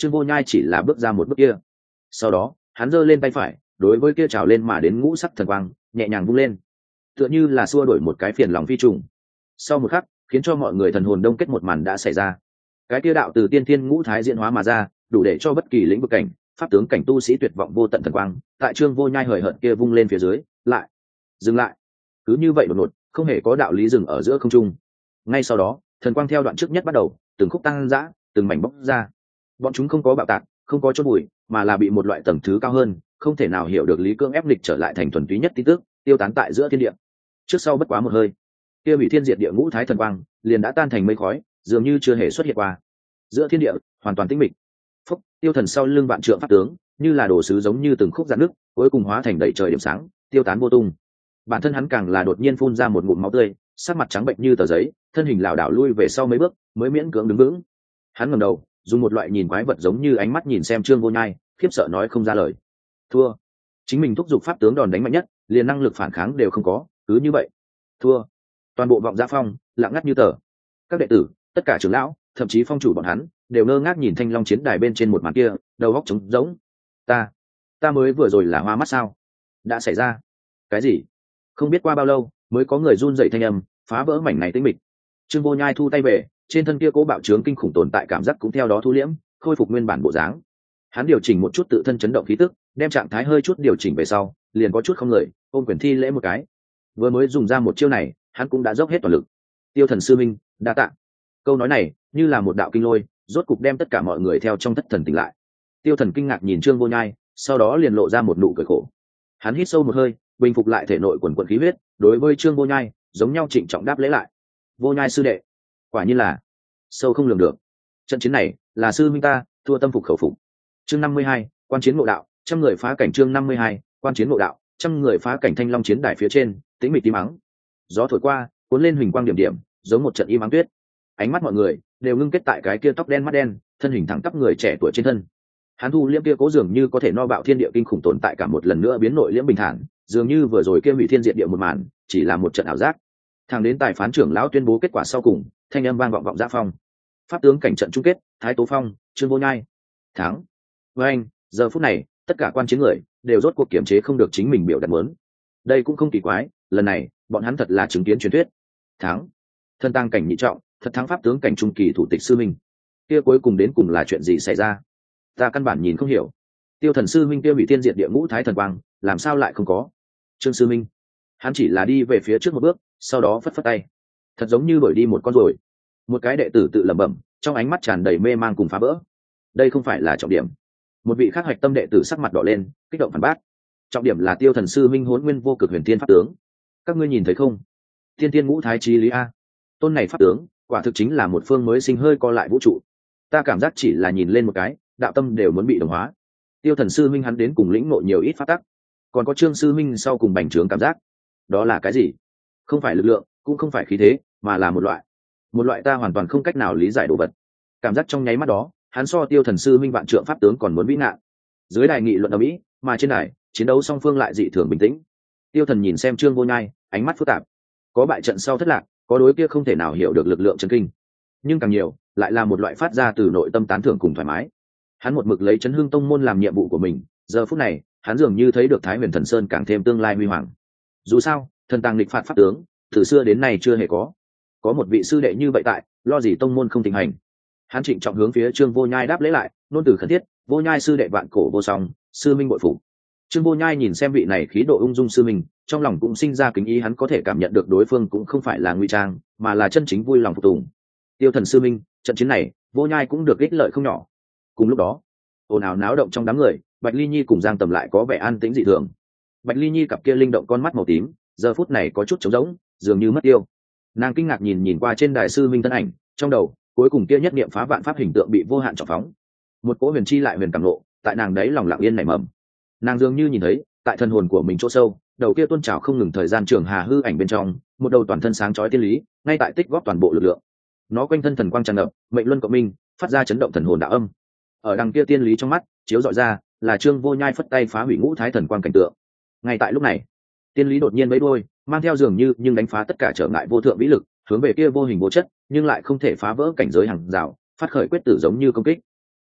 Trương Vô Nhai chỉ là bước ra một bước kia, sau đó hắn giơ lên tay phải, đối với kia trào lên mà đến ngũ sắc thần quang nhẹ nhàng vung lên, tựa như là xua đuổi một cái phiền lòng phi trùng. Sau một khắc, khiến cho mọi người thần hồn đông kết một màn đã xảy ra. Cái kia đạo từ tiên thiên ngũ thái diễn hóa mà ra, đủ để cho bất kỳ lĩnh vực cảnh, pháp tướng cảnh tu sĩ tuyệt vọng vô tận thần quang, tại Trương Vô Nhai hời hợt kia vung lên phía dưới, lại dừng lại. Cứ như vậy đột ngột, không hề có đạo lý dừng ở giữa không trung. Ngay sau đó, thần quang theo đoạn trước nhất bắt đầu, từng khúc tăng dã, từng mảnh bóc ra. Bọn chúng không có bạo tạc, không có chôn bụi, mà là bị một loại tầng thứ cao hơn, không thể nào hiểu được lý cương ép lịch trở lại thành thuần túy nhất tin tức, tiêu tán tại giữa thiên địa. Trước sau bất quá một hơi, kia bị thiên diệt địa ngũ thái thần quang liền đã tan thành mây khói, dường như chưa hề xuất hiện qua. Giữa thiên địa hoàn toàn tĩnh mịch. Phúc, tiêu thần sau lưng vạn trượng pháp tướng, như là đồ sứ giống như từng khúc rạn nước, cuối cùng hóa thành đầy trời điểm sáng, tiêu tán vô tung. Bản thân hắn càng là đột nhiên phun ra một ngụm máu tươi, sắc mặt trắng bệnh như tờ giấy, thân hình lảo đảo lui về sau mấy bước, mới miễn cưỡng đứng vững. Hắn ngẩng đầu, dùng một loại nhìn quái vật giống như ánh mắt nhìn xem Trương Vô Nhai, khiếp sợ nói không ra lời. Thua. Chính mình thúc giục pháp tướng đòn đánh mạnh nhất, liền năng lực phản kháng đều không có, cứ như vậy, thua. Toàn bộ vọng gia phong lặng ngắt như tờ. Các đệ tử, tất cả trưởng lão, thậm chí phong chủ bọn hắn đều ngơ ngác nhìn thanh long chiến đài bên trên một màn kia, đầu óc trống rỗng. Ta, ta mới vừa rồi là hoa mắt sao? Đã xảy ra cái gì? Không biết qua bao lâu mới có người run dậy thanh âm phá vỡ mảnh này tĩnh mịch. Trương Vô Nhai thu tay về, trên thân kia cố bạo trướng kinh khủng tồn tại cảm giác cũng theo đó thu liễm, khôi phục nguyên bản bộ dáng. Hắn điều chỉnh một chút tự thân chấn động khí tức, đem trạng thái hơi chút điều chỉnh về sau, liền có chút không người ôm quyền thi lễ một cái. Vừa mới dùng ra một chiêu này, hắn cũng đã dốc hết toàn lực. Tiêu thần sư minh, đa tạ. Câu nói này như là một đạo kinh lôi, rốt cục đem tất cả mọi người theo trong thất thần tỉnh lại. Tiêu thần kinh ngạc nhìn Trương Vô Nhai, sau đó liền lộ ra một nụ cười khổ. Hắn hít sâu một hơi, bình phục lại thể nội quần quần khí huyết, đối với Trương Vô Nhai giống nhau trịnh trọng đáp lễ lại. Vô Nhai sư đệ, quả nhiên là sâu không lường được. Trận chiến này là sư minh ta thua tâm phục khẩu phục. Chương năm mươi hai, quan chiến ngộ đạo, trăm người phá cảnh. Chương năm mươi hai, quan chiến ngộ đạo, trăm người phá cảnh. Thanh long chiến đài phía trên, tĩnh mịch tím mắng. Gió thổi qua, cuốn lên huỳnh quang điểm điểm, giống một trận im ắng tuyết. Ánh mắt mọi người đều ngưng kết tại cái kia tóc đen mắt đen, thân hình thẳng tắp người trẻ tuổi trên thân. Hắn thu liễm kia cố dường như có thể no bạo thiên địa kinh khủng tồn tại cả một lần nữa biến nội liễm bình thản, dường như vừa rồi kia hủy thiên diệt địa một màn chỉ là một trận ảo giác. Thằng đến tài phán trưởng lão tuyên bố kết quả sau cùng, thanh âm vang vọng vọng dạ phong. Pháp tướng cảnh trận chung kết, Thái Tố Phong, Trương Vô Nhai thắng. Với anh, giờ phút này, tất cả quan chiến người đều rốt cuộc kiểm chế không được chính mình biểu đạt muốn. Đây cũng không kỳ quái, lần này, bọn hắn thật là chứng kiến truyền thuyết. Thắng. Thân tăng cảnh nhị trọng, thật thắng pháp tướng cảnh trung kỳ thủ tịch sư minh. Kia cuối cùng đến cùng là chuyện gì xảy ra? Ta căn bản nhìn không hiểu. Tiêu thần sư minh kia bị thiên diệt địa ngũ thái thần quang, làm sao lại không có? Trương sư minh, hắn chỉ là đi về phía trước một bước, sau đó phất phất tay, thật giống như đuổi đi một con ruồi. Một cái đệ tử tự lẩm bẩm, trong ánh mắt tràn đầy mê mang cùng phá vỡ. Đây không phải là trọng điểm. Một vị khác hoạch tâm đệ tử sắc mặt đỏ lên, kích động phản bác. Trọng điểm là tiêu thần sư minh hỗn nguyên vô cực huyền thiên pháp tướng. Các ngươi nhìn thấy không? Thiên thiên ngũ thái chí lý a. Tôn này pháp tướng, quả thực chính là một phương mới sinh hơi co lại vũ trụ. Ta cảm giác chỉ là nhìn lên một cái, đạo tâm đều muốn bị đồng hóa. Tiêu thần sư minh hắn đến cùng lĩnh ngộ nhiều ít pháp tắc, còn có Trương sư minh sau cùng bành trướng cảm giác. Đó là cái gì? Không phải lực lượng, cũng không phải khí thế, mà là một loại một loại ta hoàn toàn không cách nào lý giải đồ vật. Cảm giác trong nháy mắt đó, hắn so tiêu thần sư minh vạn trượng pháp tướng còn muốn vĩ ngạn. Dưới đài nghị luận ở mỹ, mà trên đài chiến đấu song phương lại dị thường bình tĩnh. Tiêu thần nhìn xem Trương Vô Nhai, ánh mắt phức tạp. Có bại trận sau thất lạc, có đối kia không thể nào hiểu được lực lượng chân kinh, nhưng càng nhiều lại là một loại phát ra từ nội tâm tán thưởng cùng thoải mái. Hắn một mực lấy chấn hương tông môn làm nhiệm vụ của mình, giờ phút này hắn dường như thấy được Thái Huyền Thần Sơn càng thêm tương lai huy hoàng. Dù sao, thần tàng lịch phạt pháp tướng từ xưa đến nay chưa hề có có một vị sư đệ như vậy tại, lo gì tông môn không thịnh hành. Hắn trịnh trọng hướng phía Trương Vô Nhai đáp lễ lại, nôn từ khẩn thiết, Vô Nhai sư đệ vạn cổ vô song, sư minh bội phục. Trương Vô Nhai nhìn xem vị này khí độ ung dung sư minh, trong lòng cũng sinh ra kính ý. Hắn có thể cảm nhận được đối phương cũng không phải là ngụy trang, mà là chân chính vui lòng phục tùng. Tiêu thần sư minh, trận chiến này Vô Nhai cũng được ích lợi không nhỏ. Cùng lúc đó, ồn ào náo động trong đám người, Bạch Ly Nhi cùng Giang Tầm lại có vẻ an tĩnh dị thường. Bạch Ly Nhi cặp kia linh động con mắt màu tím, giờ phút này có chút trống rỗng, dường như mất tiêu. Nàng kinh ngạc nhìn nhìn qua trên đài sư minh thân ảnh, trong đầu cuối cùng kia nhất niệm phá vạn pháp hình tượng bị vô hạn trọng phóng. Một cỗ huyền chi lại huyền cảm lộ, tại nàng đấy lòng lặng yên nảy mầm. Nàng dường như nhìn thấy, tại thân hồn của mình chỗ sâu, đầu kia tôn trào không ngừng thời gian trường hà hư ảnh bên trong, một đầu toàn thân sáng chói tiên lý, ngay tại tích góp toàn bộ lực lượng. Nó quanh thân thần quang tràn ngập, mệnh luân cộng minh, phát ra chấn động thần hồn đạo âm. Ở đằng kia tiên lý trong mắt, chiếu dọi ra, là Trương Vô Nhai phất tay phá hủy ngũ thái thần quang cảnh tượng. Ngay tại lúc này, tiên lý đột nhiên mấy đôi, mang theo dường như nhưng đánh phá tất cả trở ngại vô thượng vĩ lực, hướng về kia vô hình vô chất, nhưng lại không thể phá vỡ cảnh giới hàng rào, phát khởi quyết tử giống như công kích. Ông,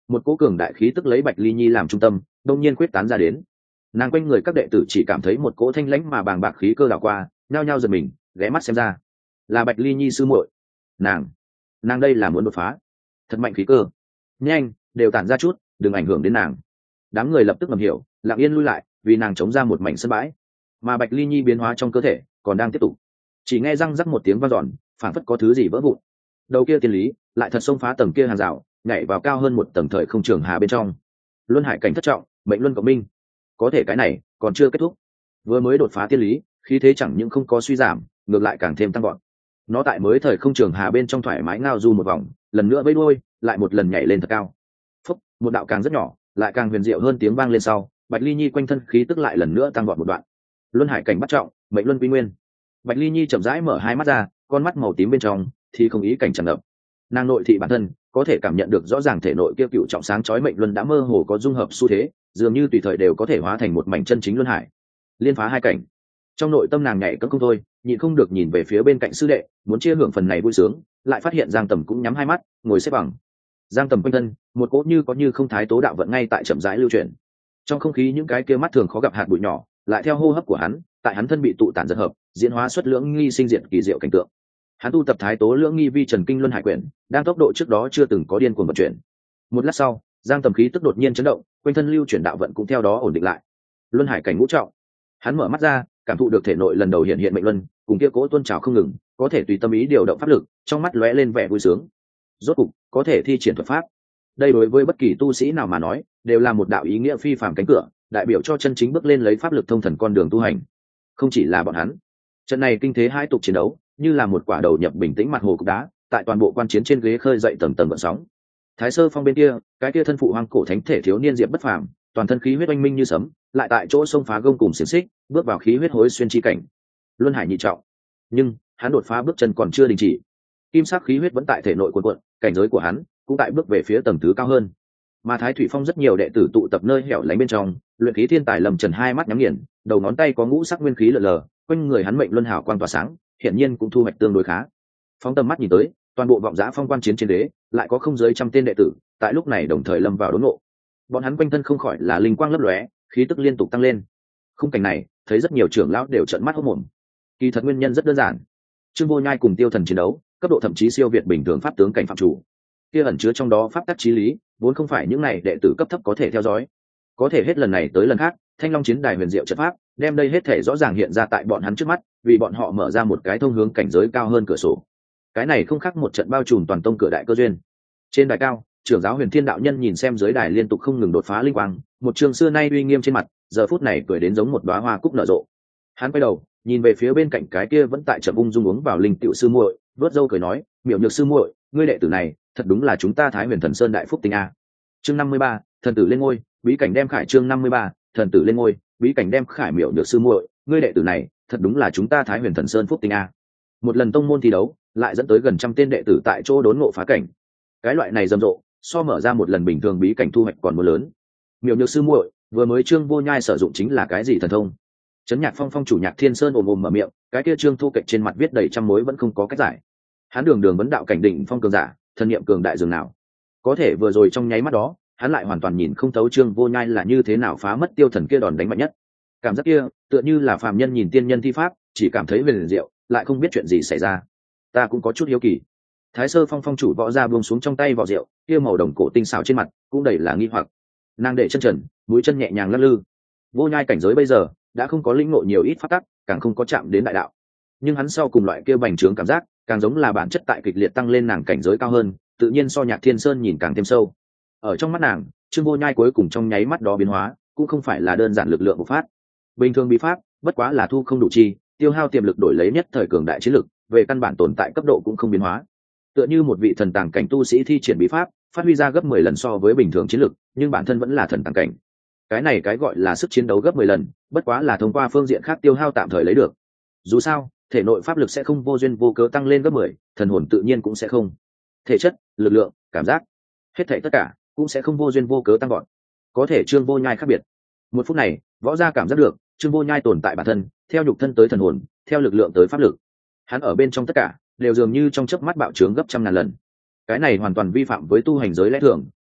một cỗ cường đại khí tức lấy Bạch Ly Nhi làm trung tâm đông nhiên quyết tán ra đến. Nàng quanh người các đệ tử chỉ cảm thấy một cỗ thanh lãnh mà bàng bạc khí cơ đảo qua, nhao nhao giật mình ghé mắt xem ra, là Bạch Ly Nhi sư muội. nàng nàng đây là muốn đột phá, thật mạnh khí cơ, nhanh đều tản ra chút, đừng ảnh hưởng đến nàng. Đám người lập tức ngầm hiểu, lặng yên lui lại, vì nàng chống ra một mảnh sân bãi. Mà Bạch Ly Nhi biến hóa trong cơ thể còn đang tiếp tục, chỉ nghe răng rắc một tiếng vang dọn, phảng phất có thứ gì vỡ vụn. Đầu kia tiên lý lại thật xông phá tầng kia hàng rào, nhảy vào cao hơn một tầng thời không trường hà bên trong. Luân hải cảnh thất trọng, mệnh luân cộng minh. Có thể cái này còn chưa kết thúc, vừa mới đột phá tiên lý, khí thế chẳng những không có suy giảm, ngược lại càng thêm tăng gọn. Nó tại mới thời không trường hà bên trong thoải mái ngao du một vòng, lần nữa vẫy đuôi, lại một lần nhảy lên thật cao. Phúc, một đạo càng rất nhỏ, lại càng huyền diệu hơn tiếng vang lên sau, Bạch Ly Nhi quanh thân khí tức lại lần nữa tăng vọt một đoạn. Luân hải cảnh bắt trọng, mệnh luân quy nguyên. Bạch Ly Nhi chậm rãi mở hai mắt ra, con mắt màu tím bên trong thì không ý cảnh tràn ngập. Nàng nội thị bản thân có thể cảm nhận được rõ ràng thể nội kia cựu trọng sáng chói mệnh luân đã mơ hồ có dung hợp xu thế, dường như tùy thời đều có thể hóa thành một mảnh chân chính luân hải, liên phá hai cảnh. Trong nội tâm nàng nhảy cẫng không thôi, nhịn không được nhìn về phía bên cạnh sư đệ, muốn chia hưởng phần này vui sướng, lại phát hiện Giang Tầm cũng nhắm hai mắt, ngồi xếp bằng. Giang Tầm quanh thân, một cỗ như có như không thái tố đạo vận ngay tại chậm rãi lưu chuyển. Trong không khí những cái kia mắt thường khó gặp hạt bụi nhỏ, lại theo hô hấp của hắn, tại hắn thân bị tụ tản giật hợp, diễn hóa xuất lưỡng nghi sinh diện kỳ diệu cảnh tượng. Hắn tu tập thái tố lưỡng nghi vi trần kinh luân hải quyển, đang tốc độ trước đó chưa từng có điên cuồng vận chuyển. Một lát sau, Giang Tầm khí tức đột nhiên chấn động, quanh thân lưu chuyển đạo vận cũng theo đó ổn định lại. Luân hải cảnh ngũ trọng. Hắn mở mắt ra, cảm thụ được thể nội lần đầu hiện hiện mệnh luân, cùng kia cố tuôn trào không ngừng, có thể tùy tâm ý điều động pháp lực, trong mắt lóe lên vẻ vui sướng. Rốt cục có thể thi triển thuật pháp. Đây đối với bất kỳ tu sĩ nào mà nói, đều là một đạo ý nghĩa phi phàm cánh cửa, đại biểu cho chân chính bước lên lấy pháp lực thông thần con đường tu hành. Không chỉ là bọn hắn, trận này kinh thế hai tục chiến đấu, như là một quả đầu nhập bình tĩnh mặt hồ cục đá, tại toàn bộ quan chiến trên ghế khơi dậy tầng tầng gợn sóng. Thái Sơ Phong bên kia, cái kia thân phụ hoang cổ thánh thể thiếu niên diệp bất phàm, toàn thân khí huyết oanh minh như sấm, lại tại chỗ xông phá gông cùng xiềng xích, bước vào khí huyết hối xuyên chi cảnh. Luân hải nhị trọng, nhưng hắn đột phá bước chân còn chưa đình chỉ, kim sắc khí huyết vẫn tại thể nội cuộn cuộn, cảnh giới của hắn cũng tại bước về phía tầng thứ cao hơn. Mà Thái Thủy Phong rất nhiều đệ tử tụ tập nơi hẻo lánh bên trong, luyện khí thiên tài Lâm Trần hai mắt nhắm nghiền, đầu ngón tay có ngũ sắc nguyên khí lờ lờ, quanh người hắn mệnh luân hào quang tỏa sáng, hiển nhiên cũng thu hoạch tương đối khá. Phóng tầm mắt nhìn tới, toàn bộ vọng giã phong quan chiến trên đế, lại có không dưới trăm tên đệ tử, tại lúc này đồng thời lâm vào đốn ngộ. Bọn hắn quanh thân không khỏi là linh quang lấp lóe, khí tức liên tục tăng lên. Khung cảnh này, thấy rất nhiều trưởng lão đều trợn mắt hốt mồm. Kỳ thật nguyên nhân rất đơn giản. Trương Vô Nhai cùng Tiêu Thần chiến đấu, cấp độ thậm chí siêu việt bình thường pháp tướng cảnh phạm chủ. Kia ẩn chứa trong đó pháp tắc chí lý, vốn không phải những này đệ tử cấp thấp có thể theo dõi. Có thể hết lần này tới lần khác, Thanh Long chiến đài huyền diệu trận pháp, đem đây hết thể rõ ràng hiện ra tại bọn hắn trước mắt, vì bọn họ mở ra một cái thông hướng cảnh giới cao hơn cửa sổ. Cái này không khác một trận bao trùm toàn tông cửa đại cơ duyên. Trên đài cao, trưởng giáo Huyền Thiên đạo nhân nhìn xem dưới đài liên tục không ngừng đột phá linh quang, một trường xưa nay uy nghiêm trên mặt, giờ phút này cười đến giống một đóa hoa cúc nở rộ. Hắn quay đầu, nhìn về phía bên cạnh cái kia vẫn tại chậm ung dung uống vào linh tiểu sư muội, vớt râu cười nói, "Miểu Nhược sư muội, ngươi đệ tử này, thật đúng là chúng ta Thái Huyền Thần Sơn đại phúc tinh a." Chương năm mươi ba, thần tử lên ngôi, bí cảnh đem khải chương năm mươi ba, thần tử lên ngôi, bí cảnh đem khải Miểu Nhược sư muội, ngươi đệ tử này, thật đúng là chúng ta Thái Huyền Thần Sơn phúc tinh a. Một lần tông môn thi đấu, lại dẫn tới gần trăm tên đệ tử tại chỗ đốn ngộ phá cảnh. Cái loại này rầm rộ, so mở ra một lần bình thường bí cảnh thu hoạch còn muốn lớn. Miểu Nhược sư muội, vừa mới Trương Vô Nhai sử dụng chính là cái gì thần thông? Trấn Nhạc Phong phong chủ Nhạc Thiên Sơn ồm ồm mở miệng, cái kia Trương Thu Kịch trên mặt viết đầy trăm mối vẫn không có cách giải. Hắn đường đường vấn đạo cảnh đỉnh phong cường giả, thần niệm cường đại dường nào? Có thể vừa rồi trong nháy mắt đó, hắn lại hoàn toàn nhìn không thấu Trương Vô Nhai là như thế nào phá mất Tiêu Thần kia đòn đánh mạnh nhất. Cảm giác kia, tựa như là phàm nhân nhìn tiên nhân thi pháp, chỉ cảm thấy huyền diệu, lại không biết chuyện gì xảy ra. Ta cũng có chút hiếu kỳ. Thái Sơ Phong phong chủ võ ra buông xuống trong tay vỏ rượu, kia màu đồng cổ tinh xảo trên mặt cũng đầy là nghi hoặc. Nàng để chân trần, mũi chân nhẹ nhàng lắc lư. Vô Nhai cảnh giới bây giờ đã không có lĩnh ngộ nhiều ít pháp tắc, càng không có chạm đến đại đạo. Nhưng hắn sau cùng loại kia bành trướng cảm giác, càng giống là bản chất tại kịch liệt tăng lên nàng cảnh giới cao hơn, tự nhiên so Nhạc Thiên Sơn nhìn càng thêm sâu. Ở trong mắt nàng, Trương Vô Nhai cuối cùng trong nháy mắt đó biến hóa, cũng không phải là đơn giản lực lượng bộc phát. Bình thường bí pháp, bất quá là thu không đủ chi, tiêu hao tiềm lực đổi lấy nhất thời cường đại chiến lực, về căn bản tồn tại cấp độ cũng không biến hóa. Tựa như một vị thần tàng cảnh tu sĩ thi triển bí pháp, phát huy ra gấp mười lần so với bình thường chiến lực, nhưng bản thân vẫn là thần tàng cảnh. Cái này cái gọi là sức chiến đấu gấp mười lần, bất quá là thông qua phương diện khác tiêu hao tạm thời lấy được. Dù sao, thể nội pháp lực sẽ không vô duyên vô cớ tăng lên gấp mười, thần hồn tự nhiên cũng sẽ không. Thể chất, lực lượng, cảm giác, hết thảy tất cả cũng sẽ không vô duyên vô cớ tăng gọn. Có thể Trương Vô Nhai khác biệt. Một phút này, võ gia cảm giác được, Trương Vô Nhai tồn tại bản thân, theo nhục thân tới thần hồn, theo lực lượng tới pháp lực. Hắn ở bên trong tất cả, đều dường như trong chớp mắt bạo trướng gấp trăm ngàn lần. Cái này hoàn toàn vi phạm với tu hành giới lẽ thường,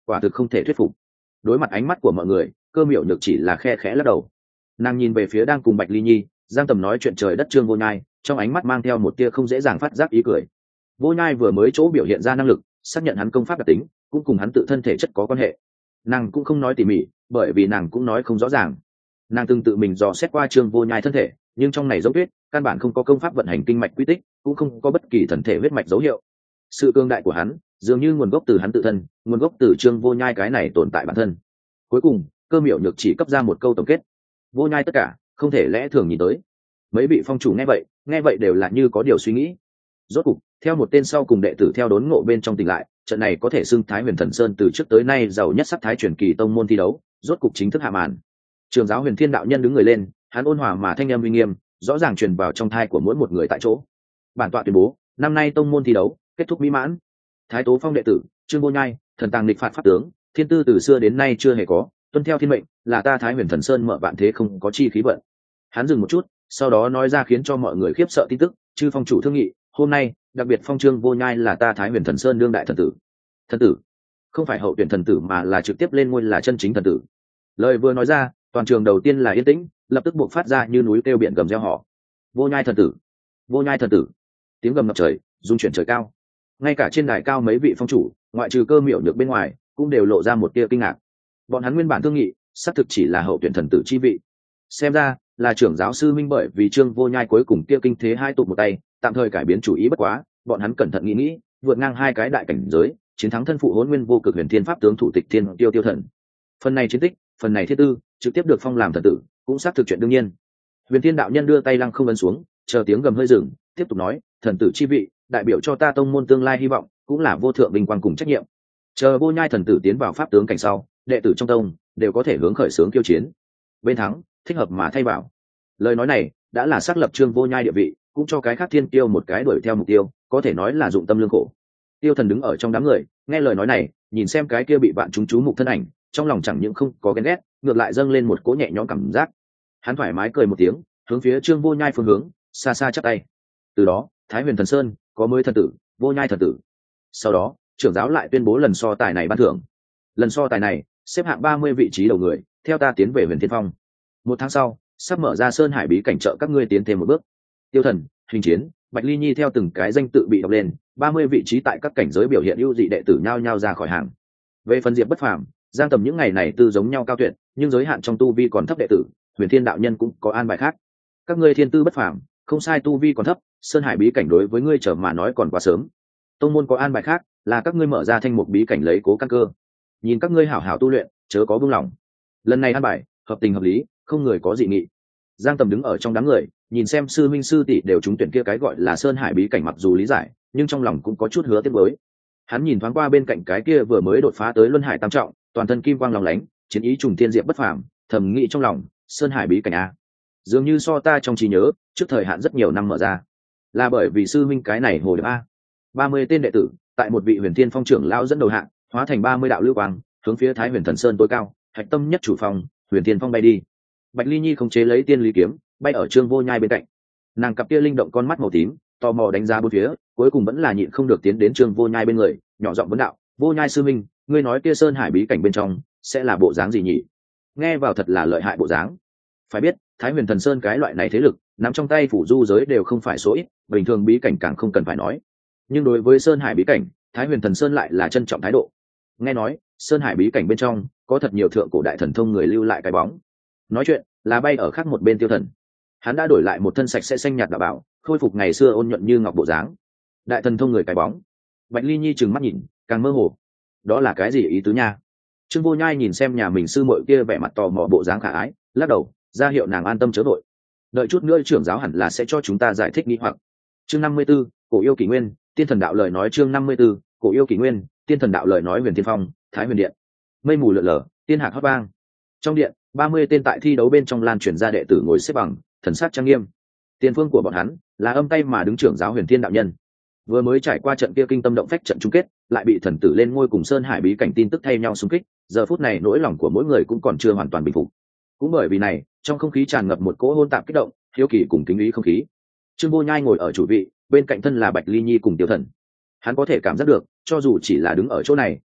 quả thực không thể thuyết phục. Đối mặt ánh mắt của mọi người, Cơ Miểu Nhược chỉ là khe khẽ lắc đầu. Nàng nhìn về phía đang cùng Bạch Ly nhi, Giang Tầm nói chuyện trời đất Trương Vô Nhai, trong ánh mắt mang theo một tia không dễ dàng phát giác ý cười. Vô Nhai vừa mới chỗ biểu hiện ra năng lực, xác nhận hắn công pháp đặc tính, cũng cùng hắn tự thân thể chất có quan hệ. Nàng cũng không nói tỉ mỉ, bởi vì nàng cũng nói không rõ ràng. Nàng từng tự mình dò xét qua Trương Vô Nhai thân thể, nhưng trong này giống tuyết, căn bản không có công pháp vận hành kinh mạch quy tích, cũng không có bất kỳ thần thể huyết mạch dấu hiệu. Sự cương đại của hắn, dường như nguồn gốc từ hắn tự thân, nguồn gốc từ Trương Vô Nhai cái này tồn tại bản thân. Cuối cùng, Cơ Miểu Nhược chỉ cấp ra một câu tổng kết: Vô Nhai tất cả, không thể lẽ thường nhìn tới. Mấy vị phong chủ nghe vậy, nghe vậy đều là như có điều suy nghĩ. Rốt cục, theo một tên sau cùng đệ tử theo đốn ngộ bên trong tỉnh lại, trận này có thể xưng Thái Huyền Thần Sơn từ trước tới nay giàu nhất sắc thái truyền kỳ tông môn thi đấu, rốt cục chính thức hạ màn. Trường giáo Huyền Thiên đạo nhân đứng người lên, hắn ôn hòa mà thanh âm uy nghiêm, rõ ràng truyền vào trong thai của mỗi một người tại chỗ. Bản tọa tuyên bố, năm nay tông môn thi đấu kết thúc mỹ mãn. Thái Tố Phong đệ tử Trương Vô Nhai, thần tàng nghịch phạt pháp tướng, thiên tư từ xưa đến nay chưa hề có, tuân theo thiên mệnh, là ta Thái Huyền Thần Sơn mở vạn thế không có chi khí vận. Hắn dừng một chút, sau đó nói ra khiến cho mọi người khiếp sợ tin tức: chư phong chủ thương nghị, hôm nay đặc biệt phong Trương Vô Nhai là ta Thái Huyền Thần Sơn đương đại thần tử. Thần tử, không phải hậu tuyển thần tử mà là trực tiếp lên ngôi là chân chính thần tử. Lời vừa nói ra, toàn trường đầu tiên là yên tĩnh, lập tức buộc phát ra như núi kêu biển gầm reo hò. Vô Nhai thần tử, Vô Nhai thần tử, tiếng gầm ngập trời, rung chuyển trời cao. Ngay cả trên đài cao mấy vị phong chủ, ngoại trừ Cơ Miểu Nhược bên ngoài, cũng đều lộ ra một tia kinh ngạc. Bọn hắn nguyên bản thương nghị, xác thực chỉ là hậu tuyển thần tử chi vị. Xem ra là trưởng giáo sư minh bởi vì Trương Vô Nhai cuối cùng kia kinh thế hai tụt một tay, tạm thời cải biến chủ ý bất quá, bọn hắn cẩn thận nghĩ nghĩ, vượt ngang hai cái đại cảnh giới, chiến thắng thân phụ Hỗn Nguyên vô cực huyền thiên pháp tướng thủ tịch thiên tiêu tiêu thần. Phần này chiến tích, phần này thiết tư, trực tiếp được phong làm thần tử, cũng xác thực chuyện đương nhiên. Huyền Thiên đạo nhân đưa tay lăng không ấn xuống, chờ tiếng gầm hơi dừng, tiếp tục nói: thần tử chi vị, đại biểu cho ta tông môn tương lai hy vọng, cũng là vô thượng vinh quang cùng trách nhiệm. Chờ Vô Nhai thần tử tiến vào pháp tướng cảnh sau, đệ tử trong tông đều có thể hướng khởi sướng kiêu chiến. Bên thắng, thích hợp mà thay bảo. Lời nói này đã là xác lập Trương Vô Nhai địa vị, cũng cho cái khác thiên tiêu một cái đuổi theo mục tiêu, có thể nói là dụng tâm lương khổ. Tiêu Thần đứng ở trong đám người, nghe lời nói này, nhìn xem cái kia bị bạn chúng chú mục thân ảnh, trong lòng chẳng những không có ghen ghét, ngược lại dâng lên một cỗ nhẹ nhõm cảm giác. Hắn thoải mái cười một tiếng, hướng phía Trương Vô Nhai phương hướng xa xa chắp tay. Từ đó, Thái Huyền Thần Sơn có mới thần tử, Vô Nhai thần tử. Sau đó, trưởng giáo lại tuyên bố lần so tài này ban thưởng. Lần so tài này xếp hạng ba mươi vị trí đầu người, theo ta tiến về Huyền Thiên Phong. Một tháng sau, sắp mở ra Sơn Hải bí cảnh trợ các ngươi tiến thêm một bước. Tiêu Thần, Hình Chiến, Bạch Ly Nhi theo từng cái danh tự bị đọc lên, ba mươi vị trí tại các cảnh giới biểu hiện ưu dị đệ tử nhao nhao ra khỏi hàng. Về phần Diệp Bất Phàm, Giang Tầm những ngày này tư giống nhau cao tuyệt, nhưng giới hạn trong tu vi còn thấp đệ tử, Huyền Thiên đạo nhân cũng có an bài khác. Các ngươi thiên tư bất phàm, không sai, tu vi còn thấp, Sơn Hải bí cảnh đối với ngươi trở mà nói còn quá sớm. Tông môn có an bài khác, là các ngươi mở ra thanh mục bí cảnh lấy cố căn cơ. Nhìn các ngươi hảo hảo tu luyện, chớ có buông lỏng. Lần này an bài, hợp tình hợp lý, không người có dị nghị. Giang Tầm đứng ở trong đám người, nhìn xem sư minh sư tỷ đều trúng tuyển kia cái gọi là Sơn Hải bí cảnh, mặc dù lý giải, nhưng trong lòng cũng có chút hứa tiếc với. Hắn nhìn thoáng qua bên cạnh cái kia vừa mới đột phá tới Luân Hải tam trọng, toàn thân kim quang lóng lánh, chiến ý trùng thiên Diệp Bất Phàm, thầm nghĩ trong lòng, Sơn Hải bí cảnh a, dường như so ta trong trí nhớ, trước thời hạn rất nhiều năm mở ra, là bởi vì sư minh cái này hồ điệp a. ba mươi tên đệ tử, tại một vị Huyền Thiên Phong trưởng lão dẫn đầu hạng, hóa thành ba mươi đạo lưu quang, hướng phía Thái Huyền Thần Sơn tối cao, hạch tâm nhất chủ phòng, Huyền Thiên Phong bay đi. Bạch Ly Nhi khống chế lấy Tiên Lý kiếm, bay ở Trương Vô Nhai bên cạnh. Nàng cặp kia linh động con mắt màu tím, tò mò đánh giá bốn phía, cuối cùng vẫn là nhịn không được tiến đến Trương Vô Nhai bên người, nhỏ giọng vấn đạo: Vô Nhai sư minh, ngươi nói kia Sơn Hải bí cảnh bên trong sẽ là bộ dáng gì nhỉ? Nghe vào thật là lợi hại bộ dáng. Phải biết, Thái Huyền Thần Sơn cái loại này thế lực, nắm trong tay phủ du giới đều không phải số ít, bình thường bí cảnh càng không cần phải nói. Nhưng đối với Sơn Hải bí cảnh, Thái Huyền Thần Sơn lại là trân trọng thái độ. Nghe nói, Sơn Hải bí cảnh bên trong có thật nhiều thượng cổ đại thần thông người lưu lại cái bóng. Nói chuyện là bay ở khác một bên Tiêu Thần. Hắn đã đổi lại một thân sạch sẽ xanh nhạt đạo bảo, khôi phục ngày xưa ôn nhuận như ngọc bộ dáng. Đại thần thông người cái bóng. Bạch Ly Nhi trừng mắt nhìn, càng mơ hồ. Đó là cái gì ý tứ nha? Trương Vô Nhai nhìn xem nhà mình sư muội kia vẻ mặt tò mò bộ dáng khả ái, lắc đầu, ra hiệu nàng an tâm chớ vội. Đợi chút nữa trưởng giáo hẳn là sẽ cho chúng ta giải thích nghi hoặc. Chương năm mươi 54, cổ yêu kỷ nguyên, tiên thần đạo lời nói. Chương năm mươi 54, cổ yêu kỷ nguyên, tiên thần đạo lời nói. Huyền Thiên Phong, Thái Huyền Điện. Mây mù lượn lờ, tiên hạc hót vang. Trong điện, ba mươi tên tại thi đấu bên trong lan truyền ra đệ tử ngồi xếp bằng, thần sắc trang nghiêm. Tiền phương của bọn hắn là âm tay mà đứng trưởng giáo Huyền Thiên đạo nhân. Vừa mới trải qua trận kia kinh tâm động phách trận chung kết, lại bị thần tử lên ngôi cùng Sơn Hải bí cảnh tin tức thay nhau xung kích, giờ phút này nỗi lòng của mỗi người cũng còn chưa hoàn toàn bình phục. Cũng bởi vì này, trong không khí tràn ngập một cỗ hôn tạp kích động, hiếu kỳ cùng kính ý không khí. Trương Vô Nhai ngồi ở chủ vị, bên cạnh thân là Bạch Ly Nhi cùng Tiêu Thần. Hắn có thể cảm giác được, cho dù chỉ là đứng ở chỗ này,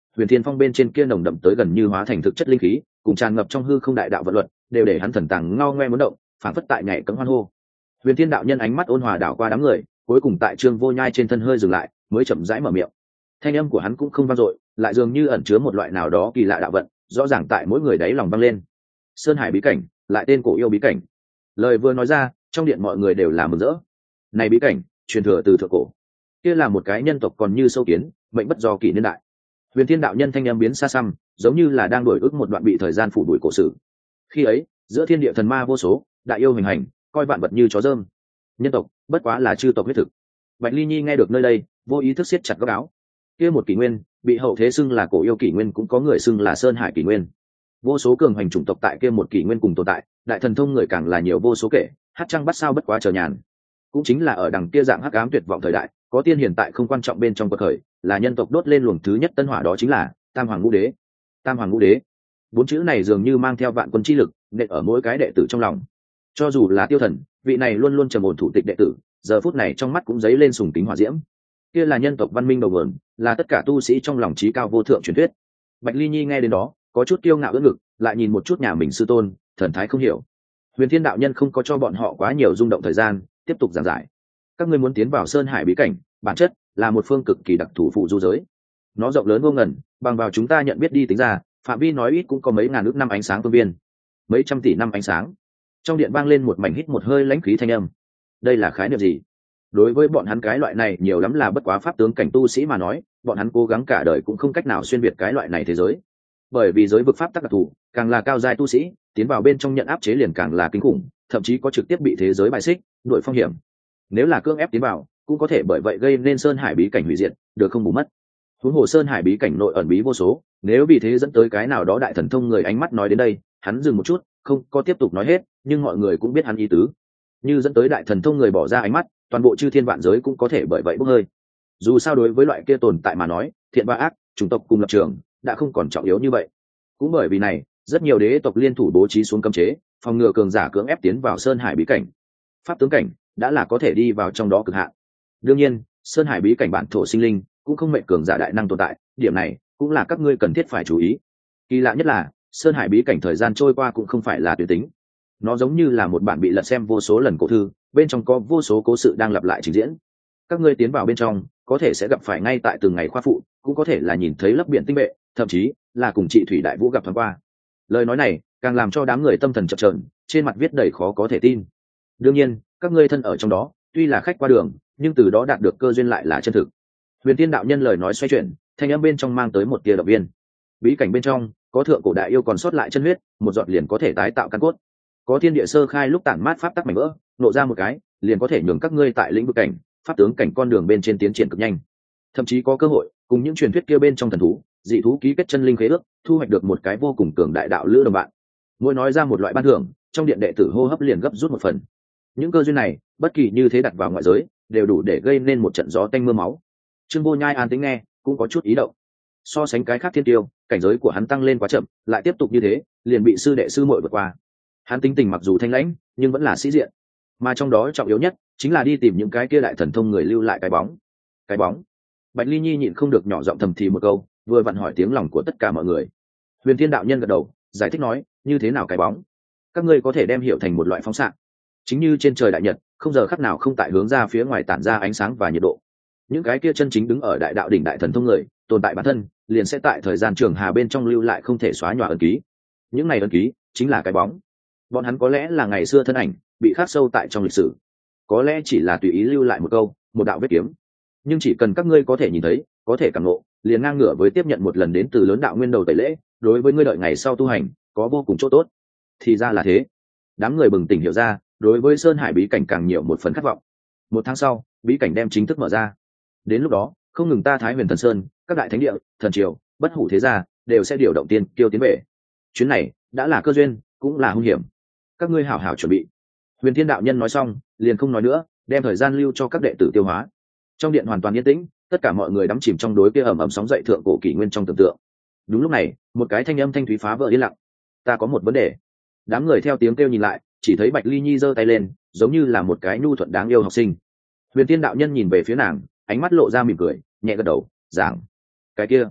huyền thiên phong bên trên kia nồng đậm tới gần như hóa thành thực chất linh khí cùng tràn ngập trong hư không đại đạo vật luật đều để hắn thần tàng ngao ngoe muốn động, phản phất tại nhảy cấm hoan hô. Huyền thiên đạo nhân ánh mắt ôn hòa đảo qua đám người, cuối cùng tại Trương Vô Nhai trên thân hơi dừng lại, mới chậm rãi mở miệng. Thanh âm của hắn cũng không vang dội, lại dường như ẩn chứa một loại nào đó kỳ lạ đạo vận, rõ ràng tại mỗi người đáy lòng vang lên. Sơn Hải bí cảnh, lại tên cổ yêu bí cảnh. Lời vừa nói ra, trong điện mọi người đều là mừng rỡ. Này bí cảnh, truyền thừa từ thượng cổ. Kia là một cái nhân tộc còn như sâu kiến, mệnh bất do kỳ niên đại. Huyền thiên đạo nhân thanh âm biến xa xăm, giống như là đang đổi ước một đoạn bị thời gian phủ đuổi cổ sử. Khi ấy, giữa thiên địa thần ma vô số, đại yêu hình hành, coi vạn vật như chó dơm. Nhân tộc, bất quá là chư tộc huyết thực. Bạch Ly Nhi nghe được nơi đây, vô ý thức siết chặt góc áo. Kia một kỷ nguyên, bị hậu thế xưng là cổ yêu kỷ nguyên, cũng có người xưng là Sơn Hải kỷ nguyên. Vô số cường hành chủng tộc tại kia một kỷ nguyên cùng tồn tại, đại thần thông người càng là nhiều vô số kể, hát trăng bắt sao bất quá chờ nhàn. Cũng chính là ở đằng kia dạng hắc ám tuyệt vọng thời đại, có tiên hiển tại không quan trọng bên trong cuộc khởi, là nhân tộc đốt lên luồng thứ nhất tân hỏa, đó chính là Tam Hoàng Ngũ Đế. Tam Hoàng Ngũ Đế, bốn chữ này dường như mang theo vạn quân chi lực, nện ở mỗi cái đệ tử trong lòng. Cho dù là Tiêu Thần, vị này luôn luôn trầm ổn thủ tịch đệ tử, giờ phút này trong mắt cũng dấy lên sùng kính hỏa diễm. Kia là nhân tộc văn minh đầu nguồn, là tất cả tu sĩ trong lòng trí cao vô thượng truyền thuyết. Bạch Ly Nhi nghe đến đó, có chút kiêu ngạo ưỡn ngực, lại nhìn một chút nhà mình sư tôn, thần thái không hiểu. Huyền Thiên đạo nhân không có cho bọn họ quá nhiều rung động thời gian, tiếp tục giảng giải. Các ngươi muốn tiến vào Sơn Hải bí cảnh, bản chất là một phương cực kỳ đặc thù phụ du giới. Nó rộng lớn vô ngần, bằng vào chúng ta nhận biết đi tính ra, phạm vi nói ít cũng có mấy ngàn ước năm ánh sáng phương viên, mấy trăm tỷ năm ánh sáng. Trong điện vang lên một mảnh hít một hơi lãnh khí thanh âm. Đây là khái niệm gì? Đối với bọn hắn cái loại này nhiều lắm là bất quá pháp tướng cảnh tu sĩ mà nói, bọn hắn cố gắng cả đời cũng không cách nào xuyên việt cái loại này thế giới. Bởi vì giới vực pháp tắc đặc thù, càng là cao giai tu sĩ, tiến vào bên trong nhận áp chế liền càng là kinh khủng, thậm chí có trực tiếp bị thế giới bài xích, đuổi phong hiểm. Nếu là cưỡng ép tiến vào, cũng có thể bởi vậy gây nên Sơn Hải bí cảnh hủy diệt, được không bù mất. Huống hồ Sơn Hải bí cảnh nội ẩn bí vô số, nếu vì thế dẫn tới cái nào đó đại thần thông người ánh mắt nói đến đây, hắn dừng một chút, không có tiếp tục nói hết, nhưng mọi người cũng biết hắn ý tứ. Như dẫn tới đại thần thông người bỏ ra ánh mắt, toàn bộ chư thiên vạn giới cũng có thể bởi vậy bốc hơi. Dù sao đối với loại kia tồn tại mà nói, thiện và ác, chủng tộc cùng lập trường, đã không còn trọng yếu như vậy. Cũng bởi vì này, rất nhiều đế tộc liên thủ bố trí xuống cấm chế, phòng ngừa cường giả cưỡng ép tiến vào Sơn Hải bí cảnh. Pháp tướng cảnh đã là có thể đi vào trong đó cực hạn. Đương nhiên, Sơn Hải bí cảnh bản thổ sinh linh cũng không mệnh cường giả đại năng tồn tại, điểm này cũng là các ngươi cần thiết phải chú ý. Kỳ lạ nhất là, Sơn Hải bí cảnh thời gian trôi qua cũng không phải là tuyệt tính. Nó giống như là một bản bị lật xem vô số lần cổ thư, bên trong có vô số cố sự đang lặp lại trình diễn. Các ngươi tiến vào bên trong, có thể sẽ gặp phải ngay tại từng ngày khoa phụ, cũng có thể là nhìn thấy lấp biển tinh vệ, thậm chí là cùng chị Thủy Đại Vũ gặp thoáng qua. Lời nói này càng làm cho đám người tâm thần chập chờn, trên mặt viết đầy khó có thể tin. Đương nhiên, các ngươi thân ở trong đó, tuy là khách qua đường, nhưng từ đó đạt được cơ duyên lại là chân thực. Huyền Tiên đạo nhân lời nói xoay chuyển, thanh âm bên trong mang tới một tia động viên. Bí cảnh bên trong, có thượng cổ đại yêu còn sót lại chân huyết, một giọt liền có thể tái tạo căn cốt. Có thiên địa sơ khai lúc tản mát pháp tắc mảnh vỡ, nộ ra một cái, liền có thể nhường các ngươi tại lĩnh vực cảnh, pháp tướng cảnh con đường bên trên tiến triển cực nhanh. Thậm chí có cơ hội cùng những truyền thuyết kia bên trong thần thú, dị thú ký kết chân linh khế ước, thu hoạch được một cái vô cùng cường đại đạo lữ đồng bạn. Mỗi nói ra một loại ban thưởng, trong điện đệ tử hô hấp liền gấp rút một phần. Những cơ duyên này, bất kỳ như thế đặt vào ngoại giới, đều đủ để gây nên một trận gió tanh mưa máu. Trương Vô Nhai an tĩnh nghe, cũng có chút ý động. So sánh cái khác thiên tiêu, cảnh giới của hắn tăng lên quá chậm, lại tiếp tục như thế, liền bị sư đệ sư muội vượt qua. Hắn tính tình mặc dù thanh lãnh, nhưng vẫn là sĩ diện. Mà trong đó trọng yếu nhất, chính là đi tìm những cái kia đại thần thông người lưu lại cái bóng. Cái bóng. Bạch Ly Nhi nhịn không được nhỏ giọng thầm thì một câu, vừa vặn hỏi tiếng lòng của tất cả mọi người. Huyền Thiên đạo nhân gật đầu, giải thích nói, như thế nào cái bóng? Các ngươi có thể đem hiểu thành một loại phóng xạ. Chính như trên trời đại nhật, không giờ khắc nào không tại hướng ra phía ngoài tản ra ánh sáng và nhiệt độ. Những cái kia chân chính đứng ở đại đạo đỉnh đại thần thông người, tồn tại bản thân, liền sẽ tại thời gian trường hà bên trong lưu lại không thể xóa nhòa ấn ký. Những này ấn ký chính là cái bóng. Bọn hắn có lẽ là ngày xưa thân ảnh, bị khắc sâu tại trong lịch sử. Có lẽ chỉ là tùy ý lưu lại một câu, một đạo vết kiếm. Nhưng chỉ cần các ngươi có thể nhìn thấy, có thể cảm ngộ, liền ngang ngửa với tiếp nhận một lần đến từ lớn đạo nguyên đầu tẩy lễ, đối với ngươi đợi ngày sau tu hành, có vô cùng chỗ tốt. Thì ra là thế. Đám người bừng tỉnh hiểu ra, đối với Sơn Hải bí cảnh càng nhiều một phần khát vọng. Một tháng sau, bí cảnh đem chính thức mở ra. Đến lúc đó, không ngừng ta Thái Huyền Thần Sơn, các đại thánh địa, thần triều, bất hủ thế gia, đều sẽ điều động tiên kiêu tiến về. Chuyến này đã là cơ duyên, cũng là hung hiểm. Các ngươi hảo hảo chuẩn bị. Huyền Thiên đạo nhân nói xong, liền không nói nữa, đem thời gian lưu cho các đệ tử tiêu hóa. Trong điện hoàn toàn yên tĩnh, tất cả mọi người đắm chìm trong đối kia ầm ầm sóng dậy thượng cổ kỷ nguyên trong tưởng tượng. Đúng lúc này, một cái thanh âm thanh thúy phá vỡ yên lặng. Ta có một vấn đề. Đám người theo tiếng kêu nhìn lại, chỉ thấy Bạch Ly Nhi giơ tay lên, giống như là một cái nhu thuận đáng yêu học sinh. Huyền Tiên đạo nhân nhìn về phía nàng, ánh mắt lộ ra mỉm cười, nhẹ gật đầu, giảng. Cái kia,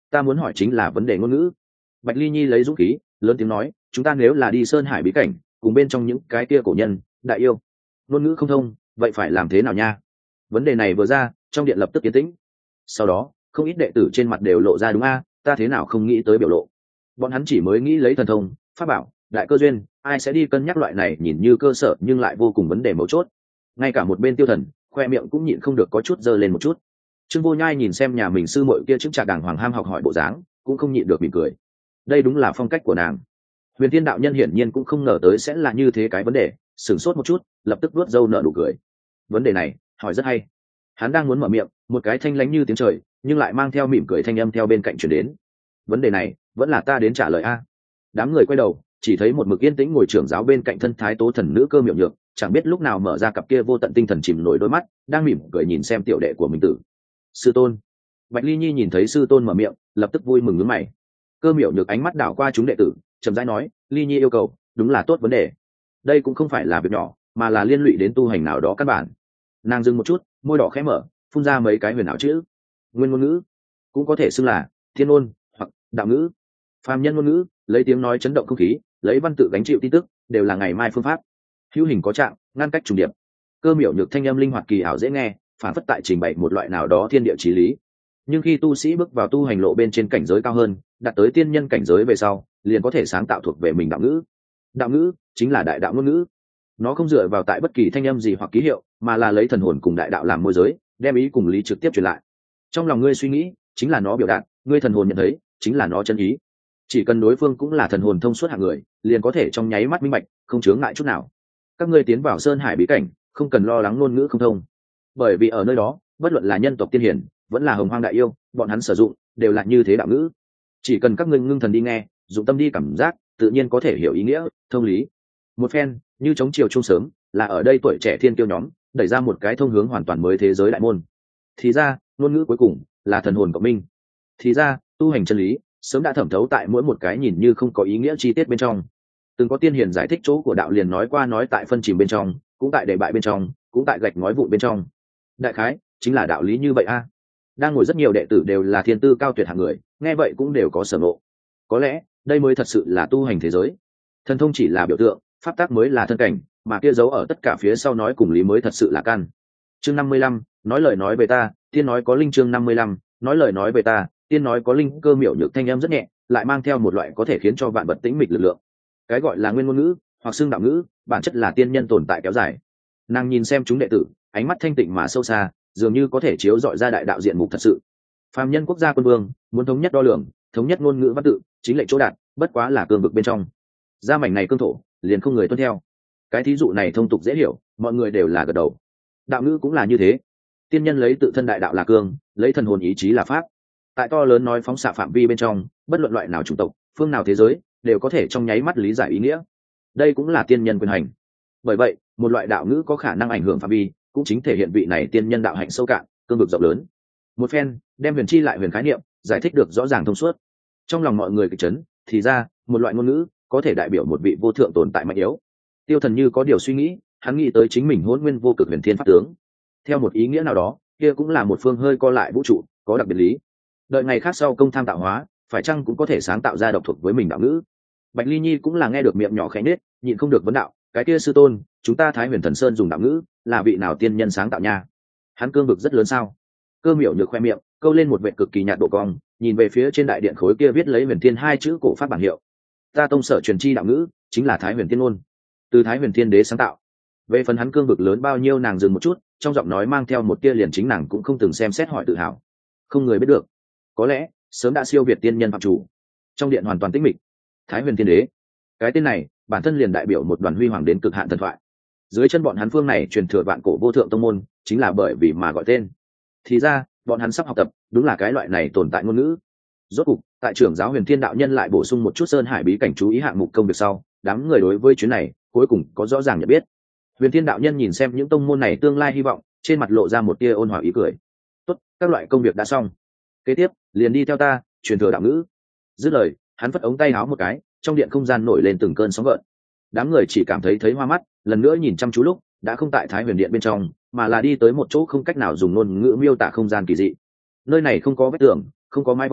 Ta muốn hỏi chính là vấn đề ngôn ngữ. Bạch Ly Nhi lấy dũng khí lớn tiếng nói, chúng ta nếu là đi sơn hải bí cảnh cùng bên trong những cái kia cổ nhân đại yêu, ngôn ngữ không thông, vậy phải làm thế nào nha? Vấn đề này vừa ra, trong điện lập tức yên tĩnh. Sau đó không ít đệ tử trên mặt đều lộ ra đúng a, ta thế nào không nghĩ tới biểu lộ. Bọn hắn chỉ mới nghĩ lấy thần thông pháp bảo đại cơ duyên, ai sẽ đi cân nhắc loại này nhìn như cơ sở nhưng lại vô cùng vấn đề mấu chốt. Ngay cả một bên Tiêu Thần khoe miệng cũng nhịn không được có chút giơ lên một chút. Trương Vô Nhai nhìn xem nhà mình sư muội kia chứng trạc đàng hoàng ham học hỏi bộ dáng, cũng không nhịn được mỉm cười. Đây đúng là phong cách của nàng. Huyền Thiên đạo nhân hiển nhiên cũng không ngờ tới sẽ là như thế cái vấn đề, sửng sốt một chút, lập tức vuốt râu nở nụ cười. Vấn đề này hỏi rất hay. Hắn đang muốn mở miệng, một cái thanh lãnh như tiếng trời nhưng lại mang theo mỉm cười thanh âm theo bên cạnh truyền đến. Vấn đề này vẫn là ta đến trả lời a. Đám người quay đầu, chỉ thấy một mực yên tĩnh ngồi trưởng giáo bên cạnh thân thái tố thần nữ Cơ Miệu Nhược, chẳng biết lúc nào mở ra cặp kia vô tận tinh thần chìm nổi đôi mắt, đang mỉm cười nhìn xem tiểu đệ của mình tử. Sư tôn. Bạch Ly Nhi nhìn thấy sư tôn mở miệng, lập tức vui mừng nhướng mày. Cơ Miệu Nhược ánh mắt đảo qua chúng đệ tử, chậm rãi nói, Ly Nhi yêu cầu đúng là tốt vấn đề. Đây cũng không phải là việc nhỏ, mà là liên lụy đến tu hành nào đó căn bản. Nàng dừng một chút, môi đỏ khẽ mở, phun ra mấy cái huyền ảo chữ. Nguyên ngôn ngữ cũng có thể xưng là thiên ngôn hoặc đạo ngữ. Phàm nhân ngôn ngữ lấy tiếng nói chấn động không khí, lấy văn tự gánh chịu tin tức, đều là ngày mai phương pháp. Hữu hình có trạng, ngăn cách trùng điệp. Cơ Miệu Nhược thanh âm linh hoạt kỳ ảo dễ nghe, phản phất tại trình bày một loại nào đó thiên địa chí lý. Nhưng khi tu sĩ bước vào tu hành lộ bên trên cảnh giới cao hơn, đạt tới tiên nhân cảnh giới về sau, liền có thể sáng tạo thuộc về mình đạo ngữ. Đạo ngữ chính là đại đạo ngôn ngữ. Nó không dựa vào tại bất kỳ thanh âm gì hoặc ký hiệu, mà là lấy thần hồn cùng đại đạo làm môi giới, đem ý cùng lý trực tiếp truyền lại. Trong lòng ngươi suy nghĩ chính là nó biểu đạt, ngươi thần hồn nhận thấy chính là nó chân ý. Chỉ cần đối phương cũng là thần hồn thông suốt hạng người, liền có thể trong nháy mắt minh bạch, không chướng ngại chút nào. Các ngươi tiến vào sơn hải bí cảnh, không cần lo lắng ngôn ngữ không thông, bởi vì ở nơi đó, bất luận là nhân tộc tiên hiển, vẫn là hồng hoang đại yêu, bọn hắn sử dụng đều là như thế đạo ngữ. Chỉ cần các ngươi ngưng thần đi nghe, dụng tâm đi cảm giác, tự nhiên có thể hiểu ý nghĩa, thông lý. Một phen như chống chiều trung sớm, là ở đây tuổi trẻ thiên kiêu nhóm đẩy ra một cái thông hướng hoàn toàn mới thế giới đại môn. Thì ra ngôn ngữ cuối cùng là thần hồn cộng minh. Thì ra tu hành chân lý sớm đã thẩm thấu tại mỗi một cái nhìn như không có ý nghĩa chi tiết bên trong. Từng có tiên hiền giải thích chỗ của đạo liền nói qua, nói tại phân chìm bên trong, cũng tại đề bại bên trong, cũng tại gạch ngói vụn bên trong. Đại khái chính là đạo lý như vậy a. Đang ngồi rất nhiều đệ tử đều là thiên tư cao tuyệt hạng người, nghe vậy cũng đều có sở ngộ. Có lẽ đây mới thật sự là tu hành thế giới. Thần thông chỉ là biểu tượng, pháp tác mới là thân cảnh, mà kia giấu ở tất cả phía sau nói cùng lý mới thật sự là căn. Chương năm mươi lăm, nói lời nói về ta, tiên nói có linh. Chương năm mươi lăm, nói lời nói về ta, tiên nói có linh. Cơ Miệu Nhược thanh âm rất nhẹ, lại mang theo một loại có thể khiến cho vạn vật tĩnh mịch lực lượng. Cái gọi là nguyên ngôn ngữ hoặc xương đạo ngữ, bản chất là tiên nhân tồn tại kéo dài. Nàng nhìn xem chúng đệ tử, ánh mắt thanh tịnh mà sâu xa, dường như có thể chiếu dọi ra đại đạo diện mục thật sự. Phàm nhân quốc gia quân vương muốn thống nhất đo lường, thống nhất ngôn ngữ văn tự, chính lệnh chỗ đạt, bất quá là cương vực bên trong. Gia mảnh này cương thổ, liền không người tuân theo. Cái thí dụ này thông tục dễ hiểu, mọi người đều là gật đầu. Đạo ngữ cũng là như thế. Tiên nhân lấy tự thân đại đạo là cương, lấy thần hồn ý chí là pháp. Tại to lớn nói phóng xạ phạm vi bên trong, bất luận loại nào chủng tộc, phương nào thế giới, đều có thể trong nháy mắt lý giải ý nghĩa. Đây cũng là tiên nhân quyền hành. Bởi vậy, một loại đạo ngữ có khả năng ảnh hưởng phạm vi, cũng chính thể hiện vị này tiên nhân đạo hạnh sâu cạn, cương vực rộng lớn. Một phen đem huyền chi lại huyền khái niệm giải thích được rõ ràng thông suốt. Trong lòng mọi người kịch chấn, thì ra một loại ngôn ngữ có thể đại biểu một vị vô thượng tồn tại mạnh yếu. Tiêu Thần như có điều suy nghĩ, hắn nghĩ tới chính mình hỗn nguyên vô cực huyền thiên pháp tướng. Theo một ý nghĩa nào đó, kia cũng là một phương hơi co lại vũ trụ, có đặc biệt lý. Đợi ngày khác sau công tham tạo hóa, phải chăng cũng có thể sáng tạo ra độc thuộc với mình đạo ngữ. Bạch Ly Nhi cũng là nghe được miệng nhỏ khẽ nết, nhịn không được vấn đạo, cái kia sư tôn, chúng ta Thái Huyền Thần Sơn dùng đạo ngữ, là vị nào tiên nhân sáng tạo nha? Hắn cương vực rất lớn sao? Cơ Miệu Nhược khoe miệng, câu lên một vệt cực kỳ nhạt độ cong, nhìn về phía trên đại điện khối kia viết lấy huyền thiên hai chữ cổ pháp bản hiệu. Ta tông sở truyền chi đạo ngữ, chính là Thái Huyền Thiên ngôn, từ Thái Huyền Thiên đế sáng tạo. Về phần hắn cương vực lớn bao nhiêu, nàng dừng một chút, trong giọng nói mang theo một tia liền chính nàng cũng không từng xem xét hỏi tự hào. Không người biết được, có lẽ sớm đã siêu việt tiên nhân phạm chủ. Trong điện hoàn toàn tĩnh mịch. Thái Huyền Thiên đế, cái tên này bản thân liền đại biểu một đoàn huy hoàng đến cực hạn thần thoại. Dưới chân bọn hắn phương này truyền thừa vạn cổ vô thượng tông môn, chính là bởi vì mà gọi tên. Thì ra bọn hắn sắp học tập đúng là cái loại này tồn tại ngôn ngữ. Rốt cục tại trưởng giáo Huyền Thiên đạo nhân lại bổ sung một chút sơn hải bí cảnh chú ý hạng mục công việc sau, đám người đối với chuyến này cuối cùng có rõ ràng nhận biết. Huyền Thiên đạo nhân nhìn xem những tông môn này tương lai hy vọng, trên mặt lộ ra một tia ôn hòa ý cười. Tốt, các loại công việc đã xong, kế tiếp liền đi theo ta truyền thừa đạo ngữ. Dứt lời, hắn phất ống tay áo một cái, trong điện không gian nổi lên từng cơn sóng gợn. Đám người chỉ cảm thấy thấy hoa mắt, lần nữa nhìn chăm chú lúc đã không tại Thái Huyền điện bên trong, mà là đi tới một chỗ không cách nào dùng ngôn ngữ miêu tả không gian kỳ dị. Nơi này không có vách tường, không có mái vòm,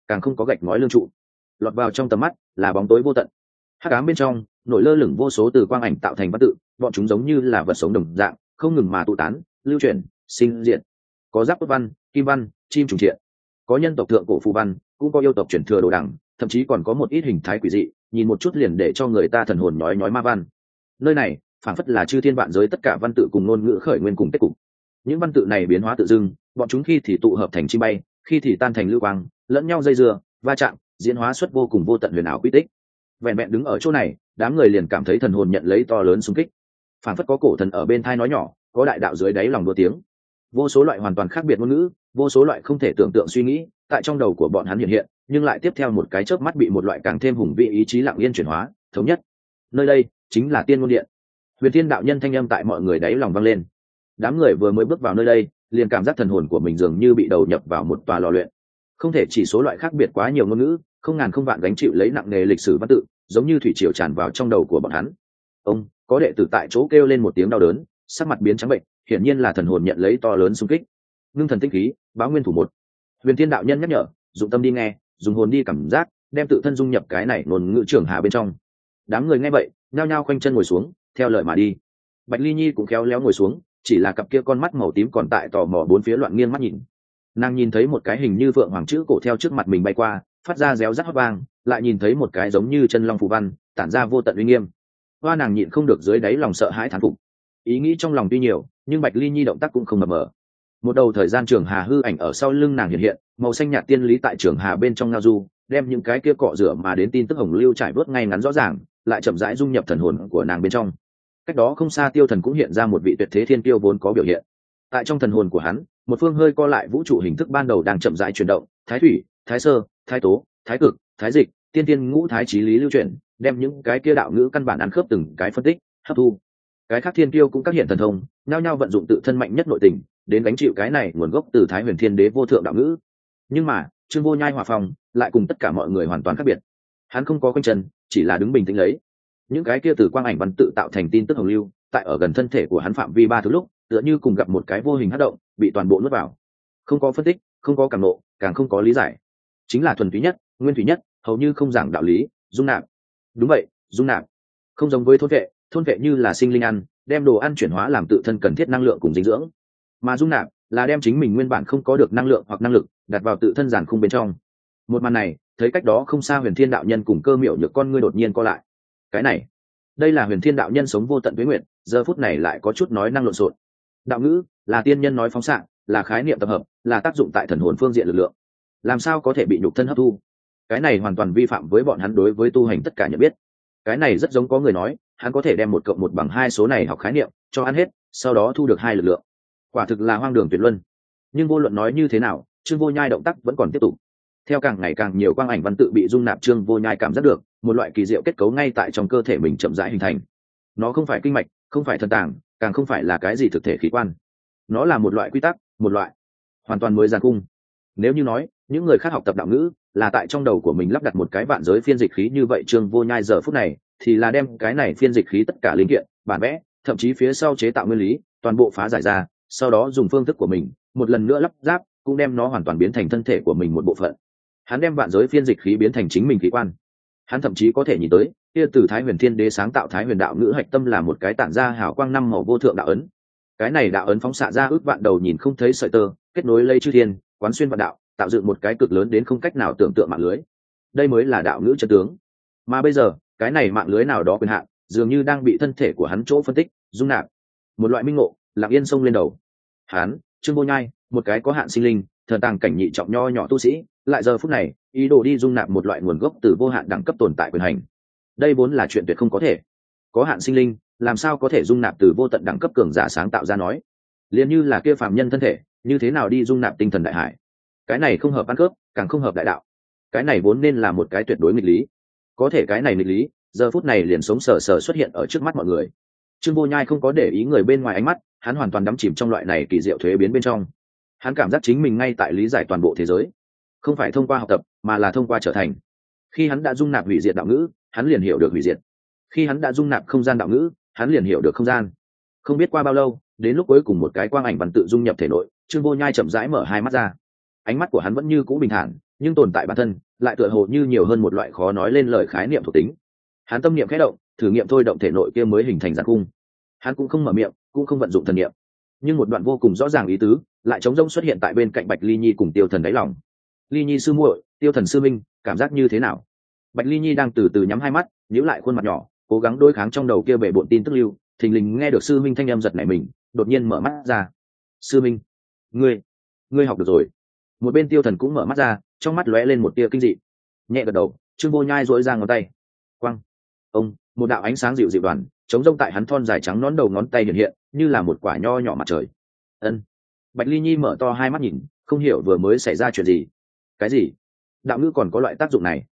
càng không có gạch ngói lương trụ. Lọt vào trong tầm mắt là bóng tối vô tận. Hắc ám bên trong nổi lơ lửng vô số từ quang ảnh tạo thành văn tự, bọn chúng giống như là vật sống đồng dạng, không ngừng mà tụ tán, lưu chuyển, sinh diện. Có giáp văn, kim văn, chim trùng triện, có nhân tộc thượng cổ phù văn, cũng có yêu tộc truyền thừa đồ đằng, thậm chí còn có một ít hình thái quỷ dị, nhìn một chút liền để cho người ta thần hồn nhói nhói ma văn. Nơi này phảng phất là chư thiên vạn giới tất cả văn tự cùng ngôn ngữ khởi nguyên cùng kết cục. Những văn tự này biến hóa tự dưng, bọn chúng khi thì tụ hợp thành chim bay, khi thì tan thành lưu quang, lẫn nhau dây dưa, va chạm, diễn hóa xuất vô cùng vô tận huyền ảo quy tích. Vẹn vẹn đứng ở chỗ này, đám người liền cảm thấy thần hồn nhận lấy to lớn xung kích. Phảng phất có cổ thần ở bên thai nói nhỏ, có đại đạo dưới đáy lòng đua tiếng. Vô số loại hoàn toàn khác biệt ngôn ngữ, vô số loại không thể tưởng tượng suy nghĩ, tại trong đầu của bọn hắn hiện hiện, nhưng lại tiếp theo một cái chớp mắt bị một loại càng thêm hùng vĩ ý chí lặng yên chuyển hóa, thống nhất. Nơi đây chính là Tiên Ngôn Điện. Huyền Thiên đạo nhân thanh âm tại mọi người đáy lòng vang lên. Đám người vừa mới bước vào nơi đây, liền cảm giác thần hồn của mình dường như bị đầu nhập vào một tòa lò luyện. Không thể chỉ số loại khác biệt quá nhiều ngôn ngữ, không ngàn không vạn gánh chịu lấy nặng nề lịch sử văn tự, giống như thủy triều tràn vào trong đầu của bọn hắn. Ông, có đệ tử tại chỗ kêu lên một tiếng đau đớn, sắc mặt biến trắng bệnh, hiển nhiên là thần hồn nhận lấy to lớn xung kích. Ngưng thần tinh khí, báo nguyên thủ một. Huyền Thiên đạo nhân nhắc nhở, dụng tâm đi nghe, dùng hồn đi cảm giác, đem tự thân dung nhập cái này ngôn ngữ trường hà bên trong. Đám người nghe vậy, nhao nhao khoanh chân ngồi xuống, theo lời mà đi. Bạch Ly Nhi cũng khéo léo ngồi xuống, chỉ là cặp kia con mắt màu tím còn tại tò mò bốn phía loạn nghiêng mắt nhìn. Nàng nhìn thấy một cái hình như vượng hoàng chữ cổ theo trước mặt mình bay qua, phát ra réo rắt hót vang, lại nhìn thấy một cái giống như chân long phù văn, tản ra vô tận uy nghiêm. Hoa nàng nhịn không được dưới đáy lòng sợ hãi thán phục. Ý nghĩ trong lòng tuy nhiều, nhưng Bạch Ly Nhi động tác cũng không mập mờ. Một đầu thời gian trường hà hư ảnh ở sau lưng nàng hiện hiện, màu xanh nhạt tiên lý tại trường hà bên trong ngao du, đem những cái kia cọ rửa mà đến tin tức hồng lưu trải vớt ngay ngắn rõ ràng, lại chậm rãi dung nhập thần hồn của nàng bên trong. Cách đó không xa Tiêu Thần cũng hiện ra một vị tuyệt thế thiên tiêu vốn có biểu hiện. Tại trong thần hồn của hắn, một phương hơi co lại vũ trụ hình thức ban đầu đang chậm rãi chuyển động, thái thủy, thái sơ, thái tố, thái cực, thái dịch, tiên tiên ngũ thái chí lý lưu chuyển, đem những cái kia đạo ngữ căn bản ăn khớp từng cái phân tích, hấp thu. Cái khác thiên tiêu cũng các hiện thần thông, nhao nhao vận dụng tự thân mạnh nhất nội tình, đến gánh chịu cái này nguồn gốc từ Thái Huyền Thiên Đế vô thượng đạo ngữ. Nhưng mà, Trương Vô Nhai Hỏa Phong lại cùng tất cả mọi người hoàn toàn khác biệt. Hắn không có quanh chân, chỉ là đứng bình tĩnh lấy. Những cái kia từ quang ảnh văn tự tạo thành tin tức hồng lưu, tại ở gần thân thể của hắn phạm vi ba thứ lúc, tựa như cùng gặp một cái vô hình hắc động, bị toàn bộ nuốt vào. Không có phân tích, không có cảm ngộ, càng không có lý giải. Chính là thuần túy nhất, nguyên thủy nhất, hầu như không giảng đạo lý, dung nạp. Đúng vậy, dung nạp. Không giống với thôn vệ, thôn vệ như là sinh linh ăn, đem đồ ăn chuyển hóa làm tự thân cần thiết năng lượng cùng dinh dưỡng. Mà dung nạp là đem chính mình nguyên bản không có được năng lượng hoặc năng lực đặt vào tự thân giàn khung bên trong. Một màn này, thấy cách đó không xa Huyền Thiên đạo nhân cùng Cơ Miệu Nhược con ngươi đột nhiên co lại. Cái này, đây là Huyền Thiên đạo nhân sống vô tận tuế nguyện, giờ phút này lại có chút nói năng lộn xộn. Đạo ngữ là tiên nhân nói phóng xạ, là khái niệm tập hợp, là tác dụng tại thần hồn phương diện lực lượng. Làm sao có thể bị nhục thân hấp thu? Cái này hoàn toàn vi phạm với bọn hắn đối với tu hành tất cả nhận biết. Cái này rất giống có người nói, hắn có thể đem một cộng một bằng hai số này học khái niệm cho ăn hết, sau đó thu được hai lực lượng. Quả thực là hoang đường tuyệt luân. Nhưng vô luận nói như thế nào, Trương Vô Nhai động tác vẫn còn tiếp tục. Theo càng ngày càng nhiều quang ảnh văn tự bị dung nạp, Trương Vô Nhai cảm giác được một loại kỳ diệu kết cấu ngay tại trong cơ thể mình chậm rãi hình thành. Nó không phải kinh mạch, không phải thần tàng, càng không phải là cái gì thực thể khí quan. Nó là một loại quy tắc, một loại hoàn toàn mới giàn cung. Nếu như nói những người khác học tập đạo ngữ là tại trong đầu của mình lắp đặt một cái vạn giới phiên dịch khí, như vậy Trương Vô Nhai giờ phút này thì là đem cái này phiên dịch khí tất cả linh kiện, bản vẽ, thậm chí phía sau chế tạo nguyên lý, toàn bộ phá giải ra, sau đó dùng phương thức của mình một lần nữa lắp ráp, cũng đem nó hoàn toàn biến thành thân thể của mình một bộ phận. Hắn đem vạn giới phiên dịch khí biến thành chính mình khí quan. Hắn thậm chí có thể nhìn tới kia từ Thái Huyền Thiên Đế sáng tạo Thái Huyền đạo ngữ hạch tâm là một cái tản ra hào quang năm màu vô thượng đạo ấn. Cái này đạo ấn phóng xạ ra ước vạn đầu nhìn không thấy sợi tơ, kết nối lây chư thiên, quán xuyên vạn đạo, tạo dựng một cái cực lớn đến không cách nào tưởng tượng mạng lưới. Đây mới là đạo ngữ chân tướng. Mà bây giờ, cái này mạng lưới nào đó quyền hạn, dường như đang bị thân thể của hắn chỗ phân tích, dung nạp. Một loại minh ngộ lặng yên xông lên đầu. Hắn, Trương Vô Nhai, một cái có hạn sinh linh, thần tàng cảnh nhị trọng nho nhỏ tu sĩ, lại giờ phút này ý đồ đi dung nạp một loại nguồn gốc từ vô hạn đẳng cấp tồn tại quyền hành. Đây vốn là chuyện tuyệt không có thể. Có hạn sinh linh làm sao có thể dung nạp từ vô tận đẳng cấp cường giả sáng tạo ra nói? Liền như là kia phàm nhân thân thể, như thế nào đi dung nạp tinh thần đại hải? Cái này không hợp ăn cướp, càng không hợp đại đạo. Cái này vốn nên là một cái tuyệt đối nghịch lý. Có thể cái này nghịch lý, giờ phút này liền sống sờ sờ xuất hiện ở trước mắt mọi người. Trương Vô Nhai không có để ý người bên ngoài ánh mắt, hắn hoàn toàn đắm chìm trong loại này kỳ diệu thuế biến bên trong. Hắn cảm giác chính mình ngay tại lý giải toàn bộ thế giới, không phải thông qua học tập, mà là thông qua trở thành. Khi hắn đã dung nạp hủy diệt đạo ngữ, hắn liền hiểu được hủy diệt. Khi hắn đã dung nạp không gian đạo ngữ, hắn liền hiểu được không gian. Không biết qua bao lâu, đến lúc cuối cùng một cái quang ảnh văn tự dung nhập thể nội, Trương Vô Nhai chậm rãi mở hai mắt ra. Ánh mắt của hắn vẫn như cũ bình thản, nhưng tồn tại bản thân lại tựa hồ như nhiều hơn một loại khó nói lên lời khái niệm thuộc tính. Hắn tâm niệm khẽ động, thử nghiệm thôi động thể nội kia mới hình thành giàn cung. Hắn cũng không mở miệng, cũng không vận dụng thần niệm, nhưng một đoạn vô cùng rõ ràng ý tứ lại trống rỗng xuất hiện tại bên cạnh Bạch Ly Nhi cùng Tiêu Thần đáy lòng. Ly Nhi sư muội, Tiêu Thần sư minh, cảm giác như thế nào? Bạch Ly Nhi đang từ từ nhắm hai mắt, nhíu lại khuôn mặt nhỏ, cố gắng đối kháng trong đầu kia bể bộn tin tức lưu, thình lình nghe được sư minh thanh âm giật nảy mình, đột nhiên mở mắt ra. Sư minh, ngươi, ngươi học được rồi. Một bên Tiêu Thần cũng mở mắt ra, trong mắt lóe lên một tia kinh dị, nhẹ gật đầu. Trương Vô Nhai duỗi ra ngón tay, quăng, ông, một đạo ánh sáng dịu dịu đoàn chống rông tại hắn thon dài trắng nón đầu ngón tay hiện hiện, như là một quả nho nhỏ mặt trời. Ân. Bạch Ly Nhi mở to hai mắt nhìn, không hiểu vừa mới xảy ra chuyện gì. Cái gì? Đạo ngữ còn có loại tác dụng này?